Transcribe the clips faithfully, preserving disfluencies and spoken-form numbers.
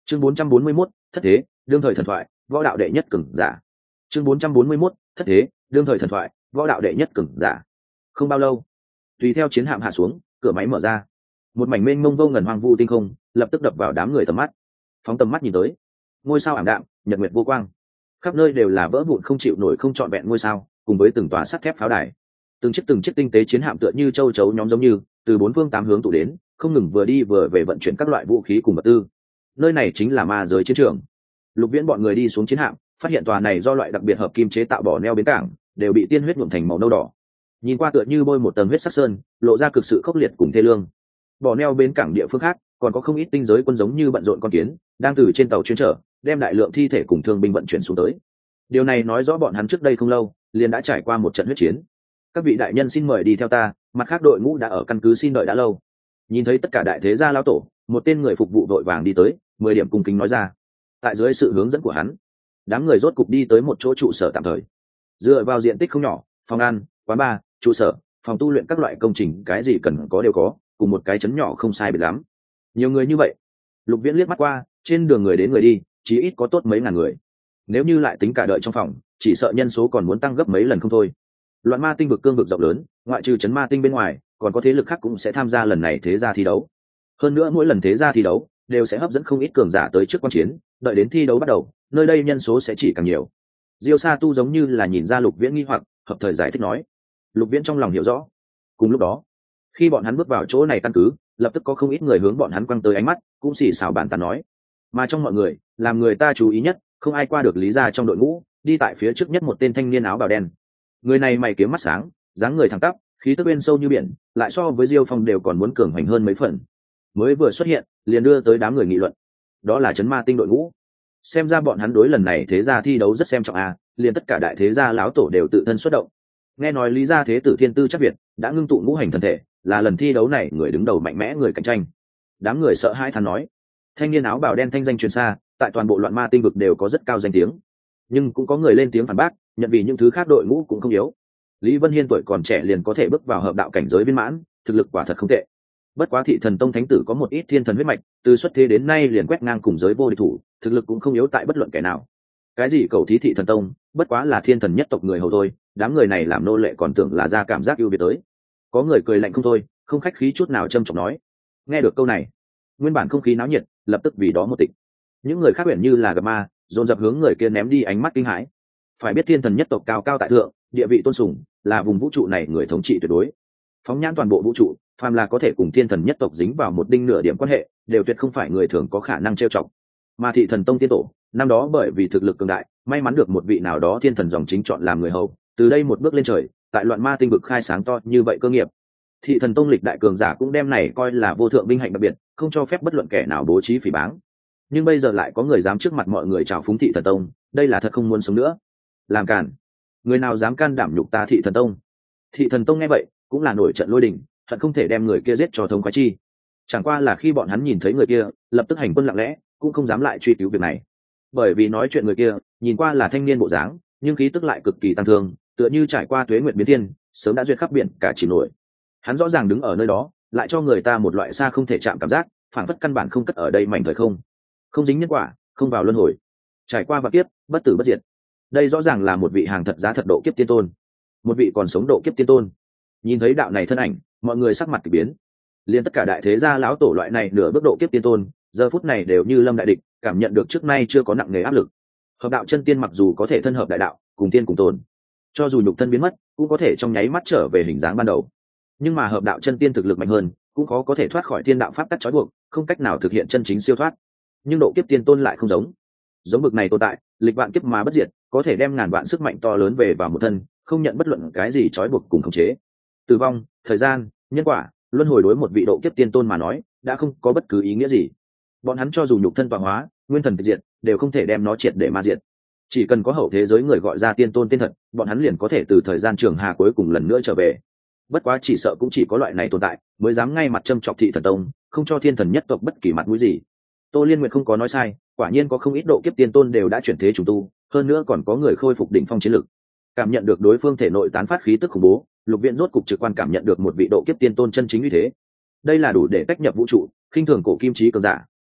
chương bốn trăm bốn mươi mốt, thất thế đương thời thần thoại võ đạo đệ nhất cường giả. chương bốn trăm bốn mươi mốt, thất thế đương thời thần thoại võ đạo đệ nhất cường giả. Không bao lâu, tùy theo chiến hạm hạ xuống, cửa máy mở ra, một mảnh mênh mông vô ngần hoang vu tinh không lập tức đập vào đám người tầm mắt. Phóng tầm mắt nhìn tới, ngôi sao ảm đạm, nhật nguyệt vô quang, khắp nơi đều là vỡ vụn không chịu nổi không trọn vẹn ngôi sao, cùng với từng tòa sắt thép pháo đài, từng chiếc từng chiếc tinh tế chiến hạm tựa như châu chấu nhóm giống như từ bốn phương tám hướng tụ đến, không ngừng vừa đi vừa về vận chuyển các loại vũ khí cùng vật tư. Nơi này chính là ma giới chiến trường. Lục Viễn bọn người đi xuống chiến hạm, phát hiện tòa này do loại đặc biệt hợp kim chế tạo bỏ neo bến cảng đều bị tiên huyết nhuộm thành màu nâu đỏ, nhìn qua tựa như bôi một tầng huyết sắc sơn, lộ ra cực sự khốc liệt cùng thê lương. Bỏ neo bến cảng địa phương khác còn có không ít tinh giới quân giống như bận rộn con kiến đang từ trên tàu chuyên trở đem đại lượng thi thể cùng thương binh vận chuyển xuống tới. Điều này nói rõ bọn hắn trước đây không lâu liền đã trải qua một trận huyết chiến. Các vị đại nhân xin mời đi theo ta, mặt khác đội ngũ đã ở căn cứ xin đợi đã lâu. Nhìn thấy tất cả đại thế gia lão tổ, một tên người phục vụ đội vàng đi tới, mười điểm cung kính nói ra. Tại dưới sự hướng dẫn của hắn, đám người rốt cục đi tới một chỗ trụ sở tạm thời. Dựa vào diện tích không nhỏ, phòng ăn, quán bar, trụ sở, phòng tu luyện các loại công trình cái gì cần có đều có, cùng một cái trấn nhỏ không sai biệt lắm. Nhiều người như vậy, Lục Viễn liếc mắt qua, trên đường người đến người đi, chí ít có tốt mấy ngàn người. Nếu như lại tính cả đợi trong phòng, chỉ sợ nhân số còn muốn tăng gấp mấy lần không thôi. Loạn ma tinh vực cương vực rộng lớn, ngoại trừ trấn ma tinh bên ngoài, còn có thế lực khác cũng sẽ tham gia lần này thế gia thi đấu. Hơn nữa mỗi lần thế gia thi đấu đều sẽ hấp dẫn không ít cường giả tới trước quan chiến, đợi đến thi đấu bắt đầu, nơi đây nhân số sẽ chỉ càng nhiều. Diêu Sa Tu giống như là nhìn ra Lục Viễn nghi hoặc, hợp thời giải thích nói. Lục Viễn trong lòng hiểu rõ. Cùng lúc đó, khi bọn hắn bước vào chỗ này căn cứ, lập tức có không ít người hướng bọn hắn quăng tới ánh mắt, cũng xì xào bàn tán nói. Mà trong mọi người, làm người ta chú ý nhất, không ai qua được Lý gia trong đội ngũ, đi tại phía trước nhất một tên thanh niên áo bào đen. Người này mày kiếm mắt sáng, dáng người thẳng tắp, khí tức bên sâu như biển, lại so với Diêu Phong đều còn muốn cường hoành hơn mấy phần. Mới vừa xuất hiện, liền đưa tới đám người nghị luận. Đó là trấn ma tinh đội ngũ. Xem ra bọn hắn đối lần này thế gia thi đấu rất xem trọng a, liền tất cả đại thế gia lão tổ đều tự thân xuất động. Nghe nói Lý gia thế tử Thiên Tư chắc Việt đã ngưng tụ ngũ hành thần thể, là lần thi đấu này người đứng đầu mạnh mẽ người cạnh tranh. Đám người sợ hãi thán nói. Thanh niên áo bào đen thanh danh truyền xa, tại toàn bộ loạn ma tinh vực đều có rất cao danh tiếng. Nhưng cũng có người lên tiếng phản bác, nhận vì những thứ khác đội ngũ cũng không yếu. Lý Vân Hiên tuổi còn trẻ liền có thể bước vào hợp đạo cảnh giới viên mãn, thực lực quả thật không tệ. Bất quá Thị Thần Tông thánh tử có một ít thiên thần huyết mạch, từ xuất thế đến nay liền quét ngang cùng giới vô địch thủ, thực lực cũng không yếu tại bất luận kẻ nào. Cái gì cầu thí Thị Thần Tông, bất quá là thiên thần nhất tộc người hầu thôi, đám người này làm nô lệ còn tưởng là ra cảm giác ưu việt tới. Có người cười lạnh không thôi, không khách khí chút nào trâm trọng nói. Nghe được câu này, nguyên bản không khí náo nhiệt lập tức vì đó một tịch. Những người khác quyển như là gặp ma, dồn dập hướng người kia ném đi ánh mắt kinh hãi. Phải biết thiên thần nhất tộc cao cao tại thượng, địa vị tôn sùng, là vùng vũ trụ này người thống trị tuyệt đối. Phóng nhãn toàn bộ vũ trụ, phàm là có thể cùng thiên thần nhất tộc dính vào một đinh nửa điểm quan hệ, đều tuyệt không phải người thường có khả năng trêu chọc. Mà Thị Thần Tông tiên tổ, năm đó bởi vì thực lực cường đại, may mắn được một vị nào đó thiên thần dòng chính chọn làm người hầu, từ đây một bước lên trời, tại loạn ma tinh vực khai sáng to như vậy cơ nghiệp. Thị Thần Tông lịch đại cường giả cũng đem này coi là vô thượng vinh hạnh đặc biệt, không cho phép bất luận kẻ nào bố trí phỉ báng. Nhưng bây giờ lại có người dám trước mặt mọi người chào phúng Thị Thần Tông, đây là thật không muốn sống nữa. Làm cản, người nào dám can đảm nhục ta Thị Thần Tông? Thị Thần Tông nghe vậy cũng là nổi trận lôi đình, hận không thể đem người kia giết cho thông khoái chi. Chẳng qua là khi bọn hắn nhìn thấy người kia, lập tức hành quân lặng lẽ, cũng không dám lại truy cứu việc này. Bởi vì nói chuyện người kia nhìn qua là thanh niên bộ dáng, nhưng khí tức lại cực kỳ tăng thương, tựa như trải qua tuế nguyệt biến thiên, sớm đã duyệt khắp biển cả chìm nổi. Hắn rõ ràng đứng ở nơi đó, lại cho người ta một loại xa không thể chạm cảm giác, phảng phất căn bản không cất ở đây mảnh thời không, không dính nhân quả, không vào luân hồi, trải qua vạn kiếp, bất tử bất diệt. Đây rõ ràng là một vị hàng thật giá thật độ kiếp tiên tôn, một vị còn sống độ kiếp tiên tôn. Nhìn thấy đạo này thân ảnh, mọi người sắc mặt kỳ biến. Liên tất cả đại thế gia lão tổ loại này nửa bước độ kiếp tiên tôn, giờ phút này đều như lâm đại địch, cảm nhận được trước nay chưa có nặng nề áp lực. Hợp đạo chân tiên mặc dù có thể thân hợp đại đạo, cùng tiên cùng tồn, cho dù nhục thân biến mất, cũng có thể trong nháy mắt trở về hình dáng ban đầu. Nhưng mà hợp đạo chân tiên thực lực mạnh hơn, cũng khó có thể thoát khỏi thiên đạo pháp tắc trói buộc, không cách nào thực hiện chân chính siêu thoát. Nhưng độ kiếp tiên tôn lại không giống. Giống bực này tồn tại, lịch vạn kiếp mà bất diệt, có thể đem ngàn vạn sức mạnh to lớn về vào một thân, không nhận bất luận cái gì trói buộc cùng khống chế. Tử vong, thời gian, nhân quả, luân hồi đối một vị độ kiếp tiên tôn mà nói, đã không có bất cứ ý nghĩa gì. Bọn hắn cho dù nhục thân tọa hóa, nguyên thần tịch diệt, đều không thể đem nó triệt để ma diệt. Chỉ cần có hậu thế giới người gọi ra tiên tôn tên thật, bọn hắn liền có thể từ thời gian trường hà cuối cùng lần nữa trở về. Bất quá chỉ sợ cũng chỉ có loại này tồn tại, mới dám ngay mặt châm chọc Thị Thần Tông, không cho thiên thần nhất tộc bất kỳ mặt mũi gì. Tô Liên Nguyệt không có nói sai, quả nhiên có không ít độ kiếp tiên tôn đều đã chuyển thế trùng tu, hơn nữa còn có người khôi phục đỉnh phong chiến lực. Cảm nhận được đối phương thể nội tán phát khí tức khủng bố, Lục Viễn rốt cục trực quan cảm nhận được một vị độ kiếp tiên tôn chân chính như thế. Đây là đủ để tách nhập vũ trụ, khinh thường cổ kim chí cường giả,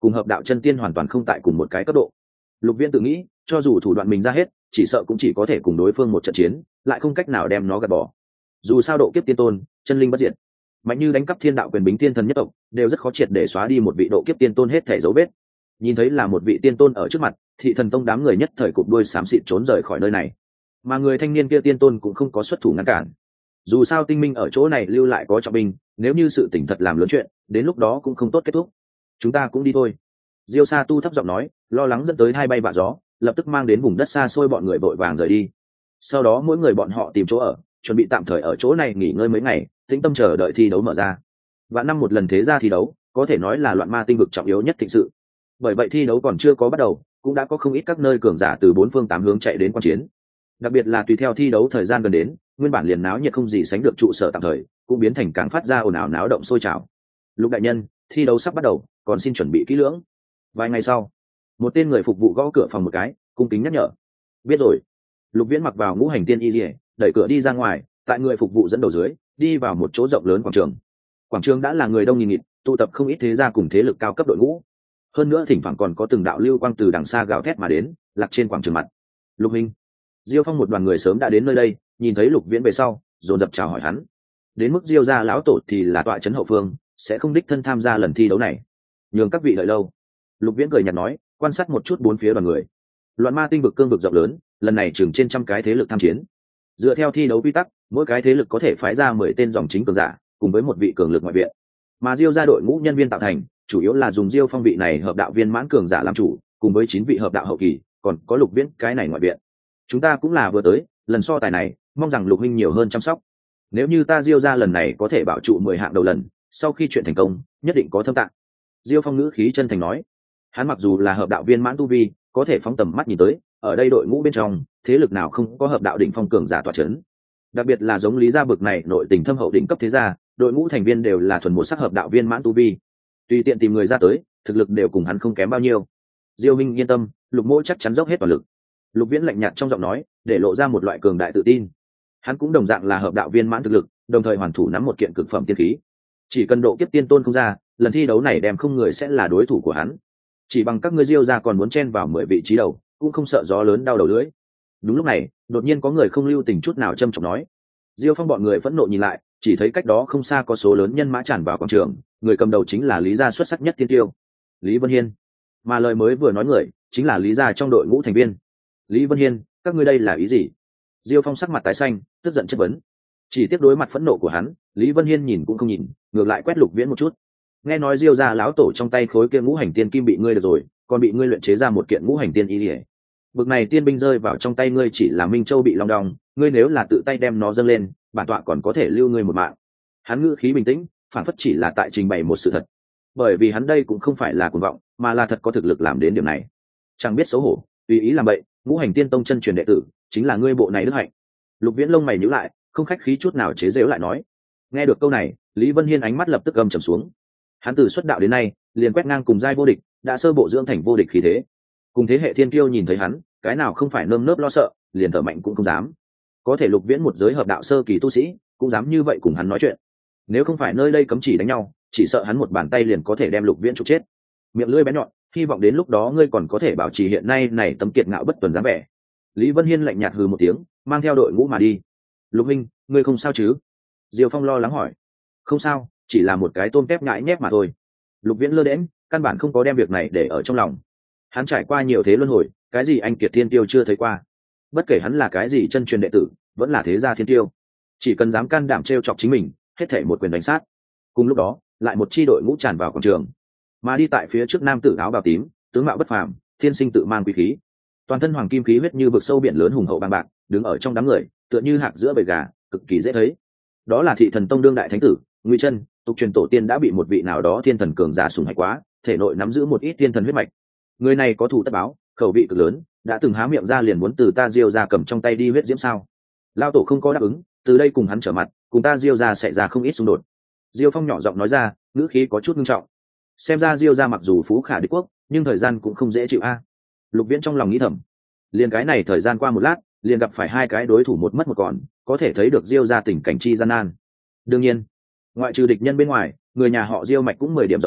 cùng hợp đạo chân tiên hoàn toàn không tại cùng một cái cấp độ. Lục Viễn tự nghĩ, cho dù thủ đoạn mình ra hết, chỉ sợ cũng chỉ có thể cùng đối phương một trận chiến, lại không cách nào đem nó gạt bỏ. Dù sao độ kiếp tiên tôn, chân linh bất diệt, mạnh như đánh cắp thiên đạo quyền bính tiên thần nhất tộc, đều rất khó triệt để xóa đi một vị độ kiếp tiên tôn hết thể dấu vết. Nhìn thấy là một vị tiên tôn ở trước mặt, thị thần tông đám người nhất thời cụp đuôi xám xịt trốn rời khỏi nơi này. Mà người thanh niên kia tiên tôn cũng không có xuất thủ ngăn cản. Dù sao tinh minh ở chỗ này lưu lại có trọng binh, nếu như sự tỉnh thật làm lớn chuyện, đến lúc đó cũng không tốt kết thúc. Chúng ta cũng đi thôi. Diêu Sa Tu thấp giọng nói, lo lắng dẫn tới hai bay vạ gió, lập tức mang đến vùng đất xa xôi bọn người vội vàng rời đi. Sau đó mỗi người bọn họ tìm chỗ ở, chuẩn bị tạm thời ở chỗ này nghỉ ngơi mấy ngày, tĩnh tâm chờ đợi thi đấu mở ra. Vạn năm một lần thế gia thi đấu, có thể nói là loạn ma tinh vực trọng yếu nhất thịnh sự. Bởi vậy thi đấu còn chưa có bắt đầu, cũng đã có không ít các nơi cường giả từ bốn phương tám hướng chạy đến quan chiến. Đặc biệt là tùy theo thi đấu thời gian gần đến, nguyên bản liền náo nhiệt không gì sánh được trụ sở tạm thời, cũng biến thành càng phát ra ồn ào náo động sôi trào. Lục đại nhân, thi đấu sắp bắt đầu, còn xin chuẩn bị kỹ lưỡng. Vài ngày sau, một tên người phục vụ gõ cửa phòng một cái, cung kính nhắc nhở. Biết rồi. Lục Viễn mặc vào ngũ hành tiên y liễu, đẩy cửa đi ra ngoài, tại người phục vụ dẫn đầu dưới, đi vào một chỗ rộng lớn quảng trường. Quảng trường đã là người đông nghìn nghịt, tụ tập không ít thế gia cùng thế lực cao cấp đội ngũ. Hơn nữa thỉnh thoảng còn có từng đạo lưu quang từ đằng xa gào thét mà đến, lạc trên quảng trường mặt. Lục Minh, Diêu Phong một đoàn người sớm đã đến nơi đây, nhìn thấy Lục Viễn về sau, dồn dập chào hỏi hắn. Đến mức Diêu gia lão tổ thì là tọa trấn hậu phương, sẽ không đích thân tham gia lần thi đấu này. Nhường các vị đợi lâu. Lục Viễn cười nhạt nói, quan sát một chút bốn phía đoàn người. Loạn ma tinh vực cương vực rộng lớn, lần này chừng trên trăm cái thế lực tham chiến. Dựa theo thi đấu quy tắc, mỗi cái thế lực có thể phái ra mười tên dòng chính cường giả, cùng với một vị cường lực ngoại viện. Mà Diêu gia đội ngũ nhân viên tạo thành, chủ yếu là dùng Diêu Phong vị này hợp đạo viên mãn cường giả làm chủ, cùng với chín vị hợp đạo hậu kỳ, còn có Lục Viễn cái này ngoại viện. Chúng ta cũng là vừa tới, lần so tài này, mong rằng Lục huynh nhiều hơn chăm sóc. Nếu như ta Diêu gia lần này có thể bảo trụ mười hạng đầu lần, sau khi chuyện thành công, nhất định có thâm tạng. Diêu Phong ngữ khí chân thành nói. Hắn mặc dù là hợp đạo viên mãn tu vi, có thể phóng tầm mắt nhìn tới, ở đây đội ngũ bên trong, thế lực nào không có hợp đạo đỉnh phong cường giả tọa chấn. Đặc biệt là giống Lý gia bực này nội tình thâm hậu đỉnh cấp thế gia, đội ngũ thành viên đều là thuần một sắc hợp đạo viên mãn tu vi. Tùy tiện tìm người ra tới, thực lực đều cùng hắn không kém bao nhiêu. Diêu Minh yên tâm, Lục Mỗ chắc chắn dốc hết toàn lực. Lục Viễn lạnh nhạt trong giọng nói, để lộ ra một loại cường đại tự tin. Hắn cũng đồng dạng là hợp đạo viên mãn thực lực, đồng thời hoàn thủ nắm một kiện cực phẩm tiên khí. Chỉ cần độ kiếp tiên tôn không ra, lần thi đấu này đem không người sẽ là đối thủ của hắn. Chỉ bằng các ngươi Diêu gia còn muốn chen vào mười vị trí đầu, cũng không sợ gió lớn đau đầu lưỡi. Đúng lúc này, đột nhiên có người không lưu tình chút nào châm chọc nói. Diêu Phong bọn người phẫn nộ nhìn lại, chỉ thấy cách đó không xa có số lớn nhân mã tràn vào quảng trường, người cầm đầu chính là Lý gia xuất sắc nhất thiên tiêu, Lý Vân Hiên. Mà lời mới vừa nói người, chính là Lý gia trong đội ngũ thành viên. Lý Vân Hiên, các ngươi đây là ý gì? Diêu Phong sắc mặt tái xanh, tức giận chất vấn. Chỉ tiếc đối mặt phẫn nộ của hắn, Lý Vân Hiên nhìn cũng không nhìn, ngược lại quét Lục Viễn một chút. Nghe nói Diêu gia lão tổ trong tay khối kia ngũ hành tiên kim bị ngươi được rồi, còn bị ngươi luyện chế ra một kiện ngũ hành tiên y liễu. Bực này tiên binh rơi vào trong tay ngươi chỉ là Minh Châu bị long đong, ngươi nếu là tự tay đem nó dâng lên, bản tọa còn có thể lưu ngươi một mạng. Hắn ngữ khí bình tĩnh, phản phất chỉ là tại trình bày một sự thật. Bởi vì hắn đây cũng không phải là cuồng vọng, mà là thật có thực lực làm đến điểm này. Chẳng biết xấu hổ, tùy ý làm bậy, ngũ hành tiên tông chân truyền đệ tử, chính là ngươi bộ này đức hạnh. Lục Viễn lông mày nhíu lại, không khách khí chút nào chế giễu lại nói. Nghe được câu này, Lý Vân Hiên ánh mắt lập tức âm trầm xuống. Hắn từ xuất đạo đến nay, liền quét ngang cùng giai vô địch, đã sơ bộ dưỡng thành vô địch khí thế. Cùng thế hệ thiên kiêu nhìn thấy hắn, cái nào không phải nơm nớp lo sợ, liền thở mạnh cũng không dám. Có thể Lục Viễn một giới hợp đạo sơ kỳ tu sĩ, cũng dám như vậy cùng hắn nói chuyện. Nếu không phải nơi đây cấm chỉ đánh nhau, chỉ sợ hắn một bàn tay liền có thể đem Lục Viễn trục chết. Miệng lưỡi bén nhọn, hy vọng đến lúc đó ngươi còn có thể bảo trì hiện nay này tấm kiệt ngạo bất tuần dáng vẻ. Lý Vân Hiên lạnh nhạt hừ một tiếng, mang theo đội ngũ mà đi. Lục minh, ngươi không sao chứ? Diêu Phong lo lắng hỏi. Không sao, chỉ là một cái tôm tép nhãi nhép mà thôi. Lục Viễn lơ đễnh, căn bản không có đem việc này để ở trong lòng. Hắn trải qua nhiều thế luân hồi, cái gì anh kiệt thiên tiêu chưa thấy qua. Bất kể hắn là cái gì chân truyền đệ tử, vẫn là thế gia thiên tiêu. Chỉ cần dám can đảm trêu chọc chính mình, hết thảy một quyền đánh sát. Cùng lúc đó, lại một chi đội ngũ tràn vào quảng trường. Mà đi tại phía trước nam tử áo bào tím, tướng mạo bất phàm, thiên sinh tự mang quý khí. Toàn thân hoàng kim khí huyết như vực sâu biển lớn hùng hậu bằng bạc, đứng ở trong đám người, tựa như hạc giữa bầy gà, cực kỳ dễ thấy. Đó là Thị Thần Tông đương đại thánh tử, Ngụy Chân, tục truyền tổ tiên đã bị một vị nào đó thiên thần cường giả sủng hạnh quá, thể nội nắm giữ một ít thiên thần huyết mạch. Người này có thủ tất báo, khẩu vị cực lớn, đã từng há miệng ra liền muốn từ ta Diêu gia cầm trong tay đi huyết diễm sao? Lao tổ không có đáp ứng, từ đây cùng hắn trở mặt, cùng ta Diêu gia sẽ ra không ít xung đột. Diêu Phong nhỏ giọng nói ra, ngữ khí có chút nghiêm trọng. Xem ra Diêu gia mặc dù phú khả địch quốc, nhưng thời gian cũng không dễ chịu a. Lục Viễn trong lòng nghĩ thầm. Liền cái này thời gian qua một lát, liền gặp phải hai cái đối thủ một mất một còn, có thể thấy được Diêu gia tình cảnh chi gian nan. Đương nhiên, ngoại trừ địch nhân bên ngoài, người nhà họ Diêu mạch cũng mười điểm rộng khắp,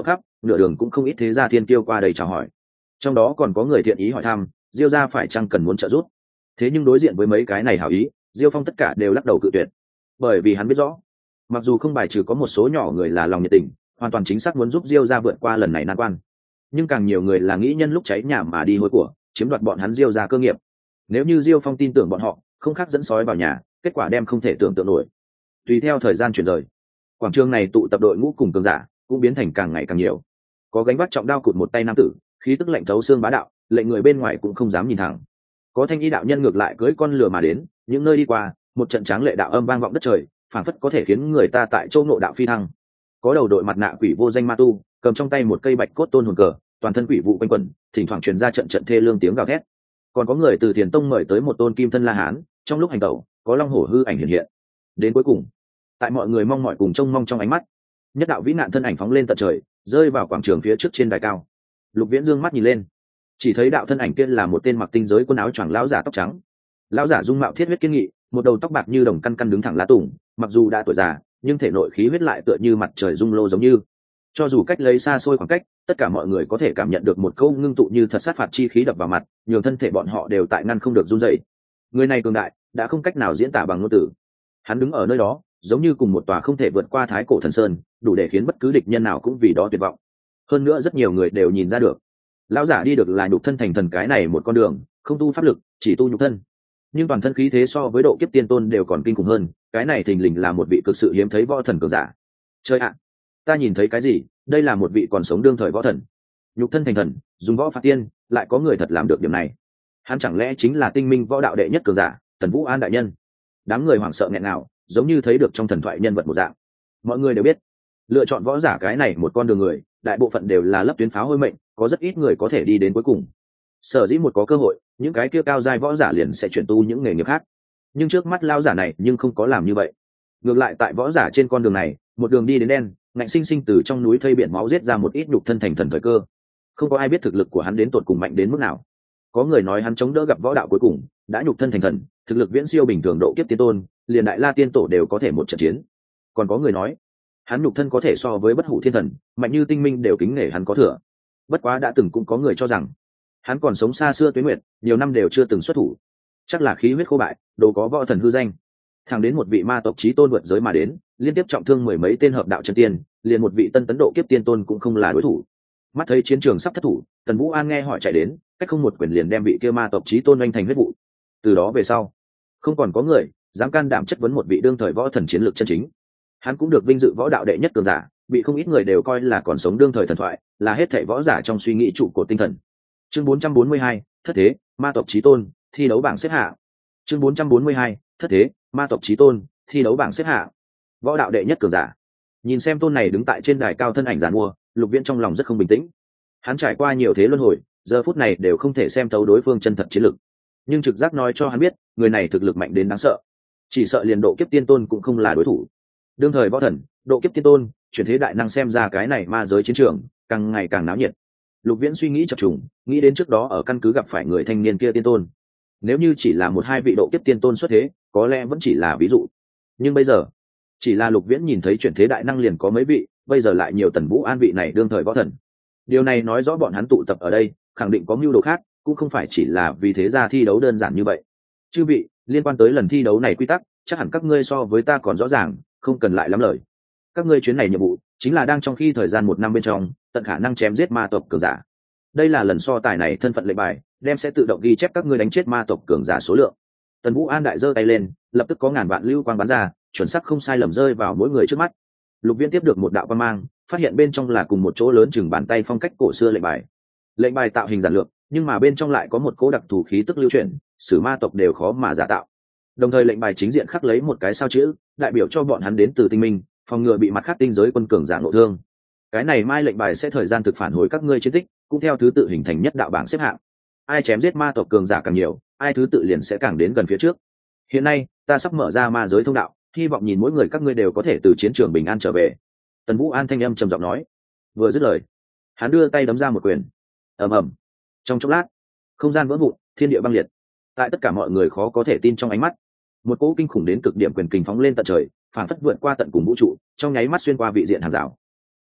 nửa đường cũng không ít thế gia thiên kiêu qua đầy chào hỏi, trong đó còn có người thiện ý hỏi thăm diêu gia phải chăng cần muốn trợ giúp. Thế nhưng đối diện với mấy cái này hảo ý, diêu phong tất cả đều lắc đầu cự tuyệt, bởi vì hắn biết rõ mặc dù không bài trừ có một số nhỏ người là lòng nhiệt tình, hoàn toàn chính xác muốn giúp diêu gia vượt qua lần này nan quan, nhưng càng nhiều người là nghĩ nhân lúc cháy nhà mà đi hôi của, chiếm đoạt bọn hắn diêu gia cơ nghiệp. Nếu như diêu phong tin tưởng bọn họ, không khác dẫn sói vào nhà, kết quả đem không thể tưởng tượng nổi. Tùy theo thời gian chuyển rời, quảng trường này tụ tập đội ngũ cùng cường giả cũng biến thành càng ngày càng nhiều. Có gánh vác trọng đao cụt một tay nam tử, khí tức lạnh thấu xương bá đạo, lệnh người bên ngoài cũng không dám nhìn thẳng. Có thanh y đạo nhân ngược lại cưỡi con lừa mà đến, những nơi đi qua, một trận tráng lệ đạo âm vang vọng đất trời, phảng phất có thể khiến người ta tại châu ngộ đạo phi thăng. Có đầu đội mặt nạ quỷ vô danh ma tu, cầm trong tay một cây bạch cốt tôn hồn cờ, toàn thân quỷ vụ quanh quẩn, thỉnh thoảng truyền ra trận trận thê lương tiếng gào thét. Còn có người từ Tiền Tông mời tới một tôn kim thân La Hán, trong lúc hành tẩu, có long hổ hư ảnh hiện hiện. Đến cuối cùng, tại mọi người mong mỏi cùng trông mong trong ánh mắt, nhất đạo vĩ nạn thân ảnh phóng lên tận trời, rơi vào quảng trường phía trước trên đài cao. Lục Viễn dương mắt nhìn lên, chỉ thấy đạo thân ảnh kia là một tên mặc tinh giới quần áo choàng lão giả tóc trắng. Lão giả dung mạo thiết huyết kiên nghị, một đầu tóc bạc như đồng căn căn đứng thẳng lá tùng, mặc dù đã tuổi già, nhưng thể nội khí huyết lại tựa như mặt trời rung lô giống như. Cho dù cách lấy xa xôi khoảng cách, tất cả mọi người có thể cảm nhận được một câu ngưng tụ như thật sát phạt chi khí đập vào mặt, nhường thân thể bọn họ đều tại ngăn không được run rẩy. Người này cường đại, đã không cách nào diễn tả bằng ngôn từ. Hắn đứng ở nơi đó, giống như cùng một tòa không thể vượt qua thái cổ thần sơn, đủ để khiến bất cứ địch nhân nào cũng vì đó tuyệt vọng. Hơn nữa rất nhiều người đều nhìn ra được, lão giả đi được là nhục thân thành thần cái này một con đường, không tu pháp lực, chỉ tu nhục thân. Nhưng toàn thân khí thế so với độ kiếp tiên tôn đều còn kinh khủng hơn, cái này thình lình là một vị cực sự hiếm thấy võ thần cường giả. Chơi ạ, ta nhìn thấy cái gì? Đây là một vị còn sống đương thời võ thần, nhục thân thành thần, dùng võ phạt tiên, lại có người thật làm được điểm này. Hắn chẳng lẽ chính là tinh minh võ đạo đệ nhất cường giả, Tần Vũ An đại nhân? Đám người hoảng sợ nghẹn ngào, giống như thấy được trong thần thoại nhân vật một dạng. Mọi người đều biết, lựa chọn võ giả cái này một con đường người, đại bộ phận đều là lấp tuyến pháo hôi mệnh, có rất ít người có thể đi đến cuối cùng. Sở dĩ một có cơ hội, những cái kia cao giai võ giả liền sẽ chuyển tu những nghề nghiệp khác. Nhưng trước mắt lao giả này nhưng không có làm như vậy. Ngược lại tại võ giả trên con đường này, một đường đi đến đen, ngạnh sinh sinh từ trong núi thây biển máu giết ra một ít nhục thân thành thần thời cơ. Không có ai biết thực lực của hắn đến tột cùng mạnh đến mức nào. Có người nói hắn chống đỡ gặp võ đạo cuối cùng, đã nhục thân thành thần, thực lực viễn siêu bình thường độ kiếp tiên tôn, liền đại la tiên tổ đều có thể một trận chiến. Còn có người nói, hắn nhục thân có thể so với bất hủ thiên thần, mạnh như tinh minh đều kính nể hắn có thừa. Bất quá đã từng cũng có người cho rằng, hắn còn sống xa xưa tuế nguyệt, nhiều năm đều chưa từng xuất thủ, chắc là khí huyết khô bại, đồ có võ thần hư danh. Thẳng đến một vị ma tộc chí tôn vượt giới mà đến, liên tiếp trọng thương mười mấy tên hợp đạo chân tiên, liền một vị tân tấn độ kiếp tiên tôn cũng không là đối thủ. Mắt thấy chiến trường sắp thất thủ, Tần Vũ An nghe hỏi chạy đến, cách không một quyền liền đem vị kia ma tộc chí tôn oanh thành huyết vụ. Từ đó về sau, không còn có người dám can đảm chất vấn một vị đương thời võ thần chiến lược chân chính. Hắn cũng được vinh dự võ đạo đệ nhất cường giả, bị không ít người đều coi là còn sống đương thời thần thoại, là hết thảy võ giả trong suy nghĩ trụ cột tinh thần. Chương bốn trăm bốn mươi hai, thất thế, ma tộc chí tôn, thi đấu bảng xếp hạng. Chương bốn trăm bốn mươi hai, thất thế, ma tộc chí tôn, thi đấu bảng xếp hạng. Võ đạo đệ nhất cường giả. Nhìn xem tôn này đứng tại trên đài cao thân ảnh giàn mua, Lục Viễn trong lòng rất không bình tĩnh. Hắn trải qua nhiều thế luân hồi, giờ phút này đều không thể xem thấu đối phương chân thật chiến lực. Nhưng trực giác nói cho hắn biết, người này thực lực mạnh đến đáng sợ. Chỉ sợ liền độ kiếp tiên tôn cũng không là đối thủ. Đương thời võ thần, độ kiếp tiên tôn, chuyển thế đại năng xem ra cái này ma giới chiến trường càng ngày càng náo nhiệt. Lục Viễn suy nghĩ chập trùng, nghĩ đến trước đó ở căn cứ gặp phải người thanh niên kia tiên tôn. Nếu như chỉ là một hai vị độ kiếp tiên tôn xuất thế, có lẽ vẫn chỉ là ví dụ. Nhưng bây giờ, chỉ là Lục Viễn nhìn thấy chuyển thế đại năng liền có mấy vị, bây giờ lại nhiều Tần Vũ An vị này đương thời võ thần. Điều này nói rõ bọn hắn tụ tập ở đây, khẳng định có mưu đồ khác, cũng không phải chỉ là vì thế ra thi đấu đơn giản như vậy. Chư vị, liên quan tới lần thi đấu này quy tắc, chắc hẳn các ngươi so với ta còn rõ ràng, không cần lại lắm lời. Các ngươi chuyến này nhiệm vụ chính là đang trong khi thời gian một năm bên trong, tận khả năng chém giết ma tộc cường giả. Đây là lần so tài này thân phận lệnh bài, đem sẽ tự động ghi chép các ngươi đánh chết ma tộc cường giả số lượng. Tần Vũ An đại giơ tay lên, lập tức có ngàn vạn lưu quang bắn ra, chuẩn xác không sai lầm rơi vào mỗi người trước mắt. Lục Viễn tiếp được một đạo quang mang, phát hiện bên trong là cùng một chỗ lớn chừng bàn tay phong cách cổ xưa lệnh bài. Lệnh bài tạo hình giản lược, nhưng mà bên trong lại có một cỗ đặc thù khí tức lưu chuyển, sử ma tộc đều khó mà giả tạo. Đồng thời lệnh bài chính diện khắc lấy một cái sao chữ, đại biểu cho bọn hắn đến từ tinh minh, phòng ngừa bị mặt khác tinh giới quân cường giả ngộ thương. Cái này mai lệnh bài sẽ thời gian thực phản hồi các ngươi chiến tích, cũng theo thứ tự hình thành nhất đạo bảng xếp hạng. Ai chém giết ma tộc cường giả càng nhiều, ai thứ tự liền sẽ càng đến gần phía trước. Hiện nay, ta sắp mở ra ma giới thông đạo, hy vọng nhìn mỗi người các ngươi đều có thể từ chiến trường bình an trở về. Tần Vũ An thanh âm trầm giọng nói. Vừa dứt lời, hắn đưa tay đấm ra một quyền. Ầm ầm. Trong chốc lát, không gian vỡ vụn, thiên địa băng liệt. Tại tất cả mọi người khó có thể tin trong ánh mắt, một cỗ kinh khủng đến cực điểm quyền kình phóng lên tận trời, phản phất vượt qua tận cùng vũ trụ, trong nháy mắt xuyên qua vị diện hàng rào.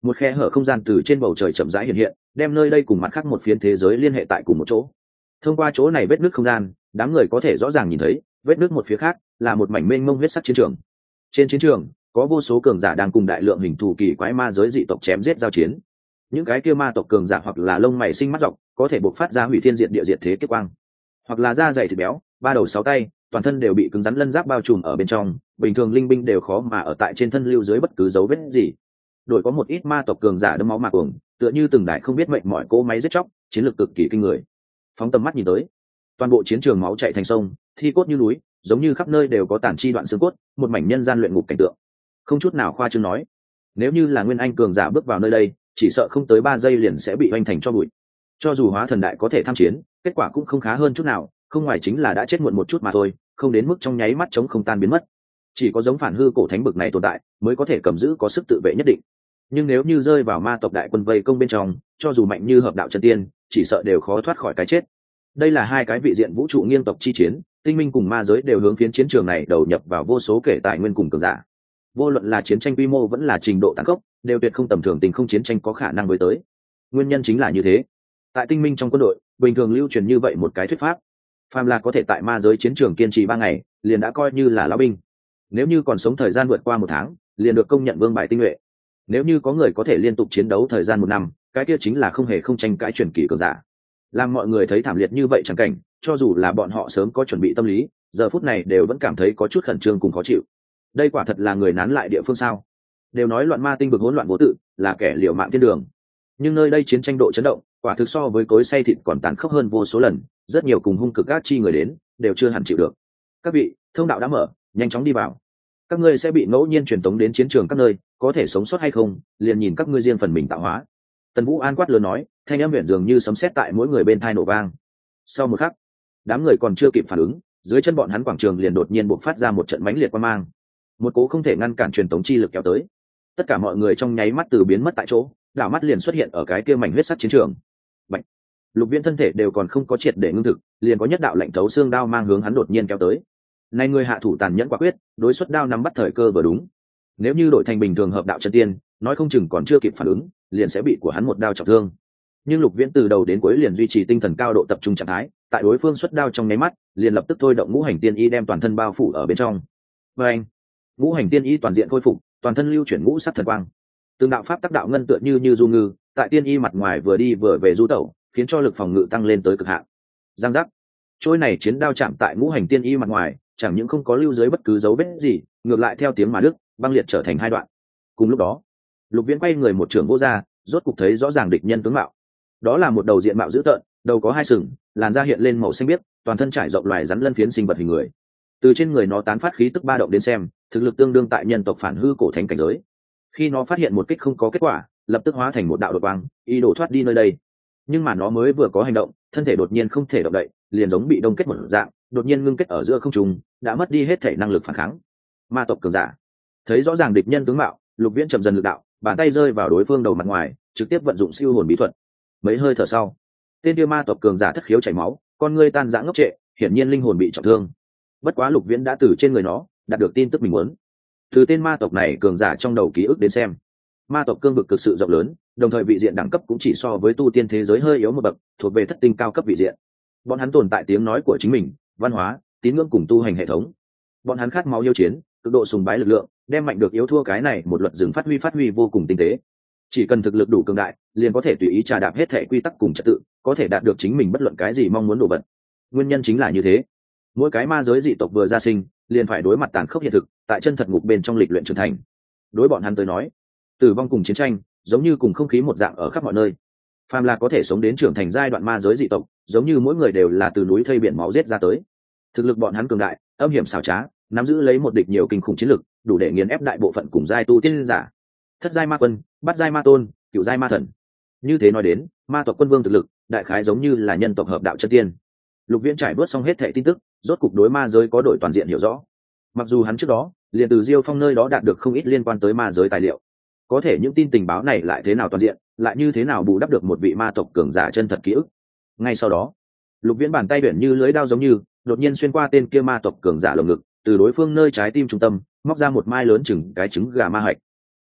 một khe hở không gian từ trên bầu trời chậm rãi hiện hiện, đem nơi đây cùng mặt khác một phiến thế giới liên hệ tại cùng một chỗ. Thông qua chỗ này vết nứt không gian, đám người có thể rõ ràng nhìn thấy vết nứt một phía khác là một mảnh mênh mông huyết sắc chiến trường. Trên chiến trường có vô số cường giả đang cùng đại lượng hình thù kỳ quái ma giới dị tộc chém giết giao chiến. Những cái kia ma tộc cường giả hoặc là lông mày sinh mắt dọc, có thể bộc phát ra hủy thiên diệt địa diệt thế kiếp quang, hoặc là da dày thịt béo, ba đầu sáu tay, toàn thân đều bị cứng rắn lân giáp bao trùm ở bên trong, bình thường linh binh đều khó mà ở tại trên thân lưu dưới bất cứ dấu vết gì. Đổi có một ít ma tộc cường giả đẫm máu mạc cuồng, tựa như từng đại không biết mệnh mỏi cỗ máy giết chóc, chiến lược cực kỳ kinh người. Phóng tầm mắt nhìn tới, toàn bộ chiến trường máu chảy thành sông, thi cốt như núi, giống như khắp nơi đều có tàn chi đoạn xương cốt, một mảnh nhân gian luyện ngục cảnh tượng. Không chút nào khoa trương nói, nếu như là nguyên anh cường giả bước vào nơi đây, chỉ sợ không tới ba giây liền sẽ bị oanh thành cho bụi. Cho dù hóa thần đại có thể tham chiến, kết quả cũng không khá hơn chút nào, không ngoài chính là đã chết muộn một chút mà thôi, không đến mức trong nháy mắt chống không tan biến mất. Chỉ có giống phản hư cổ thánh bực này tồn tại mới có thể cầm giữ có sức tự vệ nhất định. Nhưng nếu như rơi vào ma tộc đại quân vây công bên trong, cho dù mạnh như hợp đạo chân tiên, chỉ sợ đều khó thoát khỏi cái chết. Đây là hai cái vị diện vũ trụ nghiêng tộc chi chiến, tinh minh cùng ma giới đều hướng phiến chiến trường này đầu nhập vào vô số kể tài nguyên cùng cường giả. Vô luận là chiến tranh quy mô vẫn là trình độ tàn khốc, đều tuyệt không tầm thường, tình không chiến tranh có khả năng với tới. Nguyên nhân chính là như thế. Tại tinh minh trong quân đội, bình thường lưu truyền như vậy một cái thuyết pháp: phàm là có thể tại ma giới chiến trường kiên trì ba ngày, liền đã coi như là lão binh. Nếu như còn sống thời gian vượt qua một tháng, liền được công nhận vương bài tinh nhuệ. Nếu như có người có thể liên tục chiến đấu thời gian một năm, cái kia chính là không hề không tranh cãi truyền kỳ cường giả. Làm mọi người thấy thảm liệt như vậy chẳng cảnh, cho dù là bọn họ sớm có chuẩn bị tâm lý, giờ phút này đều vẫn cảm thấy có chút khẩn trương cùng khó chịu. Đây quả thật là người nán lại địa phương sao? Đều nói loạn ma tinh vực hỗn loạn vô tự, là kẻ liều mạng thiên đường. Nhưng nơi đây chiến tranh độ chấn động, quả thực so với cối xay thịt còn tàn khốc hơn vô số lần, rất nhiều cùng hung cực ác chi người đến, đều chưa hẳn chịu được. Các vị, thông đạo đã mở, nhanh chóng đi vào. Các ngươi sẽ bị ngẫu nhiên truyền tống đến chiến trường các nơi, có thể sống sót hay không, liền nhìn các ngươi riêng phần mình tạo hóa. Tần Vũ An quát lớn nói, thanh âm huyền dường như sấm sét tại mỗi người bên tai nổ vang. Sau một khắc, đám người còn chưa kịp phản ứng, dưới chân bọn hắn quảng trường liền đột nhiên bộc phát ra một trận mãnh liệt quang mang. Một cố không thể ngăn cản truyền tống chi lực kéo tới. Tất cả mọi người trong nháy mắt từ biến mất tại chỗ, đảo mắt liền xuất hiện ở cái kia mảnh huyết sắc chiến trường. Bạch. Lục Viễn thân thể đều còn không có triệt để ngưng thực, liền có nhất đạo lạnh thấu xương đao mang hướng hắn đột nhiên kéo tới. Này người hạ thủ tàn nhẫn quả quyết, đối xuất đao nắm bắt thời cơ vừa đúng. Nếu như đổi thành bình thường hợp đạo chân tiên, nói không chừng còn chưa kịp phản ứng, liền sẽ bị của hắn một đao trọng thương. Nhưng Lục Viễn từ đầu đến cuối liền duy trì tinh thần cao độ tập trung trạng thái, tại đối phương xuất đao trong nháy mắt, liền lập tức thôi động ngũ hành tiên y đem toàn thân bao phủ ở bên trong. Và anh, ngũ hành tiên y toàn diện khôi phục, toàn thân lưu chuyển ngũ sắc thần quang. Từng đạo pháp tác đạo ngân tựa như như du ngư, tại tiên y mặt ngoài vừa đi vừa về du tẩu, khiến cho lực phòng ngự tăng lên tới cực hạn. Giang giác, trôi này chiến đao chạm tại ngũ hành tiên y mặt ngoài, chẳng những không có lưu dưới bất cứ dấu vết gì, ngược lại theo tiếng mà đứt, băng liệt trở thành hai đoạn. Cùng lúc đó, Lục Viễn quay người một trường vô ra, rốt cục thấy rõ ràng địch nhân tướng mạo. Đó là một đầu diện mạo dữ tợn, đầu có hai sừng, làn da hiện lên màu xanh biếc, toàn thân trải rộng loài rắn lân phiến sinh vật hình người. Từ trên người nó tán phát khí tức ba động đến xem, thực lực tương đương tại nhân tộc phản hư cổ thánh cảnh giới. Khi nó phát hiện một kích không có kết quả, lập tức hóa thành một đạo đột quang, ý đồ thoát đi nơi đây. Nhưng mà nó mới vừa có hành động, thân thể đột nhiên không thể động đậy, liền giống bị đông kết một dạng, đột nhiên ngưng kết ở giữa không trung, đã mất đi hết thể năng lực phản kháng. Ma tộc cường giả thấy rõ ràng địch nhân tướng mạo, Lục Viễn chậm dần lực đạo, bàn tay rơi vào đối phương đầu mặt ngoài, trực tiếp vận dụng siêu hồn bí thuật. Mấy hơi thở sau, tên kia ma tộc cường giả thất khiếu chảy máu, con ngươi tan rã ngốc trệ, hiển nhiên linh hồn bị trọng thương. Bất quá Lục Viễn đã từ trên người nó đạt được tin tức mình muốn. Từ tên ma tộc này cường giả trong đầu ký ức đến xem, ma tộc cương vực cực sự rộng lớn, đồng thời vị diện đẳng cấp cũng chỉ so với tu tiên thế giới hơi yếu một bậc, thuộc về thất tinh cao cấp vị diện. Bọn hắn tồn tại tiếng nói của chính mình, văn hóa, tín ngưỡng cùng tu hành hệ thống. Bọn hắn khát máu yêu chiến, cực độ sùng bái lực lượng, đem mạnh được yếu thua cái này một luật dừng phát huy phát huy vô cùng tinh tế. Chỉ cần thực lực đủ cường đại, liền có thể tùy ý trà đạp hết thể quy tắc cùng trật tự, có thể đạt được chính mình bất luận cái gì mong muốn đồ vật. Nguyên nhân chính là như thế. Mỗi cái ma giới dị tộc vừa ra sinh, liền phải đối mặt tàn khốc hiện thực, tại chân thật ngục bên trong lịch luyện trưởng thành. Đối bọn hắn tới nói, tử vong cùng chiến tranh, giống như cùng không khí một dạng ở khắp mọi nơi. Phàm là có thể sống đến trưởng thành giai đoạn ma giới dị tộc, giống như mỗi người đều là từ núi thây biển máu giết ra tới. Thực lực bọn hắn cường đại, âm hiểm xảo trá, nắm giữ lấy một địch nhiều kinh khủng chiến lực, đủ để nghiền ép đại bộ phận cùng giai tu tiên giả. Thất giai ma quân, bát giai ma tôn, cửu giai ma thần. Như thế nói đến, ma tộc quân vương thực lực, đại khái giống như là nhân tộc hợp đạo chân tiên. Lục Viễn trải bớt xong hết thảy tin tức, rốt cục đối ma giới có đội toàn diện hiểu rõ. Mặc dù hắn trước đó liền từ Diêu Phong nơi đó đạt được không ít liên quan tới ma giới tài liệu, có thể những tin tình báo này lại thế nào toàn diện, lại như thế nào bù đắp được một vị ma tộc cường giả chân thật ký ức. Ngay sau đó, Lục Viễn bàn tay biển như lưới đao giống như, đột nhiên xuyên qua tên kia ma tộc cường giả lồng ngực, từ đối phương nơi trái tim trung tâm, móc ra một mai lớn chừng cái trứng gà ma hạch.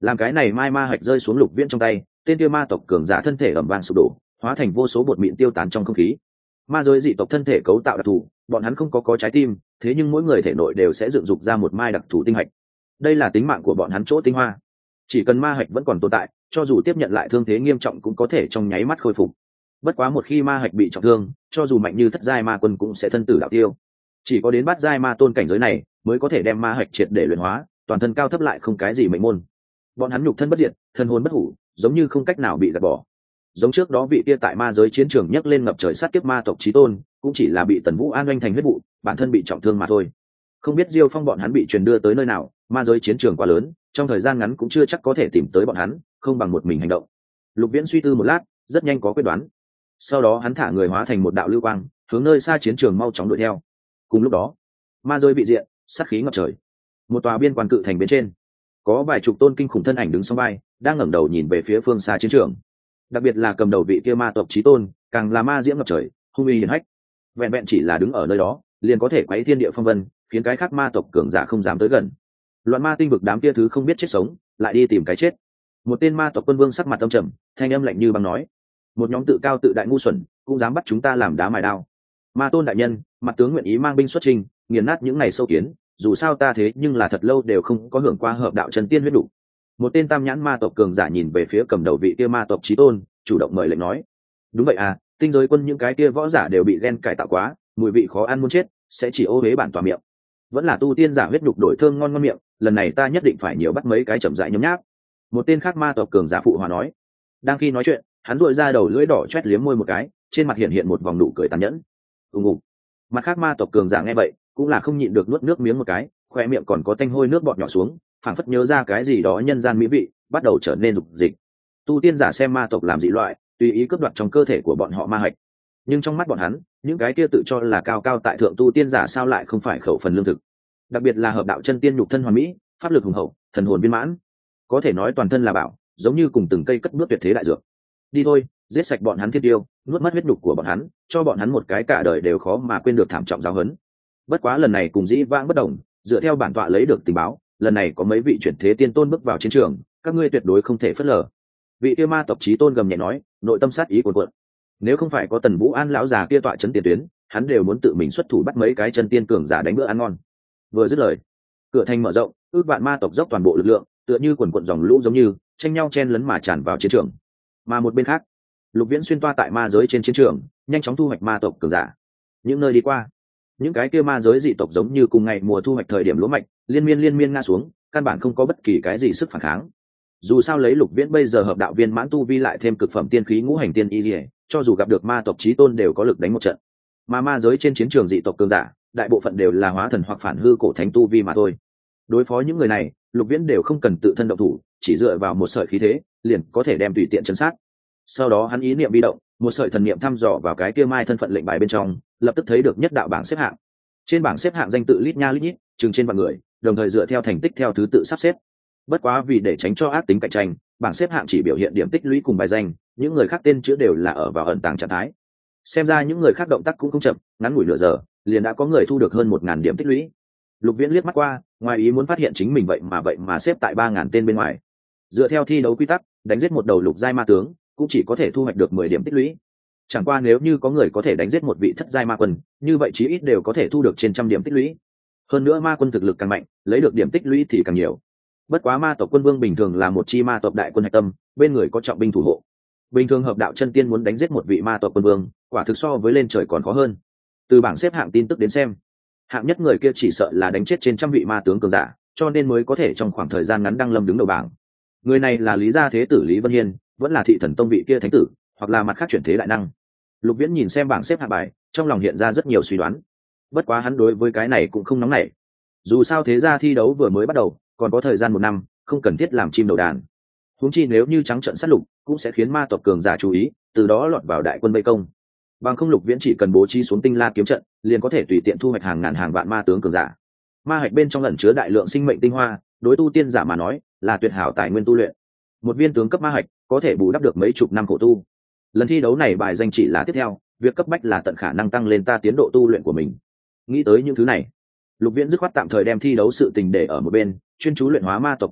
Làm cái này mai ma hạch rơi xuống Lục Viễn trong tay, tên kia ma tộc cường giả thân thể ầm vang sụp đổ, hóa thành vô số bột mịn tiêu tán trong không khí. Ma giới dị tộc thân thể cấu tạo đặc thù, bọn hắn không có có trái tim, thế nhưng mỗi người thể nội đều sẽ dựng dục ra một mai đặc thù tinh hạch. Đây là tính mạng của bọn hắn chỗ tinh hoa. Chỉ cần ma hạch vẫn còn tồn tại, cho dù tiếp nhận lại thương thế nghiêm trọng cũng có thể trong nháy mắt khôi phục. Bất quá một khi ma hạch bị trọng thương, cho dù mạnh như thất giai ma quân cũng sẽ thân tử đạo tiêu. Chỉ có đến bát giai ma tôn cảnh giới này mới có thể đem ma hạch triệt để luyện hóa, toàn thân cao thấp lại không cái gì mệnh môn. Bọn hắn nhục thân bất diệt, thân hồn bất hủ, giống như không cách nào bị gạt bỏ. Giống trước đó vị kia tại ma giới chiến trường nhấc lên ngập trời sát kiếp ma tộc chí tôn, cũng chỉ là bị Tần Vũ An oanh thành huyết vụ, bản thân bị trọng thương mà thôi. Không biết Diêu Phong bọn hắn bị truyền đưa tới nơi nào, ma giới chiến trường quá lớn, trong thời gian ngắn cũng chưa chắc có thể tìm tới bọn hắn, không bằng một mình hành động. Lục Viễn suy tư một lát, rất nhanh có quyết đoán. Sau đó hắn thả người hóa thành một đạo lưu quang, hướng nơi xa chiến trường mau chóng đuổi theo. Cùng lúc đó, ma giới bị diện, sát khí ngập trời. Một tòa biên quan cự thành bên trên, có vài chục tôn kinh khủng thân ảnh đứng song vai, đang ngẩng đầu nhìn về phía phương xa chiến trường. Đặc biệt là cầm đầu vị kia ma tộc chí tôn, càng là ma diễm ngập trời, hung uy hiển hách. Vẹn vẹn chỉ là đứng ở nơi đó, liền có thể quấy thiên địa phong vân, khiến cái khác ma tộc cường giả không dám tới gần. Loạn ma tinh vực đám kia thứ không biết chết sống, lại đi tìm cái chết. Một tên ma tộc quân vương sắc mặt âm trầm, thanh âm lạnh như băng nói: một nhóm tự cao tự đại ngu xuẩn, cũng dám bắt chúng ta làm đá mài đao. Ma tôn đại nhân, mặt tướng nguyện ý mang binh xuất trình, nghiền nát những này sâu kiến, dù sao ta thế nhưng là thật lâu đều không có hưởng qua hợp đạo chân tiên huyết đủ. Một tên tam nhãn ma tộc cường giả nhìn về phía cầm đầu vị kia ma tộc chí tôn, chủ động mời lệnh nói: đúng vậy à, tinh giới quân những cái kia võ giả đều bị gen cải tạo quá, mùi vị khó ăn muốn chết, sẽ chỉ ô huế bản tòa miệng. Vẫn là tu tiên giả huyết nhục đổi thơm ngon ngon miệng, lần này ta nhất định phải nhiều bắt mấy cái chậm rãi nhấm nháp. Một tên khác ma tộc cường giả phụ hòa nói. Đang khi nói chuyện, hắn duỗi ra đầu lưỡi đỏ chét liếm môi một cái, trên mặt hiện hiện một vòng nụ cười tàn nhẫn. ùng ùng. Mặt khác ma tộc cường giả nghe vậy, cũng là không nhịn được nuốt nước miếng một cái, khoe miệng còn có tanh hôi nước bọt nhỏ xuống, phảng phất nhớ ra cái gì đó nhân gian mỹ vị, bắt đầu trở nên dục dịch. Tu tiên giả xem ma tộc làm dị loại, tùy ý cướp đoạt trong cơ thể của bọn họ ma hạch, nhưng trong mắt bọn hắn, những cái kia tự cho là cao cao tại thượng tu tiên giả sao lại không phải khẩu phần lương thực. Đặc biệt là hợp đạo chân tiên nhục thân hoàn mỹ, pháp lực hùng hậu, thần hồn viên mãn, có thể nói toàn thân là bảo, giống như cùng từng cây cất bước tuyệt thế đại dược. Đi thôi, giết sạch bọn hắn thiết tiêu, nuốt mất huyết nhục của bọn hắn, cho bọn hắn một cái cả đời đều khó mà quên được thảm trọng giáo huấn. Bất quá lần này cùng dĩ vãng bất đồng, dựa theo bản tọa lấy được tình báo, lần này có mấy vị chuyển thế tiên tôn bước vào chiến trường, các ngươi tuyệt đối không thể phớt lờ. Vị kia ma tộc chí tôn gầm nhẹ nói, nội tâm sát ý cuồn cuộn. Nếu không phải có Tần Vũ An lão già kia tọa chấn tiền tuyến, hắn đều muốn tự mình xuất thủ bắt mấy cái chân tiên cường giả đánh bữa ăn ngon. Vừa dứt lời, cửa thành mở rộng, ước vạn ma tộc dốc toàn bộ lực lượng, tựa như quần quần dòng lũ giống như tranh nhau chen lấn mà tràn vào chiến trường. Mà một bên khác, Lục Viễn xuyên toa tại ma giới trên chiến trường, nhanh chóng thu hoạch ma tộc cường giả. Những nơi đi qua, những cái kia ma giới dị tộc giống như cùng ngày mùa thu hoạch thời điểm lúa mạch, liên miên liên miên ngã xuống, căn bản không có bất kỳ cái gì sức phản kháng. Dù sao lấy Lục Viễn bây giờ hợp đạo viên mãn tu vi lại thêm cực phẩm tiên khí ngũ hành tiên y liễu, cho dù gặp được ma tộc chí tôn đều có lực đánh một trận. Mà ma giới trên chiến trường dị tộc cường giả, đại bộ phận đều là hóa thần hoặc phản hư cổ thánh tu vi mà thôi. Đối phó những người này, Lục Viễn đều không cần tự thân động thủ, chỉ dựa vào một sợi khí thế, liền có thể đem tùy tiện chấn sát. Sau đó hắn ý niệm bi động, một sợi thần niệm thăm dò vào cái kia mai thân phận lệnh bài bên trong, lập tức thấy được nhất đạo bảng xếp hạng. Trên bảng xếp hạng danh tự lít nha lít nhít, chừng trên vạn người, đồng thời dựa theo thành tích theo thứ tự sắp xếp. Bất quá vì để tránh cho ác tính cạnh tranh, bảng xếp hạng chỉ biểu hiện điểm tích lũy cùng bài danh, những người khác tên chữ đều là ở vào ẩn tàng trạng thái. Xem ra những người khác động tác cũng không chậm, ngắn ngủi nửa giờ, liền đã có người thu được hơn một ngàn điểm tích lũy. Lục Viễn liếc mắt qua, ngoài ý muốn phát hiện chính mình vậy mà vậy mà xếp tại ba ngàn tên bên ngoài. Dựa theo thi đấu quy tắc, đánh giết một đầu lục giai ma tướng, cũng chỉ có thể thu hoạch được mười điểm tích lũy. Chẳng qua nếu như có người có thể đánh giết một vị thất giai ma quân, như vậy chí ít đều có thể thu được trên trăm điểm tích lũy. Hơn nữa ma quân thực lực càng mạnh, lấy được điểm tích lũy thì càng nhiều. Bất quá ma tộc quân vương bình thường là một chi ma tộc đại quân hạch tâm, bên người có trọng binh thủ hộ. Bình thường hợp đạo chân tiên muốn đánh giết một vị ma tộc quân vương, quả thực so với lên trời còn khó hơn. Từ bảng xếp hạng tin tức đến xem, hạng nhất người kia chỉ sợ là đánh chết trên trăm vị ma tướng cường giả, cho nên mới có thể trong khoảng thời gian ngắn đăng lâm đứng đầu bảng. Người này là Lý gia thế tử Lý Vân Hiên, vẫn là thị thần tông vị kia thánh tử, hoặc là mặt khác chuyển thế đại năng. Lục Viễn nhìn xem bảng xếp hạng bài, trong lòng hiện ra rất nhiều suy đoán. Bất quá hắn đối với cái này cũng không nóng nảy. Dù sao thế gia thi đấu vừa mới bắt đầu, còn có thời gian một năm, không cần thiết làm chim đầu đàn. Huống chi nếu như trắng trợn sát lục, cũng sẽ khiến ma tộc cường giả chú ý, từ đó lọt vào đại quân vây công. Bằng không Lục Viễn chỉ cần bố trí xuống tinh la kiếm trận, liền có thể tùy tiện thu hoạch hàng ngàn hàng vạn ma tướng cường giả. Ma hạch bên trong ẩn chứa đại lượng sinh mệnh tinh hoa, đối tu tiên giả mà nói, là tuyệt hảo tài nguyên tu luyện. Một viên tướng cấp ma hạch có thể bù đắp được mấy chục năm khổ tu. Lần thi đấu này bài danh chỉ là tiếp theo, việc cấp bách là tận khả năng tăng lên ta tiến độ tu luyện của mình. Nghĩ tới những thứ này, Lục Viễn dứt khoát tạm thời đem thi đấu sự tình để ở một bên, chuyên chú luyện hóa ma tộc tinh hạch,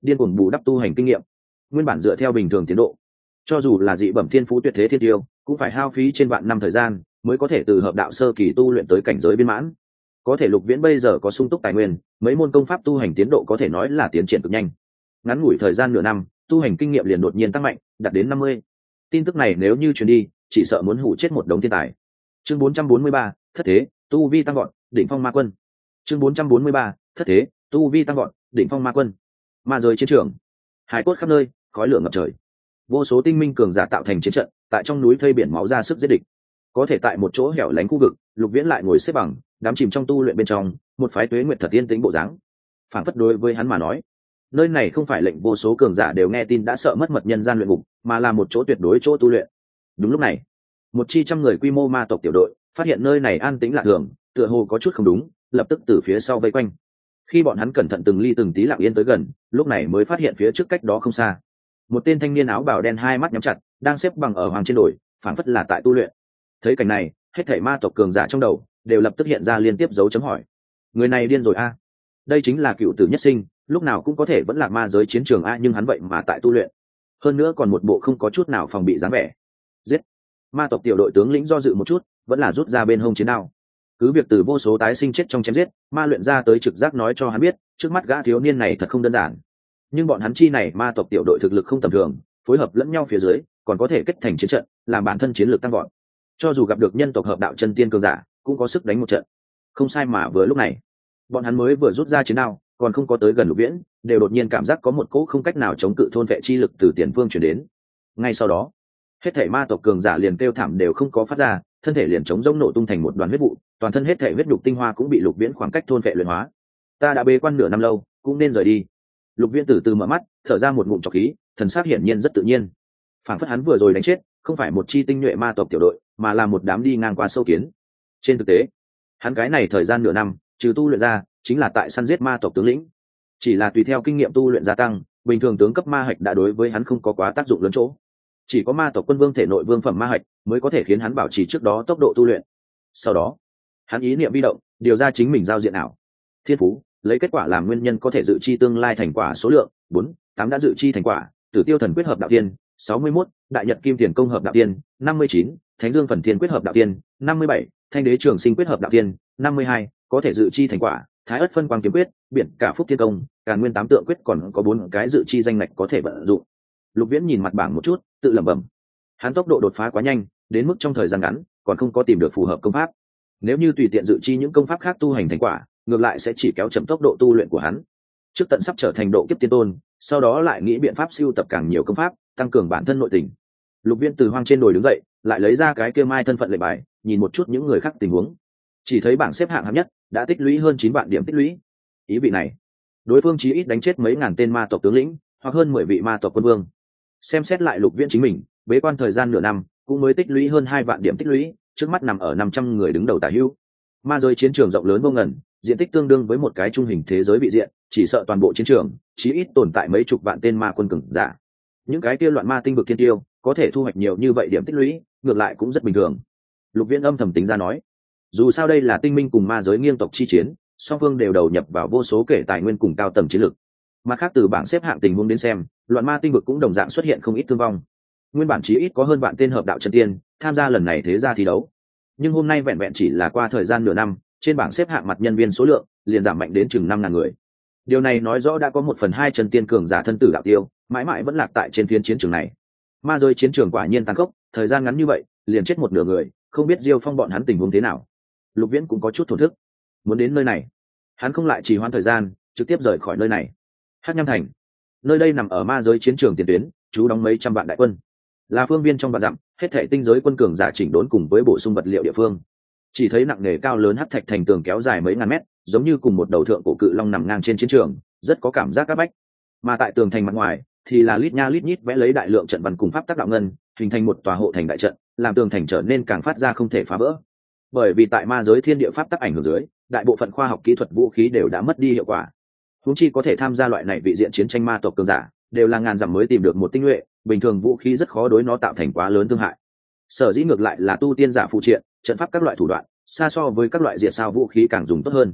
điên cuồng bù đắp tu hành kinh nghiệm. Nguyên bản dựa theo bình thường tiến độ, cho dù là dị bẩm thiên phú tuyệt thế thiên tiêu cũng phải hao phí trên vạn năm thời gian mới có thể từ hợp đạo sơ kỳ tu luyện tới cảnh giới viên mãn. Có thể Lục Viễn bây giờ có sung túc tài nguyên, mấy môn công pháp tu hành tiến độ có thể nói là tiến triển cực nhanh. Ngắn ngủi thời gian nửa năm, tu hành kinh nghiệm liền đột nhiên tăng mạnh, đạt đến năm mươi. Tin tức này nếu như truyền đi, chỉ sợ muốn hủ chết một đống thiên tài. Chương bốn trăm bốn mươi ba, thất thế, tu vi tăng vọt, đỉnh phong ma quân. Chương bốn trăm bốn mươi ba, thất thế, tu vi tăng vọt, đỉnh phong ma quân. Ma giới chiến trường, hải cốt khắp nơi, khói lửa ngập trời. Vô số tinh minh cường giả tạo thành chiến trận, tại trong núi thây biển máu ra sức giết địch. Có thể tại một chỗ hẻo lánh khu vực, Lục Viễn lại ngồi xếp bằng, đắm chìm trong tu luyện bên trong, một phái tuế nguyệt thật yên tĩnh bộ dáng. Phản phất đối với hắn mà nói, nơi này không phải lệnh vô số cường giả đều nghe tin đã sợ mất mật nhân gian luyện ngục, mà là một chỗ tuyệt đối chỗ tu luyện. Đúng lúc này, một chi trăm người quy mô ma tộc tiểu đội phát hiện nơi này an tĩnh lạ thường, tựa hồ có chút không đúng, lập tức từ phía sau vây quanh. Khi bọn hắn cẩn thận từng ly từng tí lặng yên tới gần, lúc này mới phát hiện phía trước cách đó không xa, một tên thanh niên áo bào đen hai mắt nhắm chặt, đang xếp bằng ở hoàng trên đồi, phảng phất là tại tu luyện. Thấy cảnh này, hết thảy ma tộc cường giả trong đầu đều lập tức hiện ra liên tiếp dấu chấm hỏi. Người này điên rồi a? Đây chính là cựu tử nhất sinh, lúc nào cũng có thể vẫn là ma giới chiến trường a, nhưng hắn vậy mà tại tu luyện. Hơn nữa còn một bộ không có chút nào phòng bị dáng vẻ. Giết! Ma tộc tiểu đội tướng lĩnh do dự một chút, vẫn là rút ra bên hông chiến đao. Cứ việc từ vô số tái sinh chết trong chém giết, ma luyện ra tới trực giác nói cho hắn biết, trước mắt gã thiếu niên này thật không đơn giản. Nhưng bọn hắn chi này ma tộc tiểu đội thực lực không tầm thường, phối hợp lẫn nhau phía dưới, còn có thể kết thành chiến trận, làm bản thân chiến lược tăng vọt. Cho dù gặp được nhân tộc hợp đạo chân tiên cường giả, cũng có sức đánh một trận. Không sai, mà vừa lúc này, bọn hắn mới vừa rút ra chiến đao, còn không có tới gần Lục Viễn, đều đột nhiên cảm giác có một cỗ không cách nào chống cự thôn vệ chi lực từ tiền phương truyền đến. Ngay sau đó, hết thảy ma tộc cường giả liền kêu thảm đều không có phát ra, thân thể liền chống rỗng nổ tung thành một đoàn huyết vụ, toàn thân hết thảy huyết nhục tinh hoa cũng bị Lục Viễn khoảng cách thôn vệ luyện hóa. Ta đã bế quan nửa năm lâu, cũng nên rời đi. Lục Viễn từ từ mở mắt, thở ra một ngụm trọc khí, thần sắc hiển nhiên rất tự nhiên. Phản phất hắn vừa rồi đánh chết, không phải một chi tinh nhuệ ma tộc tiểu đội, mà là một đám đi ngang qua sâu kiến. Trên thực tế, hắn cái này thời gian nửa năm, trừ tu luyện ra, chính là tại săn giết ma tộc tướng lĩnh. Chỉ là tùy theo kinh nghiệm tu luyện gia tăng, bình thường tướng cấp ma hạch đã đối với hắn không có quá tác dụng lớn chỗ. Chỉ có ma tộc quân vương thể nội vương phẩm ma hạch mới có thể khiến hắn bảo trì trước đó tốc độ tu luyện. Sau đó, hắn ý niệm vi động, điều ra chính mình giao diện ảo. Thiên phú, lấy kết quả làm nguyên nhân có thể dự chi tương lai thành quả số lượng, bốn, tám đã dự chi thành quả, Tử Tiêu Thần Quyết hợp đạo tiên, sáu mươi mốt, Đại Nhật Kim Tiền Công hợp đạo tiên, năm mươi chín, Thánh Dương Phần Thiên Quyết hợp đạo tiên, năm mươi bảy, Thanh Đế Trường Sinh Quyết hợp đạo tiên, năm mươi hai, có thể dự chi thành quả, Thái Ức Phân Quang Kiếm Quyết, Biển Cả Phúc Thiên Công, Càn Nguyên Tám Tượng Quyết, còn có bốn cái dự chi danh ngạch có thể vận dụng. Lục Viễn nhìn mặt bảng một chút, tự lẩm bẩm. Hắn tốc độ đột phá quá nhanh, đến mức trong thời gian ngắn còn không có tìm được phù hợp công pháp. Nếu như tùy tiện dự chi những công pháp khác tu hành thành quả, ngược lại sẽ chỉ kéo chậm tốc độ tu luyện của hắn. Trước tận sắp trở thành độ kiếp tiên tôn, sau đó lại nghĩ biện pháp siêu tập càng nhiều công pháp, tăng cường bản thân nội tình. Lục Viễn từ hoang trên đồi đứng dậy, lại lấy ra cái kia mai thân phận lệnh bài, nhìn một chút những người khác tình huống. Chỉ thấy bảng xếp hạng hạng nhất đã tích lũy hơn chín vạn điểm tích lũy. Ý vị này, đối phương chí ít đánh chết mấy ngàn tên ma tộc tướng lĩnh, hoặc hơn mười vị ma tộc quân vương. Xem xét lại Lục Viễn chính mình, bế quan thời gian nửa năm, cũng mới tích lũy hơn hai vạn điểm tích lũy, trước mắt nằm ở năm trăm người đứng đầu tả hữu. Ma giới chiến trường rộng lớn vô ngần, diện tích tương đương với một cái trung hình thế giới vị diện, chỉ sợ toàn bộ chiến trường chí ít tồn tại mấy chục vạn tên ma quân cường giả. Những cái kia loạn ma tinh vực thiên tiêu có thể thu hoạch nhiều như vậy điểm tích lũy, ngược lại cũng rất bình thường. Lục Viễn âm thầm tính ra nói, dù sao đây là tinh minh cùng ma giới nghiêng tộc chi chiến, song phương đều đầu nhập vào vô số kể tài nguyên cùng cao tầng chiến lược. Mặt khác từ bảng xếp hạng tình huống đến xem, loạn ma tinh vực cũng đồng dạng xuất hiện không ít thương vong. Nguyên bản chí ít có hơn vạn tên hợp đạo chân tiên tham gia lần này thế gia thi đấu, nhưng hôm nay vẹn vẹn chỉ là qua thời gian nửa năm, trên bảng xếp hạng mặt nhân viên số lượng liền giảm mạnh đến chừng năm ngàn người. Điều này nói rõ đã có một phần hai chân tiên cường giả thân tử đạo tiêu, mãi mãi vẫn lạc tại trên phiến chiến trường này. Ma giới chiến trường quả nhiên tàn khốc, thời gian ngắn như vậy liền chết một nửa người, không biết Diêu Phong bọn hắn tình huống thế nào. Lục Viễn cũng có chút thổn thức, muốn đến nơi này, hắn không lại trì hoãn thời gian, trực tiếp rời khỏi nơi này. Hắc Nham Thành, nơi đây nằm ở ma giới chiến trường tiền tuyến, trú đóng mấy trăm vạn đại quân, là phương viên trong vạn dặm, hết thảy tinh giới quân cường giả chỉnh đốn cùng với bổ sung vật liệu địa phương. Chỉ thấy nặng nề cao lớn hắc thạch thành tường kéo dài mấy ngàn mét, giống như cùng một đầu thượng cổ cự long nằm ngang trên chiến trường, rất có cảm giác áp bách. Mà tại tường thành mặt ngoài thì là lít nha lít nhít vẽ lấy đại lượng trận văn cùng pháp tác đạo ngân, hình thành một tòa hộ thành đại trận, làm tường thành trở nên càng phát ra không thể phá vỡ. Bởi vì tại ma giới thiên địa pháp tác ảnh hưởng dưới, đại bộ phận khoa học kỹ thuật vũ khí đều đã mất đi hiệu quả. Huống chi có thể tham gia loại này vị diện chiến tranh ma tộc cường giả, đều là ngàn dặm mới tìm được một tinh nhuệ, bình thường vũ khí rất khó đối nó tạo thành quá lớn thương hại. Sở dĩ ngược lại là tu tiên giả phụ triện, trận pháp các loại thủ đoạn, xa so với các loại diệt sao vũ khí càng dùng tốt hơn.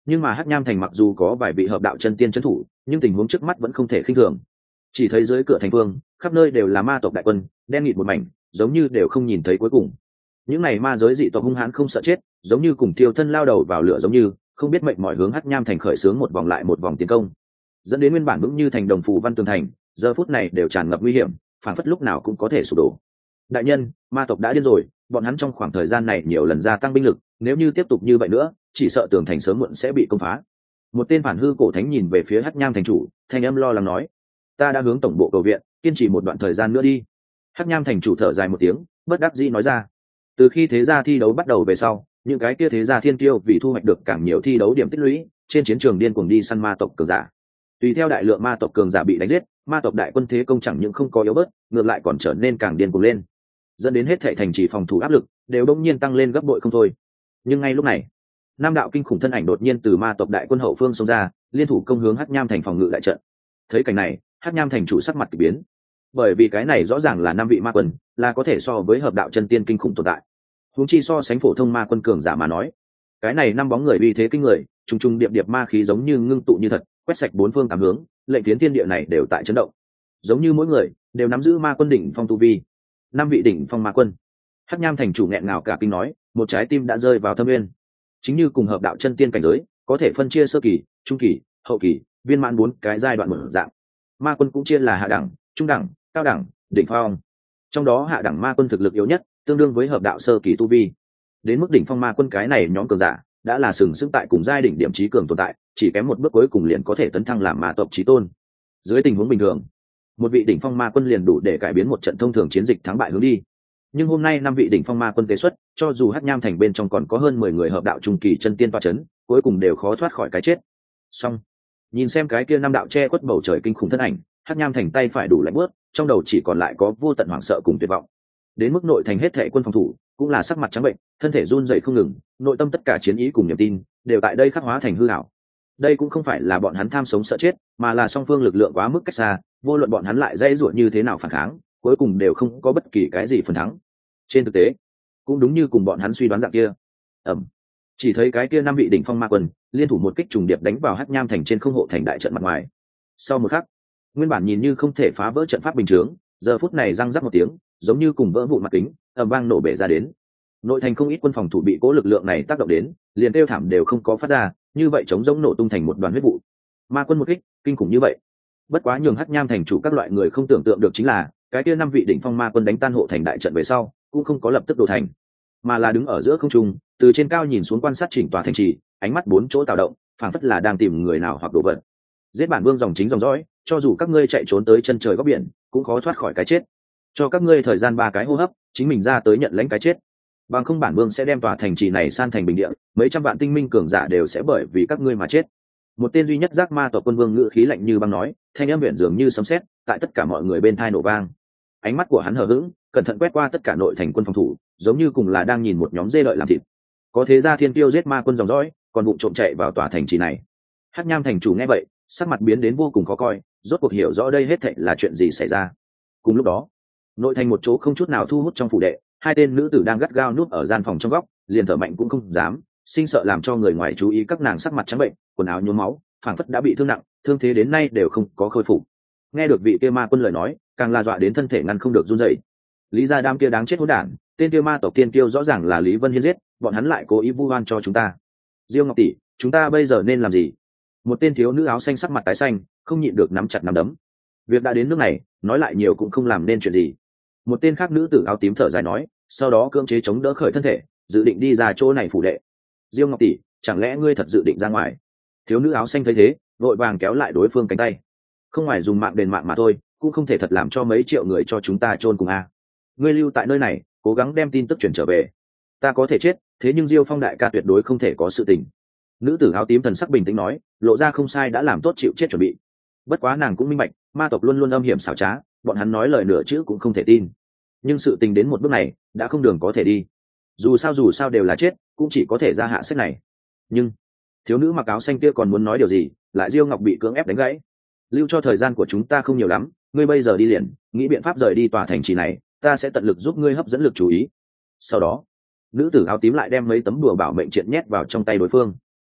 Nhưng mà Hắc Nham thành mặc dù có vài vị hợp đạo chân tiên trấn thủ, nhưng tình huống trước mắt vẫn không thể khinh thường. Chỉ thấy dưới cửa thành phương, khắp nơi đều là ma tộc đại quân, đen nghịt một mảnh, giống như đều không nhìn thấy cuối cùng. Những này ma giới dị tộc hung hãn không sợ chết, giống như cùng thiêu thân lao đầu vào lửa, giống như không biết mệnh mọi hướng Hắc Nham thành khởi xướng một vòng lại một vòng tiến công, dẫn đến nguyên bản vững như thành đồng phù văn tường thành, giờ phút này đều tràn ngập nguy hiểm, phảng phất lúc nào cũng có thể sụp đổ. Đại nhân, ma tộc đã điên rồi, bọn hắn trong khoảng thời gian này nhiều lần gia tăng binh lực, nếu như tiếp tục như vậy nữa, chỉ sợ tường thành sớm muộn sẽ bị công phá. Một tên phản hư cổ thánh nhìn về phía Hắc Nham thành chủ, thanh âm lo lắng nói: ta đã hướng tổng bộ cầu viện, kiên trì một đoạn thời gian nữa đi. Hắc Nham thành chủ thở dài một tiếng, bất đắc dĩ nói ra: từ khi thế gia thi đấu bắt đầu về sau, những cái kia thế gia thiên tiêu vì thu hoạch được càng nhiều thi đấu điểm tích lũy, trên chiến trường điên cuồng đi săn ma tộc cường giả. Tùy theo đại lượng ma tộc cường giả bị đánh giết, ma tộc đại quân thế công chẳng những không có yếu bớt, ngược lại còn trở nên càng điên cuồng lên, dẫn đến hết thảy thành trì phòng thủ áp lực đều đông nhiên tăng lên gấp bội không thôi. Nhưng ngay lúc này, nam đạo kinh khủng thân ảnh đột nhiên từ ma tộc đại quân hậu phương xông ra, liên thủ công hướng Hắc Nham thành phòng ngự đại trận. Thấy cảnh này, Hắc Nham thành chủ sắc mặt kỳ biến, bởi vì cái này rõ ràng là năm vị ma quân, là có thể so với hợp đạo chân tiên kinh khủng tồn tại. Huống chi so sánh phổ thông ma quân cường giả mà nói, cái này năm bóng người uy thế kinh người, trùng trùng điệp điệp ma khí giống như ngưng tụ như thật, quét sạch bốn phương tám hướng, lệnh phiến thiên địa này đều tại chấn động, giống như mỗi người đều nắm giữ ma quân đỉnh phong tu vi. Năm vị đỉnh phong ma quân. Hắc Nham thành chủ nghẹn ngào cả kinh nói, một trái tim đã rơi vào thâm nguyên. Chính như cùng hợp đạo chân tiên cảnh giới, có thể phân chia sơ kỳ, trung kỳ, hậu kỳ, viên mãn bốn cái giai đoạn mở dạng. Ma quân cũng chia là hạ đẳng, trung đẳng, cao đẳng, đỉnh phong. Trong đó hạ đẳng ma quân thực lực yếu nhất, tương đương với hợp đạo sơ kỳ tu vi. Đến mức đỉnh phong ma quân cái này nhóm cường giả đã là sừng sững tại cùng giai đỉnh điểm chí cường tồn tại, chỉ kém một bước cuối cùng liền có thể tấn thăng làm ma tộc chí tôn. Dưới tình huống bình thường, một vị đỉnh phong ma quân liền đủ để cải biến một trận thông thường chiến dịch thắng bại hướng đi. Nhưng hôm nay năm vị đỉnh phong ma quân tế xuất, cho dù Hắc Nham thành bên trong còn có hơn mười người hợp đạo trung kỳ chân tiên toa chấn, cuối cùng đều khó thoát khỏi cái chết. Song, nhìn xem cái kia năm đạo che khuất bầu trời kinh khủng thân ảnh, Hắc Nham thành tay phải đủ lạnh bước, trong đầu chỉ còn lại có vô tận hoảng sợ cùng tuyệt vọng. Đến mức nội thành hết thảy quân phòng thủ cũng là sắc mặt trắng bệnh, thân thể run rẩy không ngừng, nội tâm tất cả chiến ý cùng niềm tin đều tại đây khắc hóa thành hư ảo. Đây cũng không phải là bọn hắn tham sống sợ chết, mà là song phương lực lượng quá mức cách xa, vô luận bọn hắn lại dãy dụa như thế nào phản kháng, cuối cùng đều không có bất kỳ cái gì phần thắng. Trên thực tế, cũng đúng như cùng bọn hắn suy đoán dạng kia. Ầm. Chỉ thấy cái kia năm vị đỉnh phong ma quân liên thủ một kích trùng điệp đánh vào Hắc Nham thành trên không hộ thành đại trận mặt ngoài. Sau một khắc, nguyên bản nhìn như không thể phá vỡ trận pháp bình thường, giờ phút này răng rắc một tiếng, giống như cùng vỡ vụn mặt kính, ầm vang nổ bể ra đến. Nội thành không ít quân phòng thủ bị cố lực lượng này tác động đến, liền kêu thảm đều không có phát ra, như vậy chống giống nổ tung thành một đoàn huyết vụ. Ma quân một kích, kinh khủng như vậy. Bất quá nhường Hắc Nham thành chủ các loại người không tưởng tượng được chính là, cái kia năm vị đỉnh phong ma quân đánh tan hộ thành đại trận về sau, cũng không có lập tức đổ thành, mà là đứng ở giữa không trung, từ trên cao nhìn xuống quan sát chỉnh tòa thành trì, ánh mắt bốn chỗ tạo động, phảng phất là đang tìm người nào hoặc đồ vật. Giết bản vương dòng chính dòng dõi, cho dù các ngươi chạy trốn tới chân trời góc biển, cũng khó thoát khỏi cái chết. Cho các ngươi thời gian ba cái hô hấp, chính mình ra tới nhận lãnh cái chết. Bằng không bản vương sẽ đem tòa thành trì này san thành bình địa, mấy trăm vạn tinh minh cường giả đều sẽ bởi vì các ngươi mà chết. Một tên duy nhất giác ma tộc quân vương ngữ khí lạnh như băng nói, thanh âm huyền dường như sấm sét, tại tất cả mọi người bên tai nổ vang. Ánh mắt của hắn hờ hững, cẩn thận quét qua tất cả nội thành quân phòng thủ, giống như cùng là đang nhìn một nhóm dê lợi làm thịt. Có thế gia thiên tiêu giết ma quân dòng dõi, còn vụng trộm chạy vào tòa thành trì này. Hắc Nham thành chủ nghe vậy, sắc mặt biến đến vô cùng khó coi, rốt cuộc hiểu rõ đây hết thảy là chuyện gì xảy ra. Cùng lúc đó, nội thành một chỗ không chút nào thu hút trong phủ đệ, hai tên nữ tử đang gắt gao núp ở gian phòng trong góc, liền thở mạnh cũng không dám, sinh sợ làm cho người ngoài chú ý các nàng sắc mặt trắng bệnh, quần áo nhuốm máu, phảng phất đã bị thương nặng, thương thế đến nay đều không có khôi phục. Nghe được vị kia ma quân lời nói, càng là dọa đến thân thể ngăn không được run rẩy. Lý gia đám kia đáng chết hỗn đản, tên kia ma tộc tiên kiêu rõ ràng là Lý Vân Hiên giết, bọn hắn lại cố ý vu oan cho chúng ta. Diêu Ngọc tỷ, chúng ta bây giờ nên làm gì? Một tên thiếu nữ áo xanh sắc mặt tái xanh, không nhịn được nắm chặt nắm đấm. Việc đã đến nước này, nói lại nhiều cũng không làm nên chuyện gì. Một tên khác nữ tử áo tím thở dài nói, sau đó cưỡng chế chống đỡ khởi thân thể, dự định đi ra chỗ này phủ đệ. Diêu Ngọc tỷ, chẳng lẽ ngươi thật dự định ra ngoài? Thiếu nữ áo xanh thấy thế, vội vàng kéo lại đối phương cánh tay. Không ngoài dùng mạng đền mạng mà thôi, cũng không thể thật làm cho mấy triệu người cho chúng ta chôn cùng a. Ngươi lưu tại nơi này, cố gắng đem tin tức truyền trở về. Ta có thể chết, thế nhưng Diêu Phong đại ca tuyệt đối không thể có sự tình. Nữ tử áo tím thần sắc bình tĩnh nói, lộ ra không sai đã làm tốt chịu chết chuẩn bị. Bất quá nàng cũng minh bạch, ma tộc luôn luôn âm hiểm xảo trá, bọn hắn nói lời nửa chữ cũng không thể tin. Nhưng sự tình đến một bước này, đã không đường có thể đi. Dù sao dù sao đều là chết, cũng chỉ có thể ra hạ sách này. Nhưng thiếu nữ mặc áo xanh kia còn muốn nói điều gì, lại Diêu Ngọc bị cưỡng ép đánh gãy. Lưu cho thời gian của chúng ta không nhiều lắm, ngươi bây giờ đi liền, nghĩ biện pháp rời đi tòa thành trì này, ta sẽ tận lực giúp ngươi hấp dẫn lực chú ý. Sau đó, nữ tử áo tím lại đem mấy tấm đùa bảo mệnh triện nhét vào trong tay đối phương.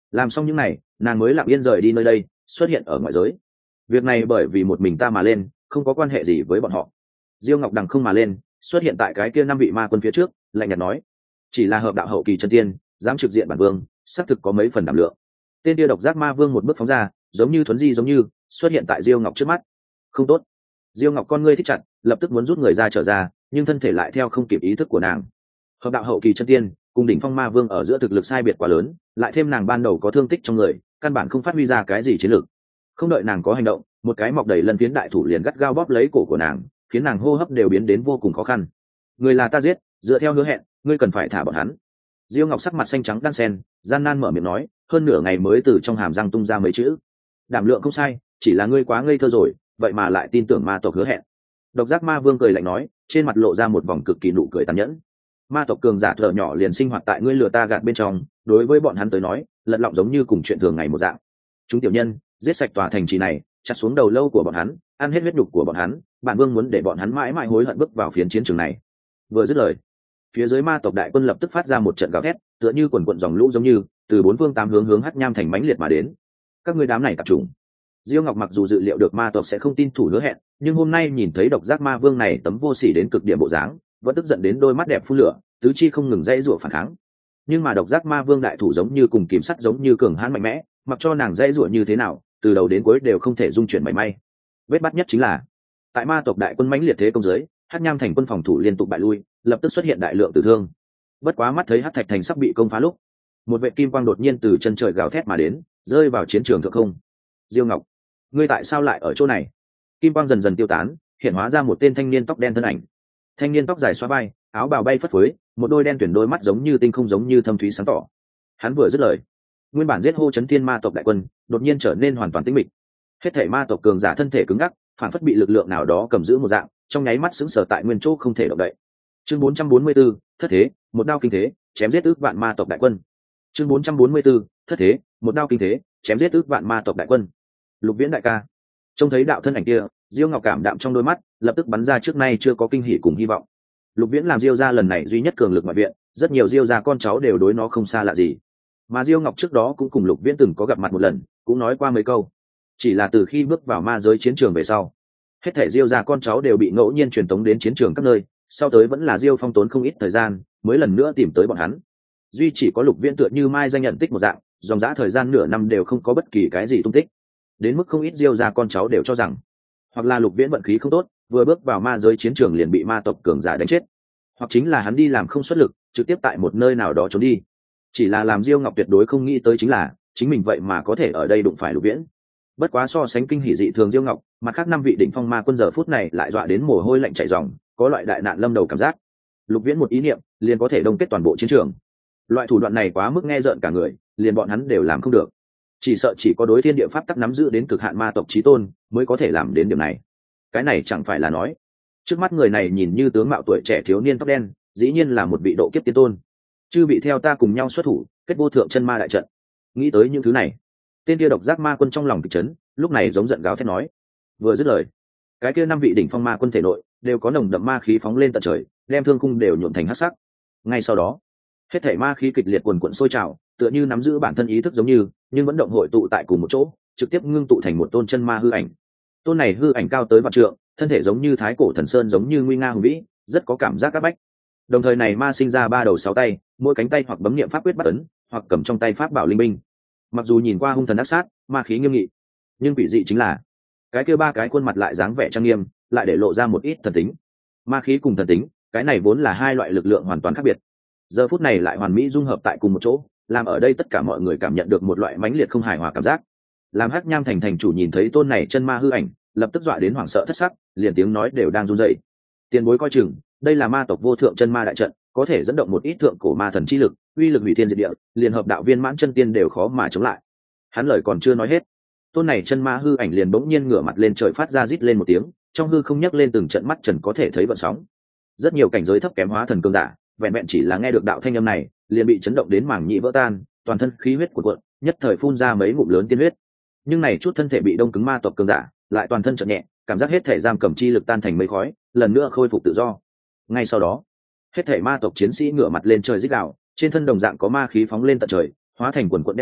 Làm xong những này, nàng mới lặng yên rời đi nơi đây, xuất hiện ở ngoại giới. Việc này bởi vì một mình ta mà lên, không có quan hệ gì với bọn họ. Diêu Ngọc đằng không mà lên, xuất hiện tại cái kia năm vị ma quân phía trước, lạnh nhạt nói: chỉ là hợp đạo hậu kỳ chân tiên, dám trực diện bản vương, xác thực có mấy phần đảm lượng. Tên kia độc giác ma vương một bước phóng ra, giống như thuấn di giống như xuất hiện tại Diêu Ngọc trước mắt. Không tốt. Diêu Ngọc con ngươi thích chặt, lập tức muốn rút người ra trở ra, nhưng thân thể lại theo không kịp ý thức của nàng. Hợp đạo hậu kỳ chân tiên cùng đỉnh phong ma vương ở giữa thực lực sai biệt quá lớn, lại thêm nàng ban đầu có thương tích trong người, căn bản không phát huy ra cái gì chiến lược. Không đợi nàng có hành động, một cái mọc đầy lân phiến đại thủ liền gắt gao bóp lấy cổ của nàng, khiến nàng hô hấp đều biến đến vô cùng khó khăn. Người là ta giết, dựa theo hứa hẹn, ngươi cần phải thả bọn hắn. Diêu Ngọc sắc mặt xanh trắng đan sen, gian nan mở miệng nói, hơn nửa ngày mới từ trong hàm răng tung ra mấy chữ. Đảm lượng không sai, chỉ là ngươi quá ngây thơ rồi, vậy mà lại tin tưởng ma tộc hứa hẹn. Độc giác ma vương cười lạnh nói, trên mặt lộ ra một vòng cực kỳ nụ cười tàn nhẫn. Ma tộc cường giả thợ nhỏ liền sinh hoạt tại ngươi lừa ta gạt bên trong, đối với bọn hắn tới nói, lật lọng giống như cùng chuyện thường ngày một dạng. Chúng tiểu nhân giết sạch tòa thành trì này, chặt xuống đầu lâu của bọn hắn, ăn hết huyết nhục của bọn hắn, bản vương muốn để bọn hắn mãi mãi hối hận bước vào phiến chiến trường này. Vừa dứt lời, phía dưới ma tộc đại quân lập tức phát ra một trận gào thét, tựa như quần quận dòng lũ giống như từ bốn phương tám hướng hướng Hắc Nham thành mãnh liệt mà đến. Các ngươi đám này tập trung. Diêu Ngọc mặc dù dự liệu được ma tộc sẽ không tin thủ hứa hẹn, nhưng hôm nay nhìn thấy độc giác ma vương này tấm vô sỉ đến cực điểm bộ dáng, vẫn tức giận đến đôi mắt đẹp phun lửa, tứ chi không ngừng dãy rủa phản kháng. Nhưng mà độc giác ma vương đại thủ giống như cùng kiếm sắt giống như cường hãn mạnh mẽ, mặc cho nàng dãy rủa như thế nào, từ đầu đến cuối đều không thể dung chuyển mảy may. Vết bắt nhất chính là, tại ma tộc đại quân mãnh liệt thế công dưới, Hắc Nham thành quân phòng thủ liên tục bại lui, lập tức xuất hiện đại lượng tử thương. Bất quá mắt thấy Hắc Thạch thành sắp bị công phá lúc, một vệ kim quang đột nhiên từ chân trời gào thét mà đến, rơi vào chiến trường thượng không. Diêu Ngọc, ngươi tại sao lại ở chỗ này? Kim quang dần dần tiêu tán, hiện hóa ra một tên thanh niên tóc đen thân ảnh. Thanh niên tóc dài xóa vai, áo bào bay phất phới, một đôi đen tuyển đôi mắt giống như tinh không giống như thâm thúy sáng tỏ. Hắn vừa dứt lời, nguyên bản giết hô chấn thiên ma tộc đại quân đột nhiên trở nên hoàn toàn tĩnh mịch. Hết thảy ma tộc cường giả thân thể cứng ngắc, phản phất bị lực lượng nào đó cầm giữ một dạng, trong nháy mắt sững sờ tại nguyên chỗ không thể động đậy. Chương bốn trăm bốn mươi 4, thất thế, một đao kinh thế, chém giết ước vạn ma tộc đại quân. Chương bốn trăm bốn mươi 4, thất thế, một đao kinh thế, chém giết ước vạn ma tộc đại quân. Lục Viễn đại ca, trông thấy đạo thân ảnh kia, Diêu Ngọc cảm đạm trong đôi mắt, lập tức bắn ra trước nay chưa có kinh hỉ cùng hy vọng. Lục Viễn làm Diêu gia lần này duy nhất cường lực ngoại viện, rất nhiều Diêu gia con cháu đều đối nó không xa lạ gì. Mà Diêu Ngọc trước đó cũng cùng Lục Viễn từng có gặp mặt một lần, cũng nói qua mấy câu. Chỉ là từ khi bước vào ma giới chiến trường về sau, hết thảy Diêu gia con cháu đều bị ngẫu nhiên truyền tống đến chiến trường các nơi, sau tới vẫn là Diêu Phong tốn không ít thời gian, mới lần nữa tìm tới bọn hắn. Duy chỉ có Lục Viễn tựa như mai danh nhận tích một dạng, dòng dã thời gian nửa năm đều không có bất kỳ cái gì tung tích. Đến mức không ít Diêu gia con cháu đều cho rằng, hoặc là Lục Viễn vận khí không tốt, vừa bước vào ma giới chiến trường liền bị ma tộc cường giả đánh chết, hoặc chính là hắn đi làm không xuất lực, trực tiếp tại một nơi nào đó trốn đi. Chỉ là làm Diêu Ngọc tuyệt đối không nghĩ tới chính là, chính mình vậy mà có thể ở đây đụng phải Lục Viễn. Bất quá so sánh kinh hỉ dị thường Diêu Ngọc, mặt khác năm vị đỉnh phong ma quân giờ phút này lại dọa đến mồ hôi lạnh chảy ròng, có loại đại nạn lâm đầu cảm giác. Lục Viễn một ý niệm, liền có thể đông kết toàn bộ chiến trường. Loại thủ đoạn này quá mức nghe rợn cả người, liền bọn hắn đều làm không được. Chỉ sợ chỉ có đối thiên địa pháp tắc nắm giữ đến cực hạn ma tộc chí tôn mới có thể làm đến điểm này. Cái này chẳng phải là nói, trước mắt người này nhìn như tướng mạo tuổi trẻ thiếu niên tóc đen, dĩ nhiên là một vị độ kiếp tiên tôn. Chư bị theo ta cùng nhau xuất thủ, kết vô thượng chân ma đại trận. Nghĩ tới những thứ này, tên kia độc giác ma quân trong lòng kịch chấn, lúc này giống giận gáo thét nói. Vừa dứt lời, cái kia năm vị đỉnh phong ma quân thể nội đều có nồng đậm ma khí phóng lên tận trời, đem thương khung đều nhuộm thành hắc sắc. Ngay sau đó, hết thảy ma khí kịch liệt cuồn cuộn sôi trào, tựa như nắm giữ bản thân ý thức giống như, nhưng vẫn động hội tụ tại cùng một chỗ, trực tiếp ngưng tụ thành một tôn chân ma hư ảnh. Tôn này hư ảnh cao tới vạn trượng, thân thể giống như thái cổ thần sơn giống như nguy nga hùng vĩ, rất có cảm giác áp bách. Đồng thời này ma sinh ra ba đầu sáu tay, mỗi cánh tay hoặc bấm niệm pháp quyết bắt ấn, hoặc cầm trong tay pháp bảo linh binh. Mặc dù nhìn qua hung thần ác sát, ma khí nghiêm nghị, nhưng quỷ dị chính là, cái kia ba cái khuôn mặt lại dáng vẻ trang nghiêm, lại để lộ ra một ít thần tính. Ma khí cùng thần tính, cái này vốn là hai loại lực lượng hoàn toàn khác biệt. Giờ phút này lại hoàn mỹ dung hợp tại cùng một chỗ, làm ở đây tất cả mọi người cảm nhận được một loại mãnh liệt không hài hòa cảm giác. Làm Hắc Nham thành thành chủ nhìn thấy tôn này chân ma hư ảnh, lập tức dọa đến hoảng sợ thất sắc, liền tiếng nói đều đang run rẩy. Tiền bối coi chừng, đây là ma tộc vô thượng chân ma đại trận, có thể dẫn động một ít thượng cổ ma thần chi lực, uy lực hủy thiên diệt địa, liền hợp đạo viên mãn chân tiên đều khó mà chống lại. Hắn lời còn chưa nói hết, tôn này chân ma hư ảnh liền bỗng nhiên ngửa mặt lên trời phát ra rít lên một tiếng, trong hư không nhấc lên từng trận mắt trần có thể thấy vận sóng. Rất nhiều cảnh giới thấp kém hóa thần cường giả, vẹn vẹn chỉ là nghe được đạo thanh âm này, liền bị chấn động đến màng nhĩ vỡ tan, toàn thân khí huyết cuộn cuộn, nhất thời phun ra mấy ngụm lớn tiên huyết. Nhưng này chút thân thể bị đông cứng ma tộc cường giả, lại toàn thân chợt nhẹ, cảm giác hết thể giam cầm chi lực tan thành mây khói, lần nữa khôi phục tự do. Ngay sau đó, hết thể ma tộc chiến sĩ ngửa mặt lên trời rít gào, trên thân đồng dạng có ma khí phóng lên tận trời, hóa thành quần quần đen đảo,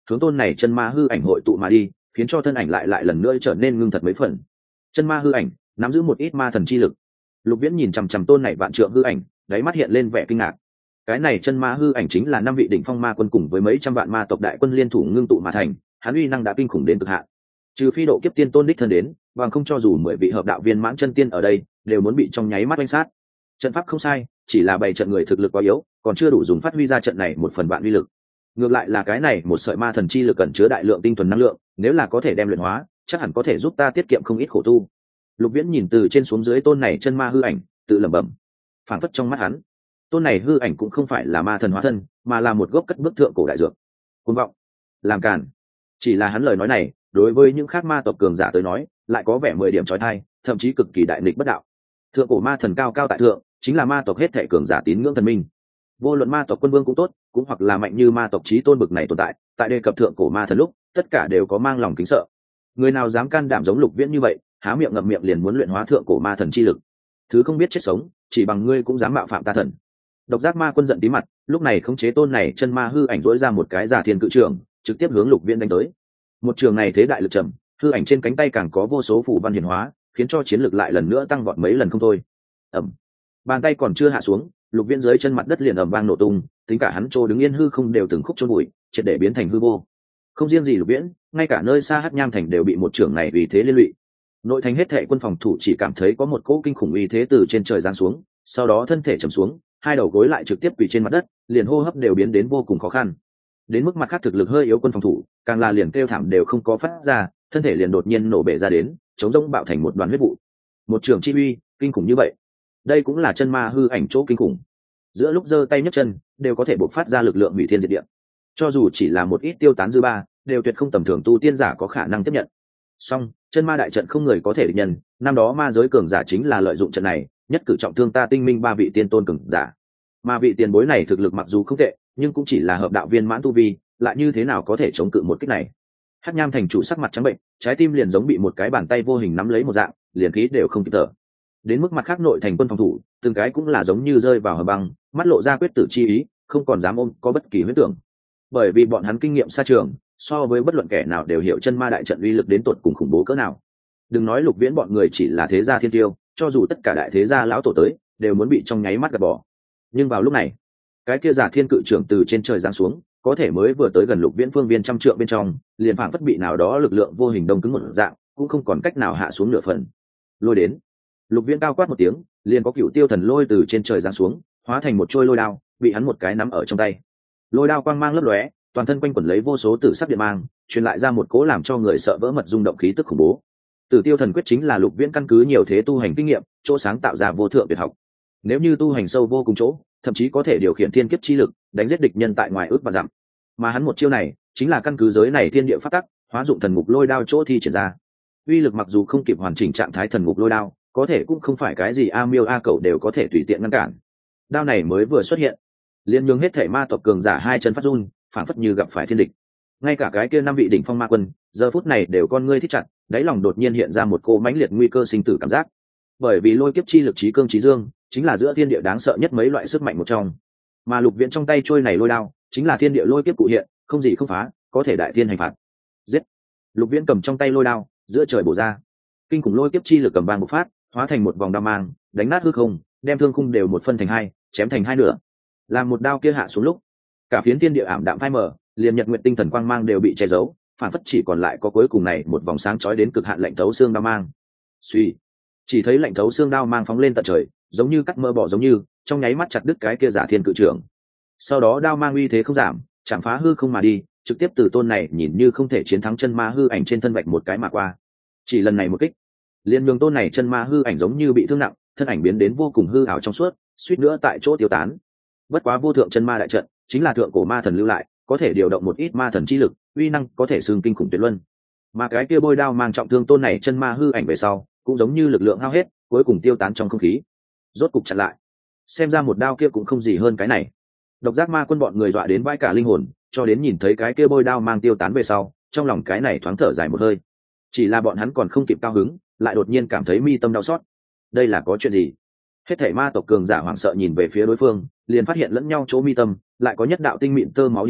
hướng tôn này chân ma hư ảnh hội tụ mà đi, khiến cho thân ảnh lại lại lần nữa trở nên ngưng thật mấy phần. Chân ma hư ảnh nắm giữ một ít ma thần chi lực. Lục Viễn nhìn chằm chằm tôn này vạn trượng hư ảnh, đáy mắt hiện lên vẻ kinh ngạc. Cái này chân ma hư ảnh chính là năm vị đỉnh phong ma quân cùng với mấy trăm vạn ma tộc đại quân liên thủ ngưng tụ mà thành, hắn uy năng đã kinh khủng đến cực hạn. Trừ phi độ kiếp tiên tôn đích thân đến, bằng không cho dù mười vị hợp đạo viên mãn chân tiên ở đây, đều muốn bị trong nháy mắt oanh sát. Trận pháp không sai, chỉ là bày trận người thực lực quá yếu, còn chưa đủ dùng phát huy ra trận này một phần vạn uy lực. Ngược lại là cái này một sợi ma thần chi lực cẩn chứa đại lượng tinh thuần năng lượng, nếu là có thể đem luyện hóa, chắc hẳn có thể giúp ta tiết kiệm không ít khổ tu. Lục Viễn nhìn từ trên xuống dưới tôn này chân ma hư ảnh, tự lẩm bẩm. Phảng phất trong mắt hắn, tôn này hư ảnh cũng không phải là ma thần hóa thân, mà là một gốc cất bước thượng cổ đại dược. Cuồng vọng, làm càn. Chỉ là hắn lời nói này, đối với những khác ma tộc cường giả tới nói, lại có vẻ mười điểm chói tai, thậm chí cực kỳ đại nghịch bất đạo. Thượng cổ ma thần cao cao tại thượng, chính là ma tộc hết thảy cường giả tín ngưỡng thần minh. Vô luận ma tộc quân vương cũng tốt, cũng hoặc là mạnh như ma tộc chí tôn bực này tồn tại, tại đề cập thượng cổ ma thần lúc, tất cả đều có mang lòng kính sợ. Người nào dám can đảm giống Lục Viễn như vậy, há miệng ngậm miệng liền muốn luyện hóa thượng cổ ma thần chi lực, thứ không biết chết sống, chỉ bằng ngươi cũng dám mạo phạm ta thần. Độc Giác Ma Quân giận tí mặt, lúc này khống chế tôn này chân ma hư ảnh rỗi ra một cái giả thiên cự trường, trực tiếp hướng Lục Viễn đánh tới. Một trường này thế đại lực trầm, hư ảnh trên cánh tay càng có vô số phù văn hiển hóa, khiến cho chiến lực lại lần nữa tăng vọt mấy lần không thôi. Ầm. Bàn tay còn chưa hạ xuống, Lục Viễn dưới chân mặt đất liền ầm vang nổ tung, tính cả hắn trô đứng yên hư không đều từng khúc chôn bụi, triệt để biến thành hư vô. Không riêng gì Lục Viễn, ngay cả nơi xa Hắc Nham thành đều bị một trường này vì thế liên lụy. Nội thành hết thệ quân phòng thủ chỉ cảm thấy có một cỗ kinh khủng uy thế từ trên trời giáng xuống, sau đó thân thể trầm xuống, hai đầu gối lại trực tiếp quỳ trên mặt đất, liền hô hấp đều biến đến vô cùng khó khăn. Đến mức mặt khác thực lực hơi yếu quân phòng thủ, càng là liền kêu thảm đều không có phát ra, thân thể liền đột nhiên nổ bể ra đến, chống rỗng bạo thành một đoàn huyết vụ. Một trường chi uy kinh khủng như vậy, đây cũng là chân ma hư ảnh chỗ kinh khủng. Giữa lúc giơ tay nhấc chân, đều có thể bộc phát ra lực lượng hủy thiên diệt địa. Cho dù chỉ là một ít tiêu tán dư ba, đều tuyệt không tầm thường tu tiên giả có khả năng tiếp nhận. Song, chân ma đại trận không người có thể địch nhân, năm đó ma giới cường giả chính là lợi dụng trận này, nhất cử trọng thương ta tinh minh ba vị tiên tôn cường giả. Mà vị tiền bối này thực lực mặc dù không tệ, nhưng cũng chỉ là hợp đạo viên mãn tu vi, lại như thế nào có thể chống cự một kích này. Hắc Nham thành chủ sắc mặt trắng bệnh, trái tim liền giống bị một cái bàn tay vô hình nắm lấy một dạng, liền khí đều không kịp thở. Đến mức mặt khác nội thành quân phòng thủ, từng cái cũng là giống như rơi vào hầm băng, mắt lộ ra quyết tử chi ý, không còn dám ôm có bất kỳ huyết tưởng. Bởi vì bọn hắn kinh nghiệm xa trường, so với bất luận kẻ nào đều hiểu chân ma đại trận uy lực đến tột cùng khủng bố cỡ nào. Đừng nói Lục Viễn bọn người chỉ là thế gia thiên tiêu, cho dù tất cả đại thế gia lão tổ tới, đều muốn bị trong nháy mắt gạt bỏ. Nhưng vào lúc này, cái kia giả thiên cự trưởng từ trên trời giáng xuống, có thể mới vừa tới gần Lục Viễn phương viên trăm trượng bên trong, liền phảng phất bị nào đó lực lượng vô hình đông cứng một dạng, cũng không còn cách nào hạ xuống nửa phần. Lôi đến. Lục Viễn cao quát một tiếng, liền có cựu tiêu thần lôi từ trên trời giáng xuống, hóa thành một trôi lôi đao, bị hắn một cái nắm ở trong tay. Lôi đao quang mang lấp lóe, toàn thân quanh quẩn lấy vô số tử sắc điện mang, truyền lại ra một cố làm cho người sợ vỡ mật rung động khí tức khủng bố. Tử Tiêu Thần Quyết chính là Lục Viễn căn cứ nhiều thế tu hành kinh nghiệm, chỗ sáng tạo ra vô thượng tuyệt học. Nếu như tu hành sâu vô cùng chỗ, thậm chí có thể điều khiển thiên kiếp chi lực, đánh giết địch nhân tại ngoài ước và dặm. Mà hắn một chiêu này, chính là căn cứ giới này thiên địa pháp tắc, hóa dụng thần ngục lôi đao chỗ thi triển ra. Uy lực mặc dù không kịp hoàn chỉnh trạng thái thần ngục lôi đao, có thể cũng không phải cái gì a miêu a cẩu đều có thể tùy tiện ngăn cản. Đao này mới vừa xuất hiện, liền nhường hết thể ma tộc cường giả hai chân phát run, phản phất như gặp phải thiên địch. Ngay cả cái kia năm vị đỉnh phong ma quân, giờ phút này đều con ngươi thích chặt, đáy lòng đột nhiên hiện ra một cô mãnh liệt nguy cơ sinh tử cảm giác. Bởi vì lôi kiếp chi lực trí cương trí dương, chính là giữa thiên địa đáng sợ nhất mấy loại sức mạnh một trong. Mà Lục Viễn trong tay trôi này lôi đao, chính là thiên địa lôi kiếp cụ hiện, không gì không phá, có thể đại thiên hành phạt. Giết! Lục Viễn cầm trong tay lôi đao, giữa trời bổ ra. Kinh khủng lôi kiếp chi lực cầm vang một phát, hóa thành một vòng đao mang, đánh nát hư không, đem thương khung đều một phân thành hai, chém thành hai nửa. Làm một đao kia hạ xuống lúc, cả phiến thiên địa ảm đạm phai mờ, liền nhật nguyện tinh thần quang mang đều bị che giấu, phản phất chỉ còn lại có cuối cùng này một vòng sáng chói đến cực hạn lạnh thấu xương đao mang. Suy, chỉ thấy lạnh thấu xương đao mang phóng lên tận trời, giống như cắt mỡ bỏ giống như, trong nháy mắt chặt đứt cái kia giả thiên cự trưởng. Sau đó đao mang uy thế không giảm, chạm phá hư không mà đi, trực tiếp từ tôn này nhìn như không thể chiến thắng chân ma hư ảnh trên thân vạch một cái mà qua. Chỉ lần này một kích, liền nhường tôn này chân ma hư ảnh giống như bị thương nặng, thân ảnh biến đến vô cùng hư ảo trong suốt, suýt nữa tại chỗ tiêu tán. Bất quá vô thượng chân ma đại trận chính là thượng cổ ma thần lưu lại, có thể điều động một ít ma thần chi lực, uy năng có thể xưng kinh khủng tuyệt luân. Mà cái kia bôi đao mang trọng thương tôn này chân ma hư ảnh về sau, cũng giống như lực lượng hao hết, cuối cùng tiêu tán trong không khí. Rốt cục chặn lại. Xem ra một đao kia cũng không gì hơn cái này. Độc Giác Ma Quân bọn người dọa đến vãi cả linh hồn, cho đến nhìn thấy cái kia bôi đao mang tiêu tán về sau, trong lòng cái này thoáng thở dài một hơi. Chỉ là bọn hắn còn không kịp cao hứng, lại đột nhiên cảm thấy mi tâm đau xót. Đây là có chuyện gì? Hết thảy ma tộc cường giả hoảng sợ nhìn về phía đối phương, liền phát hiện lẫn nhau chỗ mi tâm lại có nhất đạo tinh mịn tơ máu hiện hiện,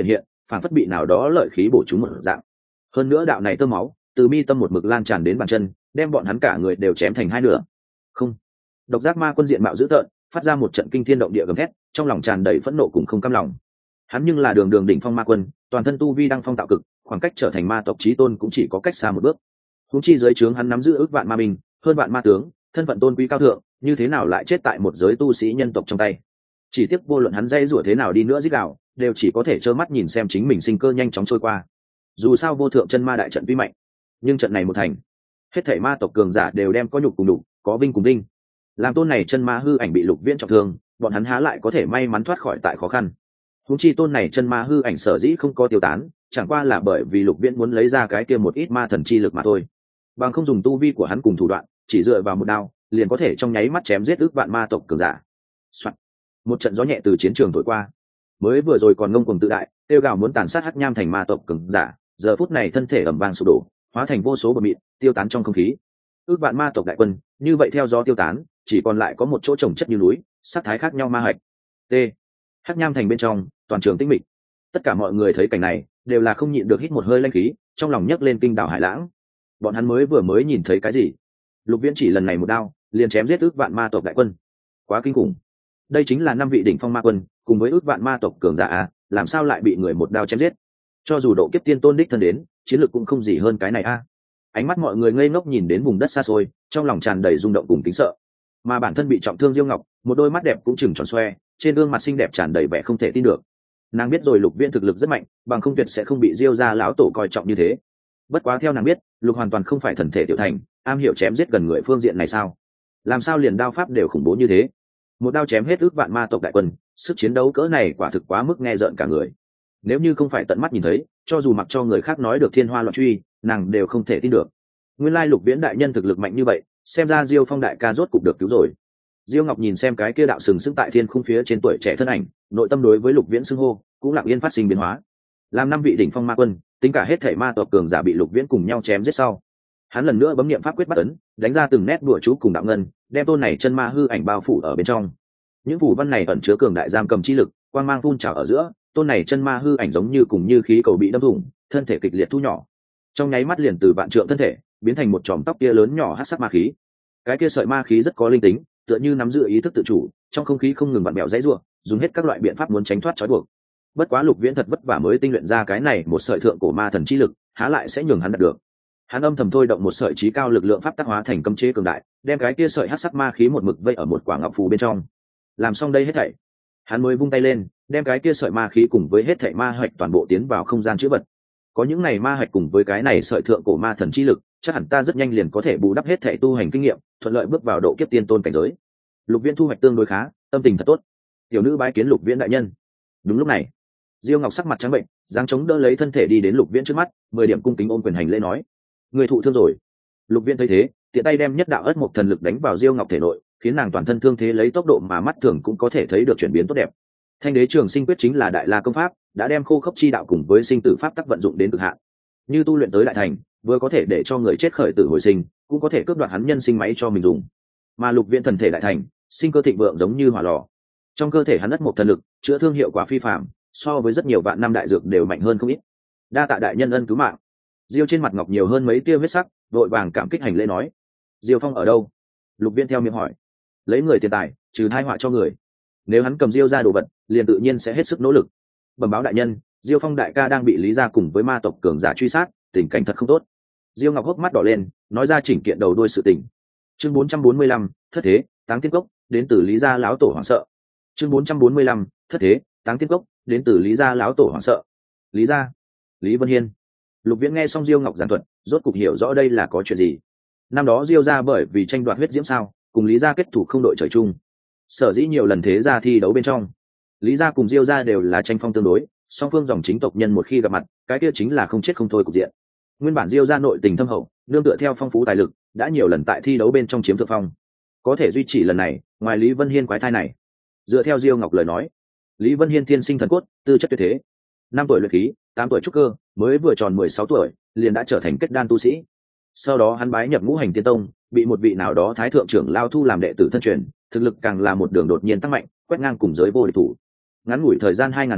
phản phất bị nào đó lợi khí bổ trúng một dạng. Hơn nữa đạo này tơ máu từ mi tâm một mực lan tràn đến bàn chân, đem bọn hắn cả người đều chém thành hai nửa. Không. Độc giác ma quân diện mạo dữ tợn, phát ra một trận kinh thiên động địa gầm thét, trong lòng tràn đầy phẫn nộ cùng không cam lòng. Hắn nhưng là đường đường đỉnh phong ma quân, toàn thân tu vi đăng phong tạo cực, khoảng cách trở thành ma tộc chí tôn cũng chỉ có cách xa một bước. Huống chi dưới trướng hắn nắm giữ ước vạn ma binh, hơn vạn ma tướng, thân phận tôn quý cao thượng, như thế nào lại chết tại một giới tu sĩ nhân tộc trong tay? Chỉ tiếc vô luận hắn dây rủa thế nào đi nữa giết đạo, đều chỉ có thể trơ mắt nhìn xem chính mình sinh cơ nhanh chóng trôi qua. Dù sao vô thượng chân ma đại trận tuy mạnh, nhưng trận này một thành, hết thảy ma tộc cường giả đều đem có nhục cùng đủ, có vinh cùng đinh. Làm tôn này chân ma hư ảnh bị Lục Viễn trọng thương, bọn hắn há lại có thể may mắn thoát khỏi tại khó khăn. Huống chi tôn này chân ma hư ảnh sở dĩ không có tiêu tán, chẳng qua là bởi vì Lục Viễn muốn lấy ra cái kia một ít ma thần chi lực mà thôi. Bằng không dùng tu vi của hắn cùng thủ đoạn, chỉ dựa vào một đao, liền có thể trong nháy mắt chém giết ước vạn ma tộc cường giả. Soạn. Một trận gió nhẹ từ chiến trường thổi qua. Mới vừa rồi còn ngông cuồng tự đại, tiêu gào muốn tàn sát Hắc Nham thành ma tộc cường giả, giờ phút này thân thể ầm vang sụp đổ, hóa thành vô số bọt mịn, tiêu tán trong không khí. Ước vạn ma tộc đại quân, như vậy theo gió tiêu tán, chỉ còn lại có một chỗ trồng chất như núi, sắc thái khác nhau ma hạch. T. Hắc Nham thành bên trong, toàn trường tĩnh mịch. Tất cả mọi người thấy cảnh này, đều là không nhịn được hít một hơi lãnh khí, trong lòng nhấc lên kinh đảo hải lãng. Bọn hắn mới vừa mới nhìn thấy cái gì? Lục Viễn chỉ lần này một đao, liền chém giết ước vạn ma tộc đại quân. Quá kinh khủng. Đây chính là năm vị đỉnh phong ma quân, cùng với ước vạn ma tộc cường giả a, làm sao lại bị người một đao chém giết? Cho dù độ kiếp tiên tôn đích thân đến, chiến lược cũng không gì hơn cái này a. Ánh mắt mọi người ngây ngốc nhìn đến vùng đất xa xôi, trong lòng tràn đầy rung động cùng kính sợ. Mà bản thân bị trọng thương Diêu Ngọc, một đôi mắt đẹp cũng chừng tròn xoe, trên gương mặt xinh đẹp tràn đầy vẻ không thể tin được. Nàng biết rồi Lục Viễn thực lực rất mạnh, bằng không tuyệt sẽ không bị Diêu gia lão tổ coi trọng như thế. Bất quá theo nàng biết, Lục hoàn toàn không phải thần thể tiểu thành, am hiểu chém giết gần người phương diện này sao? Làm sao liền đao pháp đều khủng bố như thế? Một đao chém hết ước vạn ma tộc đại quân, sức chiến đấu cỡ này quả thực quá mức nghe rợn cả người. Nếu như không phải tận mắt nhìn thấy, cho dù mặc cho người khác nói được thiên hoa loạn truy, nàng đều không thể tin được. Nguyên lai Lục Viễn đại nhân thực lực mạnh như vậy, xem ra Diêu Phong đại ca rốt cục được cứu rồi. Diêu Ngọc nhìn xem cái kia đạo sừng sững tại thiên khung phía trên tuổi trẻ thân ảnh, nội tâm đối với Lục Viễn xưng hô cũng lặng yên phát sinh biến hóa. Làm năm vị đỉnh phong ma quân, tính cả hết thảy ma tộc cường giả bị Lục Viễn cùng nhau chém giết sau, hắn lần nữa bấm niệm pháp quyết bắt ấn, đánh ra từng nét đùa chú cùng đạo ngân, đem tôn này chân ma hư ảnh bao phủ ở bên trong. Những phù văn này ẩn chứa cường đại giam cầm chi lực, quang mang phun trào ở giữa, tôn này chân ma hư ảnh giống như cùng như khí cầu bị đâm thủng, thân thể kịch liệt thu nhỏ. Trong nháy mắt liền từ vạn trượng thân thể, biến thành một chòm tóc kia lớn nhỏ hắc sắc ma khí. Cái kia sợi ma khí rất có linh tính, tựa như nắm giữ ý thức tự chủ, trong không khí không ngừng vặn bèo dãy rủa, dùng hết các loại biện pháp muốn tránh thoát trói buộc. Bất quá Lục Viễn thật vất vả mới tinh luyện ra cái này một sợi thượng cổ ma thần chi lực, há lại sẽ nhường hắn đạt được. Hắn âm thầm thôi động một sợi trí cao lực lượng pháp tác hóa thành cấm chế cường đại, đem cái kia sợi hắc sắc ma khí một mực vây ở một quả ngọc phù bên trong. Làm xong đây hết thảy, hắn mới vung tay lên, đem cái kia sợi ma khí cùng với hết thảy ma hạch toàn bộ tiến vào không gian chữ vật. Có những này ma hạch cùng với cái này sợi thượng cổ ma thần chi lực, chắc hẳn ta rất nhanh liền có thể bù đắp hết thảy tu hành kinh nghiệm, thuận lợi bước vào độ kiếp tiên tôn cảnh giới. Lục Viễn thu hoạch tương đối khá, tâm tình thật tốt. Tiểu nữ bái kiến Lục Viễn đại nhân. Đúng lúc này, Diêu Ngọc sắc mặt trắng bệnh, giáng chống đỡ lấy thân thể đi đến Lục Viễn trước mắt, mười điểm cung kính ôm quyền hành lễ nói: "Người thụ thương rồi." Lục Viễn thấy thế, tiện tay đem nhất đạo ất mộc thần lực đánh vào Diêu Ngọc thể nội, khiến nàng toàn thân thương thế lấy tốc độ mà mắt thường cũng có thể thấy được chuyển biến tốt đẹp. Thanh đế trường sinh quyết chính là đại la công pháp, đã đem khô khốc chi đạo cùng với sinh tử pháp tắc vận dụng đến cực hạn. Như tu luyện tới đại thành, vừa có thể để cho người chết khởi tử hồi sinh, cũng có thể cướp đoạt hắn nhân sinh máy cho mình dùng. Mà Lục Viễn thần thể đại thành, sinh cơ thịnh vượng giống như hỏa lò. Trong cơ thể hắn ất mộc thần lực, chữa thương hiệu quả phi phàm, so với rất nhiều vạn năm đại dược đều mạnh hơn không ít. Đa tạ đại nhân ân cứu mạng. Diêu trên mặt ngọc nhiều hơn mấy tia huyết sắc, vội vàng cảm kích hành lễ nói: "Diêu Phong ở đâu?" Lục Viễn theo miệng hỏi. "Lấy người tiền tài, trừ tai họa cho người. Nếu hắn cầm Diêu ra đồ vật, liền tự nhiên sẽ hết sức nỗ lực." Bẩm báo đại nhân, Diêu Phong đại ca đang bị Lý gia cùng với ma tộc cường giả truy sát, tình cảnh thật không tốt. Diêu Ngọc hốc mắt đỏ lên, nói ra chỉnh kiện đầu đuôi sự tình. Chương bốn trăm bốn mươi lăm, thất thế, táng tiên cốc, đến từ Lý gia lão tổ hoảng sợ. Chương bốn trăm bốn mươi lăm, thất thế, táng tiên cốc, đến từ Lý gia lão tổ hoảng sợ. Lý gia, Lý Vân Hiên. Lục Viễn nghe xong Diêu Ngọc giảng thuật, rốt cục hiểu rõ đây là có chuyện gì. Năm đó Diêu gia bởi vì tranh đoạt huyết diễm sao, cùng Lý gia kết thủ không đội trời chung. Sở dĩ nhiều lần thế gia thi đấu bên trong, Lý gia cùng Diêu gia đều là tranh phong tương đối, song phương dòng chính tộc nhân một khi gặp mặt, cái kia chính là không chết không thôi cục diện. Nguyên bản Diêu gia nội tình thâm hậu, nương tựa theo phong phú tài lực, đã nhiều lần tại thi đấu bên trong chiếm thượng phong. Có thể duy trì lần này, ngoài Lý Vân Hiên quái thai này. Dựa theo Diêu Ngọc lời nói, Lý Vân Hiên thiên sinh thần cốt, tư chất tuyệt thế. Năm tuổi luyện khí, tám tuổi trúc cơ, mới vừa tròn mười sáu tuổi, liền đã trở thành kết đan tu sĩ. Sau đó hắn bái nhập Ngũ Hành Tiên Tông, bị một vị nào đó thái thượng trưởng lao thu làm đệ tử thân truyền, thực lực càng là một đường đột nhiên tăng mạnh, quét ngang cùng giới vô địch thủ. Ngắn ngủi thời gian hai ngàn năm,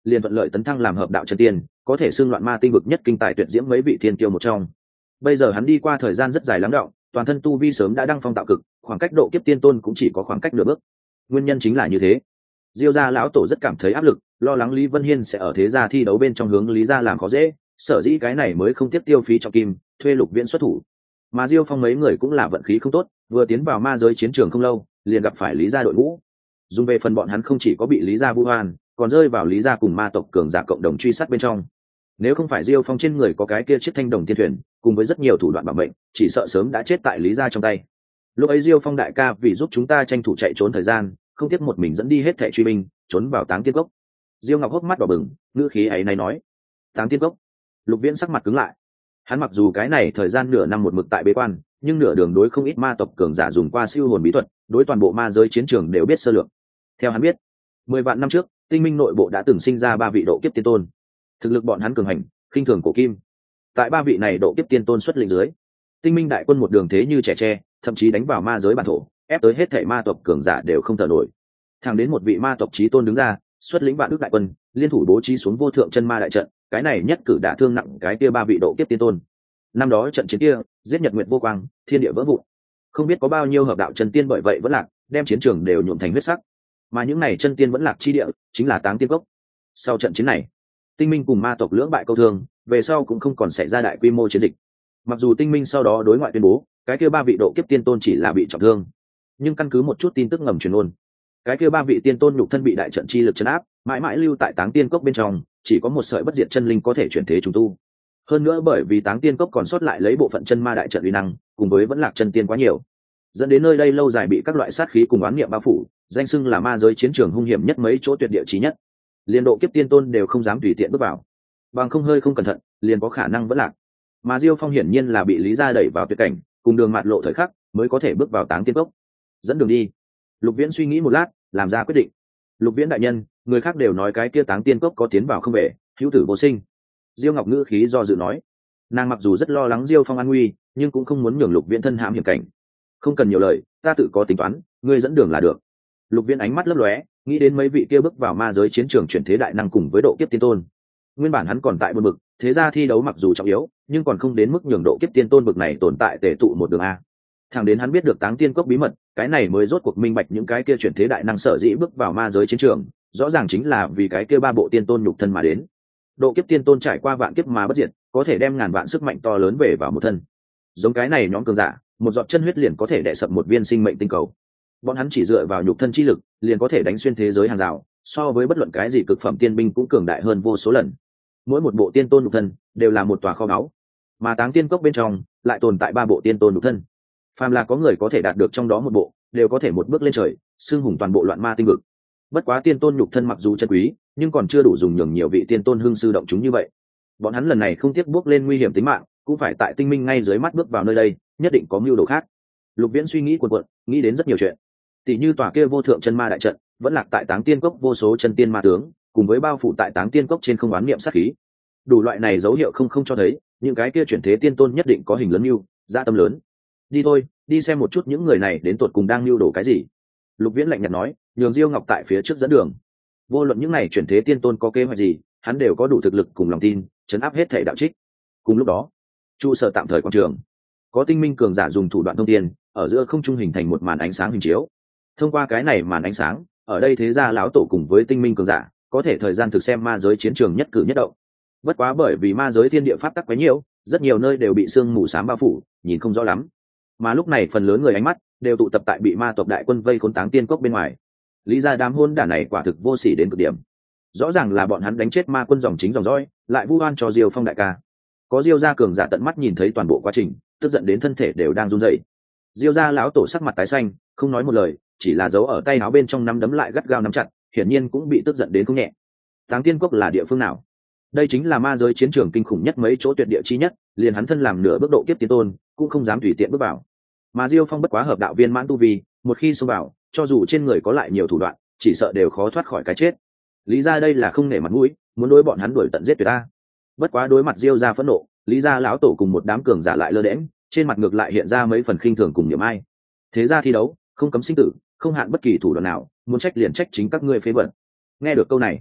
liền thuận lợi tấn thăng làm hợp đạo chân tiên, có thể xưng loạn ma tinh vực nhất kinh tài tuyệt diễm mấy vị thiên kiêu một trong. Bây giờ hắn đi qua thời gian rất dài lắng đọng, toàn thân tu vi sớm đã đăng phong tạo cực, khoảng cách độ kiếp tiên tôn cũng chỉ có khoảng cách nửa bước. Nguyên nhân chính là như thế. Diêu gia lão tổ rất cảm thấy áp lực, lo lắng Lý Vân Hiên sẽ ở thế gia thi đấu bên trong hướng Lý gia làm khó dễ, sở dĩ cái này mới không tiếp tiêu phí trọng kim, thuê Lục Viễn xuất thủ. Mà Diêu Phong mấy người cũng là vận khí không tốt, vừa tiến vào ma giới chiến trường không lâu, liền gặp phải Lý gia đội ngũ. Dùng về phần bọn hắn không chỉ có bị Lý gia vu oan, còn rơi vào Lý gia cùng ma tộc cường giả cộng đồng truy sát bên trong. Nếu không phải Diêu Phong trên người có cái kia chiếc thanh đồng tiên thuyền, cùng với rất nhiều thủ đoạn bảo mệnh, chỉ sợ sớm đã chết tại Lý gia trong tay. Lúc ấy Diêu Phong đại ca vì giúp chúng ta tranh thủ chạy trốn thời gian, không tiếc một mình dẫn đi hết thảy truy binh, trốn vào Táng Tiên Cốc. Diêu Ngọc hốc mắt đỏ bừng, ngữ khí ấy này nói: Táng Tiên Cốc. Lục Viễn sắc mặt cứng lại. Hắn mặc dù cái này thời gian nửa năm một mực tại bế quan, nhưng nửa đường đối không ít ma tộc cường giả dùng qua siêu hồn bí thuật, đối toàn bộ ma giới chiến trường đều biết sơ lược. Theo hắn biết, mười vạn năm trước, tinh minh nội bộ đã từng sinh ra ba vị độ kiếp tiên tôn. Thực lực bọn hắn cường hành, khinh thường cổ kim. Tại ba vị này độ kiếp tiên tôn xuất lĩnh dưới, tinh minh đại quân một đường thế như trẻ tre, thậm chí đánh vào ma giới bản thổ, ép tới hết thảy ma tộc cường giả đều không thở nổi. Thẳng đến một vị ma tộc chí tôn đứng ra, xuất lĩnh vạn đức đại quân, liên thủ bố trí xuống vô thượng chân ma đại trận, cái này nhất cử đả thương nặng cái kia ba vị độ kiếp tiên tôn. Năm đó trận chiến kia, giết nhật nguyệt vô quang, thiên địa vỡ vụn, không biết có bao nhiêu hợp đạo chân tiên bởi vậy vẫn lạc, đem chiến trường đều nhuộm thành huyết sắc. Mà những này chân tiên vẫn lạc chi địa, chính là Táng Tiên Cốc. Sau trận chiến này, tinh minh cùng ma tộc lưỡng bại câu thương, về sau cũng không còn xảy ra đại quy mô chiến dịch. Mặc dù tinh minh sau đó đối ngoại tuyên bố cái kia ba vị độ kiếp tiên tôn chỉ là bị trọng thương, nhưng căn cứ một chút tin tức ngầm truyền ôn, cái kia ba vị tiên tôn nhục thân bị đại trận chi lực chấn áp, mãi mãi lưu tại Táng Tiên Cốc bên trong, chỉ có một sợi bất diệt chân linh có thể chuyển thế trùng tu. Hơn nữa bởi vì Táng Tiên Cốc còn sót lại lấy bộ phận chân ma đại trận uy năng, cùng với vẫn lạc chân tiên quá nhiều, dẫn đến nơi đây lâu dài bị các loại sát khí cùng oán niệm bao phủ, danh xưng là ma giới chiến trường hung hiểm nhất mấy chỗ tuyệt địa chí nhất. Liên độ kiếp tiên tôn đều không dám tùy tiện bước vào, bằng không hơi không cẩn thận, liền có khả năng vẫn lạc. Mà Diêu Phong hiển nhiên là bị Lý gia đẩy vào tuyệt cảnh, cùng đường mạt lộ thời khắc, mới có thể bước vào Táng Tiên Cốc. Dẫn đường đi. Lục Viễn suy nghĩ một lát, làm ra quyết định. Lục Viễn đại nhân, người khác đều nói cái kia Táng Tiên Cốc có tiến vào không về, hữu tử vô sinh. Diêu Ngọc ngữ khí do dự nói. Nàng mặc dù rất lo lắng Diêu Phong an nguy, nhưng cũng không muốn nhường Lục Viễn thân hãm hiểm cảnh. Không cần nhiều lời, ta tự có tính toán, ngươi dẫn đường là được. Lục Viễn ánh mắt lấp lóe, nghĩ đến mấy vị kia bước vào ma giới chiến trường chuyển thế đại năng cùng với độ kiếp tiên tôn. Nguyên bản hắn còn tại buồn bực, thế ra thi đấu mặc dù trọng yếu, nhưng còn không đến mức nhường độ kiếp tiên tôn bực này tồn tại tề tụ một đường a. Thẳng đến hắn biết được Táng Tiên Cốc bí mật, cái này mới rốt cuộc minh bạch những cái kia chuyển thế đại năng sở dĩ bước vào ma giới chiến trường, rõ ràng chính là vì cái kia ba bộ tiên tôn nhục thân mà đến. Độ kiếp tiên tôn trải qua vạn kiếp mà bất diệt, có thể đem ngàn vạn sức mạnh to lớn về vào một thân. Giống cái này nhóm cường giả, một giọt chân huyết liền có thể đè sập một viên sinh mệnh tinh cầu. Bọn hắn chỉ dựa vào nhục thân chi lực, liền có thể đánh xuyên thế giới hàng rào, so với bất luận cái gì cực phẩm tiên binh cũng cường đại hơn vô số lần. Mỗi một bộ tiên tôn nhục thân đều là một tòa kho báu, mà Táng Tiên Cốc bên trong lại tồn tại ba bộ tiên tôn nhục thân. Phàm là có người có thể đạt được trong đó một bộ, đều có thể một bước lên trời, xưng hùng toàn bộ loạn ma tinh vực. Bất quá tiên tôn nhục thân mặc dù chân quý, nhưng còn chưa đủ dùng nhường nhiều vị tiên tôn hưng sư động chúng như vậy. Bọn hắn lần này không tiếc bước lên nguy hiểm tính mạng, cũng phải tại tinh minh ngay dưới mắt bước vào nơi đây, nhất định có mưu đồ khác. Lục Viễn suy nghĩ cuồn cuộn, nghĩ đến rất nhiều chuyện. Tỷ như tòa kia vô thượng chân ma đại trận, vẫn lạc tại Táng Tiên Cốc vô số chân tiên ma tướng, cùng với bao phủ tại Táng Tiên Cốc trên không oán niệm sát khí. Đủ loại này dấu hiệu không không cho thấy, những cái kia chuyển thế tiên tôn nhất định có hình lớn mưu, dạ tâm lớn. Đi thôi, đi xem một chút những người này đến tột cùng đang mưu đồ cái gì. Lục Viễn lạnh nhạt nói, nhường Diêu Ngọc tại phía trước dẫn đường. Vô luận những này chuyển thế tiên tôn có kế hoạch gì, hắn đều có đủ thực lực cùng lòng tin, chấn áp hết thể đạo trích. Cùng lúc đó, trụ sở tạm thời quảng trường, có tinh minh cường giả dùng thủ đoạn thông tiên, ở giữa không trung hình thành một màn ánh sáng hình chiếu. Thông qua cái này màn ánh sáng, ở đây thế gia lão tổ cùng với tinh minh cường giả, có thể thời gian thực xem ma giới chiến trường nhất cử nhất động. Bất quá bởi vì ma giới thiên địa pháp tắc quá nhiều, rất nhiều nơi đều bị sương mù xám bao phủ, nhìn không rõ lắm. Mà lúc này phần lớn người ánh mắt đều tụ tập tại bị ma tộc đại quân vây khốn Táng Tiên Cốc bên ngoài. Lý gia đám hôn đản này quả thực vô sỉ đến cực điểm. Rõ ràng là bọn hắn đánh chết ma quân dòng chính dòng dõi, lại vu oan cho Diêu Phong đại ca. Có Diêu gia cường giả tận mắt nhìn thấy toàn bộ quá trình, tức giận đến thân thể đều đang run rẩy. Diêu gia lão tổ sắc mặt tái xanh, không nói một lời, chỉ là giấu ở tay áo bên trong nắm đấm lại gắt gao nắm chặt, hiển nhiên cũng bị tức giận đến không nhẹ. Táng Tiên Cốc là địa phương nào? Đây chính là ma giới chiến trường kinh khủng nhất mấy chỗ tuyệt địa chi nhất, liền hắn thân làm nửa bước độ kiếp tiên tôn, cũng không dám tùy tiện bước vào. Mà Diêu Phong bất quá hợp đạo viên mãn tu vi, một khi xông vào, cho dù trên người có lại nhiều thủ đoạn, chỉ sợ đều khó thoát khỏi cái chết. Lý gia đây là không nể mặt mũi, muốn đối bọn hắn đuổi tận giết tuyệt ta. Bất quá đối mặt Diêu gia phẫn nộ, Lý gia lão tổ cùng một đám cường giả lại lơ đễnh, trên mặt ngược lại hiện ra mấy phần khinh thường cùng niệm ai. Thế gia thi đấu, không cấm sinh tử, không hạn bất kỳ thủ đoạn nào, muốn trách liền trách chính các ngươi phế bẩn. Nghe được câu này,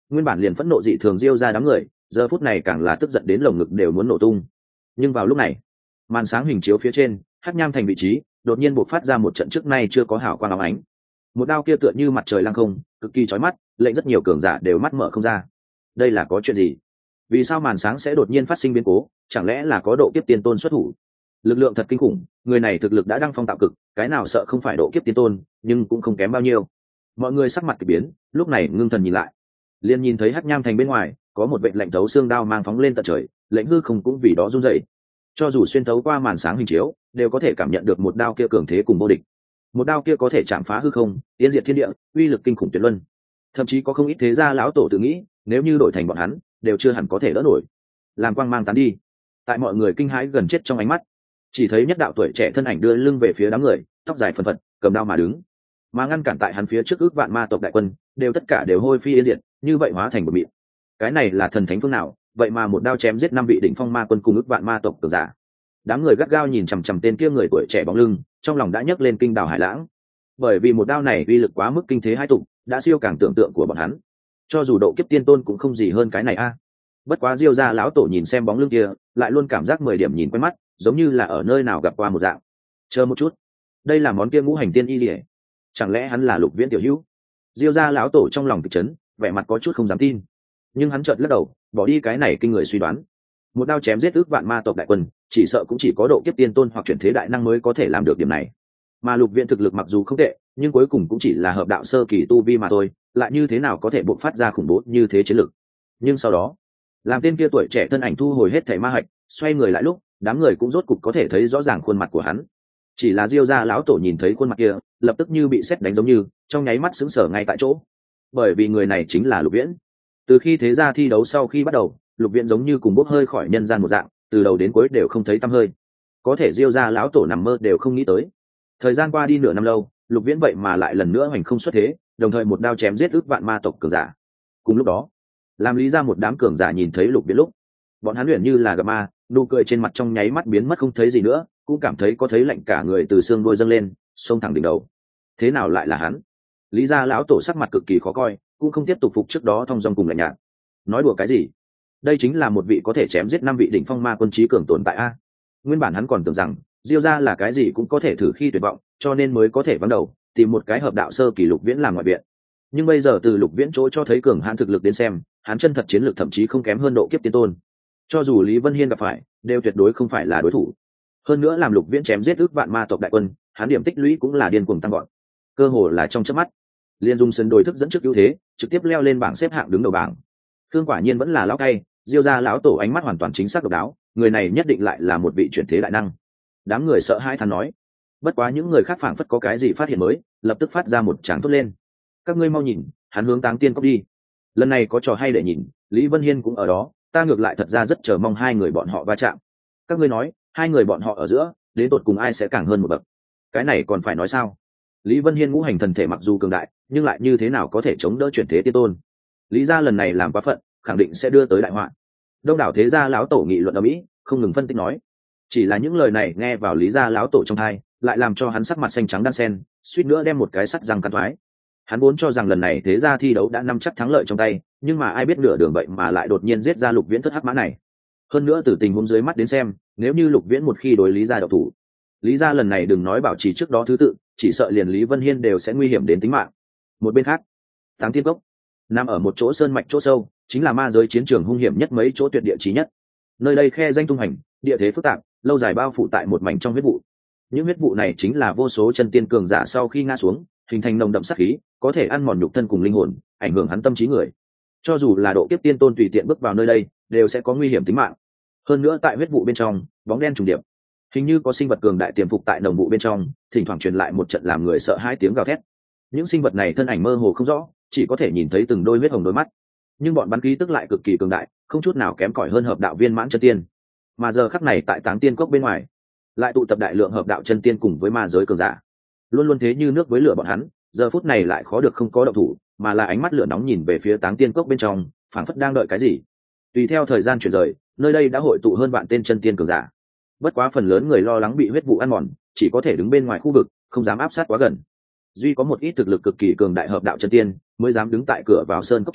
Nguyên bản liền phẫn nộ dị thường diêu ra đám người, giờ phút này càng là tức giận đến lồng ngực đều muốn nổ tung. Nhưng vào lúc này, màn sáng hình chiếu phía trên hắc nham thành vị trí đột nhiên buộc phát ra một trận trước nay chưa có hào quang óng ánh. Một đao kia tựa như mặt trời lăng không, cực kỳ chói mắt, lệnh rất nhiều cường giả đều mắt mở không ra. Đây là có chuyện gì? Vì sao màn sáng sẽ đột nhiên phát sinh biến cố? Chẳng lẽ là có độ kiếp tiên tôn xuất thủ? Lực lượng thật kinh khủng, người này thực lực đã đăng phong tạo cực, cái nào sợ không phải độ kiếp tiên tôn, nhưng cũng không kém bao nhiêu. Mọi người sắc mặt kỳ biến, lúc này ngưng thần nhìn lại, liền nhìn thấy hắc nham thành bên ngoài có một vệt lạnh thấu xương đao mang phóng lên tận trời, lệnh hư không cũng vì đó run rẩy. Cho dù xuyên thấu qua màn sáng hình chiếu, đều có thể cảm nhận được một đao kia cường thế cùng vô địch. Một đao kia có thể chạm phá hư không, tiến diệt thiên địa, uy lực kinh khủng tuyệt luân. Thậm chí có không ít thế gia lão tổ tự nghĩ, nếu như đổi thành bọn hắn, đều chưa hẳn có thể đỡ nổi. Làm quang mang tán đi, tại mọi người kinh hãi gần chết trong ánh mắt, chỉ thấy nhất đạo tuổi trẻ thân ảnh đưa lưng về phía đám người, tóc dài phần phật, cầm đao mà đứng, mà ngăn cản tại hắn phía trước ước vạn ma tộc đại quân, đều tất cả đều hôi phi yên diệt, như vậy hóa thành một mịn. Cái này là thần thánh phương nào? Vậy mà một đao chém giết năm vị đỉnh phong ma quân cùng ước vạn ma tộc cường giả. Đám người gắt gao nhìn chằm chằm tên kia người tuổi trẻ bóng lưng, trong lòng đã nhấc lên kinh đảo hải lãng. Bởi vì một đao này uy lực quá mức kinh thế hai tục, đã siêu càng tưởng tượng của bọn hắn. Cho dù độ kiếp tiên tôn cũng không gì hơn cái này a. Bất quá Diêu gia lão tổ nhìn xem bóng lưng kia, lại luôn cảm giác mười điểm nhìn quen mắt, giống như là ở nơi nào gặp qua một dạng. Chờ một chút, đây là món kia ngũ hành tiên y liễu, chẳng lẽ hắn là Lục Viễn tiểu hữu? Diêu gia lão tổ trong lòng kịch chấn, vẻ mặt có chút không dám tin, nhưng hắn chợt lắc đầu, bỏ đi cái này kinh người suy đoán. Một đao chém giết ước vạn ma tộc đại quân, chỉ sợ cũng chỉ có độ kiếp tiên tôn hoặc chuyển thế đại năng mới có thể làm được điểm này. Mà Lục Viễn thực lực mặc dù không tệ, nhưng cuối cùng cũng chỉ là hợp đạo sơ kỳ tu vi mà thôi, lại như thế nào có thể bộc phát ra khủng bố như thế chiến lực? Nhưng sau đó, làm tên kia tuổi trẻ thân ảnh thu hồi hết thảy ma hạch, xoay người lại lúc, đám người cũng rốt cục có thể thấy rõ ràng khuôn mặt của hắn. Chỉ là Diêu gia lão tổ nhìn thấy khuôn mặt kia, lập tức như bị sét đánh giống như, trong nháy mắt sững sờ ngay tại chỗ. Bởi vì người này chính là Lục Viễn. Từ khi thế gia thi đấu sau khi bắt đầu, Lục Viễn giống như cùng bốc hơi khỏi nhân gian một dạng, từ đầu đến cuối đều không thấy tăm hơi. Có thể Diêu gia lão tổ nằm mơ đều không nghĩ tới. Thời gian qua đi nửa năm lâu, Lục Viễn vậy mà lại lần nữa hoành không xuất thế, đồng thời một đao chém giết ước vạn ma tộc cường giả. Cùng lúc đó, làm lý ra một đám cường giả nhìn thấy Lục Viễn lúc, bọn hắn luyện như là gặp ma, nụ cười trên mặt trong nháy mắt biến mất không thấy gì nữa, cũng cảm thấy có thấy lạnh cả người từ xương đuôi dâng lên, xông thẳng đỉnh đầu. Thế nào lại là hắn? Lý gia lão tổ sắc mặt cực kỳ khó coi, cũng không tiếp tục phục trước đó thong dong cùng lạnh nhạt. Nói đùa cái gì? Đây chính là một vị có thể chém giết năm vị đỉnh phong ma quân trí cường tồn tại a. Nguyên bản hắn còn tưởng rằng Diêu gia là cái gì cũng có thể thử khi tuyệt vọng, cho nên mới có thể vắng đầu tìm một cái hợp đạo sơ kỳ Lục Viễn làm ngoại viện. Nhưng bây giờ từ Lục Viễn chỗ cho thấy cường hãn thực lực đến xem, hắn chân thật chiến lược thậm chí không kém hơn độ kiếp tiên tôn. Cho dù Lý Vân Hiên gặp phải, đều tuyệt đối không phải là đối thủ. Hơn nữa làm Lục Viễn chém giết ước vạn ma tộc đại quân, hắn điểm tích lũy cũng là điên cuồng tăng gọn, cơ hồ là trong chớp mắt liên dung sân đồi thức dẫn trước ưu thế, trực tiếp leo lên bảng xếp hạng đứng đầu bảng. Thương quả nhiên vẫn là lão cay, Diêu gia lão tổ ánh mắt hoàn toàn chính xác độc đáo, người này nhất định lại là một vị chuyển thế đại năng. Đám người sợ hãi thán nói. Bất quá những người khác phảng phất có cái gì phát hiện mới, lập tức phát ra một tràng thốt lên. Các ngươi mau nhìn, hắn hướng Táng Tiên Cốc đi. Lần này có trò hay để nhìn, Lý Vân Hiên cũng ở đó, ta ngược lại thật ra rất chờ mong hai người bọn họ va chạm. Các ngươi nói, hai người bọn họ ở giữa, đến tột cùng ai sẽ càng hơn một bậc? Cái này còn phải nói sao? Lý Vân Hiên ngũ hành thần thể mặc dù cường đại, nhưng lại như thế nào có thể chống đỡ chuyển thế tiên tôn? Lý gia lần này làm quá phận, khẳng định sẽ đưa tới đại họa. Đông đảo thế gia lão tổ nghị luận ở mỹ, không ngừng phân tích nói. Chỉ là những lời này nghe vào Lý gia lão tổ trong tai, lại làm cho hắn sắc mặt xanh trắng đan xen, suýt nữa đem một cái sắt răng cắn thoái. Hắn vốn cho rằng lần này thế gia thi đấu đã nắm chắc thắng lợi trong tay, nhưng mà ai biết nửa đường vậy mà lại đột nhiên giết ra Lục Viễn thất hắc mã này. Hơn nữa từ tình huống dưới mắt đến xem, nếu như Lục Viễn một khi đối Lý gia độc thủ, Lý gia lần này đừng nói bảo trì trước đó thứ tự, chỉ sợ liền Lý Vân Hiên đều sẽ nguy hiểm đến tính mạng. Một bên khác, Táng Tiên Cốc nằm ở một chỗ sơn mạch chỗ sâu, chính là ma giới chiến trường hung hiểm nhất mấy chỗ tuyệt địa chí nhất. Nơi đây khe danh tung hành, địa thế phức tạp, lâu dài bao phủ tại một mảnh trong huyết vụ. Những huyết vụ này chính là vô số chân tiên cường giả sau khi ngã xuống, hình thành nồng đậm sát khí, có thể ăn mòn nhục thân cùng linh hồn, ảnh hưởng hắn tâm trí người. Cho dù là độ kiếp tiên tôn tùy tiện bước vào nơi đây, đều sẽ có nguy hiểm tính mạng. Hơn nữa tại huyết vụ bên trong, bóng đen trùng điệp, hình như có sinh vật cường đại tiềm phục tại nồng vụ bên trong, thỉnh thoảng truyền lại một trận làm người sợ hãi tiếng gào thét. Những sinh vật này thân ảnh mơ hồ không rõ, chỉ có thể nhìn thấy từng đôi huyết hồng đôi mắt, nhưng bọn bắn khí tức lại cực kỳ cường đại, không chút nào kém cỏi hơn hợp đạo viên mãn chân tiên. Mà giờ khắc này tại Táng Tiên Cốc bên ngoài, lại tụ tập đại lượng hợp đạo chân tiên cùng với ma giới cường giả, luôn luôn thế như nước với lửa bọn hắn, giờ phút này lại khó được không có động thủ, mà là ánh mắt lửa nóng nhìn về phía Táng Tiên Cốc bên trong, phảng phất đang đợi cái gì. Tùy theo thời gian chuyển rời, nơi đây đã hội tụ hơn vạn tên chân tiên cường giả. Bất quá phần lớn người lo lắng bị huyết vụ ăn mòn, chỉ có thể đứng bên ngoài khu vực, không dám áp sát quá gần. Duy có một ít thực lực cực kỳ cường đại hợp đạo chân tiên mới dám đứng tại cửa vào sơn cốc chỗ,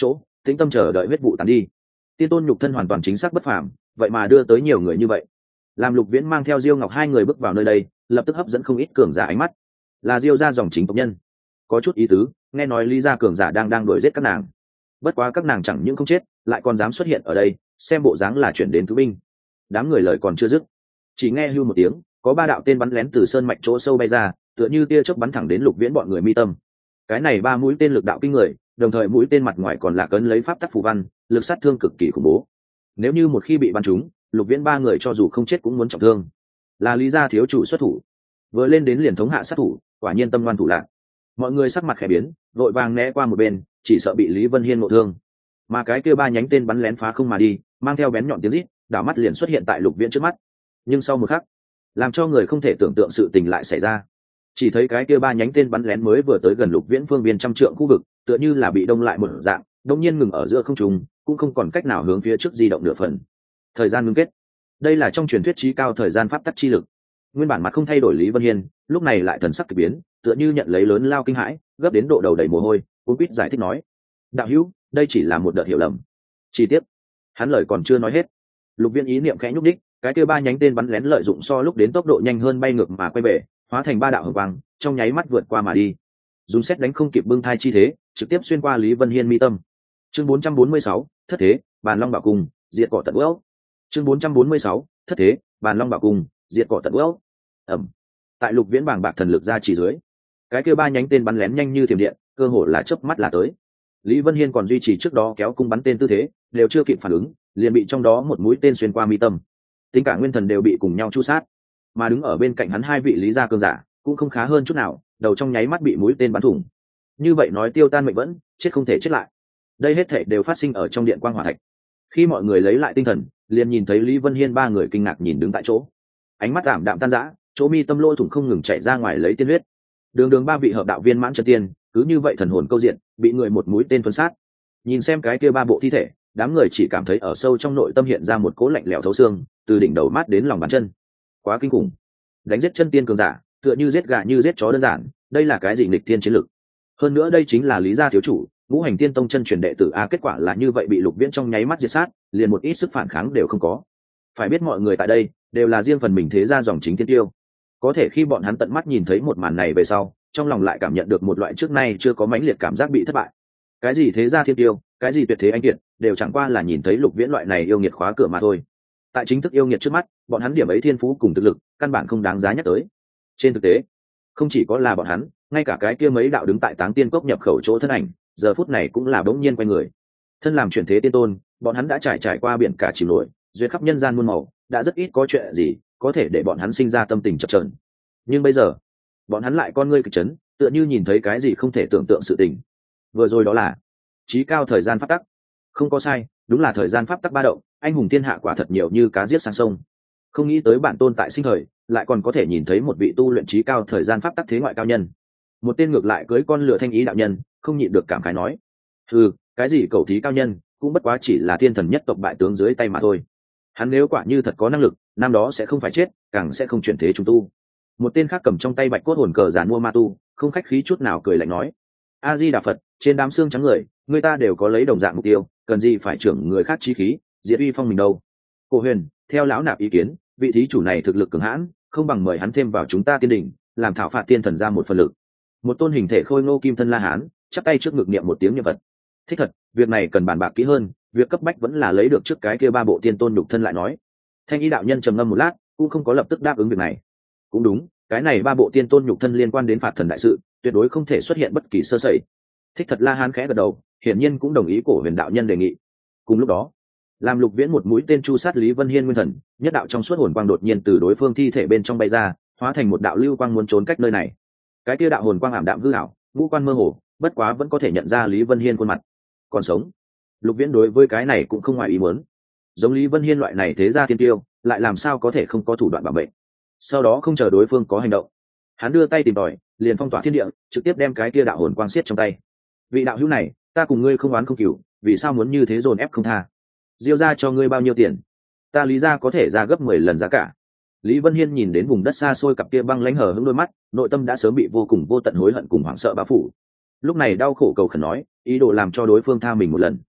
tĩnh tâm chờ đợi huyết vụ tàn đi. Tiên tôn nhục thân hoàn toàn chính xác bất phàm, vậy mà đưa tới nhiều người như vậy. Làm Lục Viễn mang theo Diêu Ngọc hai người bước vào nơi đây, lập tức hấp dẫn không ít cường giả ánh mắt. Là Diêu gia dòng chính tộc nhân, có chút ý tứ, nghe nói Lý gia cường giả đang đang đuổi giết các nàng. Bất quá các nàng chẳng những không chết, lại còn dám xuất hiện ở đây, xem bộ dáng là chuyển đến cứu binh. Đám người lời còn chưa dứt, chỉ nghe hưu một tiếng, có ba đạo tên bắn lén từ sơn mạch chỗ sâu bay ra, tựa như tia chớp bắn thẳng đến Lục Viễn bọn người mi tâm. Cái này ba mũi tên lực đạo kinh người, đồng thời mũi tên mặt ngoài còn là cấn lấy pháp tắc phù văn, lực sát thương cực kỳ khủng bố. Nếu như một khi bị bắn trúng, Lục Viễn ba người cho dù không chết cũng muốn trọng thương. Là Lý gia thiếu chủ xuất thủ, vừa lên đến liền thống hạ sát thủ, quả nhiên tâm ngoan thủ lạc. Mọi người sắc mặt khẽ biến, vội vàng né qua một bên, chỉ sợ bị Lý Vân Hiên ngộ thương. Mà cái kia ba nhánh tên bắn lén phá không mà đi, mang theo bén nhọn tiếng rít, đảo mắt liền xuất hiện tại Lục Viễn trước mắt. Nhưng sau một khắc, làm cho người không thể tưởng tượng sự tình lại xảy ra. Chỉ thấy cái kia ba nhánh tên bắn lén mới vừa tới gần Lục Viễn phương viên trăm trượng khu vực, tựa như là bị đông lại một dạng, đột nhiên ngừng ở giữa không trung, cũng không còn cách nào hướng phía trước di động nửa phần. Thời gian ngưng kết, đây là trong truyền thuyết chí cao thời gian pháp tắc chi lực. Nguyên bản mặt không thay đổi Lý Vân Hiên, lúc này lại thần sắc kỳ biến, tựa như nhận lấy lớn lao kinh hãi, gấp đến độ đầu đầy mồ hôi, cuống quýt giải thích nói: "Đạo hữu, đây chỉ là một đợt hiểu lầm." Chi tiết, hắn lời còn chưa nói hết, Lục Viễn ý niệm khẽ nhúc đích, cái kia ba nhánh tên bắn lén lợi dụng so lúc đến tốc độ nhanh hơn bay ngược mà quay về, hóa thành ba đạo hồng quang, trong nháy mắt vượt qua mà đi. Dùng xét đánh không kịp bưng thai chi thế, trực tiếp xuyên qua Lý Vân Hiên mi tâm. Chương bốn trăm bốn mươi sáu, thất thế, Bàn Long Bảo Cung, diệt cỏ tận gốc. Chương bốn trăm bốn mươi sáu, thất thế, Bàn Long Bảo Cung, diệt cỏ tận gốc. Ầm. Tại Lục Viễn bàng bạc thần lực ra chỉ dưới, cái kia ba nhánh tên bắn lén nhanh như thiểm điện, cơ hồ là chớp mắt là tới. Lý Vân Hiên còn duy trì trước đó kéo cung bắn tên tư thế, đều chưa kịp phản ứng, liền bị trong đó một mũi tên xuyên qua mi tâm. Tính cả nguyên thần đều bị cùng nhau chu sát. Mà đứng ở bên cạnh hắn hai vị Lý gia cường giả, cũng không khá hơn chút nào, đầu trong nháy mắt bị mũi tên bắn thủng. Như vậy nói tiêu tan mệnh vẫn, chết không thể chết lại. Đây hết thảy đều phát sinh ở trong điện quang hỏa thạch. Khi mọi người lấy lại tinh thần, liền nhìn thấy Lý Vân Hiên ba người kinh ngạc nhìn đứng tại chỗ, ánh mắt ảm đạm tan rã, chỗ mi tâm lỗ thủng không ngừng chảy ra ngoài lấy tiên huyết. Đường đường ba vị hợp đạo viên mãn chân tiên, cứ như vậy thần hồn câu diện, bị người một mũi tên phân sát. Nhìn xem cái kia ba bộ thi thể, đám người chỉ cảm thấy ở sâu trong nội tâm hiện ra một cỗ lạnh lẽo thấu xương, từ đỉnh đầu mát đến lòng bàn chân. Quá kinh khủng! Đánh giết chân tiên cường giả, tựa như giết gà như giết chó đơn giản, đây là cái gì nghịch thiên chiến lực? Hơn nữa đây chính là Lý gia thiếu chủ, Ngũ Hành Tiên Tông chân truyền đệ tử a, kết quả là như vậy bị Lục Viễn trong nháy mắt diệt sát, liền một ít sức phản kháng đều không có. Phải biết mọi người tại đây đều là riêng phần mình thế gia dòng chính tiên tiêu, có thể khi bọn hắn tận mắt nhìn thấy một màn này về sau, trong lòng lại cảm nhận được một loại trước nay chưa có mãnh liệt cảm giác bị thất bại. Cái gì thế gia thiên tiêu, cái gì tuyệt thế anh kiệt, đều chẳng qua là nhìn thấy Lục Viễn loại này yêu nghiệt khóa cửa mà thôi. Tại chính thức yêu nghiệt trước mắt, bọn hắn điểm ấy thiên phú cùng thực lực, căn bản không đáng giá nhắc tới. Trên thực tế, không chỉ có là bọn hắn, ngay cả cái kia mấy đạo đứng tại Táng Tiên Cốc nhập khẩu chỗ thân ảnh, giờ phút này cũng là bỗng nhiên quay người. Thân làm chuyển thế tiên tôn, bọn hắn đã trải trải qua biển cả chìm nổi, duyệt khắp nhân gian muôn màu, đã rất ít có chuyện gì có thể để bọn hắn sinh ra tâm tình chập chờn. Nhưng bây giờ, bọn hắn lại con ngươi kịch chấn, tựa như nhìn thấy cái gì không thể tưởng tượng sự tình. Vừa rồi đó là chí cao thời gian pháp tắc. Không có sai, đúng là thời gian pháp tắc ba động, anh hùng thiên hạ quả thật nhiều như cá giết sang sông. Không nghĩ tới bản tôn tại sinh thời, lại còn có thể nhìn thấy một vị tu luyện chí cao thời gian pháp tắc thế ngoại cao nhân. Một tên ngược lại cưới con lửa thanh ý đạo nhân, không nhịn được cảm khái nói: "Ừ, cái gì cầu thí cao nhân, cũng bất quá chỉ là thiên thần nhất tộc bại tướng dưới tay mà thôi. Hắn nếu quả như thật có năng lực, năm đó sẽ không phải chết, càng sẽ không chuyển thế trung tu." Một tên khác cầm trong tay bạch cốt hồn cờ giàn mua ma tu, không khách khí chút nào cười lạnh nói: "A Di Đà Phật, trên đám xương trắng người, người ta đều có lấy đồng dạng mục tiêu, cần gì phải trưởng người khác chí khí, diệt uy phong mình đâu." Cổ Huyền, theo lão nạp ý kiến, vị thí chủ này thực lực cường hãn, không bằng mời hắn thêm vào chúng ta tiên đỉnh, làm thảo phạt tiên thần ra một phần lực. Một tôn hình thể khôi ngô kim thân La Hán, chắp tay trước ngực niệm một tiếng niệm vật. Thích thật, việc này cần bàn bạc kỹ hơn, việc cấp bách vẫn là lấy được trước cái kia ba bộ tiên tôn nhục thân lại nói. Thanh ý đạo nhân trầm ngâm một lát, cũng không có lập tức đáp ứng việc này. Cũng đúng, cái này ba bộ tiên tôn nhục thân liên quan đến phạt thần đại sự, tuyệt đối không thể xuất hiện bất kỳ sơ sẩy. Thích thật La Hán khẽ gật đầu, hiển nhiên cũng đồng ý Cổ Huyền đạo nhân đề nghị. Cùng lúc đó, làm Lục Viễn một mũi tên chu sát Lý Vân Hiên nguyên thần, nhất đạo trong suốt hồn quang đột nhiên từ đối phương thi thể bên trong bay ra, hóa thành một đạo lưu quang muốn trốn cách nơi này. Cái kia đạo hồn quang ảm đạm hư ảo, ngũ quan mơ hồ, bất quá vẫn có thể nhận ra Lý Vân Hiên khuôn mặt. Còn sống. Lục Viễn đối với cái này cũng không ngoài ý muốn. Giống Lý Vân Hiên loại này thế gia thiên tiêu, lại làm sao có thể không có thủ đoạn bảo mệnh. Sau đó không chờ đối phương có hành động, hắn đưa tay tìm tòi, liền phong tỏa thiên địa, trực tiếp đem cái kia đạo hồn quang xiết trong tay. Vị đạo hữu này, ta cùng ngươi không oán không cừu, vì sao muốn như thế dồn ép không tha? Diêu ra cho ngươi bao nhiêu tiền, ta Lý ra có thể ra gấp mười lần giá cả. Lý Vân Hiên nhìn đến vùng đất xa xôi cặp kia băng lãnh hờ hững đôi mắt, nội tâm đã sớm bị vô cùng vô tận hối hận cùng hoảng sợ bao phủ. Lúc này đau khổ cầu khẩn nói, ý đồ làm cho đối phương tha mình một lần.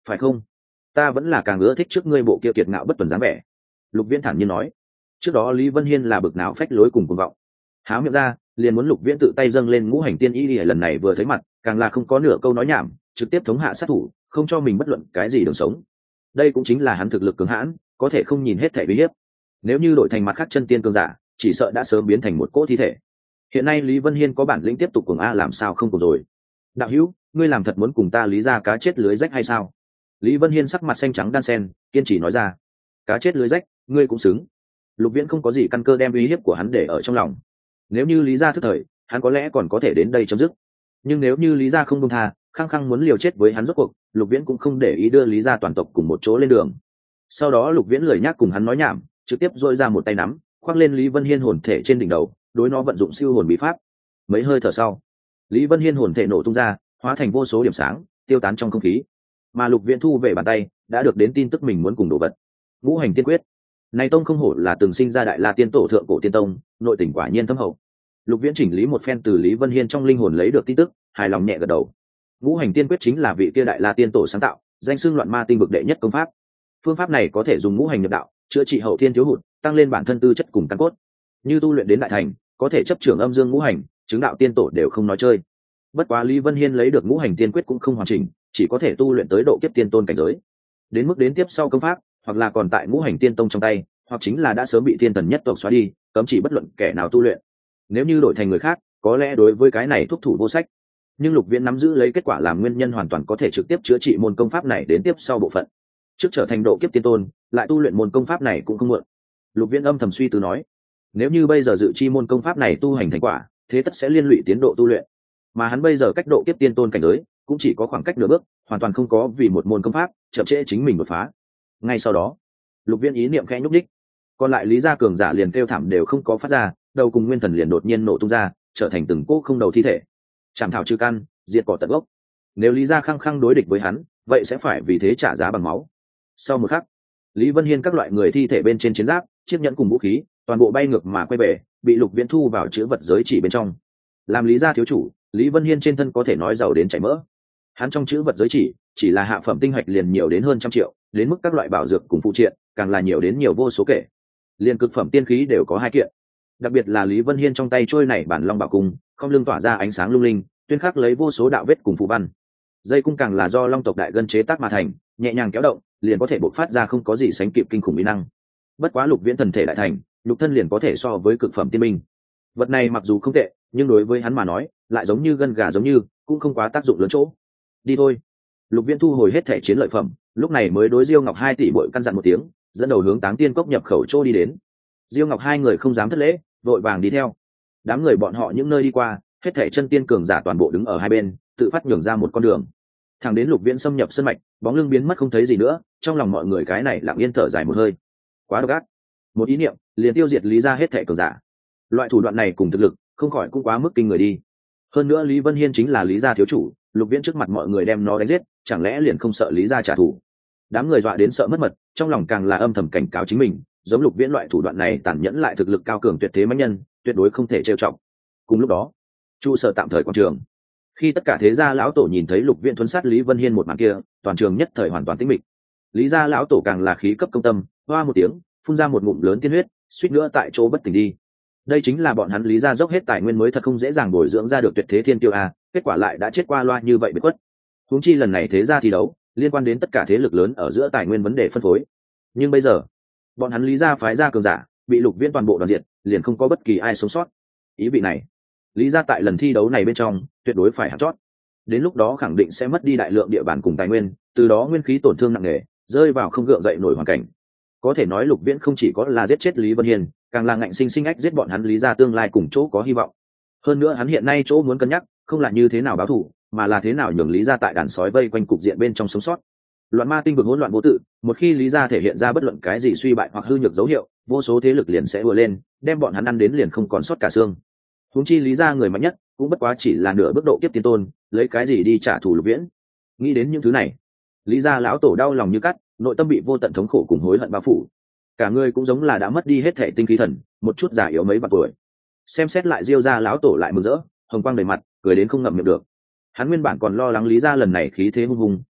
phải không? Ta vẫn là càng ưa thích trước ngươi bộ kia kiệt ngạo bất tuần dáng vẻ. Lục Viễn thản nhiên nói. Trước đó Lý Vân Hiên là bực não phách lối cùng cuồng vọng, há miệng ra liền muốn Lục Viễn tự tay dâng lên ngũ hành tiên y, lần này vừa thấy mặt càng là không có nửa câu nói nhảm, trực tiếp thống hạ sát thủ, không cho mình bất luận cái gì đường sống. Đây cũng chính là hắn thực lực cường hãn, có thể không nhìn hết thể uy hiếp. Nếu như đổi thành mặt khác chân tiên cường giả, chỉ sợ đã sớm biến thành một cỗ thi thể. Hiện nay Lý Vân Hiên có bản lĩnh tiếp tục cuồng a làm sao không cùng rồi. Đạo hữu, ngươi làm thật muốn cùng ta lý ra cá chết lưới rách hay sao? Lý Vân Hiên sắc mặt xanh trắng đan sen, kiên trì nói ra. Cá chết lưới rách, ngươi cũng xứng. Lục Viễn không có gì căn cơ đem uy hiếp của hắn để ở trong lòng. Nếu như lý gia thức thời, hắn có lẽ còn có thể đến đây chấm dứt. Nhưng nếu như lý gia không buông tha, khăng khăng muốn liều chết với hắn rốt cuộc, Lục Viễn cũng không để ý đưa lý gia toàn tộc cùng một chỗ lên đường. Sau đó Lục Viễn lười nhác cùng hắn nói nhảm, trực tiếp dội ra một tay nắm, khoác lên Lý Vân Hiên hồn thể trên đỉnh đầu, đối nó vận dụng siêu hồn bí pháp. Mấy hơi thở sau, Lý Vân Hiên hồn thể nổ tung ra, hóa thành vô số điểm sáng, tiêu tán trong không khí. Mà Lục Viễn thu về bàn tay, đã được đến tin tức mình muốn cùng đồ vật. Ngũ hành tiên quyết. Này tông không hổ là từng sinh ra đại la tiên tổ thượng cổ tiên tông, nội tình quả nhiên thâm hậu. Lục Viễn chỉnh lý một phen từ Lý Vân Hiên trong linh hồn lấy được tin tức, hài lòng nhẹ gật đầu. Ngũ hành tiên quyết chính là vị kia đại la tiên tổ sáng tạo, danh xưng loạn ma tinh vực đệ nhất công pháp. Phương pháp này có thể dùng ngũ hành nhập đạo, chữa trị hậu thiên thiếu hụt, tăng lên bản thân tư chất cùng căn cốt. Như tu luyện đến đại thành, có thể chấp trưởng âm dương ngũ hành, chứng đạo tiên tổ đều không nói chơi. Bất quá Lý Vân Hiên lấy được ngũ hành tiên quyết cũng không hoàn chỉnh, chỉ có thể tu luyện tới độ kiếp tiên tôn cảnh giới. Đến mức đến tiếp sau công pháp, hoặc là còn tại ngũ hành tiên tông trong tay, hoặc chính là đã sớm bị thiên thần nhất tộc xóa đi, cấm chỉ bất luận kẻ nào tu luyện. Nếu như đổi thành người khác, có lẽ đối với cái này thúc thủ vô sách. Nhưng Lục Viễn nắm giữ lấy kết quả làm nguyên nhân hoàn toàn có thể trực tiếp chữa trị môn công pháp này đến tiếp sau bộ phận. Trước trở thành độ kiếp tiên tôn, lại tu luyện môn công pháp này cũng không muộn. Lục Viễn âm thầm suy tư nói, nếu như bây giờ dự chi môn công pháp này tu hành thành quả, thế tất sẽ liên lụy tiến độ tu luyện. Mà hắn bây giờ cách độ kiếp tiên tôn cảnh giới, cũng chỉ có khoảng cách nửa bước, hoàn toàn không có vì một môn công pháp chậm trễ chính mình đột phá. Ngay sau đó, Lục Viễn ý niệm khẽ nhúc đích, còn lại lý gia cường giả liền kêu thảm đều không có phát ra, đầu cùng nguyên thần liền đột nhiên nổ tung ra, trở thành từng cỗ không đầu thi thể. Chảm thảo trừ căn, diệt cỏ tận gốc. Nếu lý gia khăng khăng đối địch với hắn, vậy sẽ phải vì thế trả giá bằng máu. Sau một khắc, Lý Vân Hiên các loại người thi thể bên trên chiến giáp, chiếc nhẫn cùng vũ khí, toàn bộ bay ngược mà quay về, bị Lục Viễn thu vào chữ vật giới chỉ bên trong. Làm lý gia thiếu chủ, Lý Vân Hiên trên thân có thể nói giàu đến chảy mỡ. Hắn trong chữ vật giới chỉ, chỉ là hạ phẩm tinh hạch liền nhiều đến hơn trăm triệu, đến mức các loại bảo dược cùng phụ triện, càng là nhiều đến nhiều vô số kể. Liên cực phẩm tiên khí đều có hai kiện. Đặc biệt là Lý Vân Hiên trong tay trôi này bản long bảo cung, không lưng tỏa ra ánh sáng lung linh, tuyên khắc lấy vô số đạo vết cùng phù văn. Dây cung càng là do long tộc đại gân chế tác mà thành, nhẹ nhàng kéo động, liền có thể bộc phát ra không có gì sánh kịp kinh khủng uy năng. Bất quá Lục Viễn thần thể đại thành, lục thân liền có thể so với cực phẩm tiên minh. Vật này mặc dù không tệ, nhưng đối với hắn mà nói, lại giống như gân gà giống như, cũng không quá tác dụng lớn chỗ. Đi thôi. Lục Viễn thu hồi hết thể chiến lợi phẩm, lúc này mới đối Diêu Ngọc hai tỷ bội căn dặn một tiếng, dẫn đầu hướng Táng Tiên Cốc nhập khẩu chỗ đi đến. Diêu Ngọc hai người không dám thất lễ, vội vàng đi theo. Đám người bọn họ những nơi đi qua, hết thể chân tiên cường giả toàn bộ đứng ở hai bên, tự phát nhường ra một con đường. Thẳng đến Lục Viễn xâm nhập sân mạch, bóng lưng biến mất không thấy gì nữa, trong lòng mọi người cái này lặng yên thở dài một hơi. Quá độc ác. Một ý niệm, liền tiêu diệt Lý gia hết thể cường giả. Loại thủ đoạn này cùng thực lực, không khỏi cũng quá mức kinh người đi. Hơn nữa Lý Vân Hiên chính là Lý gia thiếu chủ, Lục Viễn trước mặt mọi người đem nó đánh giết, chẳng lẽ liền không sợ Lý gia trả thù? Đám người dọa đến sợ mất mật, trong lòng càng là âm thầm cảnh cáo chính mình, giống Lục Viễn loại thủ đoạn này tàn nhẫn lại thực lực cao cường tuyệt thế mãnh nhân, tuyệt đối không thể trêu chọc. Cùng lúc đó, trụ sở tạm thời quảng trường, khi tất cả thế gia lão tổ nhìn thấy Lục Viễn thuấn sát Lý Vân Hiên một màn kia, toàn trường nhất thời hoàn toàn tĩnh mịch. Lý gia lão tổ càng là khí cấp công tâm, hoa một tiếng, phun ra một ngụm lớn tiên huyết, suýt nữa tại chỗ bất tỉnh đi. Đây chính là bọn hắn Lý gia dốc hết tài nguyên mới thật không dễ dàng bồi dưỡng ra được tuyệt thế thiên tiêu a, kết quả lại đã chết qua loa như vậy biệt khuất. Huống chi lần này thế gia thi đấu, liên quan đến tất cả thế lực lớn ở giữa tài nguyên vấn đề phân phối. Nhưng bây giờ, bọn hắn Lý gia phái gia cường giả, bị Lục Viễn toàn bộ đoàn diệt, liền không có bất kỳ ai sống sót. Ý vị này, Lý gia tại lần thi đấu này bên trong, tuyệt đối phải hạng chót. Đến lúc đó khẳng định sẽ mất đi đại lượng địa bàn cùng tài nguyên, từ đó nguyên khí tổn thương nặng nề, rơi vào không gượng dậy nổi hoàn cảnh. Có thể nói Lục Viễn không chỉ có là giết chết Lý Vân Hiên, càng là ngạnh sinh sinh ách giết bọn hắn Lý gia tương lai cùng chỗ có hy vọng. Hơn nữa hắn hiện nay chỗ muốn cân nhắc, không là như thế nào báo thù, mà là thế nào nhường Lý gia tại đàn sói vây quanh cục diện bên trong sống sót. Loạn ma tinh vực hỗn loạn vô tự, một khi Lý gia thể hiện ra bất luận cái gì suy bại hoặc hư nhược dấu hiệu, vô số thế lực liền sẽ ùa lên, đem bọn hắn ăn đến liền không còn sót cả xương. Huống chi Lý gia người mạnh nhất, cũng bất quá chỉ là nửa bước độ kiếp tiên tôn, lấy cái gì đi trả thù Lục Viễn? Nghĩ đến những thứ này, Lý gia lão tổ đau lòng như cắt, nội tâm bị vô tận thống khổ cùng hối hận bao phủ. Cả người cũng giống là đã mất đi hết thể tinh khí thần, một chút già yếu mấy vạn tuổi. Xem xét lại Diêu gia lão tổ lại mừng rỡ, hồng quang đầy mặt, cười đến không ngậm miệng được. Hắn nguyên bản còn lo lắng Lý gia lần này khí thế hung hùng,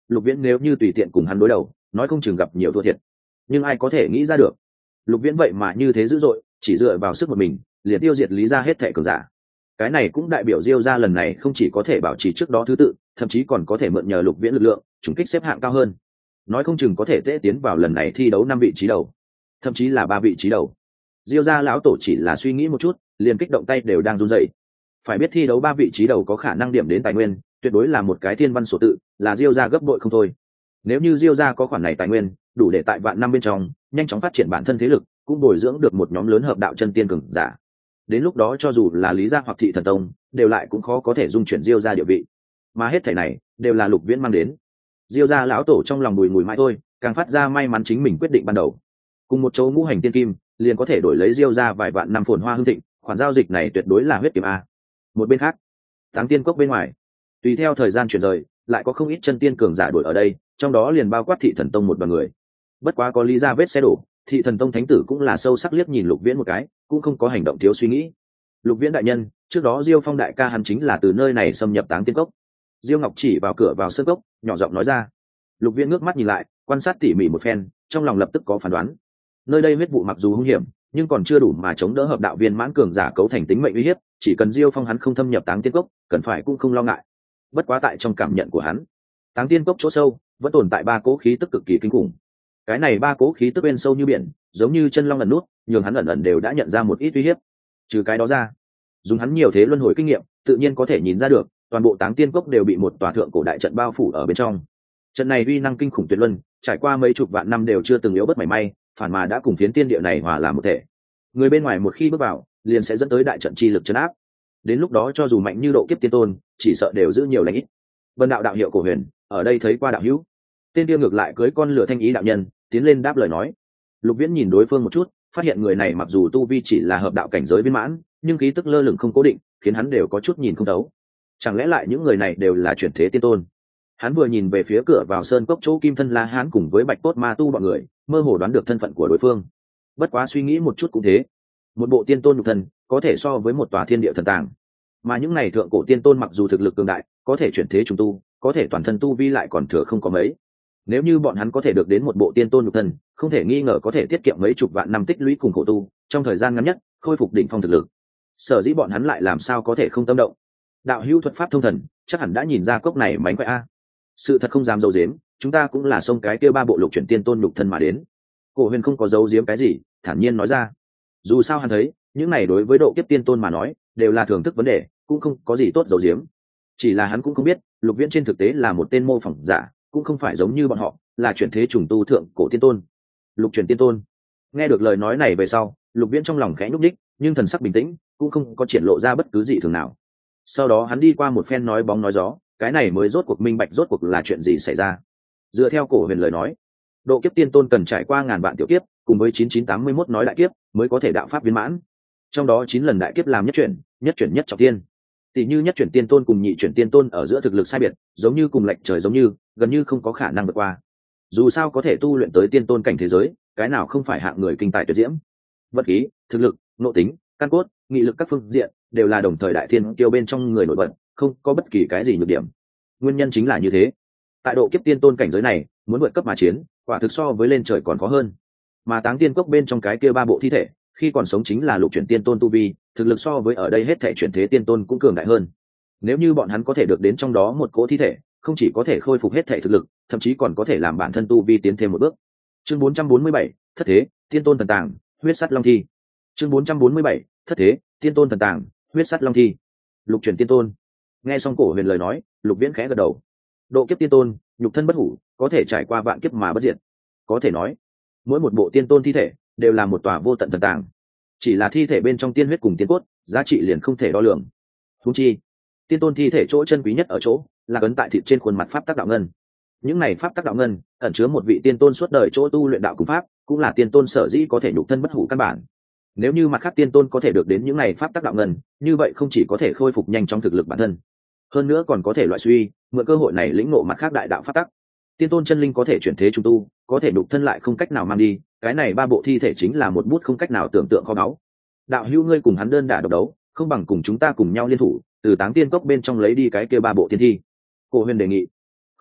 Lục Viễn nếu như tùy tiện cùng hắn đối đầu, nói không chừng gặp nhiều thua thiệt. Nhưng ai có thể nghĩ ra được, Lục Viễn vậy mà như thế dữ dội, chỉ dựa vào sức một mình liền tiêu diệt Lý gia hết thảy cường giả. Cái này cũng đại biểu Diêu gia lần này không chỉ có thể bảo trì trước đó thứ tự, thậm chí còn có thể mượn nhờ Lục Viễn lực lượng, trùng kích xếp hạng cao hơn. Nói không chừng có thể tễ tiến vào lần này thi đấu năm vị trí đầu, thậm chí là ba vị trí đầu. Diêu gia lão tổ chỉ là suy nghĩ một chút, liền kích động tay đều đang run rẩy. Phải biết thi đấu ba vị trí đầu có khả năng điểm đến tài nguyên, tuyệt đối là một cái thiên văn số tự, là Diêu gia gấp bội không thôi. Nếu như Diêu gia có khoản này tài nguyên, đủ để tại vạn năm bên trong nhanh chóng phát triển bản thân thế lực, cũng bồi dưỡng được một nhóm lớn hợp đạo chân tiên cường giả. Đến lúc đó cho dù là Lý gia hoặc Thị Thần Tông, đều lại cũng khó có thể dung chuyển Diêu gia địa vị. Mà hết thảy này đều là Lục Viễn mang đến. Diêu gia lão tổ trong lòng bùi ngùi mãi thôi, càng phát ra may mắn chính mình quyết định ban đầu. Cùng một chỗ ngũ hành tiên kim, liền có thể đổi lấy Diêu gia vài vạn năm phồn hoa hưng thịnh, khoản giao dịch này tuyệt đối là huyết kiếm a. Một bên khác, Táng Tiên Cốc bên ngoài, tùy theo thời gian chuyển rời, lại có không ít chân tiên cường giả đổi ở đây, trong đó liền bao quát Thị Thần Tông một đoàn người. Bất quá có Lý gia vết xe đổ, Thị Thần Tông thánh tử cũng là sâu sắc liếc nhìn Lục Viễn một cái, cũng không có hành động thiếu suy nghĩ. Lục Viễn đại nhân, trước đó Diêu Phong đại ca hắn chính là từ nơi này xâm nhập Táng Tiên Cốc. Diêu Ngọc chỉ vào cửa vào sơn cốc, nhỏ giọng nói ra. Lục Viễn ngước mắt nhìn lại, quan sát tỉ mỉ một phen, trong lòng lập tức có phán đoán. Nơi đây huyết vụ mặc dù hung hiểm, nhưng còn chưa đủ mà chống đỡ hợp đạo viên mãn cường giả cấu thành tính mệnh uy hiếp, chỉ cần Diêu Phong hắn không thâm nhập Táng Tiên Cốc, cần phải cũng không lo ngại. Bất quá tại trong cảm nhận của hắn, Táng Tiên Cốc chỗ sâu vẫn tồn tại ba cố khí tức cực kỳ kinh khủng. Cái này ba cố khí tức bên sâu như biển, giống như chân long ẩn nút, nhường hắn ẩn ẩn đều đã nhận ra một ít uy hiếp. Trừ cái đó ra, dùng hắn nhiều thế luân hồi kinh nghiệm, tự nhiên có thể nhìn ra được, toàn bộ Táng Tiên Cốc đều bị một tòa thượng cổ đại trận bao phủ ở bên trong. Trận này uy năng kinh khủng tuyệt luân, trải qua mấy chục vạn năm đều chưa từng yếu bất mảy may, phản mà đã cùng phiến tiên địa này hòa làm một thể. Người bên ngoài một khi bước vào, liền sẽ dẫn tới đại trận chi lực trấn áp. Đến lúc đó cho dù mạnh như độ kiếp tiên tôn, chỉ sợ đều giữ nhiều lãnh ít. Vân đạo đạo hiệu cổ huyền, ở đây thấy qua đạo hữu. Tên kia ngược lại cưới con lửa thanh ý đạo nhân, tiến lên đáp lời nói. Lục Viễn nhìn đối phương một chút, phát hiện người này mặc dù tu vi chỉ là hợp đạo cảnh giới viên mãn, nhưng khí tức lơ lửng không cố định, khiến hắn đều có chút nhìn không thấu. Chẳng lẽ lại những người này đều là chuyển thế tiên tôn? Hắn vừa nhìn về phía cửa vào sơn cốc chỗ Kim Thân La Hán cùng với Bạch Cốt Ma Tu bọn người, mơ hồ đoán được thân phận của đối phương. Bất quá suy nghĩ một chút cũng thế, một bộ tiên tôn nhục thân có thể so với một tòa thiên địa thần tàng, mà những này thượng cổ tiên tôn mặc dù thực lực cường đại, có thể chuyển thế trùng tu, có thể toàn thân tu vi lại còn thừa không có mấy. Nếu như bọn hắn có thể được đến một bộ tiên tôn nhục thân, không thể nghi ngờ có thể tiết kiệm mấy chục vạn năm tích lũy cùng khổ tu, trong thời gian ngắn nhất khôi phục đỉnh phong thực lực. Sở dĩ bọn hắn lại làm sao có thể không tâm động? Đạo hữu thuật pháp thông thần, chắc hẳn đã nhìn ra cốc này mánh khỏe a. Sự thật không dám giấu giếm, chúng ta cũng là xông cái kia ba bộ lục chuyển tiên tôn nhục thân mà đến. Cổ Huyền không có giấu giếm cái gì, thản nhiên nói ra. Dù sao hắn thấy, những này đối với độ kiếp tiên tôn mà nói, đều là thưởng thức vấn đề, cũng không có gì tốt giấu giếm. Chỉ là hắn cũng không biết, Lục Viễn trên thực tế là một tên mô phỏng giả, cũng không phải giống như bọn họ, là chuyển thế trùng tu thượng cổ tiên tôn. Lục chuyển tiên tôn. Nghe được lời nói này về sau, Lục Viễn trong lòng khẽ nhúc nhích, nhưng thần sắc bình tĩnh, cũng không có triển lộ ra bất cứ gì thường nào. Sau đó hắn đi qua một phen nói bóng nói gió, cái này mới rốt cuộc minh bạch rốt cuộc là chuyện gì xảy ra. Dựa theo Cổ Huyền lời nói, độ kiếp tiên tôn cần trải qua ngàn vạn tiểu kiếp, cùng với chín chín tám mươi mốt nói đại kiếp, mới có thể đạo pháp viên mãn. Trong đó chín lần đại kiếp làm nhất chuyển, nhất chuyển nhất trọng tiên. Tỷ như nhất chuyển tiên tôn cùng nhị chuyển tiên tôn ở giữa thực lực sai biệt, giống như cùng lệch trời giống như, gần như không có khả năng vượt qua. Dù sao có thể tu luyện tới tiên tôn cảnh thế giới, cái nào không phải hạng người kinh tài tuyệt diễm. Vật khí, thực lực, nội tính, căn cốt, nghị lực các phương diện đều là đồng thời đại thiên kiêu bên trong người nổi bật, không có bất kỳ cái gì nhược điểm. Nguyên nhân chính là như thế. Tại độ kiếp tiên tôn cảnh giới này, muốn vượt cấp mà chiến, quả thực so với lên trời còn khó hơn. Mà Táng Tiên Cốc bên trong cái kia ba bộ thi thể, khi còn sống chính là lục chuyển tiên tôn tu vi, thực lực so với ở đây hết thể chuyển thế tiên tôn cũng cường đại hơn. Nếu như bọn hắn có thể được đến trong đó một cỗ thi thể, không chỉ có thể khôi phục hết thể thực lực, thậm chí còn có thể làm bản thân tu vi tiến thêm một bước. Chương bốn trăm bốn mươi bảy, thất thế, tiên tôn thần tàng, huyết sắt long thi. Chương bốn trăm bốn mươi bảy, thất thế, tiên tôn thần tàng, huyết sắt long thi. Lục chuyển tiên tôn. Nghe xong Cổ Huyền lời nói, Lục Viễn khẽ gật đầu. Độ kiếp tiên tôn, nhục thân bất hủ, có thể trải qua vạn kiếp mà bất diệt. Có thể nói, mỗi một bộ tiên tôn thi thể đều là một tòa vô tận thần tàng. Chỉ là thi thể bên trong tiên huyết cùng tiên cốt, giá trị liền không thể đo lường. Huống chi, tiên tôn thi thể chỗ chân quý nhất ở chỗ là ấn tại thịt trên khuôn mặt pháp tắc đạo ngân. Những này pháp tắc đạo ngân ẩn chứa một vị tiên tôn suốt đời chỗ tu luyện đạo cùng pháp, cũng là tiên tôn sở dĩ có thể nhục thân bất hủ căn bản. Nếu như mặt khác tiên tôn có thể được đến những này pháp tắc đạo ngân, như vậy không chỉ có thể khôi phục nhanh trong thực lực bản thân, hơn nữa còn có thể loại suy, mượn cơ hội này lĩnh ngộ mặt khác đại đạo pháp tắc. Tiên tôn chân linh có thể chuyển thế trung tu, có thể nhục thân lại không cách nào mang đi, cái này ba bộ thi thể chính là một bút không cách nào tưởng tượng kho báu. Đạo hữu ngươi cùng hắn đơn đả độc đấu, không bằng cùng chúng ta cùng nhau liên thủ, từ Táng Tiên Cốc bên trong lấy đi cái kia ba bộ tiên thi. Cổ Huyền đề nghị. Không được,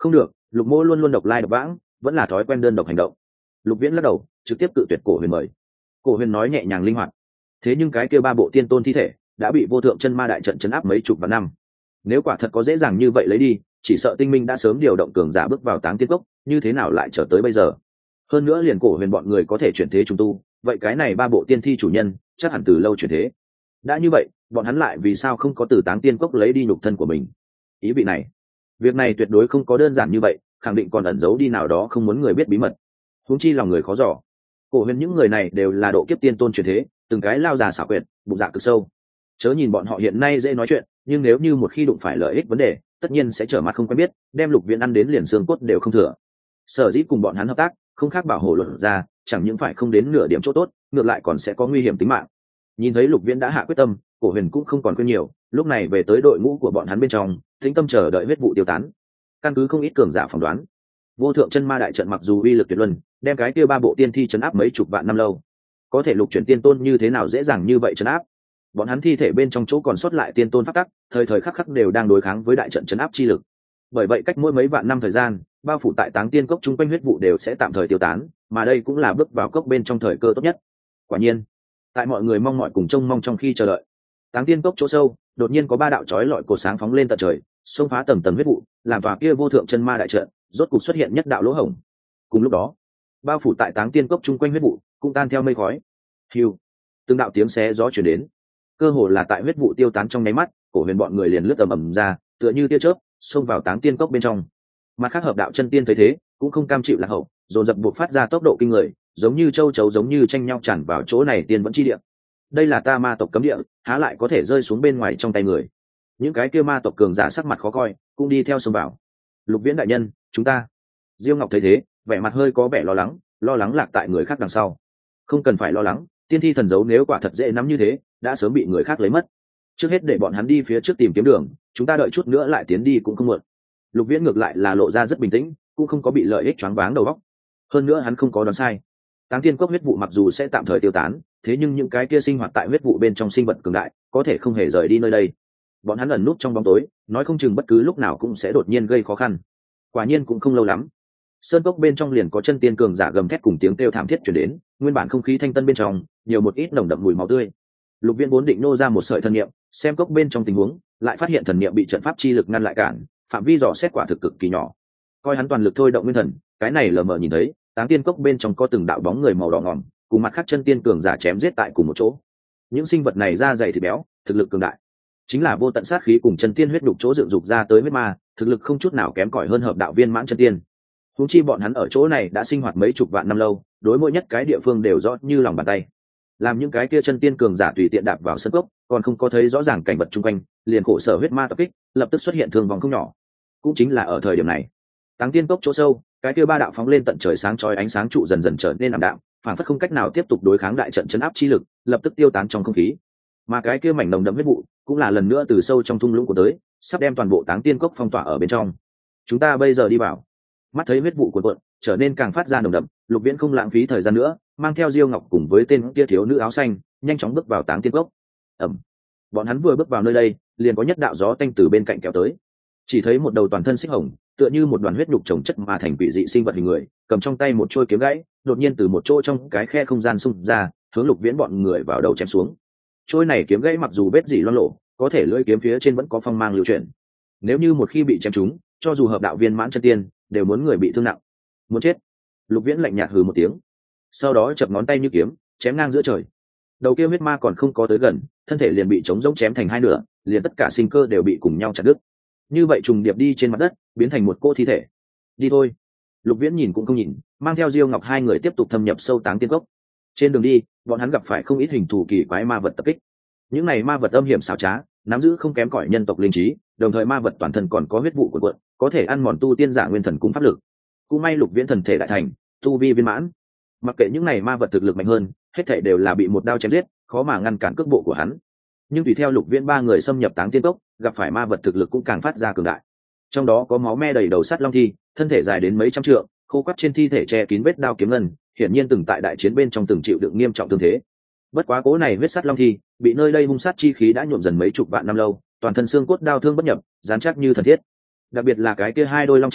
Lục Mỗ luôn luôn độc lai độc vãng, vẫn là thói quen đơn độc hành động. Lục Viễn lắc đầu, trực tiếp cự tuyệt Cổ Huyền mời. Cổ Huyền nói nhẹ nhàng linh hoạt, thế nhưng cái kia ba bộ tiên tôn thi thể đã bị vô thượng chân ma đại trận chấn áp mấy chục vạn năm, nếu quả thật có dễ dàng như vậy lấy đi, chỉ sợ tinh minh đã sớm điều động cường giả bước vào táng tiên cốc, như thế nào lại trở tới bây giờ? Hơn nữa liền Cổ Huyền bọn người có thể chuyển thế trùng tu, vậy cái này ba bộ tiên thi chủ nhân chắc hẳn từ lâu chuyển thế. Đã như vậy, bọn hắn lại vì sao không có từ táng tiên cốc lấy đi nhục thân của mình? Ý vị này, việc này tuyệt đối không có đơn giản như vậy, khẳng định còn ẩn giấu đi nào đó không muốn người biết bí mật. Huống chi lòng người khó dò. Cổ Huyền những người này đều là độ kiếp tiên tôn chuyển thế, từng cái lao già xảo quyệt, bụng dạ cực sâu. Chớ nhìn bọn họ hiện nay dễ nói chuyện, nhưng nếu như một khi đụng phải lợi ích vấn đề, tất nhiên sẽ trở mặt không quen biết, đem Lục Viễn ăn đến liền xương cốt đều không thừa. Sở dĩ cùng bọn hắn hợp tác, không khác bảo hộ luật ra, chẳng những phải không đến nửa điểm chỗ tốt, ngược lại còn sẽ có nguy hiểm tính mạng. Nhìn thấy Lục Viễn đã hạ quyết tâm, Cổ Huyền cũng không còn quên nhiều, lúc này về tới đội ngũ của bọn hắn bên trong, tĩnh tâm chờ đợi huyết vụ tiêu tán. Căn cứ không ít cường giả phỏng đoán, vô thượng chân ma đại trận mặc dù uy lực tuyệt luân, đem cái kia ba bộ tiên thi chấn áp mấy chục vạn năm lâu, có thể lục chuyển tiên tôn như thế nào dễ dàng như vậy chấn áp? Bọn hắn thi thể bên trong chỗ còn sót lại tiên tôn pháp tắc, thời thời khắc khắc đều đang đối kháng với đại trận chấn áp chi lực. Bởi vậy cách mỗi mấy vạn năm thời gian, bao phủ tại táng tiên cốc chung quanh huyết vụ đều sẽ tạm thời tiêu tán, mà đây cũng là bước vào cốc bên trong thời cơ tốt nhất. Quả nhiên, tại mọi người mong mỏi cùng trông mong trong khi chờ đợi, táng tiên cốc chỗ sâu, đột nhiên có ba đạo chói lọi cột sáng phóng lên tận trời, xông phá tầng tầng huyết vụ, làm tòa kia vô thượng chân ma đại trận rốt cục xuất hiện nhất đạo lỗ hổng. Cùng lúc đó, bao phủ tại táng tiên cốc chung quanh huyết vụ cũng tan theo mây khói. Hưu, từng đạo tiếng xé gió chuyển đến, cơ hồ là tại huyết vụ tiêu tán trong nháy mắt, Cổ Huyền bọn người liền lướt ầm ầm ra, tựa như tia chớp xông vào táng tiên cốc bên trong. Mặt khác hợp đạo chân tiên thấy thế, cũng không cam chịu lạc hậu, dồn dập buộc phát ra tốc độ kinh người, giống như châu chấu giống như tranh nhau tràn vào chỗ này tiên vẫn chi địa. Đây là ta ma tộc cấm địa, há lại có thể rơi xuống bên ngoài trong tay người? Những cái kia ma tộc cường giả sắc mặt khó coi, cũng đi theo xông vào. Lục Viễn đại nhân, chúng ta. Diêu Ngọc thấy thế, vẻ mặt hơi có vẻ lo lắng, lo lắng lạc tại người khác đằng sau. Không cần phải lo lắng, tiên thi thần dấu nếu quả thật dễ nắm như thế, đã sớm bị người khác lấy mất. Trước hết để bọn hắn đi phía trước tìm kiếm đường, chúng ta đợi chút nữa lại tiến đi cũng không muộn. Lục Viễn ngược lại là lộ ra rất bình tĩnh, cũng không có bị lợi ích choáng váng đầu óc. Hơn nữa hắn không có đoán sai. Táng tiên cốc huyết vụ mặc dù sẽ tạm thời tiêu tán, thế nhưng những cái kia sinh hoạt tại huyết vụ bên trong sinh vật cường đại, có thể không hề rời đi nơi đây. Bọn hắn ẩn núp trong bóng tối, nói không chừng bất cứ lúc nào cũng sẽ đột nhiên gây khó khăn. Quả nhiên cũng không lâu lắm, sơn cốc bên trong liền có chân tiên cường giả gầm thét cùng tiếng kêu thảm thiết truyền đến, nguyên bản không khí thanh tân bên trong nhiều một ít nồng đậm mùi máu tươi. Lục Viễn vốn định nô ra một sợi thần niệm, xem cốc bên trong tình huống, lại phát hiện thần niệm bị trận pháp chi lực ngăn lại cản, phạm vi dò xét quả thực cực kỳ nhỏ. Coi hắn toàn lực thôi động nguyên thần, cái này lờ mờ nhìn thấy, táng tiên cốc bên trong có từng đạo bóng người màu đỏ ngòm, cùng mặt khác chân tiên cường giả chém giết tại cùng một chỗ. Những sinh vật này da dày thịt béo, thực lực cường đại, chính là vô tận sát khí cùng chân tiên huyết đục chỗ dựng dục ra tới huyết ma, thực lực không chút nào kém cỏi hơn hợp đạo viên mãn chân tiên. Huống chi bọn hắn ở chỗ này đã sinh hoạt mấy chục vạn năm lâu, đối mỗi nhất cái địa phương đều rõ như lòng bàn tay. Làm những cái kia chân tiên cường giả tùy tiện đạp vào sân cốc, còn không có thấy rõ ràng cảnh vật chung quanh, liền khổ sở huyết ma tập kích, lập tức xuất hiện thương vong không nhỏ. Cũng chính là ở thời điểm này, táng tiên cốc chỗ sâu, cái kia ba đạo phóng lên tận trời sáng chói ánh sáng trụ dần dần trở nên ảm đạm, phản phất không cách nào tiếp tục đối kháng đại trận chấn áp chi lực, lập tức tiêu tán trong không khí. Mà cái kia mảnh nồng đậm huyết vụ, cũng là lần nữa từ sâu trong thung lũng của tới, sắp đem toàn bộ táng tiên cốc phong tỏa ở bên trong. Chúng ta bây giờ đi vào. Mắt thấy huyết vụ cuồn cuộn, trở nên càng phát ra nồng đậm, Lục Viễn không lãng phí thời gian nữa, mang theo Diêu Ngọc cùng với tên kia thiếu nữ áo xanh, nhanh chóng bước vào táng tiên cốc. Ầm. Bọn hắn vừa bước vào nơi đây, liền có nhất đạo gió tanh từ bên cạnh kéo tới. Chỉ thấy một đầu toàn thân xích hồng, tựa như một đoàn huyết nhục chồng chất mà thành quỷ dị sinh vật hình người, cầm trong tay một trôi kiếm gãy, đột nhiên từ một chỗ trong cái khe không gian xung ra, hướng Lục Viễn bọn người vào đầu chém xuống. Trôi này kiếm gãy mặc dù vết dỉ loang lổ, có thể lưỡi kiếm phía trên vẫn có phong mang lưu chuyển. Nếu như một khi bị chém trúng, cho dù hợp đạo viên mãn chân tiên, đều muốn người bị thương nặng. Muốn chết. Lục Viễn lạnh nhạt hừ một tiếng, sau đó chập ngón tay như kiếm, chém ngang giữa trời. Đầu kia huyết ma còn không có tới gần, thân thể liền bị trống rỗng chém thành hai nửa, liền tất cả sinh cơ đều bị cùng nhau chặt đứt. Như vậy trùng điệp đi trên mặt đất, biến thành một cô thi thể. Đi thôi. Lục Viễn nhìn cũng không nhìn, mang theo Diêu Ngọc hai người tiếp tục thâm nhập sâu táng tiên cốc. Trên đường đi, bọn hắn gặp phải không ít hình thù kỳ quái ma vật tập kích. Những này ma vật âm hiểm xảo trá, nắm giữ không kém cỏi nhân tộc linh trí, đồng thời ma vật toàn thân còn có huyết vụ cuộn cuộn, có thể ăn mòn tu tiên giả nguyên thần cung pháp lực. Cũng may Lục Viễn thần thể đại thành, tu vi viên mãn. Mặc kệ những này ma vật thực lực mạnh hơn, hết thảy đều là bị một đao chém giết, khó mà ngăn cản cước bộ của hắn. Nhưng tùy theo Lục Viễn ba người xâm nhập táng tiên cốc, gặp phải ma vật thực lực cũng càng phát ra cường đại. Trong đó có máu me đầy đầu sắt long thi, thân thể dài đến mấy trăm trượng, khô quắt trên thi thể che kín vết đao kiếm ngân, hiển nhiên từng tại đại chiến bên trong từng chịu đựng nghiêm trọng thương thế. Bất quá cố này huyết sắt long thi, bị nơi đây hung sát chi khí đã nhuộm dần mấy chục vạn năm lâu, toàn thân xương cốt đao thương bất nhập, rắn chắc như thần thiết. Đặc biệt là cái kia hai đôi long chảo,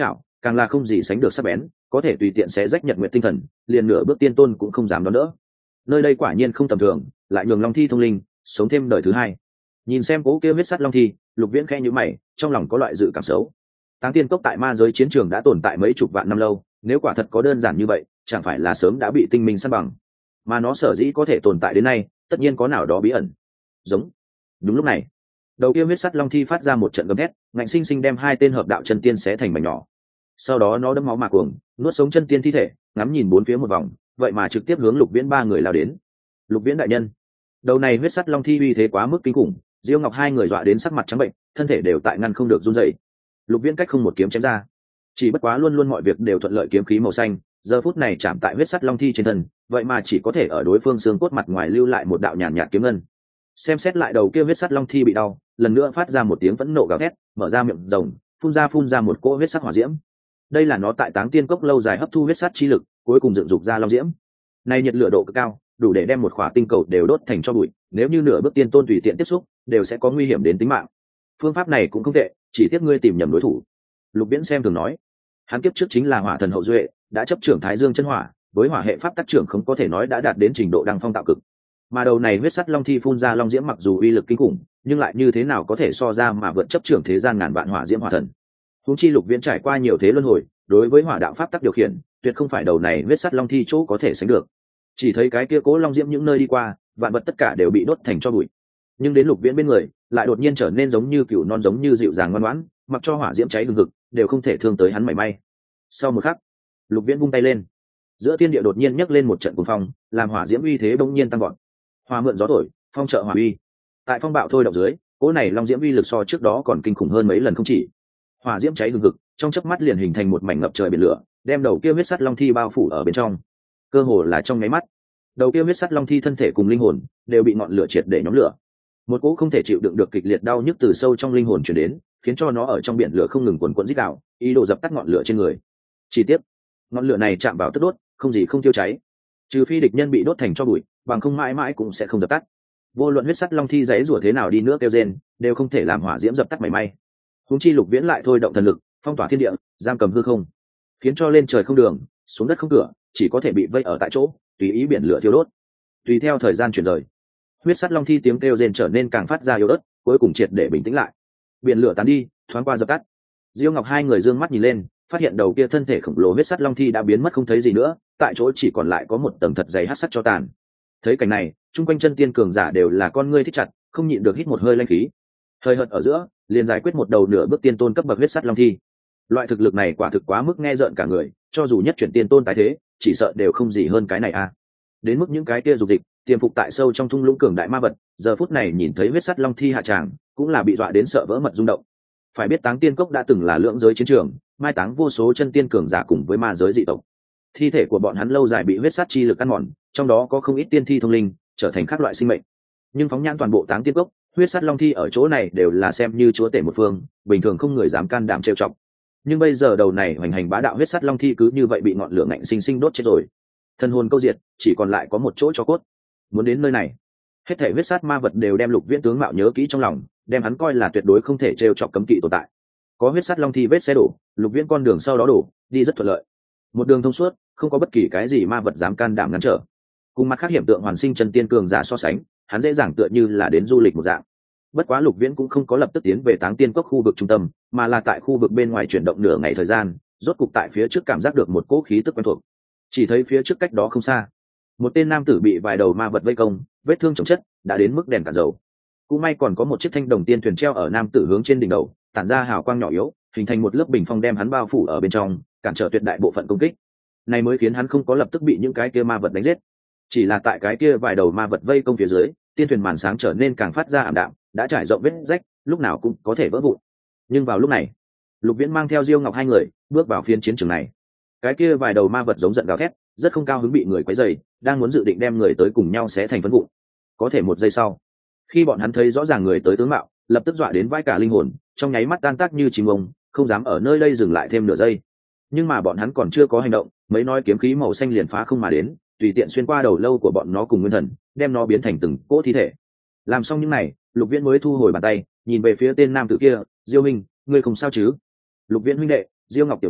càng là không gì sánh được sắc bén, có thể tùy tiện sẽ rách nhật nguyện tinh thần, liền nửa bước tiên tôn cũng không dám đón đỡ. Nơi đây quả nhiên không tầm thường, lại nhường long thi thông linh, sống thêm đời thứ hai. Nhìn xem cố kia huyết sắt long thi, Lục Viễn khẽ nhíu mày, trong lòng có loại dự cảm xấu. Táng Tiên Cốc tại ma giới chiến trường đã tồn tại mấy chục vạn năm lâu, nếu quả thật có đơn giản như vậy, chẳng phải là sớm đã bị tinh minh săn bằng. Mà nó sở dĩ có thể tồn tại đến nay, tất nhiên có nào đó bí ẩn. Giống. Đúng lúc này, đầu kia huyết sắt long thi phát ra một trận gầm thét, ngạnh sinh sinh đem hai tên hợp đạo chân tiên xé thành mảnh nhỏ. Sau đó nó đẫm máu mà cuồng, nuốt sống chân tiên thi thể, ngắm nhìn bốn phía một vòng, vậy mà trực tiếp hướng Lục Viễn ba người lao đến. Lục Viễn đại nhân, đầu này huyết sắt long thi uy thế quá mức kinh khủng, Diêu Ngọc hai người dọa đến sắc mặt trắng bệnh, thân thể đều tại ngăn không được run rẩy. Lục Viễn cách không một kiếm chém ra, chỉ bất quá luôn luôn mọi việc đều thuận lợi, kiếm khí màu xanh giờ phút này chạm tại huyết sắt long thi trên thân, vậy mà chỉ có thể ở đối phương xương cốt mặt ngoài lưu lại một đạo nhàn nhạt kiếm ngân. Xem xét lại đầu kia huyết sắt long thi bị đau, lần nữa phát ra một tiếng phẫn nộ gào thét, mở ra miệng rồng, phun ra phun ra một cỗ huyết sắc hỏa diễm. Đây là nó tại Táng Tiên Cốc lâu dài hấp thu huyết sắt chi lực, cuối cùng dựng dục ra long diễm. Này nhiệt lửa độ cực cao, đủ để đem một khỏa tinh cầu đều đốt thành cho bụi, nếu như nửa bước tiên tôn tùy tiện tiếp xúc, đều sẽ có nguy hiểm đến tính mạng. Phương pháp này cũng không tệ, chỉ tiếc ngươi tìm nhầm đối thủ. Lục Viễn xem thường nói, hắn kiếp trước chính là hỏa thần hậu duệ, đã chấp trưởng Thái Dương chân hỏa, với hỏa hệ pháp tác trưởng không có thể nói đã đạt đến trình độ đăng phong tạo cực. Mà đầu này huyết sắt long thi phun ra long diễm mặc dù uy lực kinh khủng, nhưng lại như thế nào có thể so ra mà vượt chấp trưởng thế gian ngàn vạn hỏa diễm hỏa thần. Huống chi Lục Viễn trải qua nhiều thế luân hồi, đối với hỏa đạo pháp tắc điều khiển, tuyệt không phải đầu này huyết sắt long thi chỗ có thể sánh được. Chỉ thấy cái kia cố long diễm những nơi đi qua, vạn vật tất cả đều bị đốt thành tro bụi. Nhưng đến Lục Viễn bên người, lại đột nhiên trở nên giống như cừu non, giống như dịu dàng ngoan ngoãn, mặc cho hỏa diễm cháy hừng hực, đều không thể thương tới hắn mảy may. Sau một khắc, Lục Viễn vung tay lên, giữa thiên địa đột nhiên nhấc lên một trận cuồng phong, làm hỏa diễm uy thế bỗng nhiên tăng vọt. Hỏa mượn gió thổi, phong trợ hỏa uy. Tại phong bạo thôi động dưới, cỗ này long diễm uy lực so trước đó còn kinh khủng hơn mấy lần không chỉ. Hỏa diễm cháy hừng hực, trong chớp mắt liền hình thành một mảnh ngập trời biển lửa, đem đầu kia huyết sắt long thi bao phủ ở bên trong. Cơ hồ là trong nháy mắt, đầu kia huyết sắt long thi thân thể cùng linh hồn đều bị ngọn lửa triệt để nhóm lửa. Một cỗ không thể chịu đựng được kịch liệt đau nhức từ sâu trong linh hồn truyền đến, khiến cho nó ở trong biển lửa không ngừng quần quẫn rít gào, ý đồ dập tắt ngọn lửa trên người. Chỉ tiếc, ngọn lửa này chạm vào tất đốt, không gì không tiêu cháy. Trừ phi địch nhân bị đốt thành tro bụi, bằng không mãi mãi cũng sẽ không dập tắt. Vô luận huyết sắt long thi giãy rủa thế nào đi nữa kêu rên, đều không thể làm hỏa diễm dập tắt mảy may. Huống chi Lục Viễn lại thôi động thần lực, phong tỏa thiên địa, giam cầm hư không, khiến cho lên trời không đường, xuống đất không cửa, chỉ có thể bị vây ở tại chỗ, tùy ý biển lửa thiêu đốt. Tùy theo thời gian chuyển rời, huyết sắt long thi tiếng kêu rên trở nên càng phát ra yếu ớt, cuối cùng triệt để bình tĩnh lại. Biển lửa tán đi, thoáng qua dập tắt. Diêu Ngọc hai người dương mắt nhìn lên, phát hiện đầu kia thân thể khổng lồ huyết sắt long thi đã biến mất không thấy gì nữa, tại chỗ chỉ còn lại có một tầng thật dày hắc sắt cho tàn. Thấy cảnh này, chung quanh chân tiên cường giả đều là con ngươi thích chặt, không nhịn được hít một hơi lanh khí. Hơi hợt ở giữa, liền giải quyết một đầu nửa bước tiên tôn cấp bậc huyết sắt long thi. Loại thực lực này quả thực quá mức nghe rợn cả người, cho dù nhất chuyển tiên tôn tái thế, chỉ sợ đều không gì hơn cái này a. À. Đến mức những cái kia dục dịch, tiềm phục tại sâu trong thung lũng cường đại ma vật, giờ phút này nhìn thấy huyết sắt long thi hạ tràng, cũng là bị dọa đến sợ vỡ mật rung động. Phải biết Táng Tiên Cốc đã từng là lưỡng giới chiến trường, mai táng vô số chân tiên cường giả cùng với ma giới dị tộc. Thi thể của bọn hắn lâu dài bị huyết sát chi lực ăn mòn, trong đó có không ít tiên thi thông linh, trở thành các loại sinh mệnh. Nhưng phóng nhãn toàn bộ Táng Tiên Cốc, huyết sát long thi ở chỗ này đều là xem như chúa tể một phương, bình thường không người dám can đảm trêu chọc. Nhưng bây giờ đầu này hoành hành bá đạo huyết sát long thi cứ như vậy bị ngọn lửa ngạnh sinh sinh đốt chết rồi. Thân hồn câu diệt, chỉ còn lại có một chỗ cho cốt. Muốn đến nơi này, hết thảy huyết sát ma vật đều đem Lục Viễn tướng mạo nhớ kỹ trong lòng, đem hắn coi là tuyệt đối không thể trêu chọc cấm kỵ tồn tại. Có huyết sát long thi vết xe đổ, Lục Viễn con đường sau đó đổ, đi rất thuận lợi. Một đường thông suốt, không có bất kỳ cái gì ma vật dám can đảm ngăn trở. Cùng mặt khác hiểm tượng hoàn sinh chân tiên cường giả so sánh, hắn dễ dàng tựa như là đến du lịch một dạng. Bất quá Lục Viễn cũng không có lập tức tiến về Táng Tiên Cốc khu vực trung tâm, mà là tại khu vực bên ngoài chuyển động nửa ngày thời gian, rốt cục tại phía trước cảm giác được một cỗ khí tức quen thuộc. Chỉ thấy phía trước cách đó không xa, một tên nam tử bị vài đầu ma vật vây công, vết thương chồng chất, đã đến mức đèn cạn dầu. Cũng may còn có một chiếc thanh đồng tiên thuyền treo ở nam tử hướng trên đỉnh đầu, tản ra hào quang nhỏ yếu, hình thành một lớp bình phong đem hắn bao phủ ở bên trong, cản trở tuyệt đại bộ phận công kích. Này mới khiến hắn không có lập tức bị những cái kia ma vật đánh giết. Chỉ là tại cái kia vài đầu ma vật vây công phía dưới, tiên thuyền màn sáng trở nên càng phát ra ảm đạm, đã trải rộng vết rách, lúc nào cũng có thể vỡ vụn. Nhưng vào lúc này, Lục Viễn mang theo Diêu Ngọc hai người bước vào phiên chiến trường này. Cái kia vài đầu ma vật giống giận gào thét, rất không cao hứng bị người quấy rầy, đang muốn dự định đem người tới cùng nhau xé thành phấn vụn. Có thể một giây sau, khi bọn hắn thấy rõ ràng người tới tướng mạo, lập tức dọa đến vai cả linh hồn, trong nháy mắt tan tác như chim ông, không dám ở nơi đây dừng lại thêm nửa giây. Nhưng mà bọn hắn còn chưa có hành động, mấy nói kiếm khí màu xanh liền phá không mà đến, tùy tiện xuyên qua đầu lâu của bọn nó cùng nguyên thần, đem nó biến thành từng cỗ thi thể. Làm xong những này, Lục Viễn mới thu hồi bàn tay, nhìn về phía tên nam tử kia, Diêu Minh, ngươi không sao chứ? Lục Viễn huynh đệ, Diêu Ngọc tiểu muội,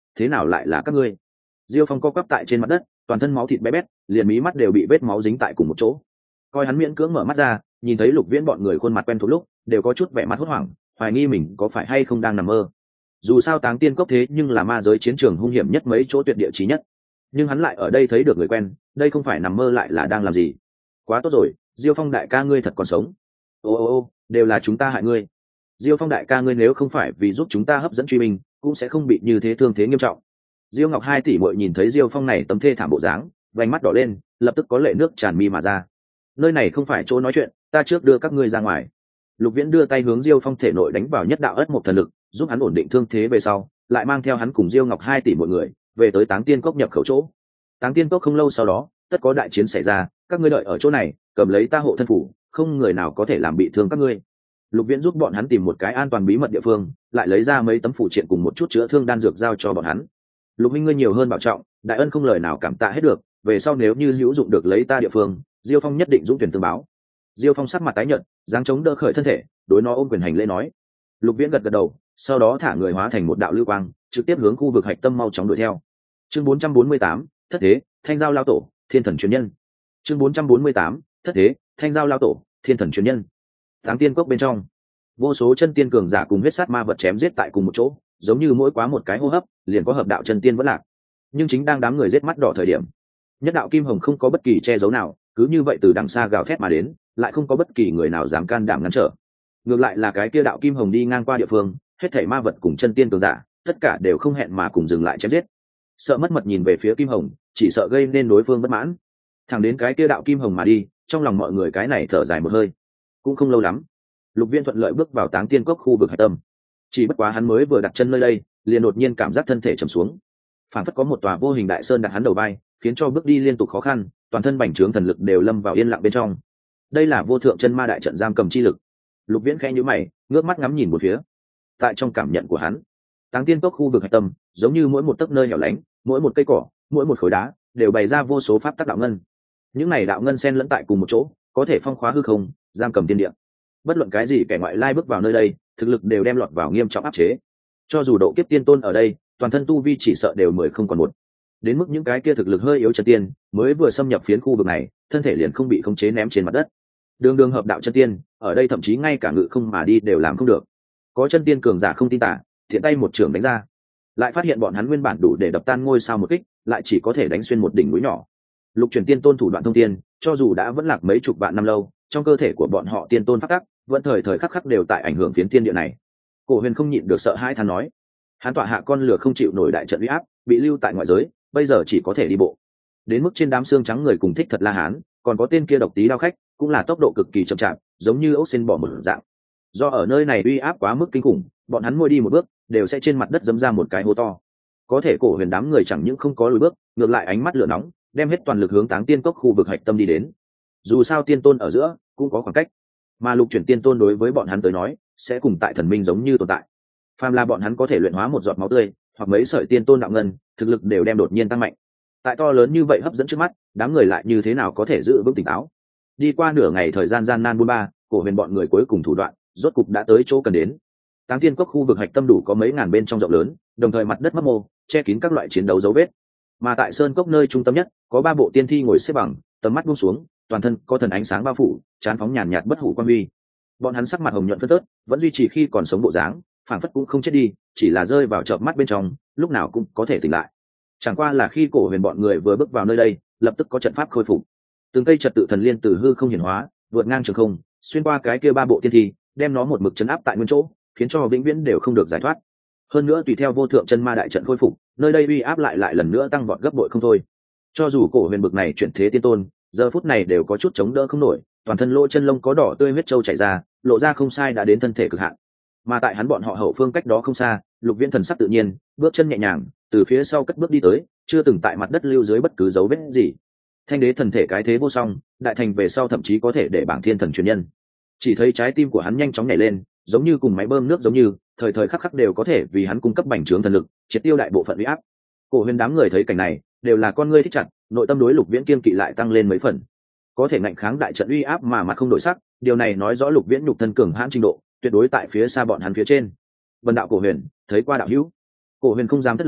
thế nào lại là các ngươi? Diêu Phong co quắp tại trên mặt đất, toàn thân máu thịt bé bét, liền mí mắt đều bị vết máu dính tại cùng một chỗ. Coi hắn miễn cưỡng mở mắt ra, nhìn thấy Lục Viễn bọn người khuôn mặt quen thuộc lúc, đều có chút vẻ mặt hốt hoảng, hoài nghi mình có phải hay không đang nằm mơ. Dù sao Táng Tiên Cốc thế nhưng là ma giới chiến trường hung hiểm nhất mấy chỗ tuyệt địa chí nhất, nhưng hắn lại ở đây thấy được người quen, đây không phải nằm mơ lại là đang làm gì? Quá tốt rồi, Diêu Phong đại ca ngươi thật còn sống. Ô ô ô, đều là chúng ta hại ngươi. Diêu Phong đại ca ngươi nếu không phải vì giúp chúng ta hấp dẫn truy binh, cũng sẽ không bị như thế thương thế nghiêm trọng. Diêu Ngọc hai tỷ muội nhìn thấy Diêu Phong này tấm thê thảm bộ dáng, vành mắt đỏ lên, lập tức có lệ nước tràn mi mà ra. Nơi này không phải chỗ nói chuyện, ta trước đưa các ngươi ra ngoài. Lục Viễn đưa tay hướng Diêu Phong thể nội đánh vào nhất đạo ất một thần lực, giúp hắn ổn định thương thế về sau, lại mang theo hắn cùng Diêu Ngọc hai tỷ mọi người về tới Táng Tiên Cốc nhập khẩu chỗ. Táng Tiên Cốc không lâu sau đó, tất có đại chiến xảy ra, các ngươi đợi ở chỗ này, cầm lấy ta hộ thân phủ, không người nào có thể làm bị thương các ngươi. Lục Viễn giúp bọn hắn tìm một cái an toàn bí mật địa phương, lại lấy ra mấy tấm phủ triện cùng một chút chữa thương đan dược giao cho bọn hắn. Lục minh ngươi nhiều hơn bảo trọng, đại ân không lời nào cảm tạ hết được, về sau nếu như hữu dụng được lấy ta địa phương, Diêu Phong nhất định dũng tuyển tương báo. Diêu Phong sắc mặt tái nhợt, dáng chống đỡ khởi thân thể, đối nó ôm quyền hành lễ nói. Lục Viễn gật gật đầu, sau đó thả người hóa thành một đạo lưu quang, trực tiếp hướng khu vực hạch tâm mau chóng đuổi theo. Chương bốn trăm bốn mươi tám, thất thế, thanh giao lao tổ, thiên thần truyền nhân. Chương bốn trăm bốn mươi tám, thất thế, thanh giao lao tổ, thiên thần truyền nhân. Táng Tiên Cốc bên trong, vô số chân tiên cường giả cùng huyết sát ma vật chém giết tại cùng một chỗ, giống như mỗi quá một cái hô hấp, liền có hợp đạo chân tiên vẫn lạc. Nhưng chính đang đám người giết mắt đỏ thời điểm, nhất đạo kim hồng không có bất kỳ che giấu nào, cứ như vậy từ đằng xa gào thét mà đến, lại không có bất kỳ người nào dám can đảm ngăn trở. Ngược lại là cái kia đạo kim hồng đi ngang qua địa phương, hết thảy ma vật cùng chân tiên cường giả, tất cả đều không hẹn mà cùng dừng lại chém giết. Sợ mất mật nhìn về phía kim hồng, chỉ sợ gây nên đối phương bất mãn. Thẳng đến cái kia đạo kim hồng mà đi, trong lòng mọi người cái này thở dài một hơi. Cũng không lâu lắm, Lục Viễn thuận lợi bước vào Táng Tiên Cốc khu vực hạch tâm. Chỉ bất quá hắn mới vừa đặt chân nơi đây, liền đột nhiên cảm giác thân thể trầm xuống, phản phất có một tòa vô hình đại sơn đặt hắn đầu vai, khiến cho bước đi liên tục khó khăn, toàn thân bành trướng thần lực đều lâm vào yên lặng bên trong. Đây là vô thượng chân ma đại trận giam cầm chi lực. Lục Viễn khẽ nhíu mày, ngước mắt ngắm nhìn một phía. Tại trong cảm nhận của hắn, Táng Tiên Cốc khu vực hạch tâm, giống như mỗi một tấc nơi hẻo lánh, mỗi một cây cỏ, mỗi một khối đá, đều bày ra vô số pháp tắc đạo ngân. Những này đạo ngân xen lẫn tại cùng một chỗ, có thể phong khóa hư không, giam cầm thiên địa. Bất luận cái gì kẻ ngoại lai bước vào nơi đây, thực lực đều đem lọt vào nghiêm trọng áp chế. Cho dù độ kiếp tiên tôn ở đây, toàn thân tu vi chỉ sợ đều mười không còn một. Đến mức những cái kia thực lực hơi yếu chân tiên, mới vừa xâm nhập phiến khu vực này, thân thể liền không bị khống chế ném trên mặt đất. Đường đường hợp đạo chân tiên, ở đây thậm chí ngay cả ngự không mà đi đều làm không được. Có chân tiên cường giả không tin tả, thiện tay một trường đánh ra, lại phát hiện bọn hắn nguyên bản đủ để đập tan ngôi sao một kích, lại chỉ có thể đánh xuyên một đỉnh núi nhỏ. Lục truyền tiên tôn thủ đoạn thông tiên, cho dù đã vẫn lạc mấy chục vạn năm lâu, trong cơ thể của bọn họ tiên tôn phát tắc, vẫn thời thời khắc khắc đều tại ảnh hưởng phiến thiên địa này. Cổ Huyền không nhịn được sợ hãi than nói, hắn tọa hạ con lửa không chịu nổi đại trận uy áp, bị lưu tại ngoại giới, bây giờ chỉ có thể đi bộ. Đến mức trên đám xương trắng người cùng Thích Thật La Hán, còn có tên kia độc tí đao khách, cũng là tốc độ cực kỳ chậm chạp, giống như ốc sên bỏ một dạng. Do ở nơi này uy áp quá mức kinh khủng, bọn hắn mỗi đi một bước đều sẽ trên mặt đất dẫm ra một cái hố to. Có thể Cổ Huyền đám người chẳng những không có lùi bước, ngược lại ánh mắt lửa nóng, đem hết toàn lực hướng Táng Tiên Cốc khu vực hạch tâm đi đến. Dù sao tiên tôn ở giữa cũng có khoảng cách, mà lục chuyển tiên tôn đối với bọn hắn tới nói sẽ cùng tại thần minh giống như tồn tại. Phàm là bọn hắn có thể luyện hóa một giọt máu tươi hoặc mấy sợi tiên tôn đạo ngân, thực lực đều đem đột nhiên tăng mạnh. Tại to lớn như vậy hấp dẫn trước mắt, đám người lại như thế nào có thể giữ vững tỉnh táo? Đi qua nửa ngày thời gian gian nan buôn ba, Cổ Huyền bọn người cuối cùng thủ đoạn rốt cục đã tới chỗ cần đến. Táng Tiên Cốc khu vực hạch tâm đủ có mấy ngàn bên trong rộng lớn, đồng thời mặt đất mấp mô, che kín các loại chiến đấu dấu vết. Mà tại sơn cốc nơi trung tâm nhất, có ba bộ tiên thi ngồi xếp bằng, tầm mắt buông xuống, toàn thân có thần ánh sáng bao phủ, trán phóng nhàn nhạt bất hủ quan huy. Bọn hắn sắc mặt hồng nhuận phớt phớt, vẫn duy trì khi còn sống bộ dáng, phảng phất cũng không chết đi, chỉ là rơi vào chợp mắt bên trong, lúc nào cũng có thể tỉnh lại. Chẳng qua là khi Cổ Huyền bọn người vừa bước vào nơi đây, lập tức có trận pháp khôi phục. Từng cây trật tự thần liên từ hư không hiển hóa, vượt ngang trường không, xuyên qua cái kia ba bộ tiên thi, đem nó một mực chấn áp tại nguyên chỗ, khiến cho vĩnh viễn đều không được giải thoát. Hơn nữa tùy theo vô thượng chân ma đại trận khôi phục, nơi đây uy áp lại lại lần nữa tăng vọt gấp bội không thôi. Cho dù Cổ Huyền bực này chuyển thế tiên tôn, giờ phút này đều có chút chống đỡ không nổi, toàn thân lỗ chân lông có đỏ tươi huyết trâu chảy ra, lộ ra không sai đã đến thân thể cực hạn. Mà tại hắn bọn họ hậu phương cách đó không xa, Lục Viễn thần sắc tự nhiên, bước chân nhẹ nhàng, từ phía sau cất bước đi tới, chưa từng tại mặt đất lưu dưới bất cứ dấu vết gì. Thanh đế thần thể cái thế vô song, đại thành về sau thậm chí có thể để bảng thiên thần truyền nhân. Chỉ thấy trái tim của hắn nhanh chóng nhảy lên, giống như cùng máy bơm nước giống như, thời thời khắc khắc đều có thể vì hắn cung cấp bành trướng thần lực, triệt tiêu đại bộ phận uy áp. Cổ Huyền đám người thấy cảnh này, đều là con ngươi thích chặt, nội tâm đối Lục Viễn kiên kỵ lại tăng lên mấy phần. Có thể ngạnh kháng đại trận uy áp mà mặt không đổi sắc, điều này nói rõ Lục Viễn nhục thân cường hãn trình độ, tuyệt đối tại phía xa bọn hắn phía trên. Vân đạo Cổ Huyền, thấy qua đạo hữu. Cổ Huyền không dám thất lễ,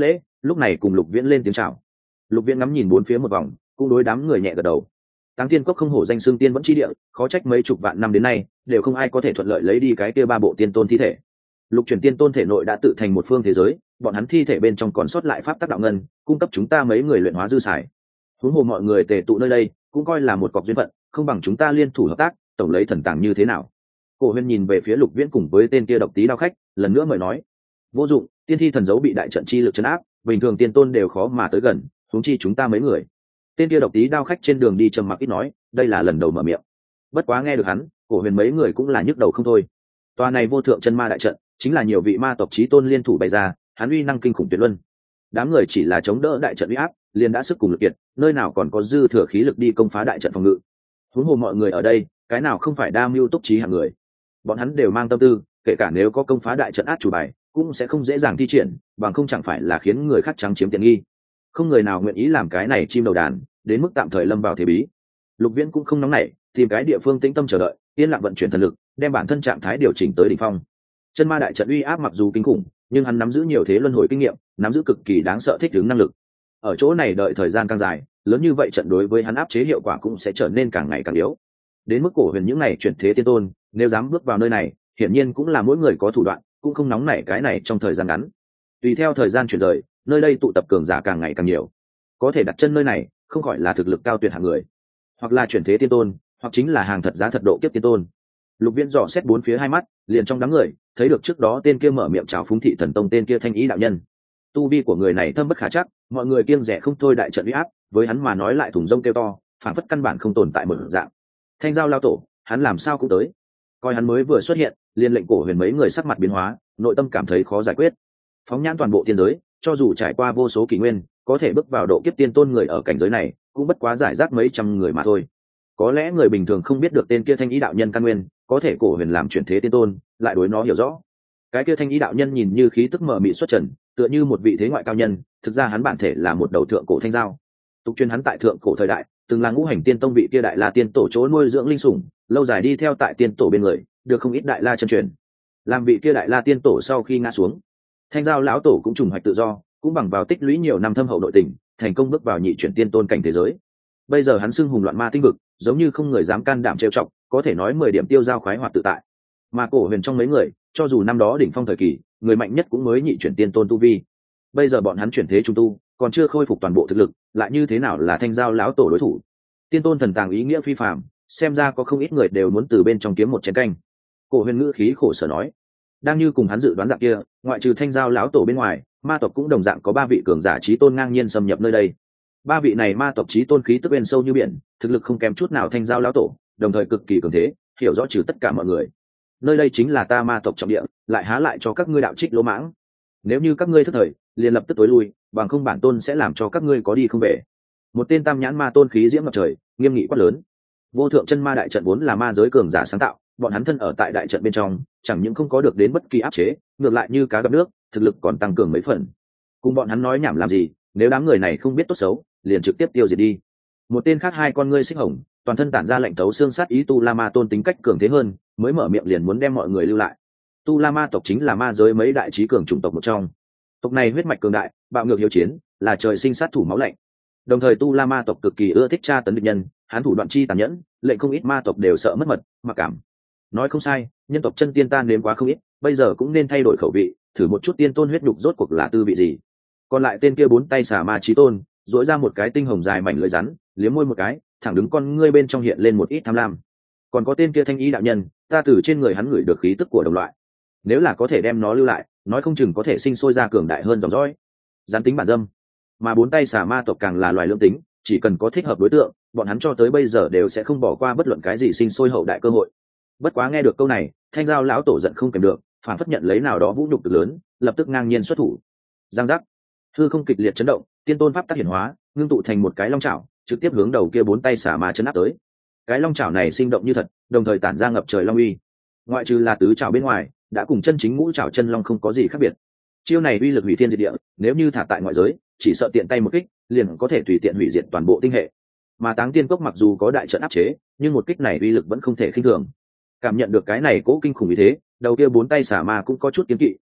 lúc này cùng Lục Viễn lên tiếng chào. Lục Viễn ngắm nhìn bốn phía một vòng, cũng đối đám người nhẹ gật đầu. Táng Tiên Cốc không hổ danh xưng tiên vẫn chi địa, khó trách mấy chục vạn năm đến nay đều không ai có thể thuận lợi lấy đi cái kia ba bộ tiên tôn thi thể. Lục chuyển tiên tôn thể nội đã tự thành một phương thế giới, bọn hắn thi thể bên trong còn sót lại pháp tắc đạo ngân, cung cấp chúng ta mấy người luyện hóa dư xài. Huống hồ mọi người tề tụ nơi đây, cũng coi là một cọc duyên phận, không bằng chúng ta liên thủ hợp tác, tổng lấy thần tàng như thế nào? Cổ Huyền nhìn về phía Lục Viễn cùng với tên kia độc tí đao khách, lần nữa mời nói: vô dụng, tiên thi thần dấu bị đại trận chi lực trấn áp, bình thường tiên tôn đều khó mà tới gần, huống chi chúng ta mấy người. Tên kia độc tí đao khách trên đường đi trầm mặc ít nói, đây là lần đầu mở miệng. Bất quá nghe được hắn, Cổ Huyền mấy người cũng là nhức đầu không thôi. Tòa này vô thượng chân ma đại trận, chính là nhiều vị ma tộc chí tôn liên thủ bày ra, hắn uy năng kinh khủng tuyệt luân. Đám người chỉ là chống đỡ đại trận uy áp, liền đã sức cùng lực kiệt, nơi nào còn có dư thừa khí lực đi công phá đại trận phòng ngự. Huống hồ mọi người ở đây, cái nào không phải đa mưu túc trí hạng người. Bọn hắn đều mang tâm tư, kể cả nếu có công phá đại trận át chủ bài, cũng sẽ không dễ dàng thi triển, bằng không chẳng phải là khiến người khác trắng chiếm tiện nghi. Không người nào nguyện ý làm cái này chim đầu đàn, đến mức tạm thời lâm vào thế bí. Lục Viễn cũng không nóng nảy, tìm cái địa phương tĩnh tâm chờ đợi, yên lặng vận chuyển thần lực, đem bản thân trạng thái điều chỉnh tới đỉnh phong. Chân ma đại trận uy áp mặc dù kinh khủng, nhưng hắn nắm giữ nhiều thế luân hồi kinh nghiệm, nắm giữ cực kỳ đáng sợ thích ứng năng lực. Ở chỗ này đợi thời gian càng dài, lớn như vậy trận đối với hắn áp chế hiệu quả cũng sẽ trở nên càng ngày càng yếu. Đến mức Cổ Huyền những này chuyển thế tiên tôn, nếu dám bước vào nơi này, hiển nhiên cũng là mỗi người có thủ đoạn, cũng không nóng nảy cái này trong thời gian ngắn. Tùy theo thời gian chuyển rời, nơi đây tụ tập cường giả càng ngày càng nhiều, có thể đặt chân nơi này, không gọi là thực lực cao tuyệt hạng người, hoặc là chuyển thế tiên tôn, hoặc chính là hàng thật giá thật độ kiếp tiên tôn. Lục Viễn dò xét bốn phía hai mắt, liền trong đám người thấy được trước đó tên kia mở miệng chào phúng thị thần tông tên kia Thanh Ý đạo nhân. Tu vi của người này thâm bất khả chắc, mọi người kiêng rẻ không thôi đại trận uy áp, với hắn mà nói lại thùng rông kêu to, phản phất căn bản không tồn tại một dạng. Thanh Giao lao tổ, hắn làm sao cũng tới. Coi hắn mới vừa xuất hiện, liền lệnh Cổ Huyền mấy người sắc mặt biến hóa, nội tâm cảm thấy khó giải quyết. Phóng nhãn toàn bộ tiên giới, cho dù trải qua vô số kỷ nguyên, có thể bước vào độ kiếp tiên tôn người ở cảnh giới này, cũng bất quá giải rác mấy trăm người mà thôi. Có lẽ người bình thường không biết được tên kia Thanh Ý đạo nhân căn nguyên, có thể Cổ Huyền làm chuyển thế tiên tôn, lại đối nó hiểu rõ. Cái kia Thanh Ý đạo nhân nhìn như khí tức mờ mịt xuất trần, tựa như một vị thế ngoại cao nhân, thực ra hắn bản thể là một đầu thượng cổ thanh giao. Tục truyền hắn tại thượng cổ thời đại, từng là ngũ hành tiên tông vị kia đại la tiên tổ chỗ nuôi dưỡng linh sủng, lâu dài đi theo tại tiên tổ bên người, được không ít đại la chân truyền. Làm vị kia đại la tiên tổ sau khi ngã xuống, Thanh Giao lão tổ cũng trùng hoạch tự do, cũng bằng vào tích lũy nhiều năm thâm hậu nội tình, thành công bước vào nhị chuyển tiên tôn cảnh thế giới. Bây giờ hắn xưng hùng loạn ma tinh vực, giống như không người dám can đảm trêu chọc, có thể nói mười điểm tiêu giao khoái hoạt tự tại. Mà Cổ Huyền trong mấy người, cho dù năm đó đỉnh phong thời kỳ, người mạnh nhất cũng mới nhị chuyển tiên tôn tu vi. Bây giờ bọn hắn chuyển thế trung tu, còn chưa khôi phục toàn bộ thực lực, lại như thế nào là Thanh Giao lão tổ đối thủ? Tiên tôn thần tàng ý nghĩa phi phàm, xem ra có không ít người đều muốn từ bên trong kiếm một chén canh. Cổ Huyền ngữ khí khổ sở nói, đang như cùng hắn dự đoán dạng kia, ngoại trừ Thanh Giao lão tổ bên ngoài, ma tộc cũng đồng dạng có ba vị cường giả chí tôn ngang nhiên xâm nhập nơi đây. Ba vị này ma tộc chí tôn khí tức bên sâu như biển, thực lực không kém chút nào Thanh Giao lão tổ, đồng thời cực kỳ cường thế, hiểu rõ trừ tất cả mọi người. Nơi đây chính là ta ma tộc trọng địa, lại há lại cho các ngươi đạo trích lỗ mãng. Nếu như các ngươi thất thời, liền lập tức tối lui, bằng không bản tôn sẽ làm cho các ngươi có đi không về. Một tên tam nhãn ma tôn khí diễm ngập trời, nghiêm nghị quát lớn. Vô thượng chân ma đại trận vốn là ma giới cường giả sáng tạo, bọn hắn thân ở tại đại trận bên trong, chẳng những không có được đến bất kỳ áp chế, ngược lại như cá gặp nước, thực lực còn tăng cường mấy phần. Cùng bọn hắn nói nhảm làm gì, nếu đám người này không biết tốt xấu, liền trực tiếp tiêu diệt đi. Một tên khác hai con ngươi xích hồng, toàn thân tản ra lệnh tấu xương sát ý tu la ma tôn tính cách cường thế hơn, mới mở miệng liền muốn đem mọi người lưu lại. Tu la ma tộc chính là ma giới mấy đại trí cường chủng tộc một trong. Tộc này huyết mạch cường đại, bạo ngược hiếu chiến, là trời sinh sát thủ máu lạnh. Đồng thời tu la ma tộc cực kỳ ưa thích tra tấn địch nhân, hắn thủ đoạn chi tàn nhẫn, lệnh không ít ma tộc đều sợ mất mật, mặc cảm. Nói không sai, nhân tộc chân tiên tan nếm quá không ít, bây giờ cũng nên thay đổi khẩu vị, thử một chút tiên tôn huyết nhục rốt cuộc là tư vị gì. Còn lại tên kia bốn tay xà ma chí tôn, duỗi ra một cái tinh hồng dài mảnh lưỡi rắn, liếm môi một cái, thẳng đứng con ngươi bên trong hiện lên một ít tham lam. Còn có tên kia Thanh Ý đạo nhân, ta từ trên người hắn ngửi được khí tức của đồng loại, nếu là có thể đem nó lưu lại, nói không chừng có thể sinh sôi ra cường đại hơn dòng dõi. Gián tính bản dâm. Mà bốn tay xà ma tộc càng là loài lưỡng tính, chỉ cần có thích hợp đối tượng, bọn hắn cho tới bây giờ đều sẽ không bỏ qua bất luận cái gì sinh sôi hậu đại cơ hội. Bất quá nghe được câu này, Thanh Giao lão tổ giận không kèm được, phản phất nhận lấy nào đó vũ nhục cực lớn, lập tức ngang nhiên xuất thủ. Giang giác, hư không kịch liệt chấn động, tiên tôn pháp tác hiển hóa, ngưng tụ thành một cái long chảo, trực tiếp hướng đầu kia bốn tay xà ma chấn áp tới. Cái long chảo này sinh động như thật, đồng thời tản ra ngập trời long uy. Ngoại trừ là tứ chảo bên ngoài, đã cùng chân chính ngũ chảo chân long không có gì khác biệt. Chiêu này uy lực hủy thiên diệt địa, nếu như thả tại ngoại giới, chỉ sợ tiện tay một kích, liền có thể tùy tiện hủy diệt toàn bộ tinh hệ. Mà Táng Tiên Cốc mặc dù có đại trận áp chế, nhưng một kích này uy lực vẫn không thể khinh thường. Cảm nhận được cái này cố kinh khủng như thế, đầu kia bốn tay xả ma cũng có chút kiêng kỵ,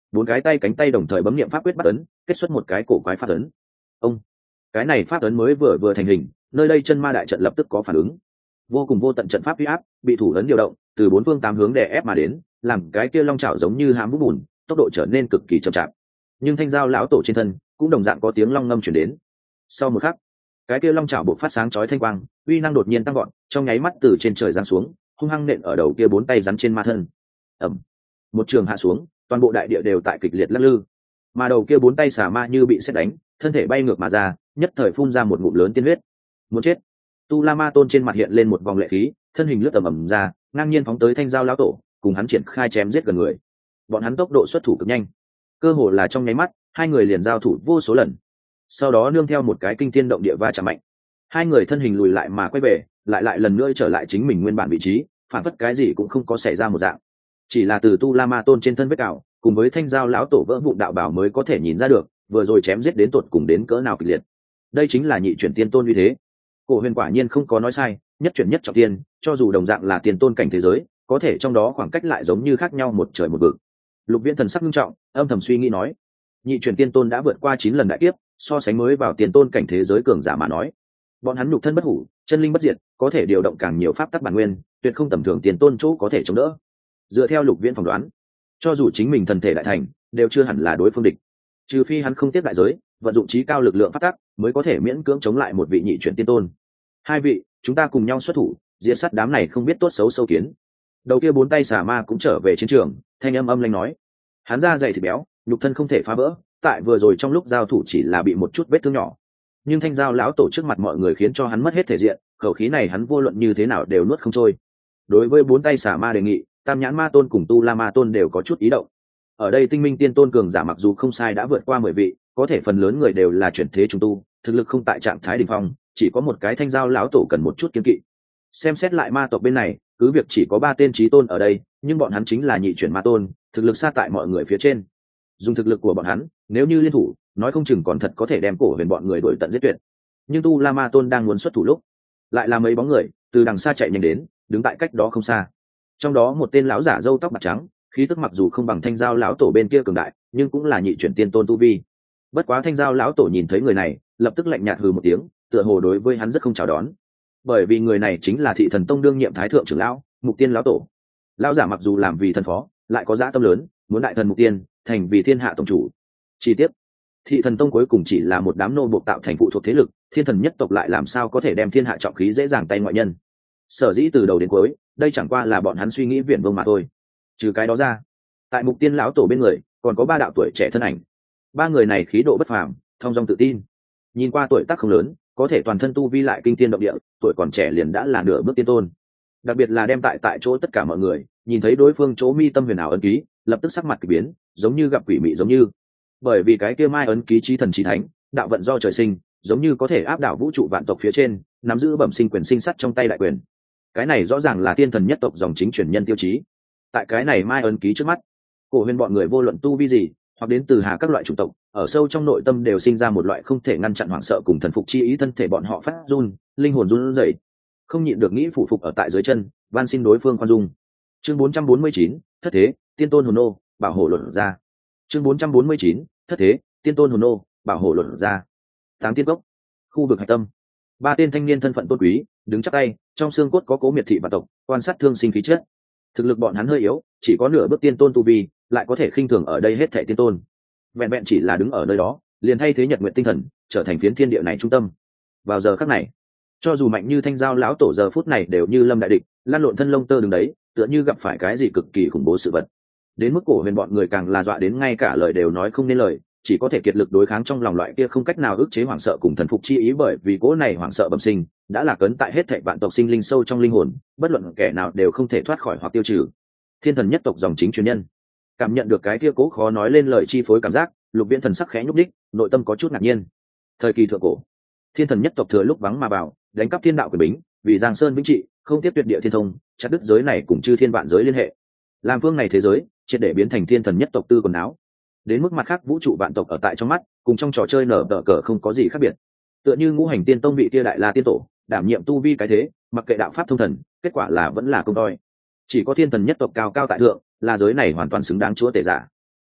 bốn cái tay cánh tay đồng thời bấm niệm pháp quyết bắt ấn, kết xuất một cái cổ quái pháp ấn. Ông, cái này pháp ấn mới vừa vừa thành hình, nơi đây chân ma đại trận lập tức có phản ứng. Vô cùng vô tận trận pháp uy áp bị thủ ấn điều động, từ bốn phương tám hướng đè ép mà đến, làm cái kia long chảo giống như hãm vũ bùn, tốc độ trở nên cực kỳ chậm chạp. Nhưng thanh giao lão tổ trên thân cũng đồng dạng có tiếng long ngâm truyền đến. Sau một khắc, cái kia long chảo bộc phát sáng chói thanh quang, uy năng đột nhiên tăng gọn, trong nháy mắt từ trên trời giáng xuống, hung hăng nện ở đầu kia bốn tay rắn trên ma thân. Ầm, một trường hạ xuống, toàn bộ đại địa đều tại kịch liệt lắc lư, mà đầu kia bốn tay xà ma như bị sét đánh, thân thể bay ngược mà ra, nhất thời phun ra một ngụm lớn tiên huyết. Muốn chết. Tu La Ma Tôn trên mặt hiện lên một vòng lệ khí, thân hình lướt tầm ầm ra, ngang nhiên phóng tới thanh giao lão tổ, cùng hắn triển khai chém giết gần người. Bọn hắn tốc độ xuất thủ cực nhanh, cơ hồ là trong nháy mắt, hai người liền giao thủ vô số lần. Sau đó nương theo một cái kinh thiên động địa va chạm mạnh, hai người thân hình lùi lại mà quay về, lại lại lần nữa trở lại chính mình nguyên bản vị trí, phản phất cái gì cũng không có xảy ra một dạng. Chỉ là từ Tu La Ma Tôn trên thân vết cào, cùng với thanh giao lão tổ vỡ vụn đạo bảo mới có thể nhìn ra được, vừa rồi chém giết đến tột cùng đến cỡ nào kịch liệt. Đây chính là nhị chuyển tiên tôn uy thế. Cổ Huyền quả nhiên không có nói sai, nhất chuyển nhất trọng tiên, cho dù đồng dạng là tiền tôn cảnh thế giới, có thể trong đó khoảng cách lại giống như khác nhau một trời một vực. Lục Viễn thần sắc nghiêm trọng, âm thầm suy nghĩ nói, nhị chuyển tiên tôn đã vượt qua chín lần đại kiếp, so sánh mới vào tiền tôn cảnh thế giới cường giả mà nói, bọn hắn nhục thân bất hủ, chân linh bất diệt, có thể điều động càng nhiều pháp tắc bản nguyên, tuyệt không tầm thường tiền tôn chỗ có thể chống đỡ. Dựa theo Lục Viễn phỏng đoán, cho dù chính mình thần thể đại thành, đều chưa hẳn là đối phương địch, trừ phi hắn không tiếp đại giới, vận dụng trí cao lực lượng pháp tắc, mới có thể miễn cưỡng chống lại một vị nhị chuyển tiên tôn. Hai vị, chúng ta cùng nhau xuất thủ, diệt sát đám này không biết tốt xấu sâu kiến. Đầu kia bốn tay xà ma cũng trở về chiến trường, thanh âm âm lãnh nói, hắn da dày thịt béo, nhục thân không thể phá vỡ, tại vừa rồi trong lúc giao thủ chỉ là bị một chút vết thương nhỏ, nhưng thanh giao lão tổ trước mặt mọi người khiến cho hắn mất hết thể diện, khẩu khí này hắn vô luận như thế nào đều nuốt không trôi. Đối với bốn tay xà ma đề nghị, Tam Nhãn Ma Tôn cùng Tu La Ma Tôn đều có chút ý động. Ở đây tinh minh tiên tôn cường giả mặc dù không sai đã vượt qua mười vị, có thể phần lớn người đều là chuyển thế trùng tu, thực lực không tại trạng thái đỉnh phong, chỉ có một cái thanh giao lão tổ cần một chút kiên kỵ. Xem xét lại ma tộc bên này, cứ việc chỉ có ba tên chí tôn ở đây, nhưng bọn hắn chính là nhị chuyển ma tôn, thực lực xa tại mọi người phía trên. Dùng thực lực của bọn hắn, nếu như liên thủ, nói không chừng còn thật có thể đem Cổ Huyền bọn người đuổi tận giết tuyệt. Nhưng Tu La Ma Tôn đang muốn xuất thủ lúc, lại là mấy bóng người từ đằng xa chạy nhanh đến, đứng tại cách đó không xa. Trong đó một tên lão giả râu tóc bạc trắng, khí tức mặc dù không bằng thanh giao lão tổ bên kia cường đại, nhưng cũng là nhị chuyển tiên tôn tu vi. Bất quá thanh giao lão tổ nhìn thấy người này, lập tức lạnh nhạt hừ một tiếng, tựa hồ đối với hắn rất không chào đón. Bởi vì người này chính là Thị Thần Tông đương nhiệm thái thượng trưởng lão, Mục Tiên lão tổ. Lão giả mặc dù làm vì thần phó, lại có dã tâm lớn, muốn đại thần Mục Tiên thành vì thiên hạ tổng chủ. Chi tiết, Thị Thần Tông cuối cùng chỉ là một đám nô buộc tạo thành phụ thuộc thế lực, thiên thần nhất tộc lại làm sao có thể đem thiên hạ trọng khí dễ dàng tay ngoại nhân. Sở dĩ từ đầu đến cuối, đây chẳng qua là bọn hắn suy nghĩ viển vông mà thôi. Trừ cái đó ra, tại Mục Tiên lão tổ bên người còn có ba đạo tuổi trẻ thân ảnh. Ba người này khí độ bất phàm, thông dong tự tin, nhìn qua tuổi tác không lớn, có thể toàn thân tu vi lại kinh thiên động địa, tuổi còn trẻ liền đã là nửa bước tiên tôn. Đặc biệt là đem tại tại chỗ tất cả mọi người nhìn thấy đối phương chỗ mi tâm huyền ảo ấn ký, lập tức sắc mặt kỳ biến, giống như gặp quỷ mị giống như. Bởi vì cái kia mai ấn ký chí thần chí thánh, đạo vận do trời sinh, giống như có thể áp đảo vũ trụ vạn tộc phía trên, nắm giữ bẩm sinh quyền sinh sắt trong tay đại quyền. Cái này rõ ràng là thiên thần nhất tộc dòng chính truyền nhân tiêu chí. Tại cái này mai ấn ký trước mắt, Cổ Huyền bọn người vô luận tu vi gì, hoặc đến từ hà các loại chủng tộc, ở sâu trong nội tâm đều sinh ra một loại không thể ngăn chặn hoảng sợ cùng thần phục chi ý, thân thể bọn họ phát run, linh hồn run rẩy, không nhịn được nghĩ phủ phục ở tại dưới chân, van xin đối phương khoan dung. Chương bốn trăm bốn mươi chín, thất thế, tiên tôn hồn nô, bảo hộ luận ra. Chương bốn trăm bốn mươi chín, thất thế, tiên tôn hồn nô, bảo hộ luận ra. Táng Tiên Cốc, khu vực hạch tâm. Ba tên thanh niên thân phận tôn quý, đứng chắp tay, trong xương cốt có cố miệt thị và tộc, quan sát thương sinh khí chất. Thực lực bọn hắn hơi yếu, chỉ có nửa bước tiên tôn tu vi, lại có thể khinh thường ở đây hết thảy tiên tôn. Vẹn vẹn chỉ là đứng ở nơi đó, liền thay thế nhật nguyện tinh thần, trở thành phiến thiên địa này trung tâm. Vào giờ khắc này, cho dù mạnh như thanh giao lão tổ giờ phút này đều như lâm đại địch, lan lộn thân lông tơ đứng đấy, tựa như gặp phải cái gì cực kỳ khủng bố sự vật. Đến mức Cổ Huyền bọn người càng là dọa đến ngay cả lời đều nói không nên lời, chỉ có thể kiệt lực đối kháng trong lòng loại kia không cách nào ức chế hoảng sợ cùng thần phục chi ý, bởi vì cỗ này hoảng sợ bẩm sinh đã là cấn tại hết thảy vạn tộc sinh linh sâu trong linh hồn, bất luận kẻ nào đều không thể thoát khỏi hoặc tiêu trừ. Thiên thần nhất tộc dòng chính truyền nhân cảm nhận được cái kia cố khó nói lên lời chi phối cảm giác, Lục Viễn thần sắc khẽ nhúc đích, nội tâm có chút ngạc nhiên. Thời kỳ thượng cổ, thiên thần nhất tộc thừa lúc vắng mà vào, đánh cắp thiên đạo quyền bính, vì giang sơn vĩnh trị, không tiếp tuyệt địa thiên thông, chặt đứt giới này cùng chư thiên vạn giới liên hệ, làm phương này thế giới triệt để biến thành thiên thần nhất tộc tư quần áo. Đến mức mặt khác vũ trụ vạn tộc ở tại trong mắt, cùng trong trò chơi nở tờ cờ không có gì khác biệt. Tựa như ngũ hành tiên tông bị tia đại la tiên tổ đảm nhiệm tu vi cái thế, mặc kệ đạo pháp thông thần, kết quả là vẫn là công toi. Chỉ có thiên thần nhất tộc cao cao tại thượng, là giới này hoàn toàn xứng đáng chúa tể giả.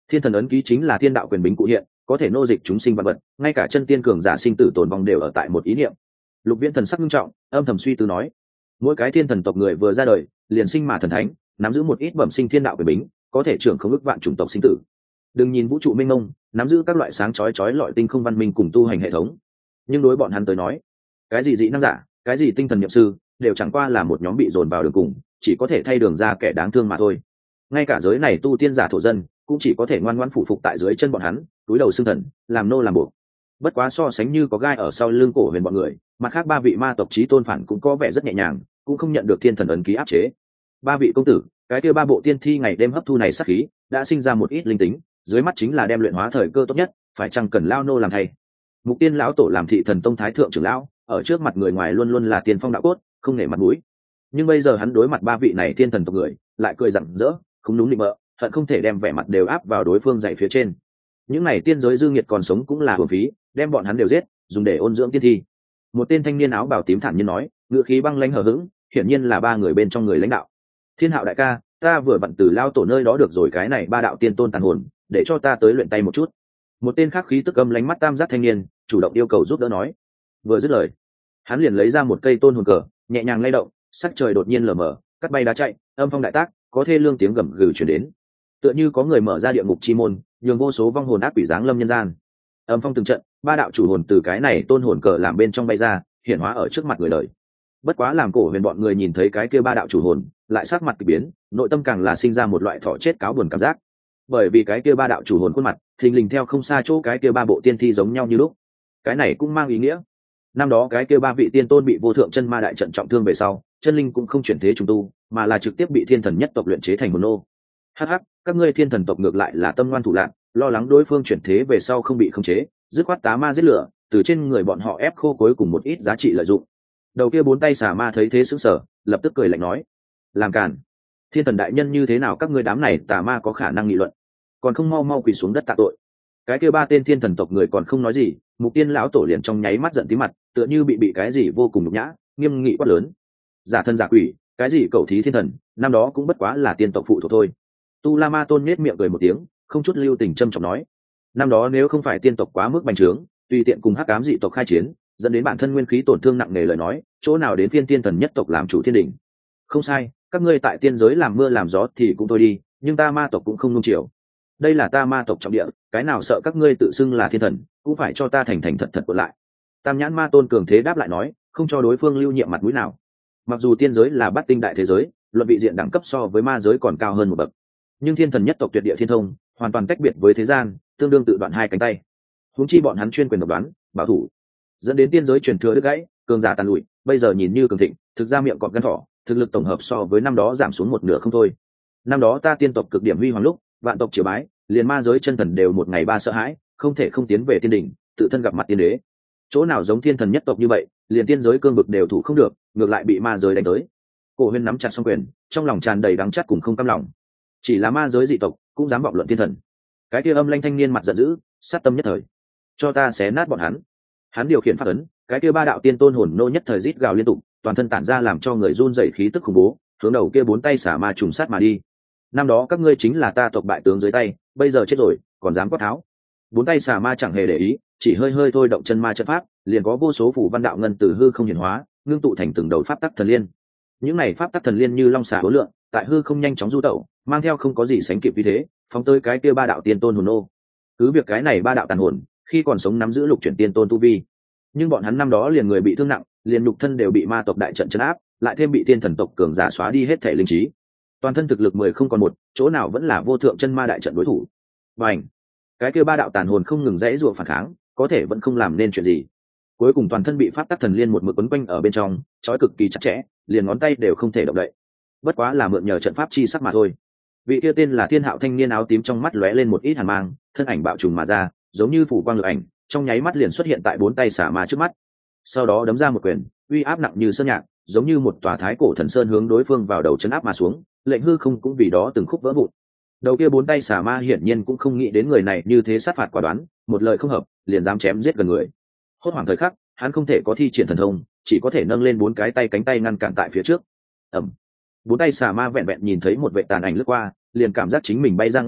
Thiên thần ấn ký chính là thiên đạo quyền bính cụ hiện, có thể nô dịch chúng sinh vật vật, ngay cả chân tiên cường giả sinh tử tồn vong đều ở tại một ý niệm. Lục Viễn thần sắc nghiêm trọng, âm thầm suy tư nói: mỗi cái thiên thần tộc người vừa ra đời liền sinh mà thần thánh, nắm giữ một ít bẩm sinh thiên đạo quyền bính, có thể trưởng không ức vạn chủng tộc sinh tử. Đừng nhìn vũ trụ mênh mông, nắm giữ các loại sáng chói chói lọi tinh không văn minh cùng tu hành hệ thống, nhưng đối bọn hắn tới nói, cái gì dị năng giả, cái gì tinh thần niệm sư, đều chẳng qua là một nhóm bị dồn vào đường cùng, chỉ có thể thay đường ra kẻ đáng thương mà thôi. Ngay cả giới này tu tiên giả thổ dân cũng chỉ có thể ngoan ngoãn phụ phục tại dưới chân bọn hắn, túi đầu xương thần, làm nô làm buộc. Bất quá so sánh như có gai ở sau lưng cổ huyền bọn người, mặt khác ba vị ma tộc chí tôn phản cũng có vẻ rất nhẹ nhàng, cũng không nhận được thiên thần ấn ký áp chế. Ba vị công tử, cái kia ba bộ tiên thi ngày đêm hấp thu này sát khí, đã sinh ra một ít linh tính, dưới mắt chính là đem luyện hóa thời cơ tốt nhất, phải chăng cần lao nô làm thầy. Mục Tiên lão tổ làm thị thần tông thái thượng trưởng lão, ở trước mặt người ngoài luôn luôn là tiên phong đạo cốt, không nể mặt mũi. Nhưng bây giờ hắn đối mặt ba vị này thiên thần tộc người, lại cười rạng rỡ, không đúng định mợ, hận không thể đem vẻ mặt đều áp vào đối phương dạy phía trên. Những này tiên giới dư nghiệt còn sống cũng là hưởng phí, đem bọn hắn đều giết, dùng để ôn dưỡng tiên thi. Một tên thanh niên áo bào tím thản nhiên nói, ngựa khí băng lãnh hờ hững, hiển nhiên là ba người bên trong người lãnh đạo. Thiên Hạo đại ca, ta vừa vặn từ lao tổ nơi đó được rồi cái này ba đạo tiên tôn tàn hồn, để cho ta tới luyện tay một chút. Một tên khác khí tức âm lánh mắt tam giác thanh niên chủ động yêu cầu giúp đỡ nói. Vừa dứt lời, hắn liền lấy ra một cây tôn hồn cờ, nhẹ nhàng lay động, sắc trời đột nhiên lờ mờ, cắt bay đá chạy, âm phong đại tác, có thê lương tiếng gầm gừ truyền đến, tựa như có người mở ra địa ngục chi môn, nhường vô số vong hồn ác quỷ giáng lâm nhân gian. Âm phong từng trận, ba đạo chủ hồn từ cái này tôn hồn cờ làm bên trong bay ra, hiển hóa ở trước mặt người đời. Bất quá làm cổ huyền bọn người nhìn thấy cái kia ba đạo chủ hồn, lại sắc mặt kỳ biến, nội tâm càng là sinh ra một loại thọ chết cáo buồn cảm giác. Bởi vì cái kia ba đạo chủ hồn khuôn mặt, thình lình theo không xa chỗ cái kia ba bộ tiên thi giống nhau như lúc. Cái này cũng mang ý nghĩa, năm đó cái kia ba vị tiên tôn bị vô thượng chân ma đại trận trọng thương về sau, chân linh cũng không chuyển thế trùng tu, mà là trực tiếp bị thiên thần nhất tộc luyện chế thành hồn nô. Hắc hắc, các ngươi thiên thần tộc ngược lại là tâm ngoan thủ lạn, lo lắng đối phương chuyển thế về sau không bị khống chế, dứt khoát tá ma giết lửa, từ trên người bọn họ ép khô cuối cùng một ít giá trị lợi dụng. Đầu kia bốn tay xà ma thấy thế sững sờ, lập tức cười lạnh nói: làm càn, thiên thần đại nhân như thế nào các ngươi đám này tà ma có khả năng nghị luận, còn không mau mau quỳ xuống đất tạ tội. Cái kia ba tên thiên thần tộc người còn không nói gì, Mục Tiên lão tổ liền trong nháy mắt giận tí mặt, tựa như bị bị cái gì vô cùng nhục nhã, nghiêm nghị quát lớn: giả thân giả quỷ, cái gì cầu thí thiên thần, năm đó cũng bất quá là tiên tộc phụ thuộc thôi. Tu La Ma Tôn nhếch miệng cười một tiếng, không chút lưu tình châm trọng nói: năm đó nếu không phải tiên tộc quá mức bành trướng, tùy tiện cùng hắc ám dị tộc khai chiến, dẫn đến bản thân nguyên khí tổn thương nặng nề lời nói, chỗ nào đến phiên tiên thần nhất tộc làm chủ thiên đình. Không sai, các ngươi tại tiên giới làm mưa làm gió thì cũng thôi đi, nhưng ta ma tộc cũng không nung chiều. Đây là ta ma tộc trọng địa, cái nào sợ các ngươi tự xưng là thiên thần, cũng phải cho ta thành thành thật thật của lại. Tam Nhãn Ma Tôn cường thế đáp lại nói, không cho đối phương lưu nhiệm mặt mũi nào. Mặc dù tiên giới là bát tinh đại thế giới, luận vị diện đẳng cấp so với ma giới còn cao hơn một bậc, nhưng thiên thần nhất tộc tuyệt địa thiên thông, hoàn toàn tách biệt với thế gian, tương đương tự đoạn hai cánh tay. Huống chi bọn hắn chuyên quyền độc đoán, bảo thủ, dẫn đến tiên giới truyền thừa đứt gãy, cường giả tàn lụi, bây giờ nhìn như cường thịnh, thực ra miệng cọp gan thỏ, thực lực tổng hợp so với năm đó giảm xuống một nửa không thôi. Năm đó ta tiên tộc cực điểm huy hoàng lúc, vạn tộc triều bái, liền ma giới chân thần đều một ngày ba sợ hãi, không thể không tiến về tiên đỉnh, tự thân gặp mặt tiên đế. Chỗ nào giống thiên thần nhất tộc như vậy, liền tiên giới cương vực đều thủ không được, ngược lại bị ma giới đánh tới. Cổ Huyên nắm chặt song quyền, trong lòng tràn đầy đắng chát cùng không cam lòng. Chỉ là ma giới dị tộc cũng dám vọng luận thiên thần. Cái kia âm lanh thanh niên mặt giận dữ, sát tâm nhất thời, cho ta xé nát bọn hắn. Hắn điều khiển pháp ấn, cái kia ba đạo tiên tôn hồn nô nhất thời rít gào liên tục, toàn thân tản ra làm cho người run rẩy khí tức khủng bố, hướng đầu kia bốn tay xả ma trùng sát mà đi. Năm đó các ngươi chính là ta tộc bại tướng dưới tay, bây giờ chết rồi, còn dám quát tháo. Bốn tay xả ma chẳng hề để ý, chỉ hơi hơi thôi động chân ma trận pháp, liền có vô số phủ văn đạo ngân từ hư không hiển hóa, ngưng tụ thành từng đầu pháp tắc thần liên. Những này pháp tắc thần liên như long xà hối lượng, tại hư không nhanh chóng du tẩu, mang theo không có gì sánh kịp vì thế, phóng tới cái kia ba đạo tiên tôn hồn nô. Cứ việc cái này ba đạo tàn hồn, khi còn sống nắm giữ lục chuyển tiên tôn tu vi, nhưng bọn hắn năm đó liền người bị thương nặng, liền nhục thân đều bị ma tộc đại trận trấn áp, lại thêm bị tiên thần tộc cường giả xóa đi hết thể linh trí, toàn thân thực lực mười không còn một, chỗ nào vẫn là vô thượng chân ma đại trận đối thủ. Bành! Cái kia ba đạo tàn hồn không ngừng dãy rủa phản kháng, có thể vẫn không làm nên chuyện gì. Cuối cùng toàn thân bị pháp tắc thần liên một mực quấn quanh ở bên trong, trói cực kỳ chặt chẽ, liền ngón tay đều không thể động đậy. Bất quá là mượn nhờ trận pháp chi sắc mà thôi. Vị kia tên là Thiên Hạo thanh niên áo tím trong mắt lóe lên một ít hàn mang, thân ảnh bạo trùng mà ra, giống như phủ quang lực ảnh, trong nháy mắt liền xuất hiện tại bốn tay xả ma trước mắt. Sau đó đấm ra một quyền, uy áp nặng như sơn nhạc, giống như một tòa thái cổ thần sơn hướng đối phương vào đầu chấn áp mà xuống, lệnh hư không cũng vì đó từng khúc vỡ vụn. Đầu kia bốn tay xả ma hiển nhiên cũng không nghĩ đến người này như thế sát phạt quả đoán, một lời không hợp, liền dám chém giết gần người. Hốt hoảng thời khắc, hắn không thể có thi triển thần thông, chỉ có thể nâng lên bốn cái tay cánh tay ngăn cản tại phía trước. Ầm. Bốn tay xả ma vẹn vẹn nhìn thấy một vệ tàn ảnh lướt qua, liền cảm giác chính mình bay ra ngoài,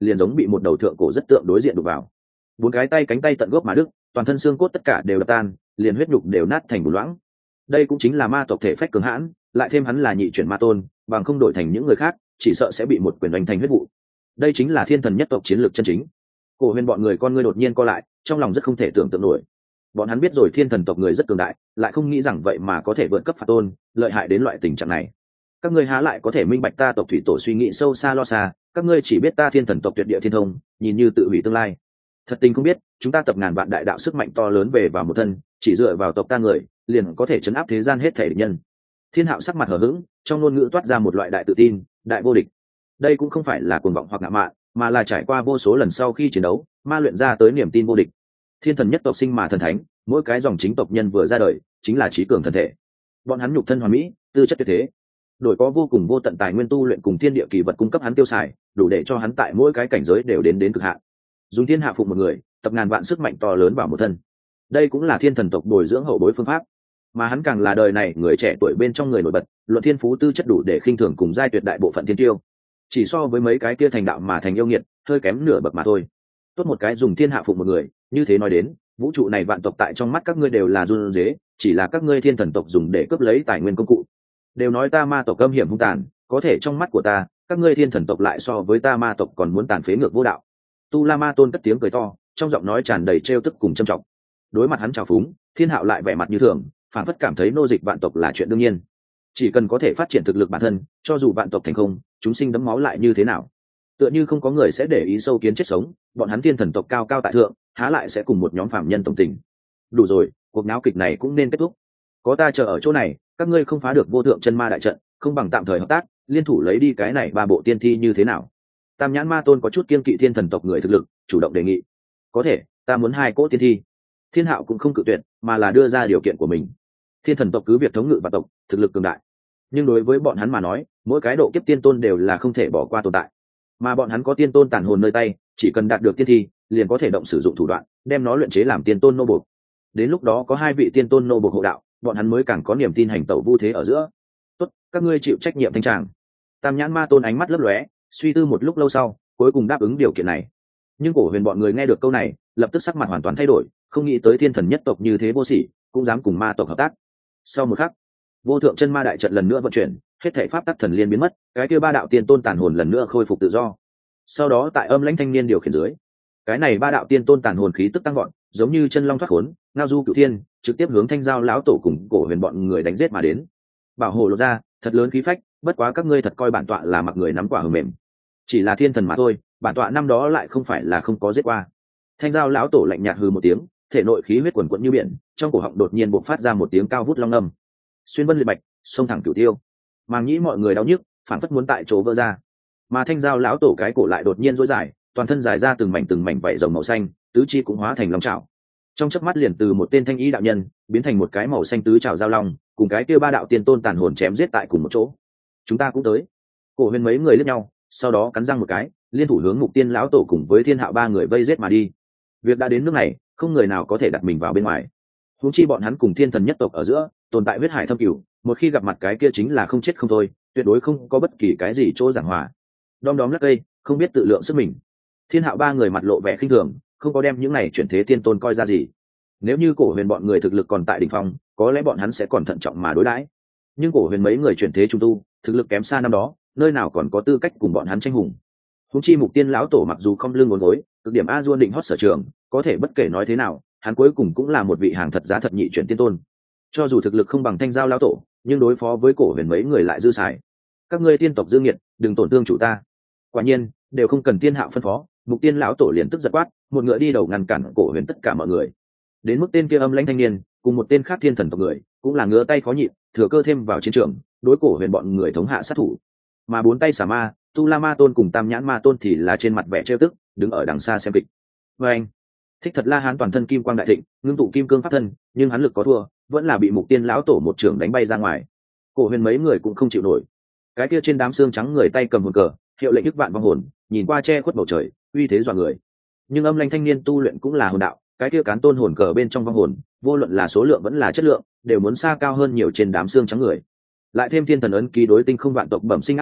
liền giống bị một đầu thượng cổ rất tượng đối diện đục vào. Bốn cái tay cánh tay tận gốc mà đứt, toàn thân xương cốt tất cả đều đập tan, liền huyết nhục đều nát thành bùn loãng. Đây cũng chính là ma tộc thể phách cường hãn, lại thêm hắn là nhị chuyển ma tôn, bằng không đổi thành những người khác, chỉ sợ sẽ bị một quyền đánh thành huyết vụ. Đây chính là thiên thần nhất tộc chiến lược chân chính. Cổ Huyền bọn người con ngươi đột nhiên co lại, trong lòng rất không thể tưởng tượng nổi. Bọn hắn biết rồi thiên thần tộc người rất cường đại, lại không nghĩ rằng vậy mà có thể vượt cấp phạt tôn, lợi hại đến loại tình trạng này. Các ngươi há lại có thể minh bạch ta tộc thủy tổ suy nghĩ sâu xa lo xa, các ngươi chỉ biết ta thiên thần tộc tuyệt địa thiên thông, nhìn như tự hủy tương lai. Thật tình không biết, chúng ta tập ngàn vạn đại đạo sức mạnh to lớn về vào một thân, chỉ dựa vào tộc ta người, liền có thể chấn áp thế gian hết thể địch nhân. Thiên Hạo sắc mặt hờ hững, trong ngôn ngữ toát ra một loại đại tự tin, đại vô địch. Đây cũng không phải là cuồng vọng hoặc ngạo mạn, mà là trải qua vô số lần sau khi chiến đấu, ma luyện ra tới niềm tin vô địch. Thiên thần nhất tộc sinh mà thần thánh, mỗi cái dòng chính tộc nhân vừa ra đời, chính là trí cường thần thể. Bọn hắn nhục thân hoàn mỹ, tư chất tuyệt thế, đổi có vô cùng vô tận tài nguyên tu luyện cùng thiên địa kỳ vật cung cấp hắn tiêu xài, đủ để cho hắn tại mỗi cái cảnh giới đều đến đến cực hạn. Dùng thiên hạ phụng một người, tập ngàn vạn sức mạnh to lớn vào một thân. Đây cũng là thiên thần tộc bồi dưỡng hậu bối phương pháp, mà hắn càng là đời này người trẻ tuổi bên trong người nổi bật, luận thiên phú tư chất đủ để khinh thường cùng giai tuyệt đại bộ phận thiên tiêu. Chỉ so với mấy cái kia thành đạo mà thành yêu nghiệt, hơi kém nửa bậc mà thôi. Tốt một cái dùng thiên hạ phụng một người, như thế nói đến, vũ trụ này vạn tộc tại trong mắt các ngươi đều là run rế, chỉ là các ngươi thiên thần tộc dùng để cướp lấy tài nguyên công cụ. Đều nói ta ma tộc âm hiểm hung tàn, có thể trong mắt của ta, các ngươi thiên thần tộc lại so với ta ma tộc còn muốn tàn phế ngược vô đạo. Tu La Ma Tôn cất tiếng cười to, trong giọng nói tràn đầy trêu tức cùng châm trọng. Đối mặt hắn trào phúng, Thiên Hạo lại vẻ mặt như thường, phản phất cảm thấy nô dịch vạn tộc là chuyện đương nhiên. Chỉ cần có thể phát triển thực lực bản thân, cho dù vạn tộc thành không, chúng sinh đấm máu lại như thế nào? Tựa như không có người sẽ để ý sâu kiến chết sống, bọn hắn thiên thần tộc cao cao tại thượng, há lại sẽ cùng một nhóm phạm nhân tổng tình. Đủ rồi, cuộc náo kịch này cũng nên kết thúc. Có ta chờ ở chỗ này, các ngươi không phá được vô thượng chân ma đại trận, không bằng tạm thời hợp tác, liên thủ lấy đi cái này ba bộ tiên thi như thế nào? Tam Nhãn Ma Tôn có chút kiên kỵ thiên thần tộc người thực lực, chủ động đề nghị. Có thể, ta muốn hai cỗ tiên thi. Thiên Hạo cũng không cự tuyệt, mà là đưa ra điều kiện của mình. Thiên thần tộc cứ việc thống ngự vạn tộc, thực lực cường đại, nhưng đối với bọn hắn mà nói, mỗi cái độ kiếp tiên tôn đều là không thể bỏ qua tồn tại. Mà bọn hắn có tiên tôn tàn hồn nơi tay, chỉ cần đạt được tiên thi, liền có thể động sử dụng thủ đoạn, đem nó luyện chế làm tiên tôn nô bộc. Đến lúc đó có hai vị tiên tôn nô bộc hộ đạo, bọn hắn mới càng có niềm tin hành tẩu vu thế ở giữa. Tốt, các ngươi chịu trách nhiệm thanh tràng. Tam Nhãn Ma Tôn ánh mắt lấp lóe, suy tư một lúc lâu sau, cuối cùng đáp ứng điều kiện này. Nhưng Cổ Huyền bọn người nghe được câu này, lập tức sắc mặt hoàn toàn thay đổi, không nghĩ tới thiên thần nhất tộc như thế vô sỉ, cũng dám cùng ma tộc hợp tác. Sau một khắc, vô thượng chân ma đại trận lần nữa vận chuyển, hết thảy pháp tắc thần liên biến mất, cái kia ba đạo tiên tôn tàn hồn lần nữa khôi phục tự do. Sau đó tại âm lãnh thanh niên điều khiển dưới, cái này ba đạo tiên tôn tàn hồn khí tức tăng gọn, giống như chân long thoát khốn, ngao du cửu thiên, trực tiếp hướng Thanh Giao lão tổ cùng Cổ Huyền bọn người đánh giết mà đến. Bảo hộ lộ ra, thật lớn khí phách, bất quá các ngươi thật coi bản tọa là mặc người nắm quả hờ mềm. Chỉ là thiên thần mà thôi, bản tọa năm đó lại không phải là không có giết qua. Thanh Giao lão tổ lạnh nhạt hừ một tiếng, thể nội khí huyết quần quẫn như biển, trong cổ họng đột nhiên bộc phát ra một tiếng cao vút long âm. Xuyên vân liệt bạch, xông thẳng cửu tiêu. Màng nhĩ mọi người đau nhức, phản phất muốn tại chỗ vỡ ra. Mà Thanh Giao lão tổ cái cổ lại đột nhiên rối dài, toàn thân dài ra từng mảnh từng mảnh vảy rồng màu xanh, tứ chi cũng hóa thành long trảo. Trong chớp mắt liền từ một tên thanh ý đạo nhân biến thành một cái màu xanh tứ trảo giao long, cùng cái kia ba đạo tiên tôn tàn hồn chém giết tại cùng một chỗ. Chúng ta cũng tới. Cổ Huyền mấy người liếc nhau, sau đó cắn răng một cái, liên thủ hướng Mục Tiên lão tổ cùng với Thiên Hạo ba người vây giết mà đi. Việc đã đến nước này, không người nào có thể đặt mình vào bên ngoài. Huống chi bọn hắn cùng thiên thần nhất tộc ở giữa tồn tại huyết hải thâm cửu, một khi gặp mặt cái kia chính là không chết không thôi, tuyệt đối không có bất kỳ cái gì chỗ giảng hòa. Đom đóm lắc cây, không biết tự lượng sức mình. Thiên Hạo ba người mặt lộ vẻ khinh thường, không có đem những này chuyển thế tiên tôn coi ra gì. Nếu như Cổ Huyền bọn người thực lực còn tại đỉnh phong, có lẽ bọn hắn sẽ còn thận trọng mà đối đãi. Nhưng Cổ Huyền mấy người chuyển thế trung tu, thực lực kém xa năm đó, nơi nào còn có tư cách cùng bọn hắn tranh hùng. Huống chi Mục Tiên lão tổ mặc dù không lưng ngốn gối, cực điểm a duôn định hót sở trường, có thể bất kể nói thế nào, hắn cuối cùng cũng là một vị hàng thật giá thật nhị chuyển tiên tôn. Cho dù thực lực không bằng Thanh Giao lão tổ, nhưng đối phó với Cổ Huyền mấy người lại dư xài. Các ngươi tiên tộc dương nghiệt, đừng tổn thương chủ ta. Quả nhiên, đều không cần Tiên Hạo phân phó, Mục Tiên lão tổ liền tức giận quát, một ngựa đi đầu ngăn cản Cổ Huyền tất cả mọi người. Đến mức tên kia âm lãnh thanh niên, cùng một tên khác thiên thần tộc người, cũng là ngứa tay khó nhịn, thừa cơ thêm vào chiến trường, đối Cổ Huyền bọn người thống hạ sát thủ. Mà bốn tay xà ma, Tu La Ma Tôn cùng Tam Nhãn Ma Tôn thì là trên mặt vẻ trêu tức, đứng ở đằng xa xem kịch. Và anh, Thích Thật La Hán toàn thân kim quang đại thịnh, ngưng tụ kim cương pháp thân, nhưng hắn lực có thua, vẫn là bị Mục Tiên lão tổ một trưởng đánh bay ra ngoài. Cổ Huyền mấy người cũng không chịu nổi. Cái kia trên đám xương trắng người tay cầm hồn cờ, hiệu lệnh ức vạn vong hồn, nhìn qua che khuất bầu trời, uy thế dọa người. Nhưng âm lãnh thanh niên tu luyện cũng là hồn đạo, cái kia cán tôn hồn cờ bên trong vong hồn, vô luận là số lượng vẫn là chất lượng, đều muốn xa cao hơn nhiều trên đám xương trắng người. Lại thêm thiên thần ấn ký đối tinh không vạn tộc bẩm sinh áp chế,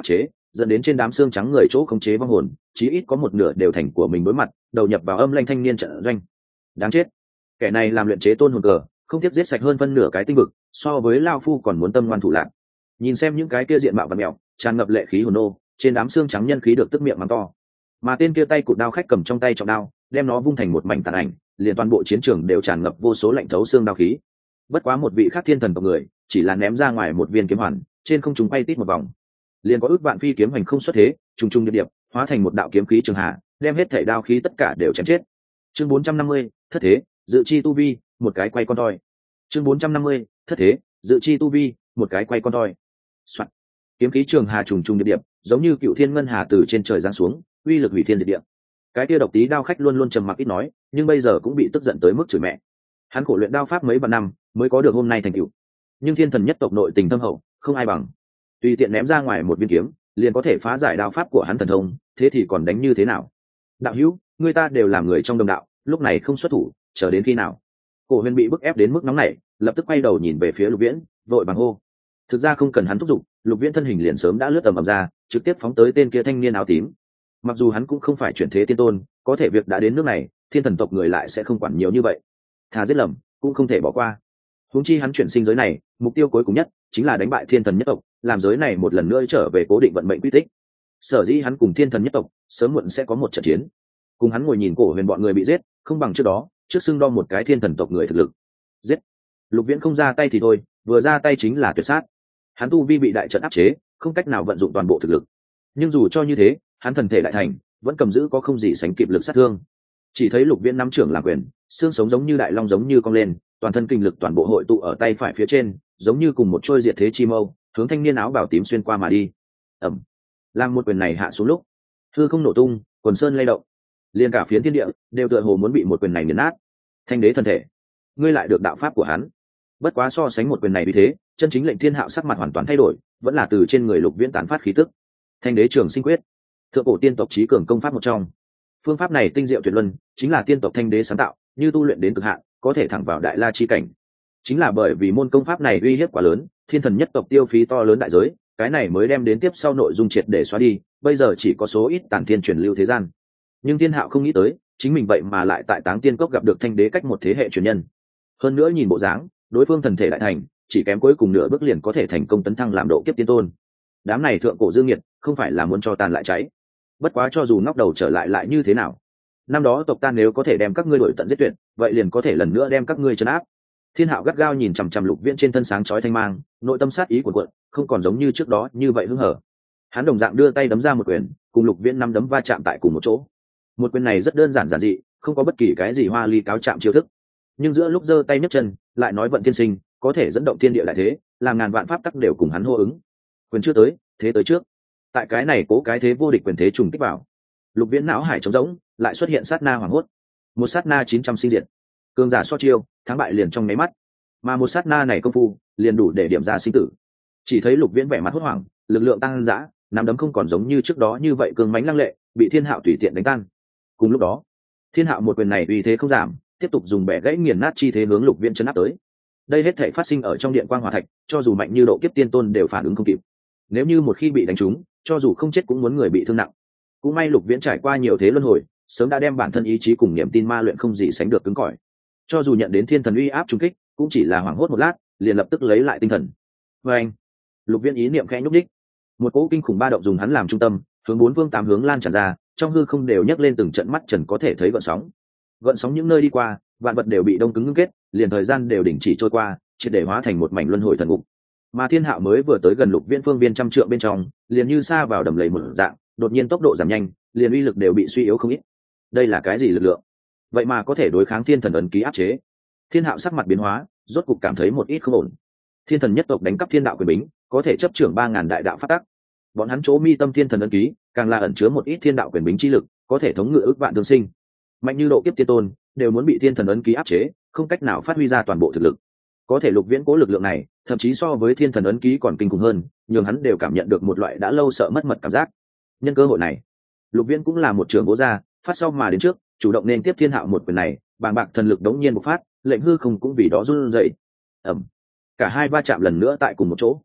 dẫn đến trên đám xương trắng người chỗ khống chế vong hồn chí ít có một nửa đều thành của mình đối mặt đầu nhập vào âm lanh thanh niên trận doanh. Đáng chết, kẻ này làm luyện chế tôn hồn cờ không tiếp giết sạch hơn phân nửa cái tinh vực, so với lao phu còn muốn tâm ngoan thủ lạc. Nhìn xem những cái kia diện mạo và mẹo tràn ngập lệ khí hồn nô, trên đám xương trắng nhân khí được tức miệng mắng to. Mà tên kia tay cụt đao khách cầm trong tay trọng đao, đem nó vung thành một mảnh tàn ảnh, liền toàn bộ chiến trường đều tràn ngập vô số lạnh thấu xương đao khí. Bất quá một vị khác thiên thần tộc người chỉ là ném ra ngoài một viên kiếm hoàn, trên không trung bay tít một vòng, liền có ước vạn phi kiếm hành không xuất thế, trùng trùng điệp điệp hóa thành một đạo kiếm khí trường hạ, đem hết thể đao khí tất cả đều chém chết. Chương bốn trăm năm mươi, thất thế dự chi tu vi, một cái quay con toi. Chương bốn trăm năm mươi, thất thế dự chi tu vi, một cái quay con toi. Soạn. Kiếm khí trường hà trùng trùng điệp điệp, giống như cựu thiên ngân hà từ trên trời giáng xuống, uy lực hủy thiên diệt địa. Cái kia độc tí đao khách luôn luôn trầm mặc ít nói, nhưng bây giờ cũng bị tức giận tới mức chửi mẹ. Hắn khổ luyện đao pháp mấy vạn năm mới có được hôm nay thành tựu, nhưng thiên thần nhất tộc nội tình thâm hậu, không ai bằng. Tùy tiện ném ra ngoài một viên kiếm, liền có thể phá giải đao pháp của hắn thần thông, thế thì còn đánh như thế nào? Đạo hữu, người ta đều làm người trong đồng đạo, lúc này không xuất thủ, chờ đến khi nào? Cổ Huyền bị bức ép đến mức nóng nảy, lập tức quay đầu nhìn về phía Lục Viễn, vội vàng hô. Thực ra không cần hắn thúc giục, Lục Viễn thân hình liền sớm đã lướt tầm ầm ra, trực tiếp phóng tới tên kia thanh niên áo tím. Mặc dù hắn cũng không phải chuyển thế tiên tôn, có thể việc đã đến nước này, thiên thần tộc người lại sẽ không quản nhiều như vậy. Thà giết lầm, cũng không thể bỏ qua. Huống chi hắn chuyển sinh giới này, mục tiêu cuối cùng nhất chính là đánh bại thiên thần nhất tộc, làm giới này một lần nữa trở về cố định vận mệnh quy tích. Sở dĩ hắn cùng thiên thần nhất tộc sớm muộn sẽ có một trận chiến. Cùng hắn ngồi nhìn Cổ Huyền bọn người bị giết, không bằng trước đó, trước xưng đo một cái thiên thần tộc người thực lực. Giết. Lục Viễn không ra tay thì thôi, vừa ra tay chính là tuyệt sát. Hắn tu vi bị đại trận áp chế, không cách nào vận dụng toàn bộ thực lực. Nhưng dù cho như thế, hắn thần thể đại thành, vẫn cầm giữ có không gì sánh kịp lực sát thương. Chỉ thấy Lục Viễn nắm trưởng làm quyền, xương sống giống như đại long giống như cong lên, toàn thân kinh lực toàn bộ hội tụ ở tay phải phía trên, giống như cùng một trôi diệt thế chi mâu, hướng thanh niên áo bào tím xuyên qua mà đi. Ầm. Làm một quyền này hạ xuống lúc, hư không nổ tung, quần sơn lay động, liền cả phiến thiên địa đều tựa hồ muốn bị một quyền này nghiền nát. Thanh đế thần thể, ngươi lại được đạo pháp của hắn. Bất quá so sánh một quyền này vì thế, chân chính lệnh thiên hạo sắc mặt hoàn toàn thay đổi, vẫn là từ trên người Lục Viễn tán phát khí tức. Thanh đế trường sinh quyết, thượng cổ tiên tộc trí cường công pháp một trong. Phương pháp này tinh diệu tuyệt luân, chính là tiên tộc thanh đế sáng tạo, như tu luyện đến cực hạn, có thể thẳng vào đại la chi cảnh. Chính là bởi vì môn công pháp này uy hiếp quá lớn, thiên thần nhất tộc tiêu phí to lớn đại giới, cái này mới đem đến tiếp sau nội dung triệt để xóa đi, bây giờ chỉ có số ít tản thiên truyền lưu thế gian. Nhưng thiên hạo không nghĩ tới, chính mình vậy mà lại tại Táng Tiên Cốc gặp được thanh đế cách một thế hệ truyền nhân. Hơn nữa nhìn bộ dáng, đối phương thần thể đại thành, chỉ kém cuối cùng nửa bước liền có thể thành công tấn thăng làm độ kiếp tiên tôn. Đám này thượng cổ dương nghiệt, không phải là muốn cho tàn lại cháy. Bất quá cho dù ngóc đầu trở lại lại như thế nào, năm đó tộc ta nếu có thể đem các ngươi đuổi tận giết tuyệt, vậy liền có thể lần nữa đem các ngươi trấn áp. Thiên hạo gắt gao nhìn chằm chằm Lục Viễn trên thân sáng chói thanh mang, nội tâm sát ý cuồn cuộn, không còn giống như trước đó như vậy hứng hở. Hắn đồng dạng đưa tay đấm ra một quyền, cùng Lục Viễn năm đấm va chạm tại cùng một chỗ. Một quyền này rất đơn giản giản dị, không có bất kỳ cái gì hoa ly cáo chạm chiêu thức, nhưng giữa lúc giơ tay nhấc chân, lại nói vận thiên sinh, có thể dẫn động thiên địa đại thế, làm ngàn vạn pháp tắc đều cùng hắn hô ứng. Quyền chưa tới, thế tới trước. Tại cái này cố cái thế vô địch quyền thế trùng kích vào, Lục Viễn não hải trống rỗng, lại xuất hiện sát na hoảng hốt. Một sát na chín trăm sinh diệt, cường giả so chiêu, thắng bại liền trong nháy mắt. Mà một sát na này công phu, liền đủ để điểm ra sinh tử. Chỉ thấy Lục Viễn vẻ mặt hốt hoảng, lực lượng tăng dã, nắm đấm không còn giống như trước đó như vậy cường mãnh lăng lệ, bị Thiên Hạo tùy tiện đánh tan. Cùng lúc đó, Thiên Hạo một quyền này uy thế không giảm, tiếp tục dùng bẻ gãy nghiền nát chi thế hướng Lục Viễn chấn áp tới. Đây hết thảy phát sinh ở trong điện quang hỏa thạch, cho dù mạnh như độ kiếp tiên tôn đều phản ứng không kịp. Nếu như một khi bị đánh trúng, cho dù không chết cũng muốn người bị thương nặng. Cũng may Lục Viễn trải qua nhiều thế luân hồi, sớm đã đem bản thân ý chí cùng niềm tin ma luyện không gì sánh được cứng cỏi. Cho dù nhận đến thiên thần uy áp trùng kích, cũng chỉ là hoảng hốt một lát, liền lập tức lấy lại tinh thần. Và anh, Lục Viễn ý niệm khẽ nhúc đích, một cỗ kinh khủng ba động dùng hắn làm trung tâm, hướng bốn phương tám hướng lan tràn ra, trong hư không đều nhấc lên từng trận mắt trần có thể thấy gợn sóng. Gợn sóng những nơi đi qua, vạn vật đều bị đông cứng ngưng kết, liền thời gian đều đình chỉ trôi qua, triệt để hóa thành một mảnh luân hồi thần ngục. Mà Thiên Hạo mới vừa tới gần Lục Viễn phương viên trăm trượng bên trong, liền như sa vào đầm lầy một dạng, đột nhiên tốc độ giảm nhanh, liền uy lực đều bị suy yếu không ít. Đây là cái gì lực lượng? Vậy mà có thể đối kháng thiên thần ấn ký áp chế. Thiên Hạo sắc mặt biến hóa, rốt cục cảm thấy một ít không ổn. Thiên thần nhất tộc đánh cắp thiên đạo quyền bính, có thể chấp trưởng ba ngàn đại đạo pháp tắc. Bọn hắn chỗ mi tâm thiên thần ấn ký, càng là ẩn chứa một ít thiên đạo quyền bính chi lực, có thể thống ngự ức vạn tương sinh. Mạnh như độ kiếp tiên tôn, đều muốn bị thiên thần ấn ký áp chế, không cách nào phát huy ra toàn bộ thực lực. Có thể Lục Viễn cố lực lượng này, thậm chí so với thiên thần ấn ký còn kinh khủng hơn, nhường hắn đều cảm nhận được một loại đã lâu sợ mất mật cảm giác. Nhân cơ hội này, Lục Viễn cũng là một trường bố ra, phát sau mà đến trước, chủ động nên tiếp Thiên Hạo một quyền này, bàng bạc thần lực đống nhiên bộc phát, lệnh hư không cũng vì đó run rẩy. Ầm. Cả hai va chạm lần nữa tại cùng một chỗ.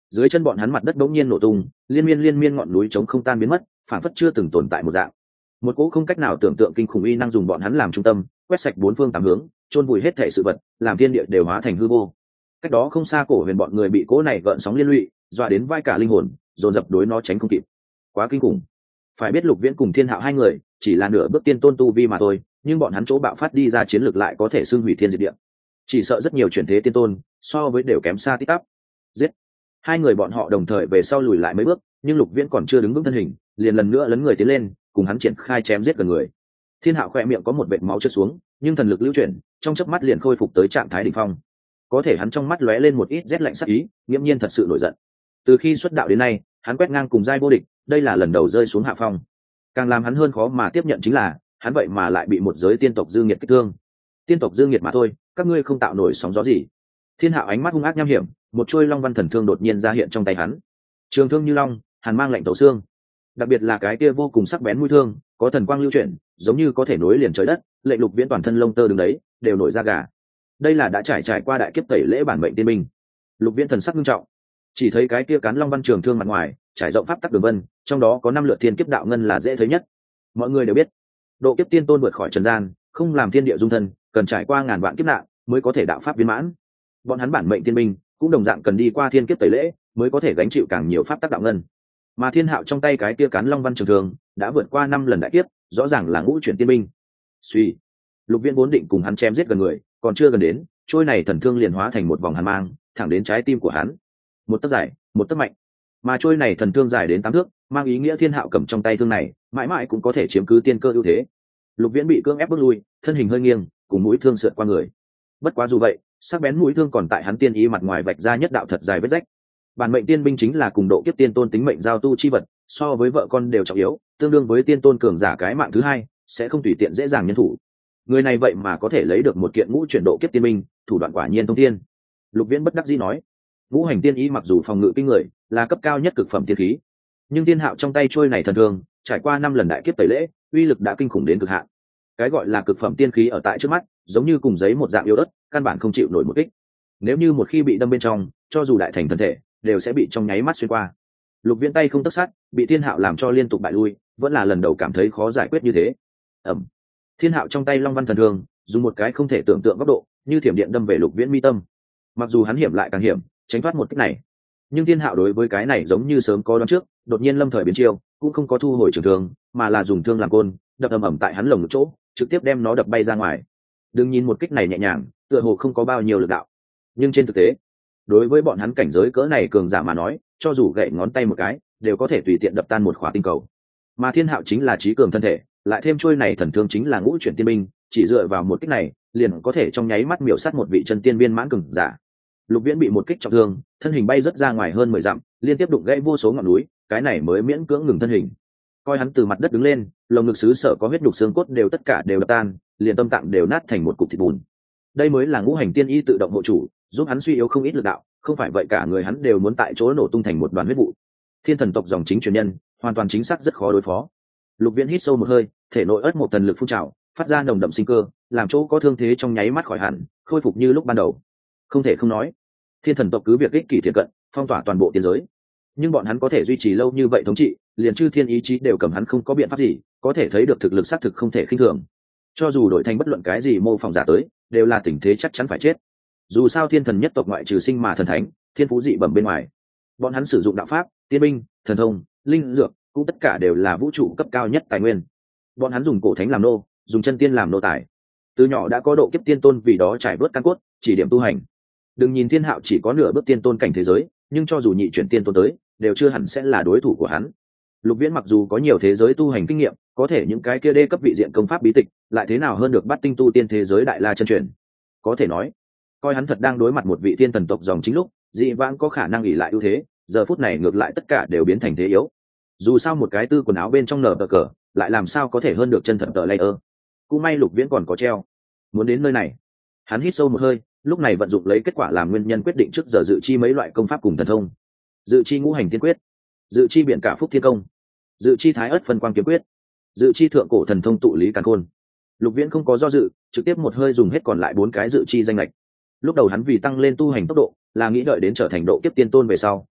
Dưới chân bọn hắn mặt đất bỗng nhiên nổ tung, liên miên liên miên ngọn núi chống không tan biến mất, phản phất chưa từng tồn tại một dạng. Một cỗ không cách nào tưởng tượng kinh khủng uy năng dùng bọn hắn làm trung tâm, quét sạch bốn phương tám hướng, chôn vùi hết thảy sự vật, làm thiên địa đều hóa thành hư vô. Cách đó không xa cổ huyền bọn người bị cỗ này gợn sóng liên lụy, dọa đến vai cả linh hồn, dồn dập đối nó tránh không kịp. Quá kinh khủng. Phải biết Lục Viễn cùng Thiên Hạo hai người chỉ là nửa bước tiên tôn tu vi mà thôi, nhưng bọn hắn chỗ bạo phát đi ra chiến lược lại có thể xưng hủy thiên diệt địa. Chỉ sợ rất nhiều chuyển thế tiên tôn, so với đều kém xa tít tắp. Giết. Hai người bọn họ đồng thời về sau lùi lại mấy bước, nhưng Lục Viễn còn chưa đứng vững thân hình, liền lần nữa lấn người tiến lên, cùng hắn triển khai chém giết gần người. Thiên Hạo khỏe miệng có một vệt máu trượt xuống, nhưng thần lực lưu chuyển, trong chớp mắt liền khôi phục tới trạng thái đỉnh phong. Có thể hắn trong mắt lóe lên một ít rét lạnh sắc ý, nghiêm nhiên thật sự nổi giận. Từ khi xuất đạo đến nay, hắn quét ngang cùng giai vô địch, đây là lần đầu rơi xuống hạ phong. Càng làm hắn hơn khó mà tiếp nhận chính là, hắn vậy mà lại bị một giới tiên tộc dư nghiệt kích thương. Tiên tộc dư nghiệt mà thôi, các ngươi không tạo nổi sóng gió gì. Thiên Hạo ánh mắt hung ác nham hiểm, một chuôi long văn thần thương đột nhiên ra hiện trong tay hắn. Trường thương như long, hàn mang lạnh tấu xương. Đặc biệt là cái kia vô cùng sắc bén mũi thương, có thần quang lưu chuyển, giống như có thể nối liền trời đất, lệnh Lục Viễn toàn thân lông tơ đứng đấy, đều nổi da gà. Đây là đã trải trải qua đại kiếp tẩy lễ bản mệnh tiên minh. Lục Viễn thần sắc nghiêm trọng, chỉ thấy cái kia cán long văn trường thương mặt ngoài trải rộng pháp tắc đường vân, trong đó có năm lượt thiên kiếp đạo ngân là dễ thấy nhất. Mọi người đều biết, độ kiếp tiên tôn vượt khỏi trần gian, không làm thiên địa dung thân, cần trải qua ngàn vạn kiếp nạn mới có thể đạo pháp viên mãn. Bọn hắn bản mệnh tiên minh cũng đồng dạng cần đi qua thiên kiếp tẩy lễ mới có thể gánh chịu càng nhiều pháp tắc đạo ngân. Mà Thiên Hạo trong tay cái kia cán long văn trường thương đã vượt qua năm lần đại kiếp, rõ ràng là ngũ chuyển tiên minh. Suy, Lục Viễn vốn định cùng hắn chém giết gần người, còn chưa gần đến, trôi này thần thương liền hóa thành một vòng hàn mang, thẳng đến trái tim của hắn. Một tấc dài, một tấc mạnh. Mà trôi này thần thương dài đến tám thước, mang ý nghĩa Thiên Hạo cầm trong tay thương này, mãi mãi cũng có thể chiếm cứ tiên cơ ưu thế. Lục Viễn bị cưỡng ép bước lui, thân hình hơi nghiêng, cùng mũi thương sượt qua người. Bất quá dù vậy, sắc bén mũi thương còn tại hắn tiên ý mặt ngoài vạch ra nhất đạo thật dài vết rách. Bản mệnh tiên binh chính là cùng độ kiếp tiên tôn tính mệnh giao tu chi vật, so với vợ con đều trọng yếu, tương đương với tiên tôn cường giả cái mạng thứ hai, sẽ không tùy tiện dễ dàng nhân thủ. Người này vậy mà có thể lấy được một kiện ngũ chuyển độ kiếp tiên binh, thủ đoạn quả nhiên thông tiên. Lục Viễn bất đắc dĩ nói, ngũ hành tiên ý mặc dù phòng ngự kinh người, là cấp cao nhất cực phẩm tiên khí, nhưng Thiên Hạo trong tay trôi này thần thương, trải qua năm lần đại kiếp tẩy lễ, uy lực đã kinh khủng đến cực hạn. Cái gọi là cực phẩm tiên khí ở tại trước mắt, giống như cùng giấy một dạng yếu ớt, căn bản không chịu nổi một kích. Nếu như một khi bị đâm bên trong, cho dù đại thành thân thể, đều sẽ bị trong nháy mắt xuyên qua. Lục Viễn tay không tấc sắt, bị Thiên Hạo làm cho liên tục bại lui, vẫn là lần đầu cảm thấy khó giải quyết như thế. Ầm. Thiên Hạo trong tay long văn thần thương, dùng một cái không thể tưởng tượng góc độ, như thiểm điện đâm về Lục Viễn mi tâm. Mặc dù hắn hiểm lại càng hiểm, tránh thoát một kích này, nhưng Thiên Hạo đối với cái này giống như sớm có đoán trước, đột nhiên lâm thời biến chiêu, cũng không có thu hồi trường thương, mà là dùng thương làm côn, đập ầm ầm tại hắn lồng ngực chỗ, trực tiếp đem nó đập bay ra ngoài. Đừng nhìn một kích này nhẹ nhàng, tựa hồ không có bao nhiêu lực đạo, nhưng trên thực tế, đối với bọn hắn cảnh giới cỡ này cường giả mà nói, cho dù gậy ngón tay một cái, đều có thể tùy tiện đập tan một khỏa tinh cầu. Mà Thiên Hạo chính là trí cường thân thể, lại thêm trôi này thần thương chính là ngũ chuyển tiên binh, chỉ dựa vào một kích này, liền có thể trong nháy mắt miểu sát một vị chân tiên viên mãn cường giả. Lục Viễn bị một kích trọng thương, thân hình bay rất ra ngoài hơn mười dặm, liên tiếp đụng gãy vô số ngọn núi, cái này mới miễn cưỡng ngừng thân hình. Coi hắn từ mặt đất đứng lên, lồng ngực xứ sở có huyết nhục xương cốt đều tất cả đều đập tan, liền tâm tạng đều nát thành một cục thịt bùn. Đây mới là ngũ hành tiên y tự động hộ chủ, giúp hắn suy yếu không ít lực đạo, không phải vậy cả người hắn đều muốn tại chỗ nổ tung thành một đoàn huyết vụ. Thiên thần tộc dòng chính truyền nhân, hoàn toàn chính xác rất khó đối phó. Lục Viễn hít sâu một hơi, thể nội ớt một thần lực phun trào, phát ra nồng đậm sinh cơ, làm chỗ có thương thế trong nháy mắt khỏi hẳn, khôi phục như lúc ban đầu. Không thể không nói, thiên thần tộc cứ việc ích kỷ thiện cận, phong tỏa toàn bộ tiên giới, nhưng bọn hắn có thể duy trì lâu như vậy thống trị, liền chư thiên ý chí đều cầm hắn không có biện pháp gì, có thể thấy được thực lực xác thực không thể khinh thường. Cho dù đổi thành bất luận cái gì mô phỏng giả tới, đều là tình thế chắc chắn phải chết. Dù sao thiên thần nhất tộc ngoại trừ sinh mà thần thánh, thiên phú dị bẩm bên ngoài, bọn hắn sử dụng đạo pháp, tiên binh, thần thông, linh dược, cũng tất cả đều là vũ trụ cấp cao nhất tài nguyên. Bọn hắn dùng cổ thánh làm nô, dùng chân tiên làm nô tài. Từ nhỏ đã có độ kiếp tiên tôn vì đó trải bớt căn cốt, chỉ điểm tu hành. Đừng nhìn Thiên Hạo chỉ có nửa bước tiên tôn cảnh thế giới, nhưng cho dù nhị chuyển tiên tôn tới, đều chưa hẳn sẽ là đối thủ của hắn. Lục Viễn mặc dù có nhiều thế giới tu hành kinh nghiệm, có thể những cái kia đê cấp vị diện công pháp bí tịch, lại thế nào hơn được Bát tinh tu tiên thế giới đại la chân truyền. Có thể nói, coi hắn thật đang đối mặt một vị thiên thần tộc dòng chính lúc, dị vãng có khả năng ỷ lại ưu thế, giờ phút này ngược lại tất cả đều biến thành thế yếu. Dù sao một cái tư quần áo bên trong nở bờ cờ, lại làm sao có thể hơn được chân thật tờ layer. Cũng may Lục Viễn còn có treo. Muốn đến nơi này, hắn hít sâu một hơi, lúc này vận dụng lấy kết quả làm nguyên nhân quyết định trước giờ dự chi mấy loại công pháp cùng thần thông. Dự chi ngũ hành tiên quyết, dự chi biển cả phúc thiên công, dự chi thái ất phân quang kiếm quyết, dự chi thượng cổ thần thông tụ lý càn khôn. Lục Viễn không có do dự, trực tiếp một hơi dùng hết còn lại bốn cái dự chi danh lệch. Lúc đầu hắn vì tăng lên tu hành tốc độ, là nghĩ đợi đến trở thành độ kiếp tiên tôn về sau,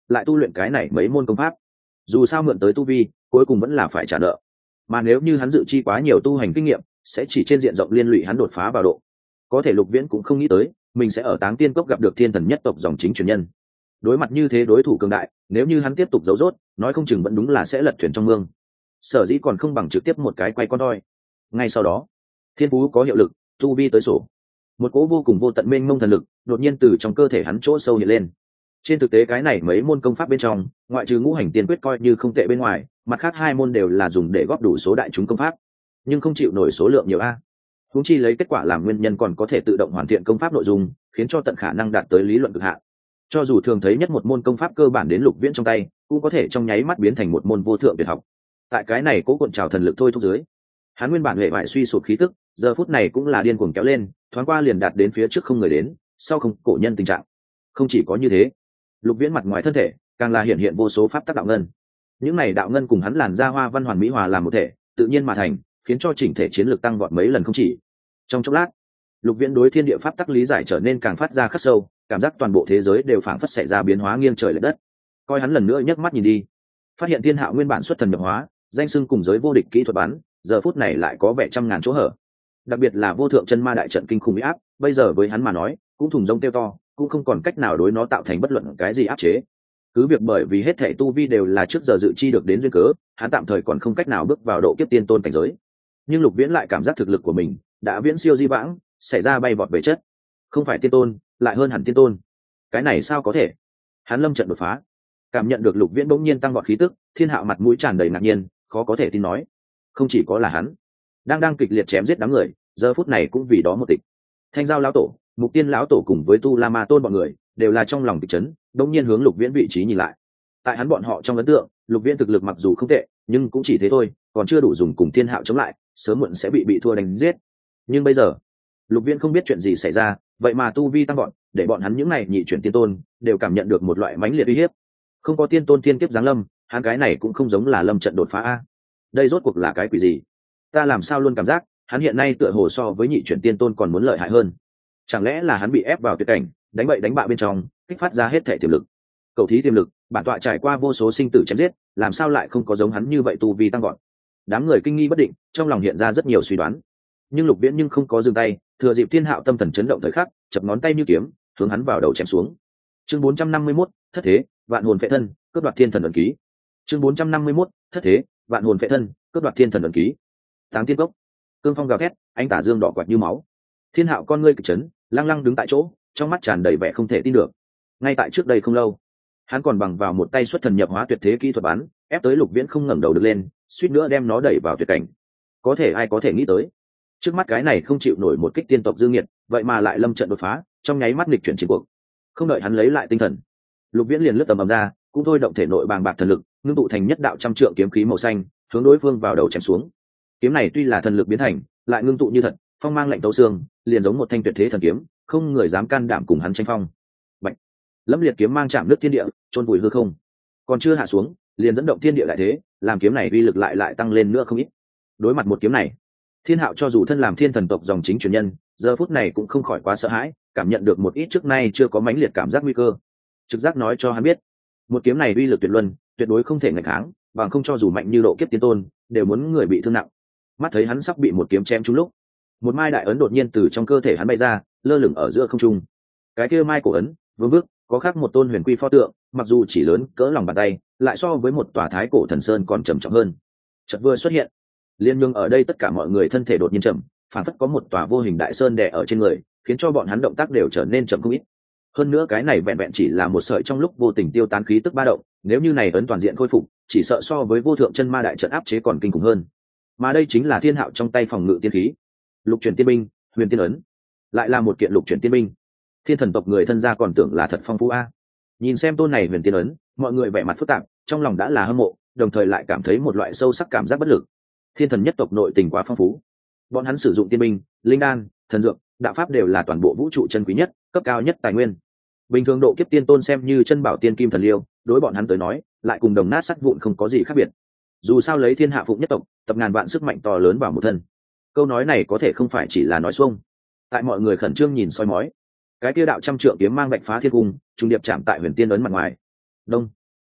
lại tu luyện cái này mấy môn công pháp. Dù sao mượn tới tu vi cuối cùng vẫn là phải trả nợ, mà nếu như hắn dự chi quá nhiều tu hành kinh nghiệm sẽ chỉ trên diện rộng liên lụy hắn đột phá vào độ. Có thể Lục Viễn cũng không nghĩ tới mình sẽ ở Táng Tiên Cốc gặp được thiên thần nhất tộc dòng chính truyền nhân. Đối mặt như thế đối thủ cường đại, nếu như hắn tiếp tục giấu rốt, nói không chừng vẫn đúng là sẽ lật thuyền trong mương. Sở dĩ còn không bằng trực tiếp một cái quay con đoi. Ngay sau đó, thiên phú có hiệu lực, tu vi tới sổ. Một cỗ vô cùng vô tận mênh mông thần lực đột nhiên từ trong cơ thể hắn chỗ sâu hiện lên. Trên thực tế cái này mấy môn công pháp bên trong, ngoại trừ ngũ hành tiên quyết coi như không tệ bên ngoài, mặt khác hai môn đều là dùng để góp đủ số đại chúng công pháp, nhưng không chịu nổi số lượng nhiều a. Huống chi lấy kết quả làm nguyên nhân còn có thể tự động hoàn thiện công pháp nội dung, khiến cho tận khả năng đạt tới lý luận cực hạn. Cho dù thường thấy nhất một môn công pháp cơ bản đến Lục Viễn trong tay, cũng có thể trong nháy mắt biến thành một môn vô thượng tuyệt học. Tại cái này cố cuộn trào thần lực thôi thúc dưới, hắn nguyên bản hệ bại suy sụp khí tức, giờ phút này cũng là điên cuồng kéo lên, thoáng qua liền đạt đến phía trước không người đến, sau không cổ nhân tình trạng. Không chỉ có như thế, Lục Viễn mặt ngoài thân thể càng là hiện hiện vô số pháp tắc đạo ngân. Những này đạo ngân cùng hắn làn da hoa văn hoàn mỹ hòa làm một thể, tự nhiên mà thành, khiến cho chỉnh thể chiến lược tăng vọt mấy lần không chỉ. Trong chốc lát, Lục Viễn đối thiên địa pháp tắc lý giải trở nên càng phát ra khắc sâu, cảm giác toàn bộ thế giới đều phảng phất xảy ra biến hóa nghiêng trời lệch đất. Coi hắn lần nữa nhấc mắt nhìn đi, phát hiện Thiên Hạo nguyên bản xuất thần nhập hóa, danh xưng cùng giới vô địch kỹ thuật bắn, giờ phút này lại có vẻ trăm ngàn chỗ hở. Đặc biệt là vô thượng chân ma đại trận kinh khủng uy áp, bây giờ với hắn mà nói, cũng thùng rông tiêu to, cũng không còn cách nào đối nó tạo thành bất luận cái gì áp chế. Cứ việc bởi vì hết thảy tu vi đều là trước giờ dự chi được đến duyên cớ, hắn tạm thời còn không cách nào bước vào độ kiếp tiên tôn cảnh giới. Nhưng Lục Viễn lại cảm giác thực lực của mình đã viễn siêu di vãng, xảy ra bay vọt về chất, không phải tiên tôn, lại hơn hẳn tiên tôn. Cái này sao có thể? Hắn lâm trận đột phá, cảm nhận được Lục Viễn bỗng nhiên tăng vọt khí tức, Thiên Hạo mặt mũi tràn đầy ngạc nhiên, khó có thể tin nói, không chỉ có là hắn, đang đang kịch liệt chém giết đám người, giờ phút này cũng vì đó một tịch. Thanh Giao lão tổ, Mục Tiên lão tổ cùng với Tu La Ma Tôn bọn người đều là trong lòng kịch chấn, bỗng nhiên hướng Lục Viễn vị trí nhìn lại. Tại hắn bọn họ trong ấn tượng, Lục Viễn thực lực mặc dù không tệ, nhưng cũng chỉ thế thôi, còn chưa đủ dùng cùng Thiên Hạo chống lại, sớm muộn sẽ bị bị thua đánh giết. Nhưng bây giờ, Lục Viễn không biết chuyện gì xảy ra, vậy mà tu vi tăng vọt, để bọn hắn những này nhị chuyển tiên tôn đều cảm nhận được một loại mãnh liệt uy hiếp. Không có tiên tôn tiên kiếp giáng lâm, hắn cái này cũng không giống là lâm trận đột phá a. Đây rốt cuộc là cái quỷ gì? Ta làm sao luôn cảm giác, hắn hiện nay tựa hồ so với nhị chuyển tiên tôn còn muốn lợi hại hơn. Chẳng lẽ là hắn bị ép vào tuyệt cảnh, đánh bậy đánh bạ bên trong, kích phát ra hết thể tiềm lực. Cầu thí tiềm lực, bản tọa trải qua vô số sinh tử chém giết, làm sao lại không có giống hắn như vậy tu vi tăng vọt. Đám người kinh nghi bất định, trong lòng hiện ra rất nhiều suy đoán. Nhưng Lục Viễn nhưng không có dừng tay, thừa dịp Thiên Hạo tâm thần chấn động thời khắc, chập ngón tay như kiếm, hướng hắn vào đầu chém xuống. Chương bốn trăm năm mươi mốt, thất thế, vạn hồn phệ thân, cướp đoạt thiên thần ấn ký. Chương bốn trăm năm mươi mốt, thất thế, vạn hồn phệ thân, cướp đoạt thiên thần ấn ký. Táng Tiên Cốc, cương phong gào thét, ánh tà dương đỏ quạt như máu. Thiên Hạo con ngươi kịch chấn, lăng lăng đứng tại chỗ, trong mắt tràn đầy vẻ không thể tin được. Ngay tại trước đây không lâu, hắn còn bằng vào một tay xuất thần nhập hóa tuyệt thế kỹ thuật bắn, ép tới Lục Viễn không ngẩng đầu được lên, suýt nữa đem nó đẩy vào tuyệt cảnh. Có thể ai có thể nghĩ tới, trước mắt cái này không chịu nổi một kích tiên tộc dương nghiệt, vậy mà lại lâm trận đột phá, trong nháy mắt nghịch chuyển chiến cuộc. Không đợi hắn lấy lại tinh thần, Lục Viễn liền lướt tầm ầm ra, cũng thôi động thể nội bàng bạc thần lực, ngưng tụ thành nhất đạo trăm trượng kiếm khí màu xanh, hướng đối phương vào đầu chém xuống. Kiếm này tuy là thần lực biến thành, lại ngưng tụ như thật, phong mang lạnh tấu xương, liền giống một thanh tuyệt thế thần kiếm, không người dám can đảm cùng hắn tranh phong. Bạch, lâm liệt kiếm mang chạm nước thiên địa, chôn vùi hư không. Còn chưa hạ xuống, liền dẫn động thiên địa đại thế, làm kiếm này uy lực lại lại tăng lên nữa không ít. Đối mặt một kiếm này, Thiên Hạo cho dù thân làm thiên thần tộc dòng chính truyền nhân, giờ phút này cũng không khỏi quá sợ hãi, cảm nhận được một ít trước nay chưa có mãnh liệt cảm giác nguy cơ. Trực giác nói cho hắn biết, một kiếm này uy lực tuyệt luân, tuyệt đối không thể ngạch kháng, bằng không cho dù mạnh như độ kiếp tiên tôn, đều muốn người bị thương nặng. Mắt thấy hắn sắp bị một kiếm chém trúng lúc, một mai đại ấn đột nhiên từ trong cơ thể hắn bay ra, lơ lửng ở giữa không trung. Cái kia mai cổ ấn, vương bước, có khắc một tôn huyền quy pho tượng, mặc dù chỉ lớn cỡ lòng bàn tay, lại so với một tòa thái cổ thần sơn còn trầm trọng hơn. Chợt vừa xuất hiện, liên nhương ở đây tất cả mọi người thân thể đột nhiên chậm, phản phất có một tòa vô hình đại sơn đè ở trên người, khiến cho bọn hắn động tác đều trở nên chậm không ít. Hơn nữa cái này vẹn vẹn chỉ là một sợi trong lúc vô tình tiêu tán khí tức ba động, nếu như này ấn toàn diện khôi phục, chỉ sợ so với vô thượng chân ma đại trận áp chế còn kinh khủng hơn. Mà đây chính là Thiên Hạo trong tay phòng ngự tiên khí, lục chuyển tiên binh, huyền tiên ấn, lại là một kiện lục chuyển tiên binh. Thiên thần tộc người thân gia còn tưởng là thật phong phú a. Nhìn xem tôn này huyền tiên ấn, mọi người vẻ mặt phức tạp, trong lòng đã là hâm mộ, đồng thời lại cảm thấy một loại sâu sắc cảm giác bất lực. Thiên thần nhất tộc nội tình quá phong phú, bọn hắn sử dụng tiên binh, linh đan, thần dược, đạo pháp đều là toàn bộ vũ trụ chân quý nhất, cấp cao nhất tài nguyên. Bình thường độ kiếp tiên tôn xem như chân bảo tiên kim thần liêu, đối bọn hắn tới nói lại cùng đồng nát sắt vụn không có gì khác biệt. Dù sao lấy thiên hạ phụng nhất tộc, tập ngàn vạn sức mạnh to lớn vào một thân. Câu nói này có thể không phải chỉ là nói xuông. Tại mọi người khẩn trương nhìn soi mói, cái kia đạo trăm trượng kiếm mang bạch phá thiên cung, trung điệp chạm tại huyền tiên ấn mặt ngoài. Đông,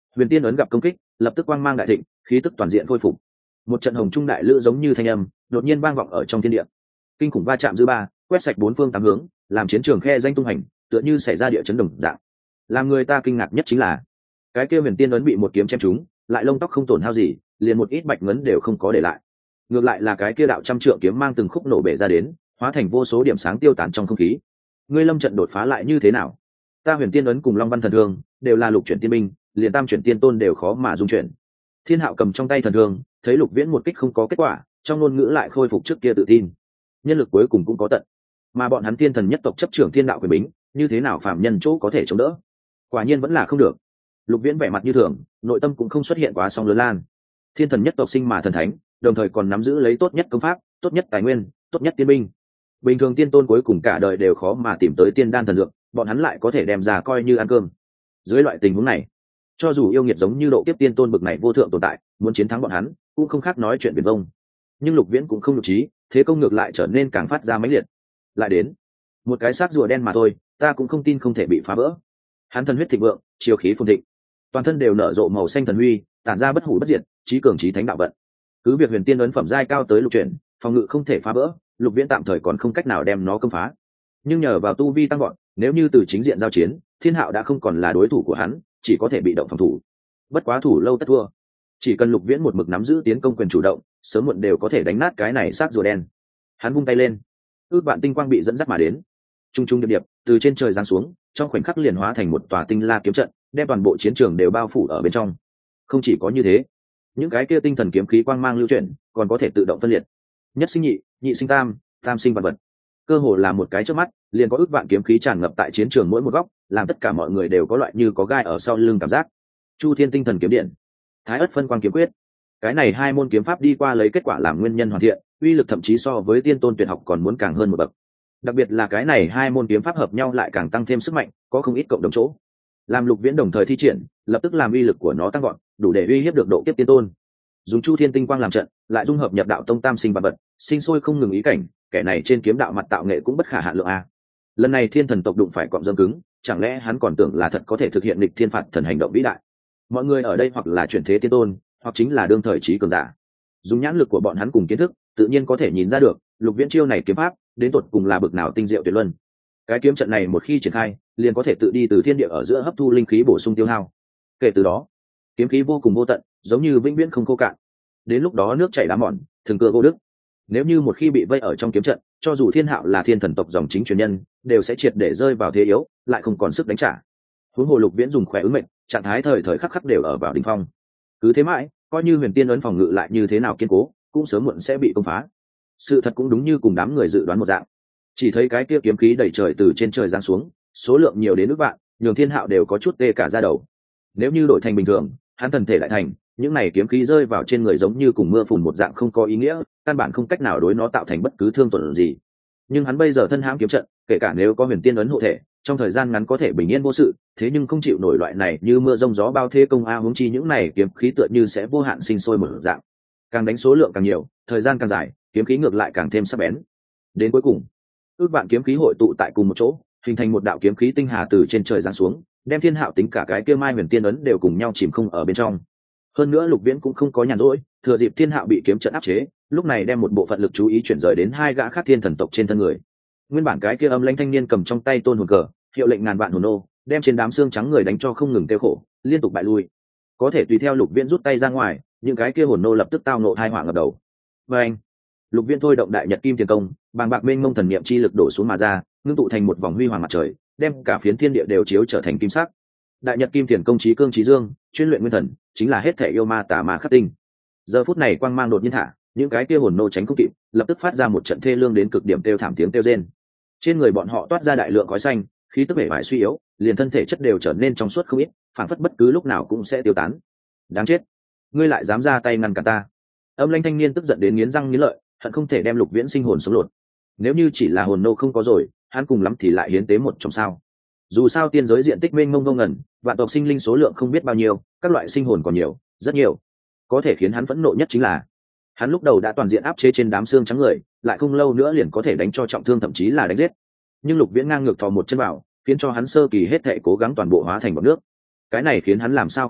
Huyền Tiên ấn gặp công kích, lập tức quang mang đại thịnh, khí tức toàn diện khôi phục. Một trận hồng trung đại lữ giống như thanh âm, đột nhiên vang vọng ở trong thiên địa. Kinh khủng va chạm dư ba, quét sạch bốn phương tám hướng, làm chiến trường khe danh tung hành, tựa như xảy ra địa chấn đồng dạng. Làm người ta kinh ngạc nhất chính là, cái kia Huyền Tiên ấn bị một kiếm chém trúng, lại lông tóc không tổn hao gì, liền một ít bạch ngấn đều không có để lại. Ngược lại là cái kia đạo trăm trượng kiếm mang từng khúc nổ bể ra đến, hóa thành vô số điểm sáng tiêu tán trong không khí. Ngươi lâm trận đột phá lại như thế nào? Ta Huyền Tiên ấn cùng Long Văn thần thương đều là lục chuyển tiên binh, liền tam chuyển tiên tôn đều khó mà dung chuyển. Thiên Hạo cầm trong tay thần thương, thấy Lục Viễn một kích không có kết quả, trong ngôn ngữ lại khôi phục trước kia tự tin. Nhân lực cuối cùng cũng có tận, mà bọn hắn Thiên Thần nhất tộc chấp trưởng thiên đạo quyền bính, như thế nào phạm nhân chỗ có thể chống đỡ? Quả nhiên vẫn là không được. Lục Viễn vẻ mặt như thường, nội tâm cũng không xuất hiện quá sóng lớn lan. Thiên Thần nhất tộc sinh mà thần thánh, đồng thời còn nắm giữ lấy tốt nhất công pháp, tốt nhất tài nguyên, tốt nhất tiên binh. Bình thường tiên tôn cuối cùng cả đời đều khó mà tìm tới tiên đan thần dược, bọn hắn lại có thể đem ra coi như ăn cơm. Dưới loại tình huống này, cho dù yêu nghiệt giống như độ kiếp tiên tôn bực này vô thượng tồn tại, muốn chiến thắng bọn hắn cũng không khác nói chuyện viển vông. Nhưng Lục Viễn cũng không nhục trí, thế công ngược lại trở nên càng phát ra mãnh liệt. Lại đến một cái xác rùa đen mà thôi, ta cũng không tin không thể bị phá vỡ. Hắn thần huyết thịnh vượng, chiêu khí phồn thịnh, toàn thân đều nở rộ màu xanh thần huy, tản ra bất hủ bất diệt, trí cường trí thánh đạo vận. Cứ việc Huyền Tiên ấn phẩm giai cao tới lục chuyển, phòng ngự không thể phá vỡ, Lục Viễn tạm thời còn không cách nào đem nó công phá. Nhưng nhờ vào tu vi tăng gọn, nếu như từ chính diện giao chiến, Thiên Hạo đã không còn là đối thủ của hắn, chỉ có thể bị động phòng thủ. Bất quá thủ lâu tất thua, chỉ cần Lục Viễn một mực nắm giữ tiến công quyền chủ động, sớm muộn đều có thể đánh nát cái này xác rùa đen. Hắn vung tay lên, ước vạn tinh quang bị dẫn dắt mà đến, trung trung điệp điệp từ trên trời giáng xuống, trong khoảnh khắc liền hóa thành một tòa tinh la kiếm trận, đem toàn bộ chiến trường đều bao phủ ở bên trong. Không chỉ có như thế, những cái kia tinh thần kiếm khí quang mang lưu chuyển, còn có thể tự động phân liệt. Nhất sinh nhị, nhị sinh tam, tam sinh vạn vật. Cơ hồ là một cái chớp mắt, liền có ước vạn kiếm khí tràn ngập tại chiến trường mỗi một góc, làm tất cả mọi người đều có loại như có gai ở sau lưng cảm giác. Chu Thiên tinh thần kiếm điện, Thái Ức phân quang kiếm quyết, cái này hai môn kiếm pháp đi qua lấy kết quả làm nguyên nhân hoàn thiện, uy lực thậm chí so với tiên tôn tuyệt học còn muốn càng hơn một bậc. Đặc biệt là cái này hai môn kiếm pháp hợp nhau lại càng tăng thêm sức mạnh, có không ít cộng đồng chỗ. Làm Lục Viễn đồng thời thi triển, lập tức làm uy lực của nó tăng gọn, đủ để uy hiếp được độ kiếp tiên tôn. Dùng Chu Thiên tinh quang làm trận, lại dung hợp nhập đạo tông tam sinh vạn vật, sinh sôi không ngừng ý cảnh, kẻ này trên kiếm đạo mặt tạo nghệ cũng bất khả hạn lượng a. Lần này Thiên Thần tộc đụng phải cọm dâm cứng, chẳng lẽ hắn còn tưởng là thật có thể thực hiện nghịch thiên phạt thần hành động vĩ đại? Mọi người ở đây hoặc là chuyển thế tiên tôn, hoặc chính là đương thời trí cường giả. Dùng nhãn lực của bọn hắn cùng kiến thức, tự nhiên có thể nhìn ra được, Lục Viễn chiêu này kiếm pháp, đến tột cùng là bực nào tinh diệu tuyệt luân. Cái kiếm trận này một khi triển khai, liền có thể tự đi từ thiên địa ở giữa hấp thu linh khí bổ sung tiêu hao. Kể từ đó, kiếm khí vô cùng vô tận, giống như vĩnh viễn không khô cạn. Đến lúc đó nước chảy đá mòn, thường cưa gỗ đức. Nếu như một khi bị vây ở trong kiếm trận, cho dù Thiên Hạo là thiên thần tộc dòng chính truyền nhân, đều sẽ triệt để rơi vào thế yếu, lại không còn sức đánh trả. Huống hồ Lục Viễn dùng khỏe ứng mệnh, trạng thái thời thời khắc khắc đều ở vào đỉnh phong. Cứ thế mãi, coi như Huyền Tiên ấn phòng ngự lại như thế nào kiên cố, cũng sớm muộn sẽ bị công phá. Sự thật cũng đúng như cùng đám người dự đoán một dạng. Chỉ thấy cái kia kiếm khí đẩy trời từ trên trời giáng xuống, số lượng nhiều đến ước vạn, nhường Thiên Hạo đều có chút tê cả da đầu. Nếu như đổi thành bình thường, hắn thần thể lại thành, những này kiếm khí rơi vào trên người giống như cùng mưa phùn một dạng không có ý nghĩa, căn bản không cách nào đối nó tạo thành bất cứ thương tổn gì. Nhưng hắn bây giờ thân hãm kiếm trận, kể cả nếu có Huyền Tiên ấn hộ thể, trong thời gian ngắn có thể bình yên vô sự, thế nhưng không chịu nổi loại này như mưa rông gió bao thế công a, huống chi những này kiếm khí tựa như sẽ vô hạn sinh sôi một dạng. Càng đánh số lượng càng nhiều, thời gian càng dài, kiếm khí ngược lại càng thêm sắc bén. Đến cuối cùng, ước vạn kiếm khí hội tụ tại cùng một chỗ, hình thành một đạo kiếm khí tinh hà từ trên trời giáng xuống, đem Thiên Hạo tính cả cái kia Mai Huyền Tiên ấn đều cùng nhau chìm không ở bên trong. Hơn nữa Lục Viễn cũng không có nhàn rỗi, thừa dịp Thiên Hạo bị kiếm trận áp chế, lúc này đem một bộ phận lực chú ý chuyển rời đến hai gã khác thiên thần tộc trên thân người. Nguyên bản cái kia âm lãnh thanh niên cầm trong tay tôn hồn cờ, hiệu lệnh ngàn vạn hồn nô, đem trên đám xương trắng người đánh cho không ngừng kêu khổ, liên tục bại lui. Có thể tùy theo Lục Viễn rút tay ra ngoài, những cái kia hồn nô lập tức tao nộ tai họa ngập đầu. Và anh, Lục Viễn thôi động đại nhật kim tiền công, bàng bạc mênh mông thần niệm chi lực đổ xuống mà ra, ngưng tụ thành một vòng huy hoàng mặt trời, đem cả phiến thiên địa đều chiếu trở thành kim sắc. Đại nhật kim tiền công chí cương chí dương, chuyên luyện nguyên thần, chính là hết thể yêu ma tà ma khắc tinh. Giờ phút này quang mang đột nhiên thả, những cái kia hồn nô tránh không kịp, lập tức phát ra một trận thê lương đến cực điểm kêu thảm tiếng kêu rên. Trên người bọn họ toát ra đại lượng khói xanh, khí tức bể bại suy yếu, liền thân thể chất đều trở nên trong suốt không ít, phản phất bất cứ lúc nào cũng sẽ tiêu tán. Đáng chết, ngươi lại dám ra tay ngăn cản ta! Âm lãnh thanh niên tức giận đến nghiến răng nghiến lợi, hận không thể đem Lục Viễn sinh hồn sống lột. Nếu như chỉ là hồn nô không có rồi, hắn cùng lắm thì lại hiến tế một trong sao. Dù sao tiên giới diện tích mênh mông vô ngần, vạn tộc sinh linh số lượng không biết bao nhiêu, các loại sinh hồn còn nhiều, rất nhiều. Có thể khiến hắn phẫn nộ nhất chính là, hắn lúc đầu đã toàn diện áp chế trên đám xương trắng người, lại không lâu nữa liền có thể đánh cho trọng thương thậm chí là đánh giết. Nhưng Lục Viễn ngang ngược thò một chân vào, khiến cho hắn sơ kỳ hết thệ cố gắng toàn bộ hóa thành bọt nước. Cái này khiến hắn làm sao không khí,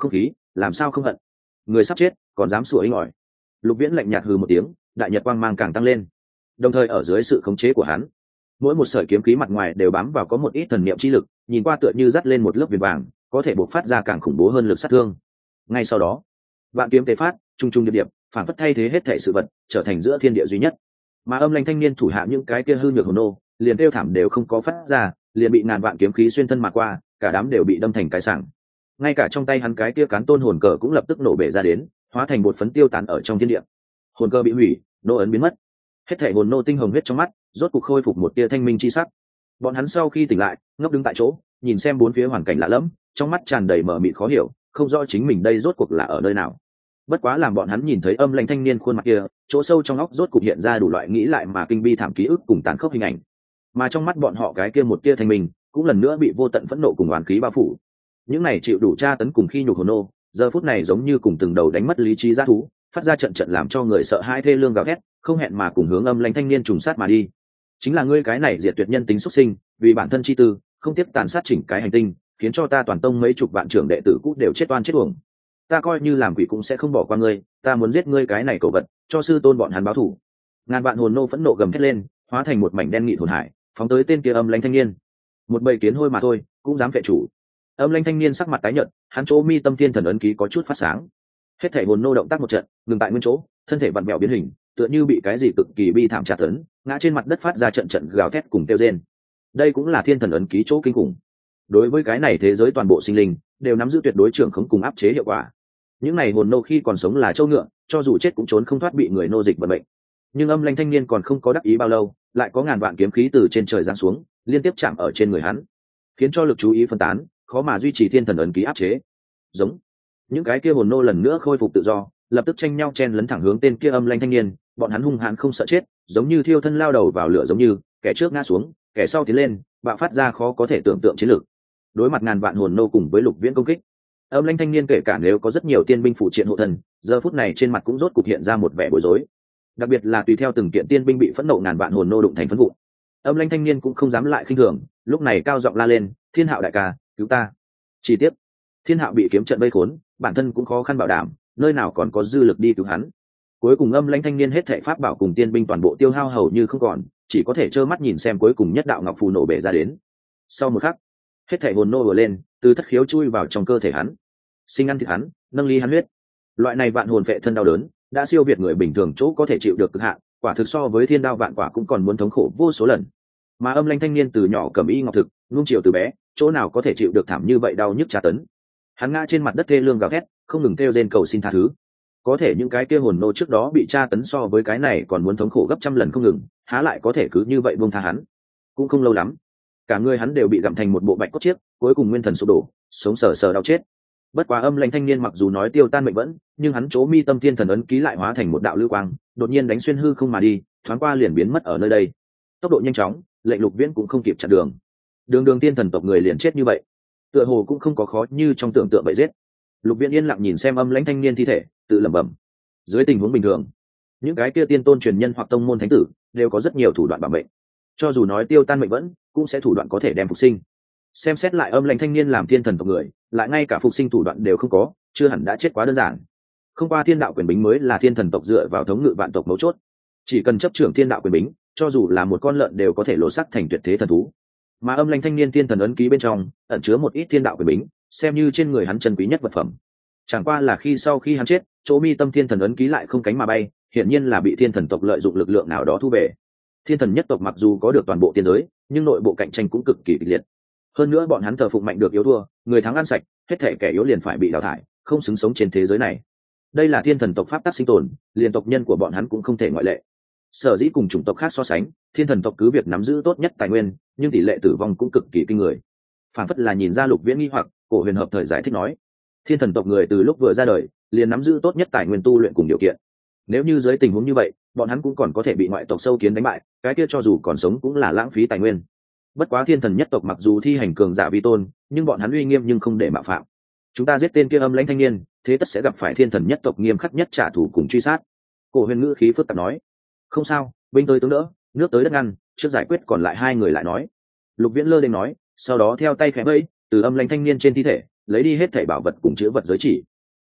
làm sao không hận? Người sắp chết còn dám sủa inh ỏi. Lục Viễn lạnh nhạt hừ một tiếng, đại nhật quang mang càng tăng lên, đồng thời ở dưới sự khống chế của hắn, mỗi một sợi kiếm khí mặt ngoài đều bám vào có một ít thần niệm chi lực, nhìn qua tựa như dắt lên một lớp viền vàng, có thể bộc phát ra càng khủng bố hơn lực sát thương. Ngay sau đó, vạn kiếm tế phát, trung trung điệp điệp, phản phất thay thế hết thảy sự vật, trở thành giữa thiên địa duy nhất. Mà âm lanh thanh niên thủ hạ những cái kia hư nhược hồn nô, liền kêu thảm đều không có phát ra, liền bị ngàn vạn kiếm khí xuyên thân mà qua, cả đám đều bị đâm thành cái sảng. Ngay cả trong tay hắn cái kia cán tôn hồn cờ cũng lập tức nổ bể ra đến, hóa thành bột phấn tiêu tán ở trong thiên địa. Hồn cờ bị hủy, nô ấn biến mất. Hết thảy hồn nô tinh hồng huyết trong mắt, rốt cục khôi phục một tia thanh minh chi sắc. Bọn hắn sau khi tỉnh lại, ngốc đứng tại chỗ, nhìn xem bốn phía hoàn cảnh lạ lẫm, trong mắt tràn đầy mờ mịt khó hiểu, không rõ chính mình đây rốt cuộc là ở nơi nào. Bất quá làm bọn hắn nhìn thấy âm lãnh thanh niên khuôn mặt kia, chỗ sâu trong óc rốt cục hiện ra đủ loại nghĩ lại mà kinh bi thảm ký ức cùng tàn khốc hình ảnh. Mà trong mắt bọn họ cái kia một tia thanh minh, cũng lần nữa bị vô tận phẫn nộ cùng oán khí bao phủ. Những này chịu đủ tra tấn cùng khi nhục hồn nô, giờ phút này giống như cùng từng đầu đánh mất lý trí dã thú, phát ra trận trận làm cho người sợ hãi thê lương gào thét, không hẹn mà cùng hướng âm lãnh thanh niên trùng sát mà đi. Chính là ngươi cái này diệt tuyệt nhân tính xuất sinh, vì bản thân chi tư, không tiếc tàn sát chỉnh cái hành tinh, khiến cho ta toàn tông mấy chục vạn trưởng đệ tử cũ đều chết oan chết uổng. Ta coi như làm quỷ cũng sẽ không bỏ qua ngươi, ta muốn giết ngươi cái này cầu vật, cho sư tôn bọn hắn báo thù. Ngàn vạn hồn nô phẫn nộ gầm thét lên, hóa thành một mảnh đen nghị hồn hải, phóng tới tên kia âm lãnh thanh niên. Một bầy kiến hôi mà thôi, cũng dám phệ chủ. Âm lãnh thanh niên sắc mặt tái nhợt, hắn chỗ mi tâm thiên thần ấn ký có chút phát sáng. Hết thảy hồn nô động tác một trận, ngừng tại nguyên chỗ, thân thể vặn vẹo biến hình, tựa như bị cái gì cực kỳ bi thảm tra tấn, ngã trên mặt đất phát ra trận trận gào thét cùng kêu rên. Đây cũng là thiên thần ấn ký chỗ kinh khủng. Đối với cái này thế giới toàn bộ sinh linh đều nắm giữ tuyệt đối trưởng khống cùng áp chế hiệu quả. Những này hồn nô khi còn sống là châu ngựa, cho dù chết cũng trốn không thoát bị người nô dịch vận mệnh. Nhưng âm lãnh thanh niên còn không có đắc ý bao lâu, lại có ngàn vạn kiếm khí từ trên trời giáng xuống, liên tiếp chạm ở trên người hắn, khiến cho lực chú ý phân tán, khó mà duy trì thiên thần ấn ký áp chế. Giống những cái kia hồn nô lần nữa khôi phục tự do, lập tức tranh nhau chen lấn thẳng hướng tên kia âm lãnh thanh niên, bọn hắn hung hãn không sợ chết, giống như thiêu thân lao đầu vào lửa, giống như kẻ trước ngã xuống, kẻ sau tiến lên, bạo phát ra khó có thể tưởng tượng chiến lược. Đối mặt ngàn vạn hồn nô cùng với Lục Viễn công kích, âm lãnh thanh niên kể cả nếu có rất nhiều tiên binh phụ triện hộ thần, giờ phút này trên mặt cũng rốt cục hiện ra một vẻ bối rối. Đặc biệt là tùy theo từng kiện tiên binh bị phẫn nộ ngàn vạn hồn nô đụng thành phấn vụn, âm lãnh thanh niên cũng không dám lại khinh thường, lúc này cao giọng la lên: "Thiên Hạo đại ca, cứu ta!" Chi tiết: Thiên Hạo bị kiếm trận vây khốn, bản thân cũng khó khăn bảo đảm, nơi nào còn có dư lực đi cứu hắn. Cuối cùng âm lãnh thanh niên hết thảy pháp bảo cùng tiên binh toàn bộ tiêu hao hầu như không còn, chỉ có thể trơ mắt nhìn xem cuối cùng nhất đạo ngọc phù nổ bể ra đến. Sau một khắc, hết thảy hồn nô vừa lên, từ thất khiếu chui vào trong cơ thể hắn, sinh ăn thịt hắn, nâng ly hắn huyết. Loại này vạn hồn phệ thân đau đớn, đã siêu việt người bình thường chỗ có thể chịu được cực hạn, quả thực so với thiên đao vạn quả cũng còn muốn thống khổ vô số lần. Mà âm lãnh thanh niên từ nhỏ cầm y ngọc thực, nuông chiều từ bé, chỗ nào có thể chịu được thảm như vậy đau nhức tra tấn. Hắn ngã trên mặt đất thê lương gào thét, không ngừng kêu rên cầu xin tha thứ. Có thể những cái kia hồn nô trước đó bị tra tấn so với cái này còn muốn thống khổ gấp trăm lần không ngừng, há lại có thể cứ như vậy buông tha hắn. Cũng không lâu lắm, cả người hắn đều bị gặm thành một bộ bạch cốt chiếc, cuối cùng nguyên thần sụp đổ, sống sờ sờ đau chết. Bất quá âm lãnh thanh niên mặc dù nói tiêu tan mệnh vẫn, nhưng hắn chỗ mi tâm thiên thần ấn ký lại hóa thành một đạo lưu quang, đột nhiên đánh xuyên hư không mà đi, thoáng qua liền biến mất ở nơi đây. Tốc độ nhanh chóng, lệnh Lục Viễn cũng không kịp chặn đường. Đường đường tiên thần tộc người liền chết như vậy, tựa hồ cũng không có khó như trong tưởng tượng vậy giết. Lục Viễn yên lặng nhìn xem âm lãnh thanh niên thi thể, tự lẩm bẩm. Dưới tình huống bình thường, những cái kia tiên tôn truyền nhân hoặc tông môn thánh tử đều có rất nhiều thủ đoạn bảo mệnh, cho dù nói tiêu tan mệnh vẫn, cũng sẽ thủ đoạn có thể đem phục sinh. Xem xét lại âm lãnh thanh niên làm thiên thần tộc người, lại ngay cả phục sinh thủ đoạn đều không có, chưa hẳn đã chết quá đơn giản. Không qua thiên đạo quyền bính mới là thiên thần tộc dựa vào thống ngự vạn tộc mấu chốt, chỉ cần chấp trưởng thiên đạo quyền bính, cho dù là một con lợn đều có thể lộ sắc thành tuyệt thế thần thú. Mà âm lãnh thanh niên thiên thần ấn ký bên trong ẩn chứa một ít thiên đạo quyền bính, xem như trên người hắn chân quý nhất vật phẩm. Chẳng qua là khi sau khi hắn chết, chỗ mi tâm thiên thần ấn ký lại không cánh mà bay, hiển nhiên là bị thiên thần tộc lợi dụng lực lượng nào đó thu về. Thiên thần nhất tộc mặc dù có được toàn bộ tiên giới, nhưng nội bộ cạnh tranh cũng cực kỳ kịch liệt. Hơn nữa bọn hắn thờ phụng mạnh được yếu thua, người thắng ăn sạch, hết thể kẻ yếu liền phải bị đào thải, không xứng sống trên thế giới này. Đây là thiên thần tộc pháp tắc sinh tồn, liền tộc nhân của bọn hắn cũng không thể ngoại lệ. Sở dĩ cùng chủng tộc khác so sánh, thiên thần tộc cứ việc nắm giữ tốt nhất tài nguyên, nhưng tỷ lệ tử vong cũng cực kỳ kinh người. Phản phất là nhìn ra Lục Viễn nghi hoặc, Cổ Huyền hợp thời giải thích nói: thiên thần tộc người từ lúc vừa ra đời liền nắm giữ tốt nhất tài nguyên tu luyện cùng điều kiện. Nếu như dưới tình huống như vậy, bọn hắn cũng còn có thể bị ngoại tộc sâu kiến đánh bại, cái kia cho dù còn sống cũng là lãng phí tài nguyên. Bất quá thiên thần nhất tộc mặc dù thi hành cường giả vi tôn, nhưng bọn hắn uy nghiêm nhưng không để mạo phạm. Chúng ta giết tên kia âm lãnh thanh niên, thế tất sẽ gặp phải thiên thần nhất tộc nghiêm khắc nhất trả thù cùng truy sát. Cổ Huyền ngữ khí phức tạp nói: không sao, binh tới tướng đỡ, nước tới đất ngăn, trước giải quyết còn lại hai người lại nói. Lục Viễn lơ lên nói, sau đó theo tay khẽ vẫy, từ âm lãnh thanh niên trên thi thể lấy đi hết thảy bảo vật cùng chữ vật giới chỉ.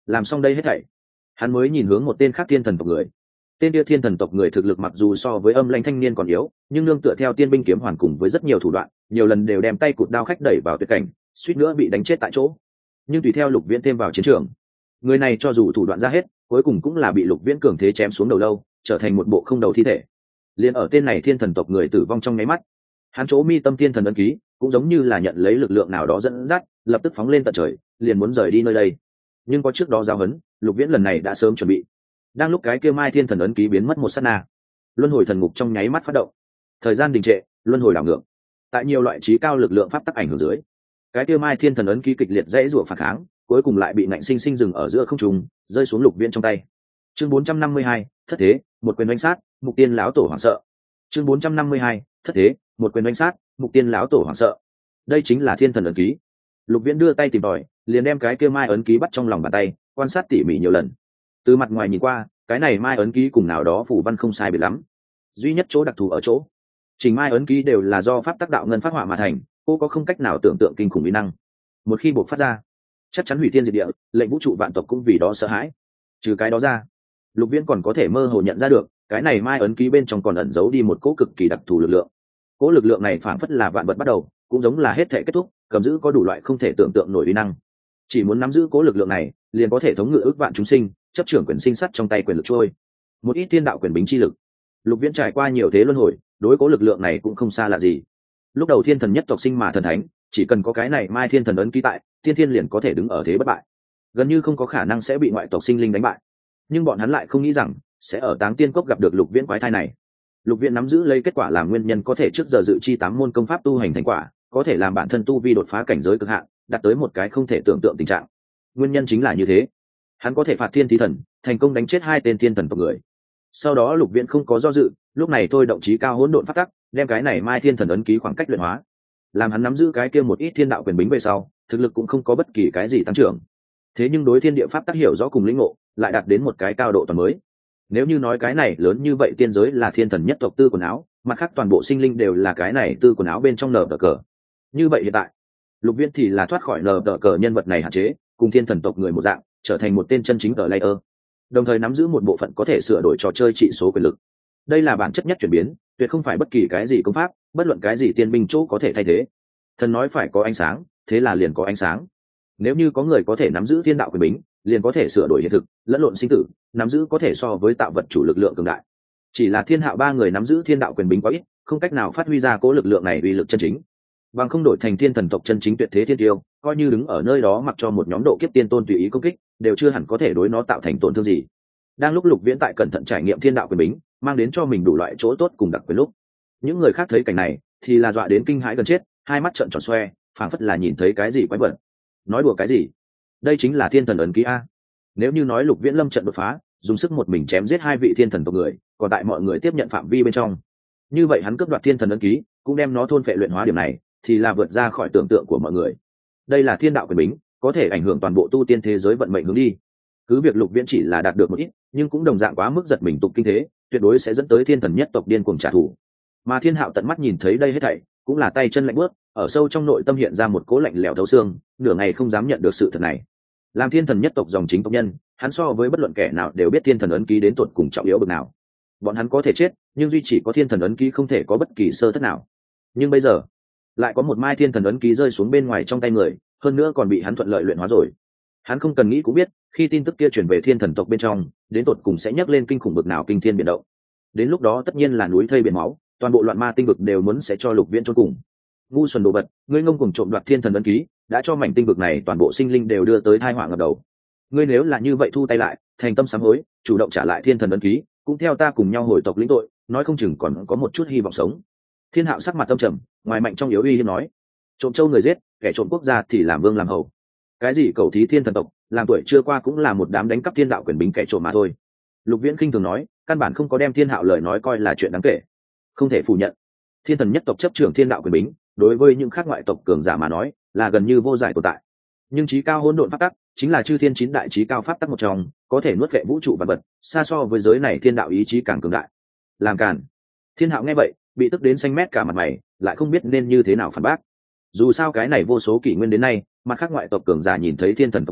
làm xong đây hết thảy, hắn mới nhìn hướng một tên khác thiên thần tộc người. Tên kia thiên thần tộc người thực lực mặc dù so với âm lãnh thanh niên còn yếu, nhưng nương tựa theo tiên binh kiếm hoàn cùng với rất nhiều thủ đoạn, nhiều lần đều đem tay cụt đao khách đẩy vào tuyệt cảnh, suýt nữa bị đánh chết tại chỗ. Nhưng tùy theo Lục Viễn thêm vào chiến trường, người này cho dù thủ đoạn ra hết, cuối cùng cũng là bị Lục Viễn cường thế chém xuống đầu lâu, trở thành một bộ không đầu thi thể. Liên ở tên này thiên thần tộc người tử vong trong nháy mắt, hắn chỗ mi tâm thiên thần ấn ký cũng giống như là nhận lấy lực lượng nào đó dẫn dắt, lập tức phóng lên tận trời, liền muốn rời đi nơi đây. Nhưng có trước đó giao hấn, Lục Viễn lần này đã sớm chuẩn bị. Đang lúc cái kia mai thiên thần ấn ký biến mất một sát na, luân hồi thần ngục trong nháy mắt phát động, thời gian đình trệ, luân hồi đảo ngược. Tại nhiều loại trí cao lực lượng pháp tắc ảnh hưởng dưới, cái kia mai thiên thần ấn ký kịch liệt dãy rủa phản kháng, cuối cùng lại bị ngạnh sinh sinh dừng ở giữa không trung, rơi xuống Lục Viễn trong tay. Chương bốn trăm năm mươi hai, thất thế, một quyền đánh sát, mục tiên lão tổ hoảng sợ. Chương bốn trăm năm mươi hai, thất thế, một quyền đánh sát, mục tiên lão tổ hoảng sợ. Đây chính là thiên thần ấn ký. Lục Viễn đưa tay tìm tòi, liền đem cái kia mai ấn ký bắt trong lòng bàn tay, quan sát tỉ mỉ nhiều lần. Từ mặt ngoài nhìn qua, cái này mai ấn ký cùng nào đó phù văn không sai biệt lắm, duy nhất chỗ đặc thù ở chỗ trình mai ấn ký đều là do pháp tác đạo ngân phát họa mà thành, cô có không cách nào tưởng tượng kinh khủng uy năng. Một khi buộc phát ra, chắc chắn hủy thiên diệt địa, lệnh vũ trụ vạn tộc cũng vì đó sợ hãi. Trừ cái đó ra, Lục Viễn còn có thể mơ hồ nhận ra được cái này mai ấn ký bên trong còn ẩn giấu đi một cỗ cực kỳ đặc thù lực lượng. Cỗ lực lượng này phảng phất là vạn vật bắt đầu, cũng giống là hết thể kết thúc, cầm giữ có đủ loại không thể tưởng tượng nổi uy năng. Chỉ muốn nắm giữ cỗ lực lượng này, liền có thể thống ngự ước vạn chúng sinh, chấp trưởng quyền sinh sắt trong tay quyền lực trôi. Một ít thiên đạo quyền bính chi lực. Lục Viễn trải qua nhiều thế luân hồi, đối cỗ lực lượng này cũng không xa lạ gì. Lúc đầu thiên thần nhất tộc sinh mà thần thánh, chỉ cần có cái này mai thiên thần ấn ký tại, thiên thiên liền có thể đứng ở thế bất bại, gần như không có khả năng sẽ bị ngoại tộc sinh linh đánh bại. Nhưng bọn hắn lại không nghĩ rằng sẽ ở Táng Tiên Cốc gặp được Lục Viễn quái thai này. Lục Viễn nắm giữ lấy kết quả làm nguyên nhân có thể trước giờ dự chi tám môn công pháp tu hành thành quả, có thể làm bản thân tu vi đột phá cảnh giới cực hạn, đạt tới một cái không thể tưởng tượng tình trạng. Nguyên nhân chính là như thế, hắn có thể phạt thiên thí thần, thành công đánh chết hai tên thiên thần tộc người. Sau đó Lục Viễn không có do dự, lúc này thôi động chí cao hỗn độn pháp tắc, đem cái này mai thiên thần ấn ký khoảng cách luyện hóa. Làm hắn nắm giữ cái kia một ít thiên đạo quyền bính về sau, thực lực cũng không có bất kỳ cái gì tăng trưởng. Thế nhưng đối thiên địa pháp tắc hiểu rõ cùng lĩnh ngộ, lại đạt đến một cái cao độ toàn mới. Nếu như nói cái này lớn như vậy tiên giới là thiên thần nhất tộc tư quần áo, mặt khác toàn bộ sinh linh đều là cái này tư quần áo bên trong nở tờ cờ. Như vậy hiện tại, Lục Viễn thì là thoát khỏi nở tờ cờ nhân vật này hạn chế, cùng thiên thần tộc người một dạng, trở thành một tên chân chính tờ layer, đồng thời nắm giữ một bộ phận có thể sửa đổi trò chơi trị số quyền lực. Đây là bản chất nhất chuyển biến, tuyệt không phải bất kỳ cái gì công pháp, bất luận cái gì tiên binh chỗ có thể thay thế. Thần nói phải có ánh sáng, thế là liền có ánh sáng. Nếu như có người có thể nắm giữ thiên đạo quyền bính, liền có thể sửa đổi hiện thực, lẫn lộn sinh tử, nắm giữ có thể so với tạo vật chủ lực lượng cường đại. Chỉ là Thiên Hạo ba người nắm giữ thiên đạo quyền bính quá ít, không cách nào phát huy ra cố lực lượng này uy lực chân chính. Bằng không đổi thành thiên thần tộc chân chính tuyệt thế thiên tiêu, coi như đứng ở nơi đó mặc cho một nhóm độ kiếp tiên tôn tùy ý công kích, đều chưa hẳn có thể đối nó tạo thành tổn thương gì. Đang lúc Lục Viễn tại cẩn thận trải nghiệm thiên đạo quyền bính, mang đến cho mình đủ loại chỗ tốt cùng đặc quyền lúc, những người khác thấy cảnh này thì là dọa đến kinh hãi gần chết, hai mắt trợn tròn xoe, phảng phất là nhìn thấy cái gì quái vật. Nói đùa cái gì? Đây chính là thiên thần ấn ký a. Nếu như nói Lục Viễn lâm trận đột phá, dùng sức một mình chém giết hai vị thiên thần tộc người, còn tại mọi người tiếp nhận phạm vi bên trong, như vậy hắn cướp đoạt thiên thần ấn ký, cũng đem nó thôn phệ luyện hóa, điểm này thì là vượt ra khỏi tưởng tượng của mọi người. Đây là thiên đạo quyền bính, có thể ảnh hưởng toàn bộ tu tiên thế giới vận mệnh hướng đi. Cứ việc Lục Viễn chỉ là đạt được một ít, nhưng cũng đồng dạng quá mức giật mình tục kinh thế, tuyệt đối sẽ dẫn tới thiên thần nhất tộc điên cuồng trả thù. Mà Thiên Hạo tận mắt nhìn thấy đây hết thảy, cũng là tay chân lạnh bước, ở sâu trong nội tâm hiện ra một cố lạnh lẽo thấu xương, nửa ngày không dám nhận được sự thật này. Làm thiên thần nhất tộc dòng chính tộc nhân, hắn so với bất luận kẻ nào đều biết thiên thần ấn ký đến tột cùng trọng yếu bậc nào. Bọn hắn có thể chết, nhưng duy chỉ có thiên thần ấn ký không thể có bất kỳ sơ thất nào. Nhưng bây giờ, lại có một mai thiên thần ấn ký rơi xuống bên ngoài trong tay người, hơn nữa còn bị hắn thuận lợi luyện hóa rồi. Hắn không cần nghĩ cũng biết, khi tin tức kia truyền về thiên thần tộc bên trong, đến tột cùng sẽ nhấc lên kinh khủng bậc nào kinh thiên biến động. Đến lúc đó tất nhiên là núi thây biển máu, toàn bộ loạn ma tinh vực đều muốn sẽ cho Lục Viễn chôn cùng. Ngu xuẩn đồ vật, ngươi ngông cuồng trộm đoạt thiên thần ấn ký, đã cho mảnh tinh vực này toàn bộ sinh linh đều đưa tới tai họa ngập đầu. Ngươi nếu là như vậy thu tay lại, thành tâm sám hối, chủ động trả lại thiên thần ấn ký, cũng theo ta cùng nhau hồi tộc lĩnh tội, nói không chừng còn có một chút hy vọng sống. Thiên Hạo sắc mặt tâm trầm, ngoài mạnh trong yếu uy hiếp nói: trộm châu người giết, kẻ trộm quốc gia thì làm vương làm hầu. Cái gì cầu thí thiên thần tộc, làm tuổi chưa qua cũng là một đám đánh cắp thiên đạo quyền bính kẻ trộm mà thôi. Lục Viễn khinh thường nói, căn bản không có đem Thiên Hạo lời nói coi là chuyện đáng kể. Không thể phủ nhận, thiên thần nhất tộc chấp trưởng thiên đạo quyền bính, đối với những khác ngoại tộc cường giả mà nói là gần như vô giải tồn tại. Nhưng chí cao hỗn độn pháp tắc chính là chư thiên chín đại chí cao pháp tắc một trong, có thể nuốt vệ vũ trụ vạn vật, xa so với giới này thiên đạo ý chí càng cường đại. Làm càn! Thiên Hạo nghe vậy, bị tức đến xanh mét cả mặt mày, lại không biết nên như thế nào phản bác. Dù sao cái này vô số kỷ nguyên đến nay, mặt khác ngoại tộc cường giả nhìn thấy thiên thần tộc người,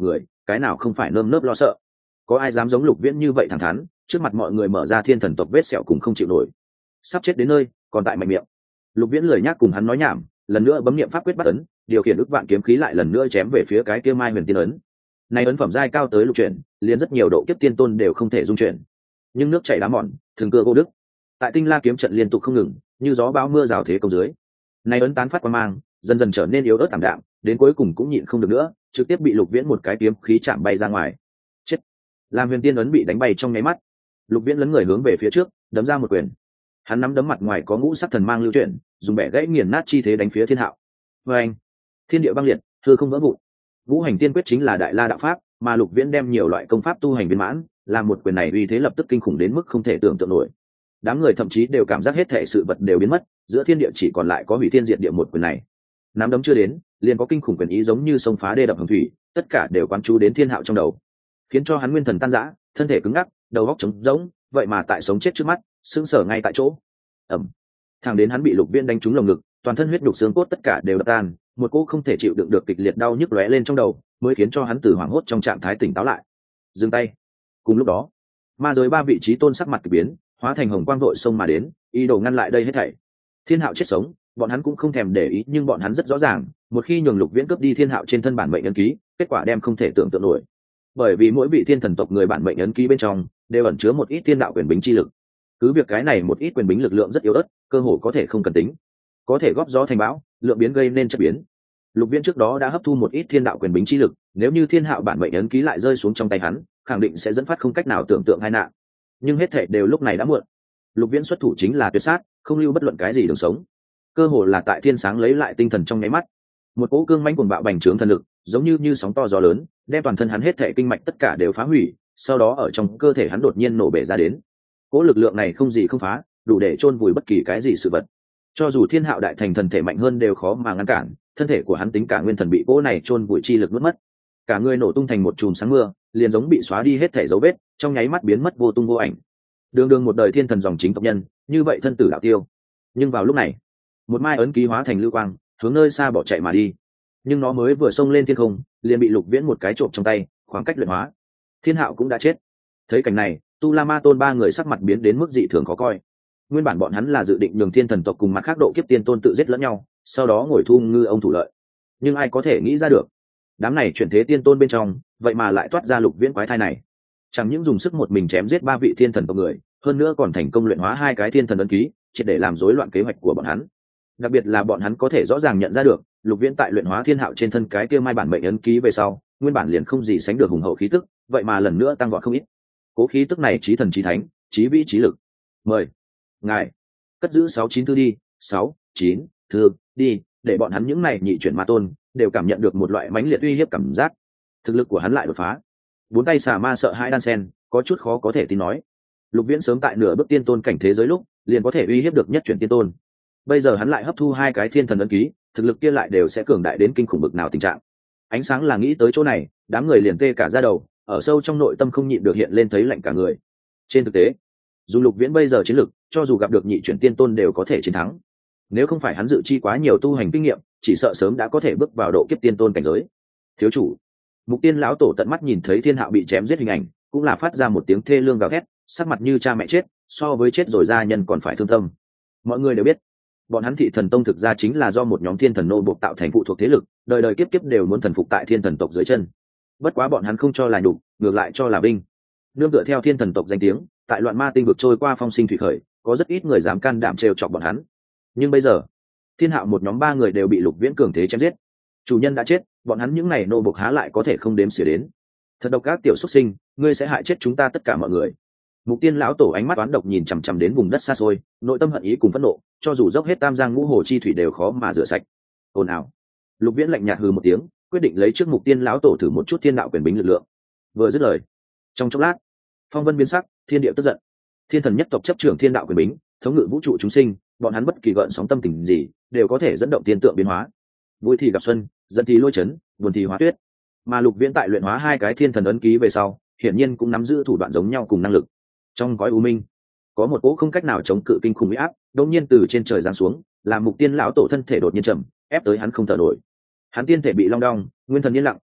cái nào không phải nơm nớp lo sợ. Có ai dám giống Lục Viễn như vậy thẳng thắn trước mặt mọi người mở ra thiên thần tộc vết sẹo cùng không chịu nổi. Sắp chết đến nơi còn tại mạnh miệng. Lục Viễn lười nhác cùng hắn nói nhảm, lần nữa bấm niệm pháp quyết bắt ấn, điều khiển ức vạn kiếm khí lại lần nữa chém về phía cái kia mai huyền tiên ấn. Này ấn phẩm giai cao tới lục chuyển, liền rất nhiều độ kiếp tiên tôn đều không thể dung chuyển. Nhưng nước chảy đá mòn, thường cưa gỗ đức. Tại Tinh La kiếm trận liên tục không ngừng, như gió bão mưa rào thế công dưới. Này ấn tán phát qua mang, dần dần trở nên yếu ớt tạm đạm, đến cuối cùng cũng nhịn không được nữa, trực tiếp bị Lục Viễn một cái kiếm khí chạm bay ra ngoài. Chết! Làm huyền tiên ấn bị đánh bay trong nháy mắt. Lục Viễn lấn người hướng về phía trước, đấm ra một quyền. Hắn nắm đấm mặt ngoài có ngũ sắc thần mang lưu chuyển, dùng bẻ gãy nghiền nát chi thế đánh phía Thiên Hạo. Và anh, thiên địa băng liệt, hư không vỡ vụn. Ngũ hành tiên quyết chính là đại la đạo pháp, mà Lục Viễn đem nhiều loại công pháp tu hành viên mãn, làm một quyền này uy thế lập tức kinh khủng đến mức không thể tưởng tượng nổi. Đám người thậm chí đều cảm giác hết thảy sự vật đều biến mất, giữa thiên địa chỉ còn lại có hủy thiên diệt địa một quyền này. Nắm đấm chưa đến, liền có kinh khủng quyền ý giống như sông phá đê đập hồng thủy, tất cả đều quán chú đến Thiên Hạo trong đầu, khiến cho hắn nguyên thần tan rã, thân thể cứng ngắc, đầu óc trống rỗng, vậy mà tại sống chết trước mắt, sững sờ ngay tại chỗ. Ầm. Thẳng đến hắn bị Lục Viễn đánh trúng lồng ngực, toàn thân huyết nhục xương cốt tất cả đều đập tan, một cỗ không thể chịu đựng được kịch liệt đau nhức lóe lên trong đầu, mới khiến cho hắn từ hoảng hốt trong trạng thái tỉnh táo lại. Dừng tay. Cùng lúc đó, ma giới ba vị trí tôn sắc mặt kỳ biến, hóa thành hồng quang vội xông mà đến, ý đồ ngăn lại đây hết thảy. Thiên Hạo chết sống, bọn hắn cũng không thèm để ý, nhưng bọn hắn rất rõ ràng, một khi nhường Lục Viễn cướp đi Thiên Hạo trên thân bản mệnh ấn ký, kết quả đem không thể tưởng tượng nổi. Bởi vì mỗi vị thiên thần tộc người bản mệnh ấn ký bên trong đều ẩn chứa một ít thiên đạo quyền bính chi lực. Cứ việc cái này một ít quyền bính lực lượng rất yếu ớt, cơ hồ có thể không cần tính, có thể góp gió thành bão, lượng biến gây nên chất biến. Lục Viễn trước đó đã hấp thu một ít thiên đạo quyền bính chi lực, nếu như Thiên Hạo bản mệnh ấn ký lại rơi xuống trong tay hắn, khẳng định sẽ dẫn phát không cách nào tưởng tượng tai nạn. Nhưng hết thảy đều lúc này đã muộn. Lục Viễn xuất thủ chính là tuyệt sát, không lưu bất luận cái gì đường sống. Cơ hồ là tại thiên sáng lấy lại tinh thần trong nháy mắt, một cỗ cương mãnh cuồng bạo bành trướng thần lực, giống như như sóng to gió lớn, đem toàn thân hắn hết thảy kinh mạch tất cả đều phá hủy, sau đó ở trong cơ thể hắn đột nhiên nổ bể ra đến. Cỗ lực lượng này không gì không phá, đủ để chôn vùi bất kỳ cái gì sự vật. Cho dù Thiên Hạo đại thành thần thể mạnh hơn đều khó mà ngăn cản, thân thể của hắn tính cả nguyên thần bị cỗ này chôn vùi chi lực nuốt mất. Cả người nổ tung thành một chùm sáng mưa, liền giống bị xóa đi hết thảy dấu vết, trong nháy mắt biến mất vô tung vô ảnh. Đường đường một đời thiên thần dòng chính tộc nhân, như vậy thân tử đạo tiêu. Nhưng vào lúc này, một mai ấn ký hóa thành lưu quang, hướng nơi xa bỏ chạy mà đi. Nhưng nó mới vừa xông lên thiên không, liền bị Lục Viễn một cái trộm trong tay, khoảng cách luyện hóa. Thiên Hạo cũng đã chết. Thấy cảnh này, Tu La Ma Tôn ba người sắc mặt biến đến mức dị thường khó coi. Nguyên bản bọn hắn là dự định nhường thiên thần tộc cùng mặt khác độ kiếp tiên tôn tự giết lẫn nhau, sau đó ngồi thu ngư ông thủ lợi. Nhưng ai có thể nghĩ ra được, đám này chuyển thế tiên tôn bên trong, vậy mà lại toát ra Lục Viễn quái thai này. Chẳng những dùng sức một mình chém giết ba vị thiên thần tộc người, hơn nữa còn thành công luyện hóa hai cái thiên thần ấn ký, triệt để làm rối loạn kế hoạch của bọn hắn. Đặc biệt là bọn hắn có thể rõ ràng nhận ra được, Lục Viễn tại luyện hóa Thiên Hạo trên thân cái kia mai bản mệnh ấn ký về sau, nguyên bản liền không gì sánh được hùng hậu khí tức, vậy mà lần nữa tăng vọt không ít. Cố khí tức này chí thần chí thánh, chí vĩ chí lực. Mời ngài cất giữ sáu chín thư đi, sáu chín thư đi, để bọn hắn những này nhị chuyển ma tôn đều cảm nhận được một loại mãnh liệt uy hiếp cảm giác. Thực lực của hắn lại đột phá. Bốn tay xà ma sợ hãi đan sen, có chút khó có thể tin nói. Lục Viễn sớm tại nửa bước tiên tôn cảnh thế giới lúc, liền có thể uy hiếp được nhất chuyển tiên tôn. Bây giờ hắn lại hấp thu hai cái thiên thần ấn ký, thực lực kia lại đều sẽ cường đại đến kinh khủng bực nào tình trạng. Ánh sáng là nghĩ tới chỗ này, đám người liền tê cả da đầu, ở sâu trong nội tâm không nhịn được hiện lên thấy lạnh cả người. Trên thực tế, dù Lục Viễn bây giờ chiến lực, cho dù gặp được nhị chuyển tiên tôn đều có thể chiến thắng. Nếu không phải hắn dự chi quá nhiều tu hành kinh nghiệm, chỉ sợ sớm đã có thể bước vào độ kiếp tiên tôn cảnh giới. Thiếu chủ, Mục Tiên lão tổ tận mắt nhìn thấy Thiên Hạo bị chém giết hình ảnh, cũng là phát ra một tiếng thê lương gào thét, sắc mặt như cha mẹ chết, so với chết rồi gia nhân còn phải thương tâm. Mọi người đều biết, bọn hắn Thị Thần Tông thực ra chính là do một nhóm thiên thần nô buộc tạo thành phụ thuộc thế lực, đời đời kiếp kiếp đều muốn thần phục tại thiên thần tộc dưới chân. Bất quá bọn hắn không cho là nhục, ngược lại cho là vinh. Nương tựa theo thiên thần tộc danh tiếng, tại loạn ma tinh vực trôi qua phong sinh thủy khởi, có rất ít người dám can đảm trêu chọc bọn hắn. Nhưng bây giờ, Thiên Hạo một nhóm ba người đều bị Lục Viễn cường thế chém giết. Chủ nhân đã chết, bọn hắn những này nô buộc há lại có thể không đếm xỉa đến. Thật độc ác tiểu xuất sinh, ngươi sẽ hại chết chúng ta tất cả mọi người. Mục Tiên lão tổ ánh mắt toán độc nhìn chằm chằm đến vùng đất xa xôi, nội tâm hận ý cùng phẫn nộ, cho dù dốc hết tam giang ngũ hồ chi thủy đều khó mà rửa sạch. Ồn ào. Lục Viễn lạnh nhạt hừ một tiếng, quyết định lấy trước Mục Tiên lão tổ thử một chút thiên đạo quyền bính lực lượng. Vừa dứt lời, trong chốc lát, phong vân biến sắc, thiên địa tức giận. Thiên thần nhất tộc chấp trưởng thiên đạo quyền bính, thống ngự vũ trụ chúng sinh, bọn hắn bất kỳ gợn sóng tâm tình gì, đều có thể dẫn động tiên tượng biến hóa. Vui thì gặp xuân, giận thì lôi chấn, buồn thì hóa tuyết. Mà Lục Viễn tại luyện hóa hai cái thiên thần ấn ký về sau, hiển nhiên cũng nắm giữ thủ đoạn giống nhau cùng năng lực. Trong gói u minh, có một cỗ không cách nào chống cự kinh khủng uy áp, đột nhiên từ trên trời giáng xuống, làm Mục Tiên lão tổ thân thể đột nhiên trầm, ép tới hắn không thở nổi. Hắn tiên thể bị long đong, nguyên thần yên lặng,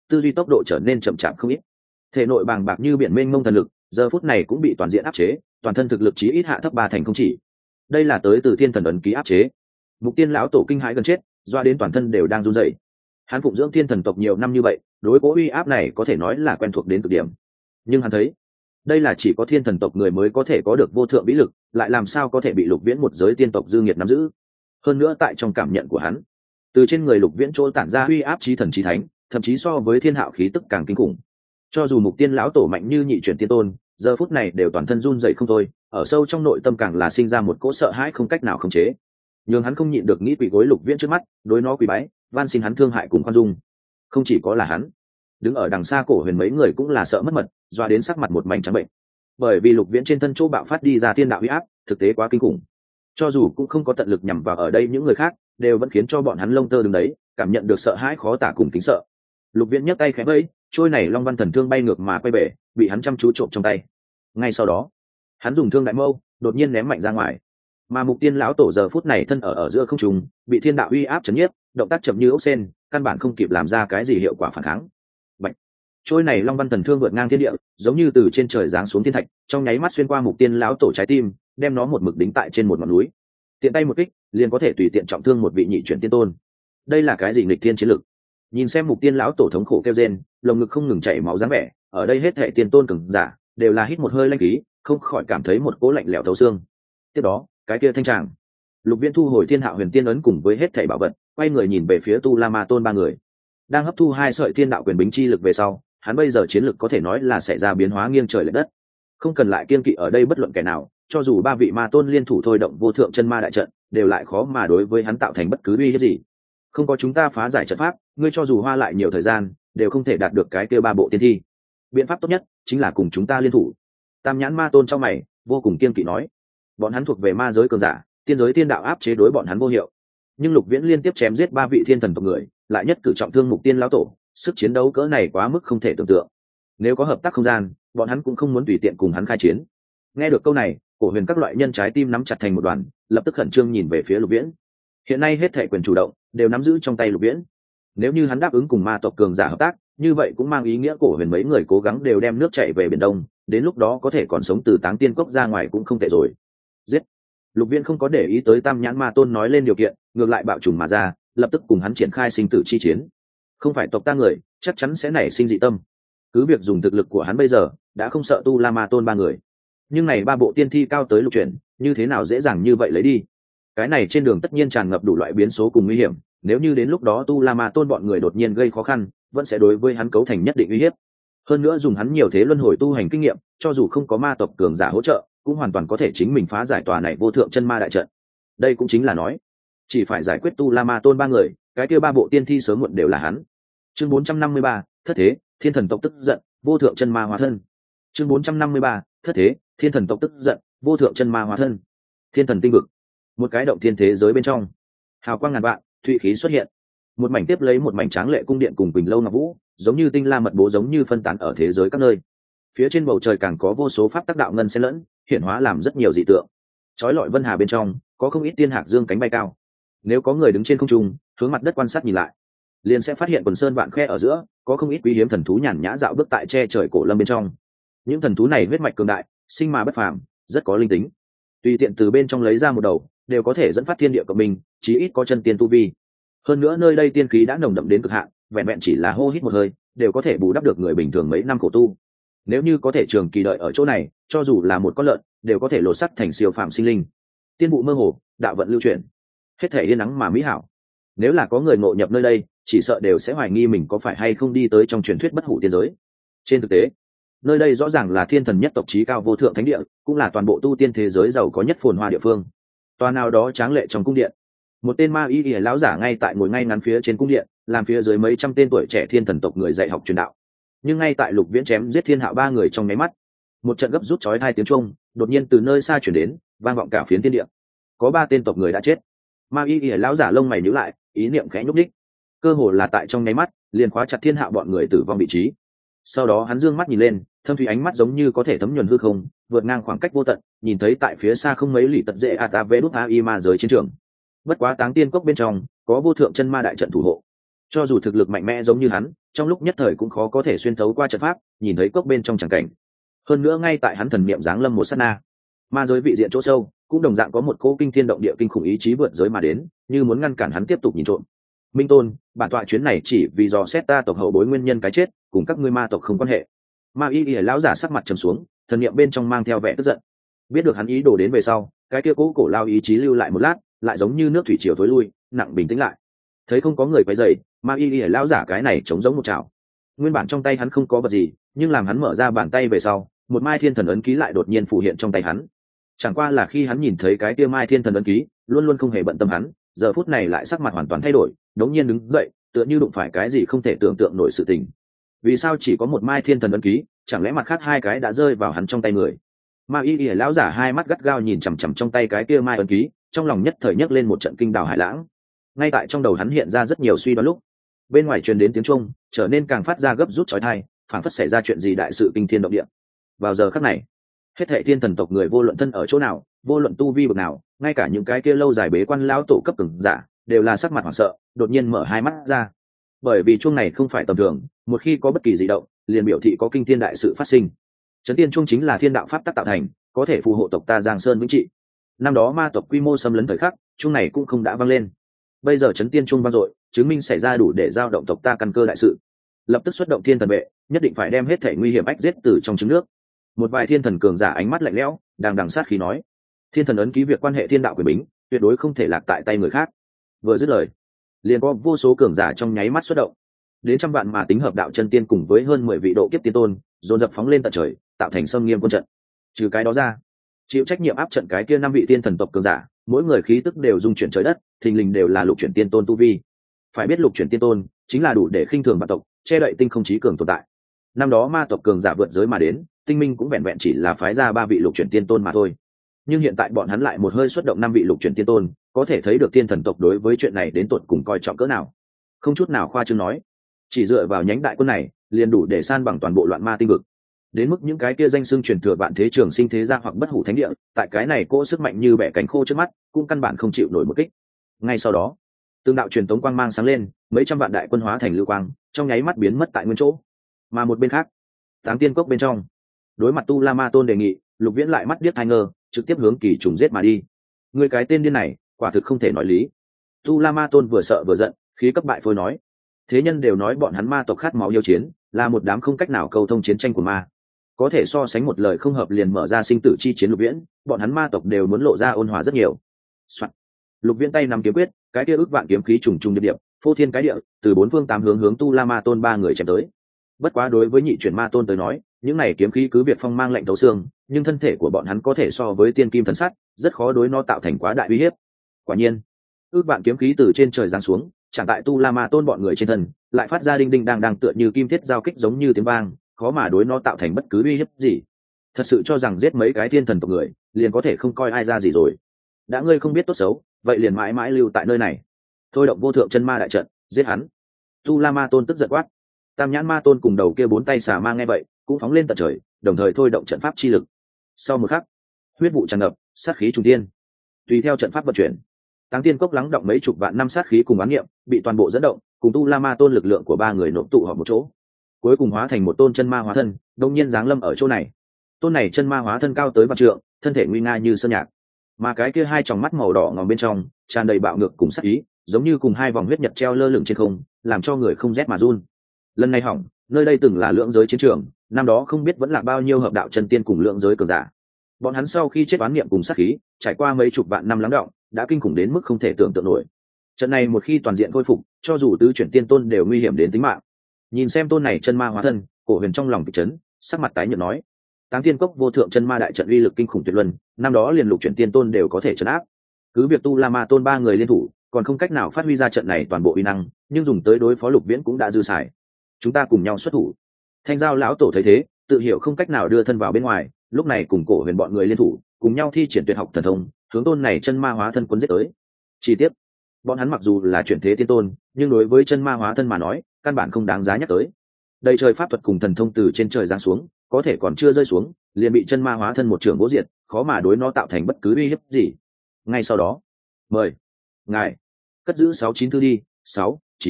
tư duy tốc độ trở nên chậm chạp không ít. Thể nội bàng bạc như biển mênh mông thần lực giờ phút này cũng bị toàn diện áp chế, toàn thân thực lực chí ít hạ thấp ba thành không chỉ. Đây là tới từ thiên thần ấn ký áp chế. Mục Tiên lão tổ kinh hãi gần chết, doa đến toàn thân đều đang run rẩy. Hắn phụng dưỡng thiên thần tộc nhiều năm như vậy, đối cố uy áp này có thể nói là quen thuộc đến cực điểm. Nhưng hắn thấy đây là chỉ có thiên thần tộc người mới có thể có được vô thượng vĩ lực, lại làm sao có thể bị Lục Viễn một giới tiên tộc dư nghiệt nắm giữ. Hơn nữa tại trong cảm nhận của hắn, từ trên người Lục Viễn chỗ tản ra uy áp chí thần chí thánh, thậm chí so với thiên hạo khí tức càng kinh khủng. Cho dù Mục Tiên lão tổ mạnh như nhị chuyển tiên tôn, giờ phút này đều toàn thân run rẩy không thôi, ở sâu trong nội tâm càng là sinh ra một cỗ sợ hãi không cách nào khống chế. Nhưng hắn không nhịn được nghĩ quỳ gối Lục Viễn trước mắt, đối nó quỳ bái, van xin hắn thương hại cùng khoan dung. Không chỉ có là hắn, đứng ở đằng xa Cổ Huyền mấy người cũng là sợ mất mật, doa đến sắc mặt một mảnh trắng bệnh. Bởi vì Lục Viễn trên thân chỗ bạo phát đi ra thiên đạo uy áp, thực tế quá kinh khủng. Cho dù cũng không có tận lực nhằm vào ở đây những người khác, đều vẫn khiến cho bọn hắn lông tơ đứng đấy, cảm nhận được sợ hãi khó tả cùng kính sợ. Lục Viễn nhấc tay khẽ vẫy, trôi này Long Văn Thần Thương bay ngược mà quay bể, bị hắn chăm chú trộm trong tay. Ngay sau đó, hắn dùng thương đại mâu, đột nhiên ném mạnh ra ngoài. Mà Mục Tiên lão tổ giờ phút này thân ở ở giữa không trung, bị thiên đạo uy áp chấn nhiếp, động tác chậm như ốc sên, căn bản không kịp làm ra cái gì hiệu quả phản kháng. Bạch. Trôi này Long Văn Thần Thương vượt ngang thiên địa, giống như từ trên trời giáng xuống thiên thạch, trong nháy mắt xuyên qua Mục Tiên lão tổ trái tim, đem nó một mực đính tại trên một ngọn núi. Tiện tay một kích, liền có thể tùy tiện trọng thương một vị nhị chuyển tiên tôn. Đây là cái gì nghịch thiên chiến lực? Nhìn xem Mục Tiên lão tổ thống khổ kêu rên, lồng ngực không ngừng chảy máu dáng vẻ, ở đây hết thảy tiên tôn cường giả đều là hít một hơi lanh khí, không khỏi cảm thấy một cỗ lạnh lẽo thấu xương. Tiếp đó, cái kia thanh tràng, Lục Viễn thu hồi Thiên Hạo Huyền Tiên ấn cùng với hết thảy bảo vật, quay người nhìn về phía Tu La Ma Tôn ba người. Đang hấp thu hai sợi thiên đạo quyền bính chi lực về sau, hắn bây giờ chiến lực có thể nói là xảy ra biến hóa nghiêng trời lệch đất. Không cần lại kiên kỵ ở đây bất luận kẻ nào, cho dù ba vị ma tôn liên thủ thôi động vô thượng chân ma đại trận, đều lại khó mà đối với hắn tạo thành bất cứ uy hiếp gì. Không có chúng ta phá giải trận pháp, ngươi cho dù hoa lại nhiều thời gian, đều không thể đạt được cái kia ba bộ tiên thi. Biện pháp tốt nhất chính là cùng chúng ta liên thủ. Tam Nhãn Ma Tôn trong mày vô cùng kiên kỵ nói, bọn hắn thuộc về ma giới cường giả, tiên giới tiên đạo áp chế đối bọn hắn vô hiệu. Nhưng Lục Viễn liên tiếp chém giết ba vị thiên thần tộc người, lại nhất cử trọng thương Mục Tiên lão tổ, sức chiến đấu cỡ này quá mức không thể tưởng tượng. Nếu có hợp tác không gian, bọn hắn cũng không muốn tùy tiện cùng hắn khai chiến. Nghe được câu này, Cổ Huyền các loại nhân trái tim nắm chặt thành một đoàn, lập tức khẩn trương nhìn về phía Lục Viễn. Hiện nay hết thảy quyền chủ động đều nắm giữ trong tay Lục Viễn. Nếu như hắn đáp ứng cùng ma tộc cường giả hợp tác, như vậy cũng mang ý nghĩa Cổ Huyền mấy người cố gắng đều đem nước chảy về biển Đông, đến lúc đó có thể còn sống từ Táng Tiên Cốc ra ngoài cũng không tệ rồi. Giết! Lục Viễn không có để ý tới Tam Nhãn Ma Tôn nói lên điều kiện, ngược lại bạo trùng mà ra, lập tức cùng hắn triển khai sinh tử chi chiến. Không phải tộc ta người, chắc chắn sẽ nảy sinh dị tâm. Cứ việc dùng thực lực của hắn bây giờ, đã không sợ Tu La Ma Tôn ba người. Nhưng này ba bộ tiên thi cao tới lục chuyển, như thế nào dễ dàng như vậy lấy đi? Cái này trên đường tất nhiên tràn ngập đủ loại biến số cùng nguy hiểm, nếu như đến lúc đó Tu La Ma Tôn bọn người đột nhiên gây khó khăn, vẫn sẽ đối với hắn cấu thành nhất định uy hiếp. Hơn nữa dùng hắn nhiều thế luân hồi tu hành kinh nghiệm, cho dù không có ma tộc cường giả hỗ trợ, cũng hoàn toàn có thể chính mình phá giải tòa này vô thượng chân ma đại trận. Đây cũng chính là nói, chỉ phải giải quyết Tu La Ma Tôn ba người, cái kia ba bộ tiên thi sớm muộn đều là hắn. Chương bốn trăm năm mươi ba, thất thế, thiên thần tộc tức giận, vô thượng chân ma hóa thân. Chương bốn trăm năm mươi ba, thất thế, thiên thần tộc tức giận, vô thượng chân ma hóa thân. Thiên thần tinh vực, một cái động thiên thế giới bên trong, hào quang ngàn vạn, thụy khí xuất hiện, một mảnh tiếp lấy một mảnh tráng lệ cung điện cùng bình lâu ngọc vũ, giống như tinh la mật bố giống như phân tán ở thế giới các nơi. Phía trên bầu trời càng có vô số pháp tác đạo ngân xen lẫn, hiển hóa làm rất nhiều dị tượng. Chói lọi vân hà bên trong, có không ít tiên hạc dương cánh bay cao. Nếu có người đứng trên không trung, hướng mặt đất quan sát nhìn lại, liền sẽ phát hiện quần sơn vạn khe ở giữa, có không ít quý hiếm thần thú nhàn nhã dạo bước tại che trời cổ lâm bên trong. Những thần thú này huyết mạch cường đại, sinh mà bất phàm, rất có linh tính. Tùy tiện từ bên trong lấy ra một đầu, đều có thể dẫn phát thiên địa của mình, chí ít có chân tiên tu vi. Hơn nữa nơi đây tiên khí đã nồng đậm đến cực hạn, vẹn vẹn chỉ là hô hít một hơi, đều có thể bù đắp được người bình thường mấy năm khổ tu. Nếu như có thể trường kỳ đợi ở chỗ này, cho dù là một con lợn, đều có thể lột sắt thành siêu phàm sinh linh. Tiên vụ mơ hồ, đạo vận lưu chuyển, hết thể yên nắng mà mỹ hảo. Nếu là có người ngộ nhập nơi đây, chỉ sợ đều sẽ hoài nghi mình có phải hay không đi tới trong truyền thuyết bất hủ tiên giới. Trên thực tế, nơi đây rõ ràng là thiên thần nhất tộc chí cao vô thượng thánh địa, cũng là toàn bộ tu tiên thế giới giàu có nhất phồn hoa địa phương. Tòa nào đó tráng lệ trong cung điện, một tên ma y y lão giả ngay tại ngồi ngay ngắn phía trên cung điện, làm phía dưới mấy trăm tên tuổi trẻ thiên thần tộc người dạy học truyền đạo. Nhưng ngay tại Lục Viễn chém giết thiên hạo ba người trong nháy mắt, một trận gấp rút chói hai tiếng chuông đột nhiên từ nơi xa chuyển đến, vang vọng cả phiến thiên địa. Có ba tên tộc người đã chết. Ma y y lão giả lông mày nhíu lại, ý niệm khẽ nhúc đích, cơ hồ là tại trong nháy mắt liền khóa chặt thiên hạo bọn người tử vong vị trí. Sau đó hắn dương mắt nhìn lên, thâm thủy ánh mắt giống như có thể thấm nhuần hư không, vượt ngang khoảng cách vô tận, nhìn thấy tại phía xa không mấy lì tật dễ atave đút ai ma giới chiến trường. Bất quá Táng Tiên Cốc bên trong có vô thượng chân ma đại trận thủ hộ, cho dù thực lực mạnh mẽ giống như hắn, trong lúc nhất thời cũng khó có thể xuyên thấu qua trận pháp nhìn thấy cốc bên trong tràng cảnh. Hơn nữa ngay tại hắn thần niệm giáng lâm một sát na, ma giới vị diện chỗ sâu cũng đồng dạng có một cỗ kinh thiên động địa kinh khủng ý chí vượt giới mà đến, như muốn ngăn cản hắn tiếp tục nhìn trộm. Minh tôn, bản tọa chuyến này chỉ vì dò xét ta tộc hậu bối nguyên nhân cái chết, cùng các ngươi ma tộc không quan hệ. Ma y ỉa lão giả sắc mặt trầm xuống, thần niệm bên trong mang theo vẻ tức giận. Biết được hắn ý đồ đến về sau, cái kia cố cổ lao ý chí lưu lại một lát, lại giống như nước thủy triều thối lui, nặng bình tĩnh lại. Thấy không có người quấy rầy, Ma y ỉa lão giả cái này chống giống một chảo. Nguyên bản trong tay hắn không có vật gì, nhưng làm hắn mở ra bàn tay về sau, một mai thiên thần ấn ký lại đột nhiên phù hiện trong tay hắn. Chẳng qua là khi hắn nhìn thấy cái kia mai thiên thần ấn ký, luôn luôn không hề bận tâm hắn, giờ phút này lại sắc mặt hoàn toàn thay đổi, đống nhiên đứng dậy, tựa như đụng phải cái gì không thể tưởng tượng nổi sự tình. Vì sao chỉ có một mai thiên thần ấn ký, chẳng lẽ mặt khác hai cái đã rơi vào hắn trong tay người? Ma y ỉa lão giả hai mắt gắt gao nhìn chằm chằm trong tay cái kia mai ấn ký, trong lòng nhất thời nhấc lên một trận kinh đào hải lãng. Ngay tại trong đầu hắn hiện ra rất nhiều suy đoán lúc, bên ngoài truyền đến tiếng chuông, trở nên càng phát ra gấp rút chói tai, phảng phất xảy ra chuyện gì đại sự kinh thiên động địa. Vào giờ khắc này, hết thảy thiên thần tộc người vô luận thân ở chỗ nào, vô luận tu vi bậc nào, ngay cả những cái kia lâu dài bế quan lão tổ cấp cường giả, đều là sắc mặt hoảng sợ, đột nhiên mở hai mắt ra. Bởi vì chuông này không phải tầm thường, một khi có bất kỳ dị động, liền biểu thị có kinh thiên đại sự phát sinh. Chấn tiên chuông chính là thiên đạo pháp tắc tạo thành, có thể phù hộ tộc ta Giang Sơn vững trị. Năm đó ma tộc quy mô xâm lấn thời khắc, chuông này cũng không đã vang lên. Bây giờ chấn tiên chuông vang dội, chứng minh xảy ra đủ để giao động tộc ta căn cơ đại sự. Lập tức xuất động thiên thần vệ, nhất định phải đem hết thể nguy hiểm ách giết từ trong trứng nước. Một vài thiên thần cường giả ánh mắt lạnh lẽo, đang đằng sát khí nói: thiên thần ấn ký việc quan hệ thiên đạo quyền bính, tuyệt đối không thể lạc tại tay người khác. Vừa dứt lời, liền có vô số cường giả trong nháy mắt xuất động, đến trăm vạn mà tính hợp đạo chân tiên cùng với hơn mười vị độ kiếp tiên tôn dồn dập phóng lên tận trời, tạo thành sâm nghiêm quân trận. Trừ cái đó ra, chịu trách nhiệm áp trận cái kia năm vị tiên thần tộc cường giả, mỗi người khí tức đều dung chuyển trời đất, thình lình đều là lục chuyển tiên tôn tu vi. Phải biết lục chuyển tiên tôn chính là đủ để khinh thường vạn tộc, che đậy tinh không chí cường tồn tại. Năm đó ma tộc cường giả vượt giới mà đến, tinh minh cũng vẹn vẹn chỉ là phái ra ba vị lục chuyển tiên tôn mà thôi. Nhưng hiện tại bọn hắn lại một hơi xuất động năm vị lục chuyển tiên tôn, có thể thấy được tiên thần tộc đối với chuyện này đến tột cùng coi trọng cỡ nào. Không chút nào khoa trương nói, chỉ dựa vào nhánh đại quân này liền đủ để san bằng toàn bộ loạn ma tinh vực. Đến mức những cái kia danh xưng truyền thừa vạn thế trường sinh thế gia hoặc bất hủ thánh địa, tại cái này cỗ sức mạnh như bẻ cánh khô trước mắt, cũng căn bản không chịu nổi một kích. Ngay sau đó, tương đạo truyền tống quang mang sáng lên, mấy trăm vạn đại quân hóa thành lưu quang, trong nháy mắt biến mất tại nguyên chỗ. Mà một bên khác, Táng Tiên Cốc bên trong, đối mặt Tu La Ma Tôn đề nghị, Lục Viễn lại mắt điếc tai ngơ, trực tiếp hướng Kỳ Trùng giết mà đi. Người cái tên điên này, quả thực không thể nói lý. Tu La Ma Tôn vừa sợ vừa giận, khí cấp bại phôi nói: thế nhân đều nói bọn hắn ma tộc khát máu yêu chiến, là một đám không cách nào câu thông chiến tranh của ma. Có thể so sánh một lời không hợp liền mở ra sinh tử chi chiến. Lục Viễn, bọn hắn ma tộc đều muốn lộ ra ôn hòa rất nhiều. Soạn. Lục Viễn tay nắm kiếm quyết, cái kia ước vạn kiếm khí trùng trùng điệp điệp, phô thiên cái địa, từ bốn phương tám hướng hướng Tu La Ma Tôn ba người chém tới. Bất quá đối với nhị chuyển ma tôn tới nói, những này kiếm khí cứ việc phong mang lạnh thấu xương, nhưng thân thể của bọn hắn có thể so với tiên kim thần sắt, rất khó đối nó tạo thành quá đại uy hiếp. Quả nhiên, ước vạn kiếm khí từ trên trời giáng xuống, chẳng tại Tu La Ma Tôn bọn người trên thân, lại phát ra đinh đinh đang đang tựa như kim thiết giao kích giống như tiếng vang, khó mà đối nó tạo thành bất cứ uy hiếp gì. Thật sự cho rằng giết mấy cái thiên thần tộc người, liền có thể không coi ai ra gì rồi. Đã ngươi không biết tốt xấu, vậy liền mãi mãi lưu tại nơi này. Thôi động vô thượng chân ma đại trận, giết hắn. Tu La Ma Tôn tức giận quát. Tam nhãn ma tôn cùng đầu kia bốn tay xà ma nghe vậy, cũng phóng lên tận trời, đồng thời thôi động trận pháp chi lực. Sau một khắc, huyết vụ tràn ngập, sát khí trùng thiên. Tùy theo trận pháp vận chuyển, Táng Tiên Cốc lắng động mấy chục vạn năm sát khí cùng oán niệm, bị toàn bộ dẫn động, cùng Tu La Ma Tôn lực lượng của ba người nộp tụ họp một chỗ, cuối cùng hóa thành một tôn chân ma hóa thân, đông nhiên giáng lâm ở chỗ này. Tôn này chân ma hóa thân cao tới vạn trượng, thân thể nguy nga như sơn nhạc, mà cái kia hai tròng mắt màu đỏ ngòm bên trong tràn đầy bạo ngược cùng sát ý, giống như cùng hai vòng huyết nhật treo lơ lửng trên không, làm cho người không rét mà run. Lần này hỏng, nơi đây từng là lượng giới chiến trường, năm đó không biết vẫn là bao nhiêu hợp đạo chân tiên cùng lượng giới cường giả. Bọn hắn sau khi chết oán niệm cùng sát khí, trải qua mấy chục vạn năm lắng đọng, đã kinh khủng đến mức không thể tưởng tượng nổi. Trận này một khi toàn diện khôi phục, cho dù tứ chuyển tiên tôn đều nguy hiểm đến tính mạng. Nhìn xem tôn này chân ma hóa thân, Cổ Huyền trong lòng kịch chấn, sắc mặt tái nhợt nói: Táng Tiên Cốc vô thượng chân ma đại trận uy lực kinh khủng tuyệt luân, năm đó liền lục chuyển tiên tôn đều có thể trấn áp. Cứ việc Tu La Ma Tôn ba người liên thủ, còn không cách nào phát huy ra trận này toàn bộ uy năng, nhưng dùng tới đối phó Lục Viễn cũng đã dư xài. Chúng ta cùng nhau xuất thủ. Thanh Giao lão tổ thấy thế, tự hiểu không cách nào đưa thân vào bên ngoài, lúc này cùng Cổ Huyền bọn người liên thủ, cùng nhau thi triển tuyệt học thần thông, hướng tôn này chân ma hóa thân cuốn giết tới. Chi tiết, bọn hắn mặc dù là chuyển thế tiên tôn, nhưng đối với chân ma hóa thân mà nói, căn bản không đáng giá nhắc tới. Đầy trời pháp thuật cùng thần thông từ trên trời giáng xuống, có thể còn chưa rơi xuống, liền bị chân ma hóa thân một trường gỗ diệt, khó mà đối nó tạo thành bất cứ uy hiếp gì. Ngay sau đó, mời ngài cất giữ sáu chín thư đi. Sáu chín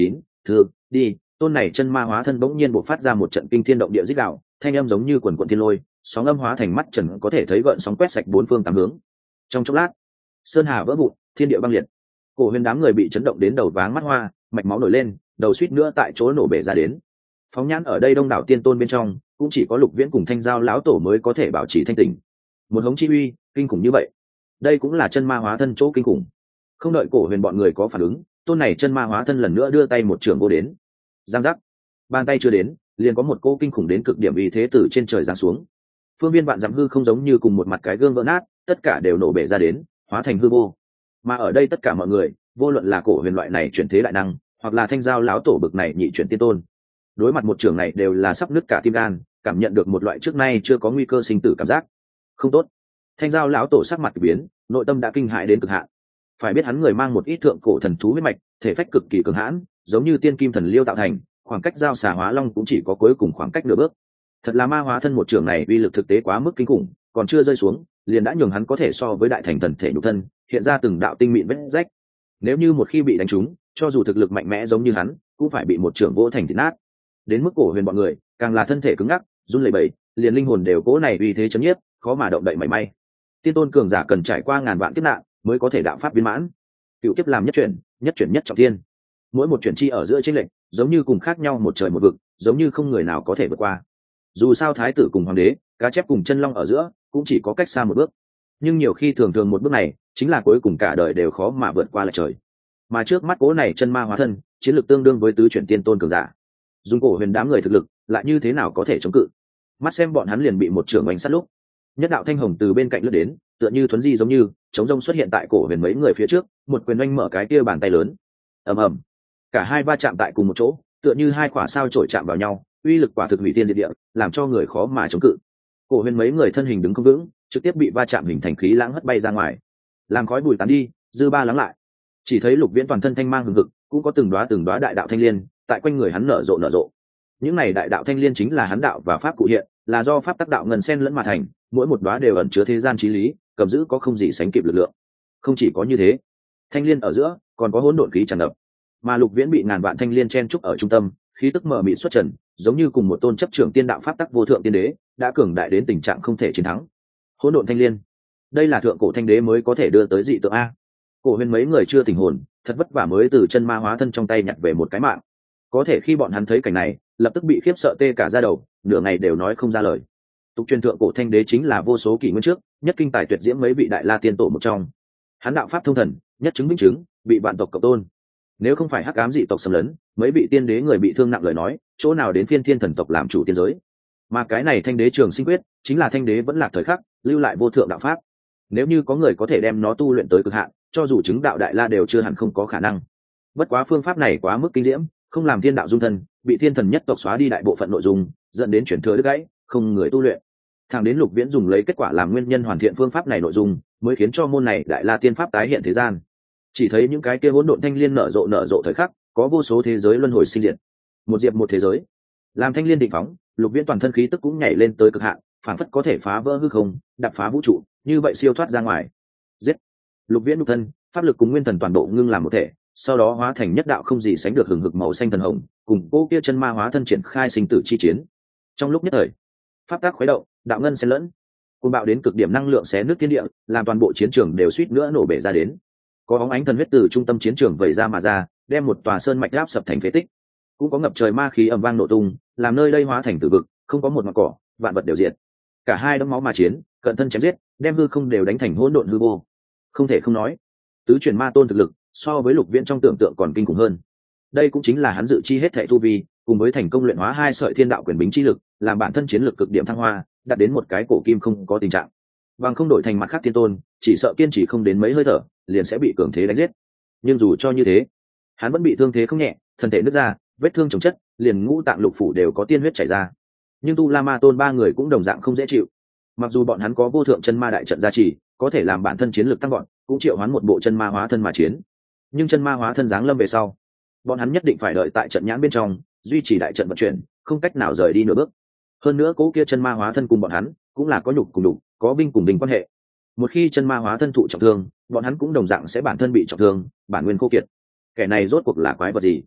thư đi. Tôn này chân ma hóa thân bỗng nhiên bộc phát ra một trận kinh thiên động địa rít gào, thanh âm giống như quần quần thiên lôi, sóng âm hóa thành mắt trần có thể thấy gợn sóng quét sạch bốn phương tám hướng. Trong chốc lát, sơn hà vỡ vụn, thiên địa băng liệt. Cổ Huyền đám người bị chấn động đến đầu váng mắt hoa, mạch máu nổi lên, đầu suýt nữa tại chỗ nổ bể ra đến. Phóng nhãn ở đây đông đảo tiên tôn bên trong, cũng chỉ có Lục Viễn cùng Thanh Giao lão tổ mới có thể bảo trì thanh tỉnh. Một hống chi uy kinh khủng như vậy, đây cũng là chân ma hóa thân chỗ kinh khủng. Không đợi Cổ Huyền bọn người có phản ứng, tôn này chân ma hóa thân lần nữa đưa tay một trường vô đến. Giang giác, bàn tay chưa đến, liền có một cô kinh khủng đến cực điểm uy thế từ trên trời giáng xuống. Phương viên vạn dặm hư không giống như cùng một mặt cái gương vỡ nát, tất cả đều nổ bể ra đến, hóa thành hư vô. Mà ở đây tất cả mọi người, vô luận là Cổ Huyền loại này chuyển thế đại năng, hoặc là Thanh Giao lão tổ bực này nhị chuyển tiên tôn, đối mặt một trường này đều là sắp nứt cả tim gan, cảm nhận được một loại trước nay chưa có nguy cơ sinh tử cảm giác. Không tốt. Thanh Giao lão tổ sắc mặt kỳ biến, nội tâm đã kinh hãi đến cực hạn. Phải biết hắn người mang một ít thượng cổ thần thú huyết mạch, thể phách cực kỳ cường hãn, giống như tiên kim thần liêu tạo thành, khoảng cách giao xà hóa long cũng chỉ có cuối cùng khoảng cách nửa bước. Thật là ma hóa thân một trường này uy lực thực tế quá mức kinh khủng, còn chưa rơi xuống, liền đã nhường hắn có thể so với đại thành thần thể nhục thân, hiện ra từng đạo tinh mịn vết rách. Nếu như một khi bị đánh trúng, cho dù thực lực mạnh mẽ giống như hắn, cũng phải bị một trường vỗ thành thịt nát. Đến mức Cổ Huyền bọn người, càng là thân thể cứng ngắc, run lẩy bẩy, liền linh hồn đều cố này uy thế chấn nhiếp, khó mà động đậy mảy may. Tiên tôn cường giả cần trải qua ngàn vạn kiếp nạn, mới có thể đạo pháp viên mãn. Cựu kiếp làm nhất chuyển, nhất chuyển nhất trọng thiên. Mỗi một chuyển chi ở giữa chênh lệch, giống như cùng khác nhau một trời một vực, giống như không người nào có thể vượt qua. Dù sao thái tử cùng hoàng đế, cá chép cùng chân long ở giữa, cũng chỉ có cách xa một bước. Nhưng nhiều khi thường thường một bước này, chính là cuối cùng cả đời đều khó mà vượt qua lại trời. Mà trước mắt cố này chân ma hóa thân, chiến lược tương đương với tứ chuyển tiên tôn cường giả. Dùng Cổ Huyền đám người thực lực, lại như thế nào có thể chống cự? Mắt xem bọn hắn liền bị một trường oanh sát lúc, nhất đạo thanh hồng từ bên cạnh lướt đến, tựa như thuấn di giống như chống rông xuất hiện tại Cổ Huyền mấy người phía trước, một quyền oanh mở cái kia bàn tay lớn. Ầm ầm, cả hai va chạm tại cùng một chỗ, tựa như hai quả sao chổi chạm vào nhau, uy lực quả thực hủy thiên diệt địa, làm cho người khó mà chống cự. Cổ Huyền mấy người thân hình đứng không vững, trực tiếp bị va chạm hình thành khí lãng hất bay ra ngoài, làm khói bụi tán đi, dư ba lắng lại. Chỉ thấy Lục Viễn toàn thân thanh mang hừng hực, cũng có từng đóa từng đóa đại đạo thanh liên tại quanh người hắn nở rộ nở rộ. Những này đại đạo thanh liên chính là hắn đạo và pháp cụ hiện, là do pháp tác đạo ngần xen lẫn mà thành, mỗi một đóa đều ẩn chứa thế gian chí lý, cầm giữ có không gì sánh kịp lực lượng. Không chỉ có như thế, thanh liên ở giữa còn có hỗn độn khí tràn ngập, mà Lục Viễn bị ngàn vạn thanh liên chen trúc ở trung tâm, khí tức mờ mịt xuất trần, giống như cùng một tôn chấp trưởng tiên đạo pháp tắc vô thượng tiên đế, đã cường đại đến tình trạng không thể chiến thắng. Hỗn độn thanh liên, đây là thượng cổ thanh đế mới có thể đưa tới dị tượng a. Cổ Huyền mấy người chưa tỉnh hồn, thật vất vả mới từ chân ma hóa thân trong tay nhặt về một cái mạng. Có thể khi bọn hắn thấy cảnh này, lập tức bị khiếp sợ tê cả da đầu, nửa ngày đều nói không ra lời. Tục truyền thượng cổ thanh đế chính là vô số kỷ nguyên trước, nhất kinh tài tuyệt diễm mấy vị đại la tiên tổ một trong. Hắn đạo pháp thông thần, nhất chứng minh chứng, bị vạn tộc cộng tôn. Nếu không phải hắc ám dị tộc xâm lấn, mấy vị tiên đế người bị thương nặng lời nói, chỗ nào đến phiên thiên thần tộc làm chủ tiên giới. Mà cái này thanh đế trường sinh quyết, chính là thanh đế vẫn lạc thời khắc, lưu lại vô thượng đạo pháp. Nếu như có người có thể đem nó tu luyện tới cực hạn, cho dù chứng đạo đại la đều chưa hẳn không có khả năng. Bất quá phương pháp này quá mức kinh diễm, không làm thiên đạo dung thân, bị thiên thần nhất tộc xóa đi đại bộ phận nội dung, dẫn đến chuyển thừa đứt gãy, không người tu luyện. Thẳng đến Lục Viễn dùng lấy kết quả làm nguyên nhân hoàn thiện phương pháp này nội dung, mới khiến cho môn này đại la tiên pháp tái hiện thế gian. Chỉ thấy những cái kia hỗn độn thanh liên nở rộ nở rộ thời khắc, có vô số thế giới luân hồi sinh diệt. Một diệp một thế giới. Làm thanh liên định phóng, Lục Viễn toàn thân khí tức cũng nhảy lên tới cực hạn, phản phất có thể phá vỡ hư không, đập phá vũ trụ, như vậy siêu thoát ra ngoài. Giết. Lục Viễn nhục thân, pháp lực cùng nguyên thần toàn bộ ngưng làm một thể, sau đó hóa thành nhất đạo không gì sánh được hừng hực màu xanh thần hồng, cùng cô kia chân ma hóa thân triển khai sinh tử chi chiến. Trong lúc nhất thời, pháp tác khuấy động, đạo ngân xen lẫn, cuồng bạo đến cực điểm năng lượng xé nứt thiên địa, làm toàn bộ chiến trường đều suýt nữa nổ bể ra đến. Có bóng ánh thần huyết từ trung tâm chiến trường vẩy ra mà ra, đem một tòa sơn mạch áp sập thành phế tích. Cũng có ngập trời ma khí ầm vang nổ tung, làm nơi đây hóa thành tử vực, không có một ngọn cỏ, vạn vật đều diệt. Cả hai đấm máu mà chiến, cận thân chém giết, đem hư không đều đánh thành hỗn độn hư vô. Không thể không nói, tứ chuyển ma tôn thực lực so với Lục Viễn trong tưởng tượng còn kinh khủng hơn. Đây cũng chính là hắn dự chi hết thảy tu vi, cùng với thành công luyện hóa hai sợi thiên đạo quyền bính chi lực, làm bản thân chiến lực cực điểm thăng hoa, đạt đến một cái cổ kim không có tình trạng. Bằng không đổi thành mặt khác tiên tôn, chỉ sợ kiên trì không đến mấy hơi thở, liền sẽ bị cường thế đánh giết. Nhưng dù cho như thế, hắn vẫn bị thương thế không nhẹ, thân thể nứt ra, vết thương chồng chất, liền ngũ tạng lục phủ đều có tiên huyết chảy ra. Nhưng tu la ma tôn ba người cũng đồng dạng không dễ chịu. Mặc dù bọn hắn có vô thượng chân ma đại trận gia trì, có thể làm bản thân chiến lược tăng gọn, cũng triệu hoán một bộ chân ma hóa thân mà chiến. Nhưng chân ma hóa thân giáng lâm về sau, bọn hắn nhất định phải đợi tại trận nhãn bên trong, duy trì đại trận vận chuyển, không cách nào rời đi nửa bước. Hơn nữa cố kia chân ma hóa thân cùng bọn hắn cũng là có nhục cùng đục, có binh cùng đình quan hệ. Một khi chân ma hóa thân thụ trọng thương, bọn hắn cũng đồng dạng sẽ bản thân bị trọng thương, bản nguyên khô kiệt. Kẻ này rốt cuộc là quái vật gì?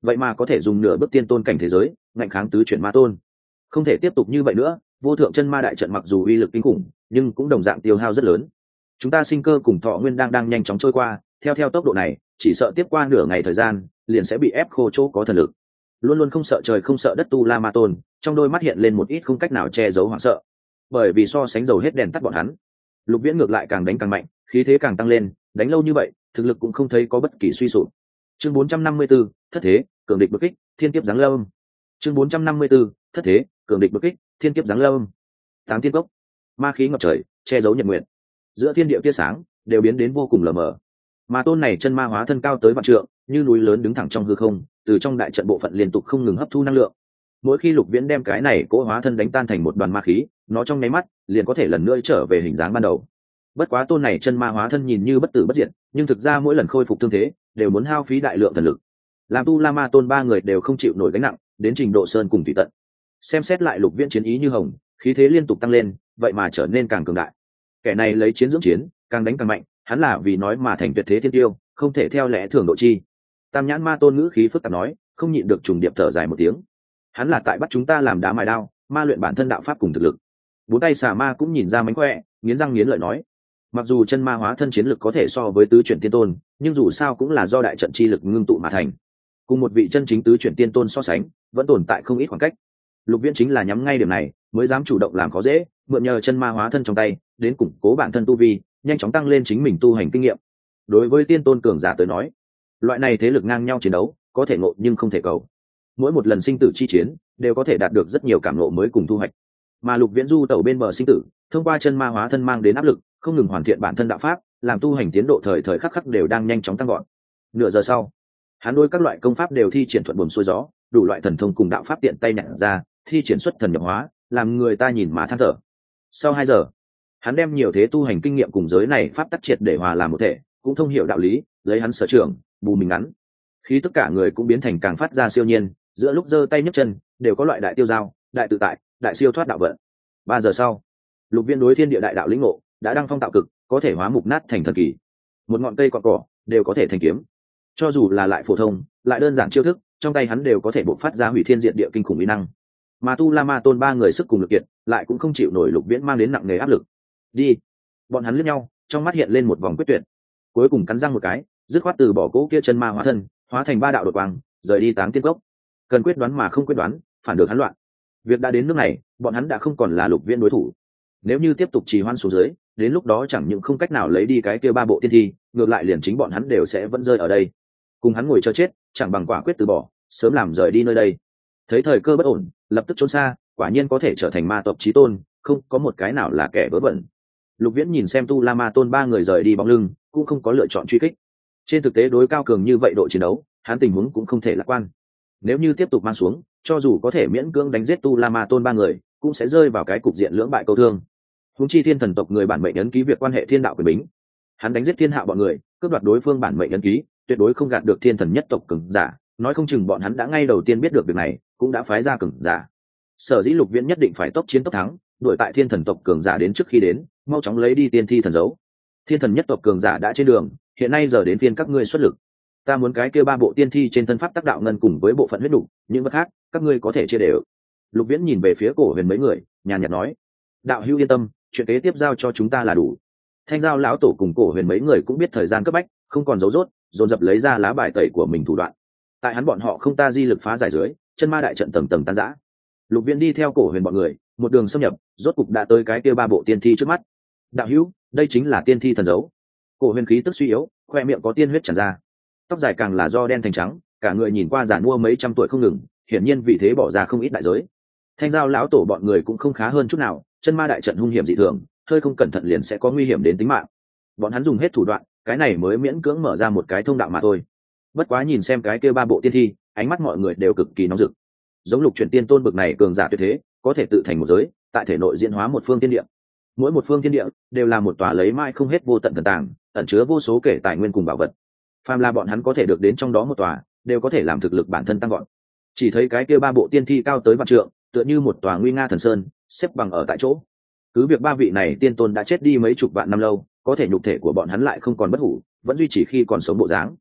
vậy mà có thể dùng nửa bước tiên tôn cảnh thế giới ngạnh kháng tứ chuyển ma tôn. Không thể tiếp tục như vậy nữa, vô thượng chân ma đại trận mặc dù uy lực kinh khủng nhưng cũng đồng dạng tiêu hao rất lớn. Chúng ta sinh cơ cùng thọ nguyên đang đang nhanh chóng trôi qua, theo theo tốc độ này chỉ sợ tiếp qua nửa ngày thời gian liền sẽ bị ép khô chỗ có thần lực. Luôn luôn không sợ trời không sợ đất tu la ma tôn trong đôi mắt hiện lên một ít không cách nào che giấu hoảng sợ, bởi vì so sánh dầu hết đèn tắt bọn hắn, Lục Viễn ngược lại càng đánh càng mạnh, khí thế càng tăng lên, đánh lâu như vậy thực lực cũng không thấy có bất kỳ suy sụp. Chương bốn trăm năm mươi 4, thất thế cường địch bực kích, thiên kiếp giáng lâm. Chương bốn trăm năm mươi 4, thất thế cường địch bực kích, thiên kiếp giáng lâm. Táng tiên cốc, ma khí ngập trời che giấu nhật nguyện, giữa thiên địa tia sáng đều biến đến vô cùng lờ mờ. Mà tôn này chân ma hóa thân cao tới vạn trượng, như núi lớn đứng thẳng trong hư không, từ trong đại trận bộ phận liên tục không ngừng hấp thu năng lượng. Mỗi khi Lục Viễn đem cái này cỗ hóa thân đánh tan thành một đoàn ma khí, nó trong nháy mắt liền có thể lần nữa trở về hình dáng ban đầu. Bất quá tôn này chân ma hóa thân nhìn như bất tử bất diệt, nhưng thực ra mỗi lần khôi phục thương thế đều muốn hao phí đại lượng thần lực, làm tu la ma tôn ba người đều không chịu nổi gánh nặng, đến trình độ sơn cùng tùy tận. Xem xét lại Lục Viễn chiến ý như hồng, khí thế liên tục tăng lên, vậy mà trở nên càng cường đại. Kẻ này lấy chiến dưỡng chiến, càng đánh càng mạnh, hắn là vì nói mà thành tuyệt thế thiên tiêu, không thể theo lẽ thường độ chi. Tam nhãn ma tôn ngữ khí phức tạp nói, không nhịn được trùng điệp thở dài một tiếng. Hắn là tại bắt chúng ta làm đá mài đao, ma luyện bản thân đạo pháp cùng thực lực. Bốn tay xà ma cũng nhìn ra mánh khỏe, nghiến răng nghiến lợi nói, mặc dù chân ma hóa thân chiến lực có thể so với tứ chuyển tiên tôn, nhưng dù sao cũng là do đại trận chi lực ngưng tụ mà thành, cùng một vị chân chính tứ chuyển tiên tôn so sánh vẫn tồn tại không ít khoảng cách. Lục Viễn chính là nhắm ngay điểm này mới dám chủ động làm khó dễ, mượn nhờ chân ma hóa thân trong tay đến củng cố bản thân tu vi, nhanh chóng tăng lên chính mình tu hành kinh nghiệm. Đối với tiên tôn cường giả tới nói, loại này thế lực ngang nhau chiến đấu có thể ngộ nhưng không thể cầu, mỗi một lần sinh tử chi chiến đều có thể đạt được rất nhiều cảm ngộ mới cùng thu hoạch. Mà Lục Viễn du tẩu bên bờ sinh tử, thông qua chân ma hóa thân mang đến áp lực, không ngừng hoàn thiện bản thân đạo pháp, làm tu hành tiến độ thời thời khắc khắc đều đang nhanh chóng tăng gọn. Nửa giờ sau, hắn đối các loại công pháp đều thi triển thuận buồm xuôi gió, đủ loại thần thông cùng đạo pháp tiện tay nhặt ra, thi triển xuất thần nhập hóa, làm người ta nhìn mà than thở. Sau hai giờ, hắn đem nhiều thế tu hành kinh nghiệm cùng giới này pháp tắc triệt để hòa làm một thể, cũng thông hiểu đạo lý, lấy hắn sở trường, bù mình ngắn. Khi tất cả người cũng biến thành càng phát ra siêu nhiên, giữa lúc giơ tay nhấc chân, đều có loại đại tiêu giao, đại tự tại, đại siêu thoát đạo vận. Ba giờ sau, Lục Viễn đối thiên địa đại đạo lĩnh ngộ, đã đăng phong tạo cực, có thể hóa mục nát thành thần kỳ. Một ngọn cây cọn cỏ đều có thể thành kiếm. Cho dù là lại phổ thông, lại đơn giản chiêu thức, trong tay hắn đều có thể bộc phát ra hủy thiên diệt địa kinh khủng uy năng. Mà tu la ma tôn ba người sức cùng lực kiện, lại cũng không chịu nổi Lục Viễn mang đến nặng nề áp lực. Đi. Bọn hắn liếc nhau, trong mắt hiện lên một vòng quyết tuyệt. Cuối cùng cắn răng một cái, dứt khoát từ bỏ cỗ kia chân ma hóa thân, hóa thành ba đạo đột quang, rời đi Táng Tiên Cốc. Cần quyết đoán mà không quyết đoán, phản được hắn loạn. Việc đã đến nước này, bọn hắn đã không còn là Lục Viễn đối thủ. Nếu như tiếp tục trì hoãn xuống dưới, đến lúc đó chẳng những không cách nào lấy đi cái kia ba bộ tiên thi, ngược lại liền chính bọn hắn đều sẽ vẫn rơi ở đây. Cùng hắn ngồi chờ chết, chẳng bằng quả quyết từ bỏ, sớm làm rời đi nơi đây. Thấy thời cơ bất ổn, lập tức trốn xa, quả nhiên có thể trở thành ma tộc chí tôn, không có một cái nào là kẻ vớ vẩn. Lục Viễn nhìn xem tu la ma tôn ba người rời đi bóng lưng, cũng không có lựa chọn truy kích. Trên thực tế đối cao cường như vậy độ chiến đấu, hắn tình huống cũng không thể lạc quan. Nếu như tiếp tục mang xuống, cho dù có thể miễn cưỡng đánh giết tu la ma tôn ba người, cũng sẽ rơi vào cái cục diện lưỡng bại câu thương. Huống chi thiên thần tộc người bản mệnh ấn ký việc quan hệ thiên đạo quyền bính, hắn đánh giết thiên hạ bọn người, cướp đoạt đối phương bản mệnh ấn ký, tuyệt đối không gạt được thiên thần nhất tộc cường giả, nói không chừng bọn hắn đã ngay đầu tiên biết được việc này, cũng đã phái ra cường giả. Sở dĩ Lục Viễn nhất định phải tốc chiến tốc thắng, đuổi tại thiên thần tộc cường giả đến trước khi đến, mau chóng lấy đi tiên thi thần dấu. Thiên thần nhất tộc cường giả đã trên đường, hiện nay giờ đến phiên các ngươi xuất lực. Ta muốn cái kia ba bộ tiên thi trên thân pháp tác đạo ngân cùng với bộ phận huyết đủ, những vật khác các ngươi có thể chia đều. Lục Viễn nhìn về phía Cổ Huyền mấy người, nhàn nhạt nói: đạo hữu yên tâm, chuyện kế tiếp giao cho chúng ta là đủ. Thanh Giao lão tổ cùng Cổ Huyền mấy người cũng biết thời gian cấp bách, không còn giấu rốt, dồn dập lấy ra lá bài tẩy của mình thủ đoạn. Tại hắn bọn họ không ta di lực phá giải dưới, chân ma đại trận tầng tầng tan rã. Lục Viễn đi theo Cổ Huyền bọn người, một đường xâm nhập, rốt cục đã tới cái kia ba bộ tiên thi trước mắt. Đạo hữu, đây chính là tiên thi thần dấu. Cổ Huyền khí tức suy yếu, khoe miệng có tiên huyết tràn ra, tóc dài càng là do đen thành trắng, cả người nhìn qua già mua mấy trăm tuổi không ngừng, hiển nhiên vì thế bỏ ra không ít đại giới. Thanh Giao lão tổ bọn người cũng không khá hơn chút nào, chân ma đại trận hung hiểm dị thường, hơi không cẩn thận liền sẽ có nguy hiểm đến tính mạng. Bọn hắn dùng hết thủ đoạn, cái này mới miễn cưỡng mở ra một cái thông đạo mà thôi. Bất quá nhìn xem cái kia ba bộ tiên thi, ánh mắt mọi người đều cực kỳ nóng rực. Giống Lục Truyền Tiên Tôn bực này cường giả tuyệt thế, có thể tự thành một giới, tại thể nội diễn hóa một phương thiên địa. Mỗi một phương thiên địa đều là một tòa lấy mãi không hết vô tận thần tàng, ẩn chứa vô số kể tài nguyên cùng bảo vật. Phàm là bọn hắn có thể được đến trong đó một tòa, đều có thể làm thực lực bản thân tăng gọn. Chỉ thấy cái kia ba bộ tiên thi cao tới vạn trượng, tựa như một tòa nguy nga thần sơn, xếp bằng ở tại chỗ. Cứ việc ba vị này tiên tôn đã chết đi mấy chục vạn năm lâu, có thể nhục thể của bọn hắn lại không còn bất hủ, vẫn duy trì khi còn sống bộ dáng.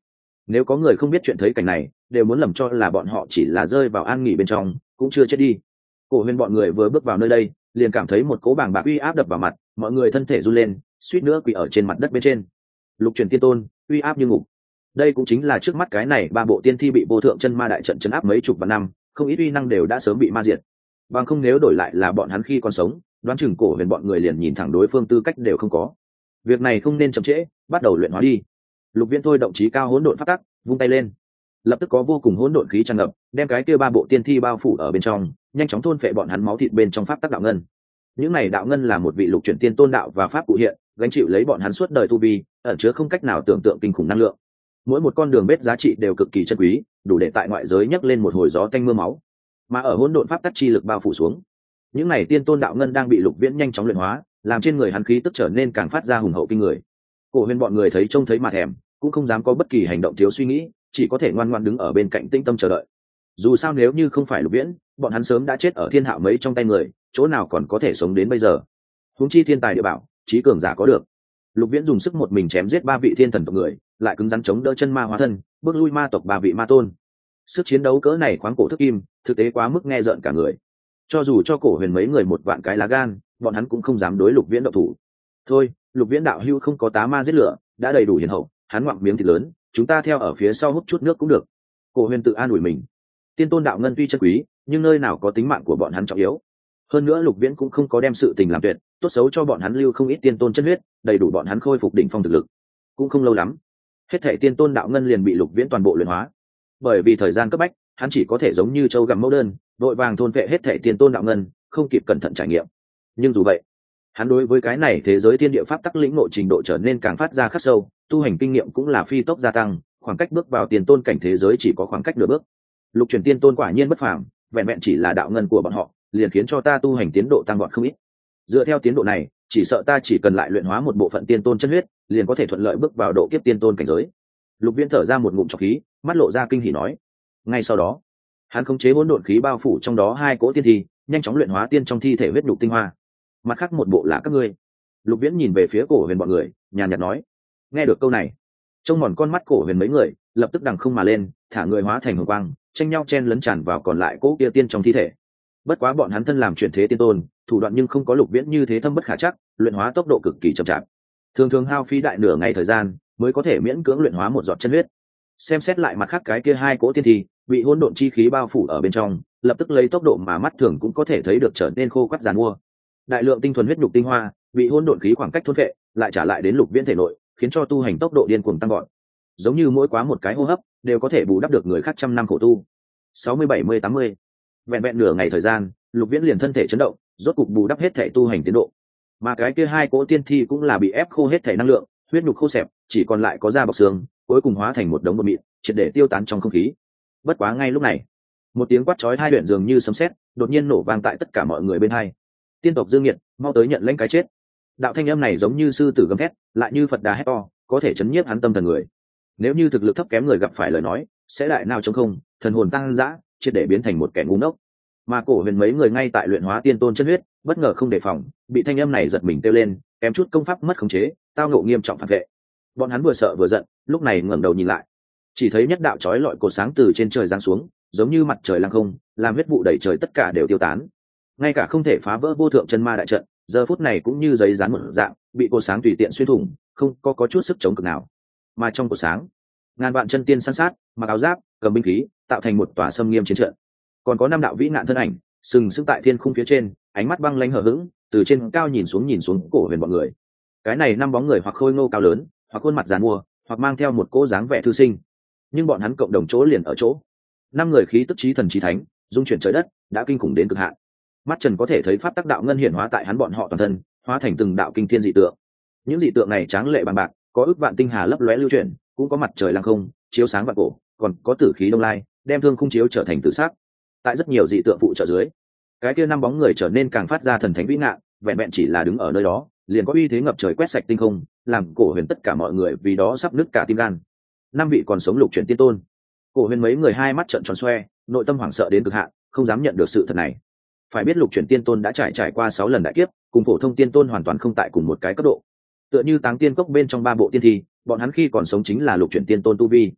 Nếu có người không biết chuyện thấy cảnh này, đều muốn lầm cho là bọn họ chỉ là rơi vào an nghỉ bên trong, cũng chưa chết đi. Cổ Huyền bọn người vừa bước vào nơi đây, liền cảm thấy một cỗ bàng bạc uy áp đập vào mặt, mọi người thân thể run lên, suýt nữa quỳ ở trên mặt đất bên trên. Lục Truyền Tiên Tôn, uy áp như ngục. Đây cũng chính là trước mắt cái này ba bộ tiên thi bị vô thượng chân ma đại trận chấn áp mấy chục vạn năm, không ít uy năng đều đã sớm bị ma diệt. Bằng không nếu đổi lại là bọn hắn khi còn sống, đoán chừng Cổ Huyền bọn người liền nhìn thẳng đối phương tư cách đều không có. Việc này không nên chậm trễ, bắt đầu luyện hóa đi. Lục Viễn thôi động chí cao hỗn độn pháp tắc, vung tay lên, lập tức có vô cùng hỗn độn khí tràn ngập, đem cái kia ba bộ tiên thi bao phủ ở bên trong, nhanh chóng thôn phệ bọn hắn máu thịt bên trong pháp tắc đạo ngân. Những này đạo ngân là một vị lục chuyển tiên tôn đạo và pháp cụ hiện, gánh chịu lấy bọn hắn suốt đời tu vi, ẩn chứa không cách nào tưởng tượng kinh khủng năng lượng. Mỗi một con đường bết giá trị đều cực kỳ chân quý, đủ để tại ngoại giới nhấc lên một hồi gió tanh mưa máu. Mà ở hỗn độn pháp tắc chi lực bao phủ xuống, những này tiên tôn đạo ngân đang bị Lục Viễn nhanh chóng luyện hóa, làm trên người hắn khí tức trở nên càng phát ra hùng hậu kinh người. Cổ Huyền bọn người thấy trông thấy mà thèm, cũng không dám có bất kỳ hành động thiếu suy nghĩ, chỉ có thể ngoan ngoãn đứng ở bên cạnh tĩnh tâm chờ đợi. Dù sao nếu như không phải Lục Viễn, bọn hắn sớm đã chết ở thiên hạo mấy trong tay người, chỗ nào còn có thể sống đến bây giờ. Huống chi thiên tài địa bảo, trí cường giả có được. Lục Viễn dùng sức một mình chém giết ba vị thiên thần tộc người, lại cứng rắn chống đỡ chân ma hóa thân, bước lui ma tộc ba vị ma tôn. Sức chiến đấu cỡ này khoáng cổ thức kim, thực tế quá mức nghe rợn cả người. Cho dù cho Cổ Huyền mấy người một vạn cái lá gan, bọn hắn cũng không dám đối Lục Viễn động thủ. Thôi, Lục Viễn đạo hữu không có tá ma giết lửa, đã đầy đủ hiền hậu, hắn ngoạm miếng thịt lớn, chúng ta theo ở phía sau hút chút nước cũng được. Cổ Huyền tự an ủi mình. Tiên tôn đạo ngân tuy chân quý, nhưng nơi nào có tính mạng của bọn hắn trọng yếu. Hơn nữa Lục Viễn cũng không có đem sự tình làm tuyệt, tốt xấu cho bọn hắn lưu không ít tiên tôn chân huyết, đầy đủ bọn hắn khôi phục đỉnh phong thực lực. Cũng không lâu lắm, hết thảy tiên tôn đạo ngân liền bị Lục Viễn toàn bộ luyện hóa. Bởi vì thời gian cấp bách, hắn chỉ có thể giống như châu gặm mẫu đơn, vội vàng thôn vệ hết thảy tiên tôn đạo ngân, không kịp cẩn thận trải nghiệm. Nhưng dù vậy, hắn đối với cái này thế giới thiên địa pháp tắc lĩnh ngộ trình độ trở nên càng phát ra khắc sâu, tu hành kinh nghiệm cũng là phi tốc gia tăng, khoảng cách bước vào tiền tôn cảnh thế giới chỉ có khoảng cách nửa bước. Lục truyền tiên tôn quả nhiên bất phàm, vẹn vẹn chỉ là đạo ngân của bọn họ, liền khiến cho ta tu hành tiến độ tăng vọt không ít. Dựa theo tiến độ này, chỉ sợ ta chỉ cần lại luyện hóa một bộ phận tiên tôn chân huyết, liền có thể thuận lợi bước vào độ kiếp tiên tôn cảnh giới. Lục Viễn thở ra một ngụm trọc khí, mắt lộ ra kinh hỉ nói. Ngay sau đó, hắn khống chế hỗn độn khí bao phủ trong đó hai cỗ tiên thi, nhanh chóng luyện hóa tiên trong thi thể huyết nhục tinh hoa. Mặt khác một bộ là các ngươi. Lục Viễn nhìn về phía Cổ Huyền bọn người, nhàn nhạt nói. Nghe được câu này, trông mòn con mắt Cổ Huyền mấy người, lập tức đằng không mà lên, thả người hóa thành hồng quang, tranh nhau chen lấn tràn vào còn lại cỗ kia tiên trong thi thể. Bất quá bọn hắn thân làm chuyển thế tiên tôn, thủ đoạn nhưng không có Lục Viễn như thế thâm bất khả chắc, luyện hóa tốc độ cực kỳ chậm chạp, thường thường hao phí đại nửa ngày thời gian mới có thể miễn cưỡng luyện hóa một giọt chân huyết. Xem xét lại mặt khác cái kia hai cỗ tiên thi, bị hỗn độn chi khí bao phủ ở bên trong, lập tức lấy tốc độ mà mắt thường cũng có thể thấy được trở nên khô quắt giàn mua. Đại lượng tinh thuần huyết nhục tinh hoa bị hỗn độn khí khoảng cách thôn phệ, lại trả lại đến Lục Viễn thể nội, khiến cho tu hành tốc độ điên cuồng tăng gọn. Giống như mỗi quá một cái hô hấp đều có thể bù đắp được người khác trăm năm khổ tu. sáu mươi bảy mươi tám mươi Vẹn vẹn nửa ngày thời gian, Lục Viễn liền thân thể chấn động, rốt cục bù đắp hết thể tu hành tiến độ. Mà cái kia hai cỗ tiên thi cũng là bị ép khô hết thể năng lượng, huyết nhục khô xẹp, chỉ còn lại có da bọc xương, cuối cùng hóa thành một đống bột mịn, triệt để tiêu tán trong không khí. Bất quá ngay lúc này, một tiếng quát chói tai luyện dường như sấm sét, đột nhiên nổ vang tại tất cả mọi người bên hai. Tiên tộc Dương Nghiệt, mau tới nhận lãnh cái chết. Đạo thanh âm này giống như sư tử gầm thét, lại như Phật đà hét to, có thể chấn nhiếp hắn tâm thần người. Nếu như thực lực thấp kém người gặp phải lời nói, sẽ đại nào trống không, thần hồn tăng dã, triệt để biến thành một kẻ ngu ngốc. Mà Cổ Huyền mấy người ngay tại luyện hóa tiên tôn chân huyết, bất ngờ không đề phòng, bị thanh âm này giật mình kêu lên, kém chút công pháp mất khống chế, tao ngộ nghiêm trọng phản vệ. Bọn hắn vừa sợ vừa giận, lúc này ngẩng đầu nhìn lại, chỉ thấy nhất đạo chói lọi cột sáng từ trên trời giáng xuống, giống như mặt trời lăng không, làm huyết vụ đầy trời tất cả đều tiêu tán. Ngay cả không thể phá vỡ vô thượng chân ma đại trận, giờ phút này cũng như giấy dán một dạng, bị cột sáng tùy tiện xuyên thủng, không có có chút sức chống cực nào. Mà trong cột sáng, ngàn vạn chân tiên san sát, mặc áo giáp, cầm binh khí, tạo thành một tòa sâm nghiêm chiến trận. Còn có năm đạo vĩ nạn thân ảnh, sừng sững tại thiên khung phía trên, ánh mắt băng lãnh hờ hững, từ trên cao nhìn xuống nhìn xuống Cổ Huyền bọn người. Cái này năm bóng người hoặc khôi ngô cao lớn, hoặc khuôn mặt giàn mua, hoặc mang theo một cỗ dáng vẻ thư sinh, nhưng bọn hắn cộng đồng chỗ liền ở chỗ, năm người khí tức chí thần chí thánh, dung chuyển trời đất, đã kinh khủng đến cực hạn. Mắt trần có thể thấy pháp tắc đạo ngân hiển hóa tại hắn bọn họ toàn thân, hóa thành từng đạo kinh thiên dị tượng. Những dị tượng này tráng lệ bằng bạc, có ức vạn tinh hà lấp lóe lưu chuyển, cũng có mặt trời lăng không, chiếu sáng vạn cổ, còn có tử khí đông lai, đem thương khung chiếu trở thành tử sắc. Tại rất nhiều dị tượng phụ trợ dưới, cái kia năm bóng người trở nên càng phát ra thần thánh vĩ ngạn, vẹn vẹn chỉ là đứng ở nơi đó, liền có uy thế ngập trời quét sạch tinh không, làm Cổ Huyền tất cả mọi người vì đó sắp nứt cả tim gan. Năm vị còn sống lục chuyển tiên tôn, Cổ Huyền mấy người hai mắt trợn tròn xoe, nội tâm hoảng sợ đến cực hạn, không dám nhận được sự thật này. Phải biết lục chuyển tiên tôn đã trải trải qua sáu lần đại kiếp, cùng phổ thông tiên tôn hoàn toàn không tại cùng một cái cấp độ. Tựa như Táng Tiên Cốc bên trong ba bộ tiên thi, bọn hắn khi còn sống chính là lục chuyển tiên tôn tu vi.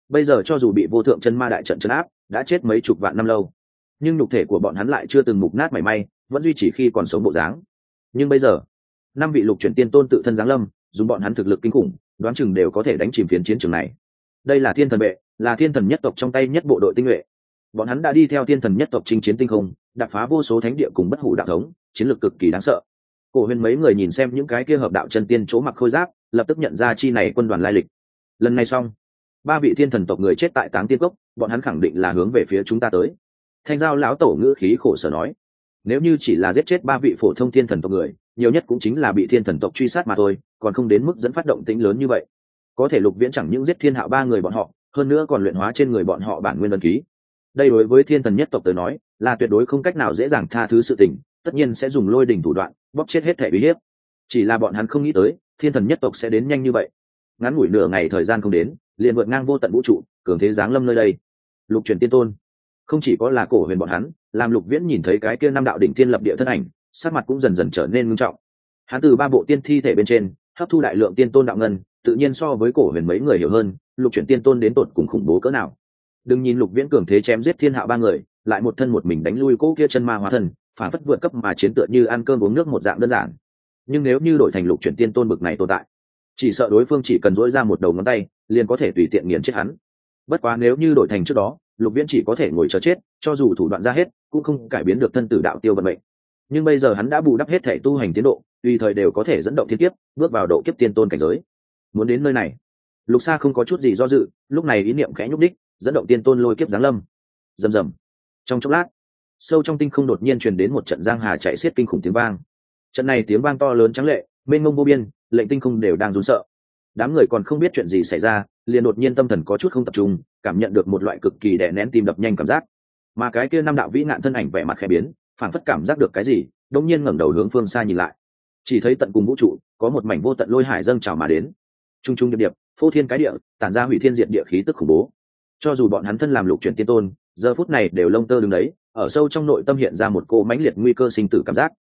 bây giờ cho dù bị vô thượng chân ma đại trận chấn áp đã chết mấy chục vạn năm lâu, nhưng nhục thể của bọn hắn lại chưa từng mục nát mảy may, vẫn duy trì khi còn sống bộ dáng. Nhưng bây giờ năm vị lục chuyển tiên tôn tự thân giáng lâm, dùng bọn hắn thực lực kinh khủng, đoán chừng đều có thể đánh chìm phiến chiến trường này. Đây là thiên thần vệ, là thiên thần nhất tộc trong tay nhất bộ đội tinh nhuệ. Bọn hắn đã đi theo thiên thần nhất tộc chinh chiến tinh không, đạp phá vô số thánh địa cùng bất hủ đạo thống, chiến lược cực kỳ đáng sợ. Cổ Huyền mấy người nhìn xem những cái kia hợp đạo chân tiên chỗ mặc khôi giáp, lập tức nhận ra chi này quân đoàn lai lịch. Lần này xong, ba vị thiên thần tộc người chết tại Táng Tiên Cốc, bọn hắn khẳng định là hướng về phía chúng ta tới. Thanh Giao lão tổ ngữ khí khổ sở nói, nếu như chỉ là giết chết ba vị phổ thông thiên thần tộc người, nhiều nhất cũng chính là bị thiên thần tộc truy sát mà thôi, còn không đến mức dẫn phát động tĩnh lớn như vậy. Có thể Lục Viễn chẳng những giết Thiên Hạo ba người bọn họ, hơn nữa còn luyện hóa trên người bọn họ bản nguyên ấn ký. Đây đối với thiên thần nhất tộc tới nói, là tuyệt đối không cách nào dễ dàng tha thứ sự tình, tất nhiên sẽ dùng lôi đỉnh thủ đoạn bóp chết hết thể uy hiếp. Chỉ là bọn hắn không nghĩ tới, thiên thần nhất tộc sẽ đến nhanh như vậy. Ngắn ngủi nửa ngày thời gian không đến, liền vượt ngang vô tận vũ trụ, cường thế giáng lâm nơi đây. Lục truyền tiên tôn, không chỉ có là Cổ Huyền bọn hắn, làm Lục Viễn nhìn thấy cái kia năm đạo đỉnh thiên lập địa thân ảnh, sắc mặt cũng dần dần trở nên nghiêm trọng. Hắn từ ba bộ tiên thi thể bên trên hấp thu đại lượng tiên tôn đạo ngân, tự nhiên so với Cổ Huyền mấy người hiểu hơn lục chuyển tiên tôn đến tột cùng khủng bố cỡ nào. Đừng nhìn Lục Viễn cường thế chém giết Thiên Hạo ba người, lại một thân một mình đánh lui cỗ kia chân ma hóa thân, phản phất vượt cấp mà chiến tựa như ăn cơm uống nước một dạng đơn giản. Nhưng nếu như đổi thành lục chuyển tiên tôn bực này tồn tại, chỉ sợ đối phương chỉ cần dỗi ra một đầu ngón tay liền có thể tùy tiện nghiền chết hắn. Bất quá nếu như đổi thành trước đó, Lục Viễn chỉ có thể ngồi chờ chết, cho dù thủ đoạn ra hết cũng không cải biến được thân tử đạo tiêu vận mệnh. Nhưng bây giờ hắn đã bù đắp hết thể tu hành tiến độ, tùy thời đều có thể dẫn động thiên kiếp, bước vào độ kiếp tiên tôn cảnh giới. Muốn đến nơi này, Lục Sa không có chút gì do dự, lúc này ý niệm khẽ nhúc đích, dẫn động tiên tôn lôi kiếp giáng lâm. Rầm rầm. Trong chốc lát, sâu trong tinh không đột nhiên truyền đến một trận giang hà chạy xiết kinh khủng tiếng vang. Trận này tiếng vang to lớn trắng lệ, mênh mông vô biên, lệnh tinh không đều đang run sợ. Đám người còn không biết chuyện gì xảy ra, liền đột nhiên tâm thần có chút không tập trung, cảm nhận được một loại cực kỳ đè nén tim đập nhanh cảm giác. Mà cái kia năm đạo vĩ nạn thân ảnh vẻ mặt khẽ biến, phản phất cảm giác được cái gì, đột nhiên ngẩng đầu hướng phương xa nhìn lại. Chỉ thấy tận cùng vũ trụ, có một mảnh vô tận lôi hải dâng trào mà đến. Trung trung điệp điệp, phô thiên cái địa, tản ra hủy thiên diệt địa khí tức khủng bố. Cho dù bọn hắn thân làm lục chuyển tiên tôn, giờ phút này đều lông tơ đứng đấy, ở sâu trong nội tâm hiện ra một cô mãnh liệt nguy cơ sinh tử cảm giác.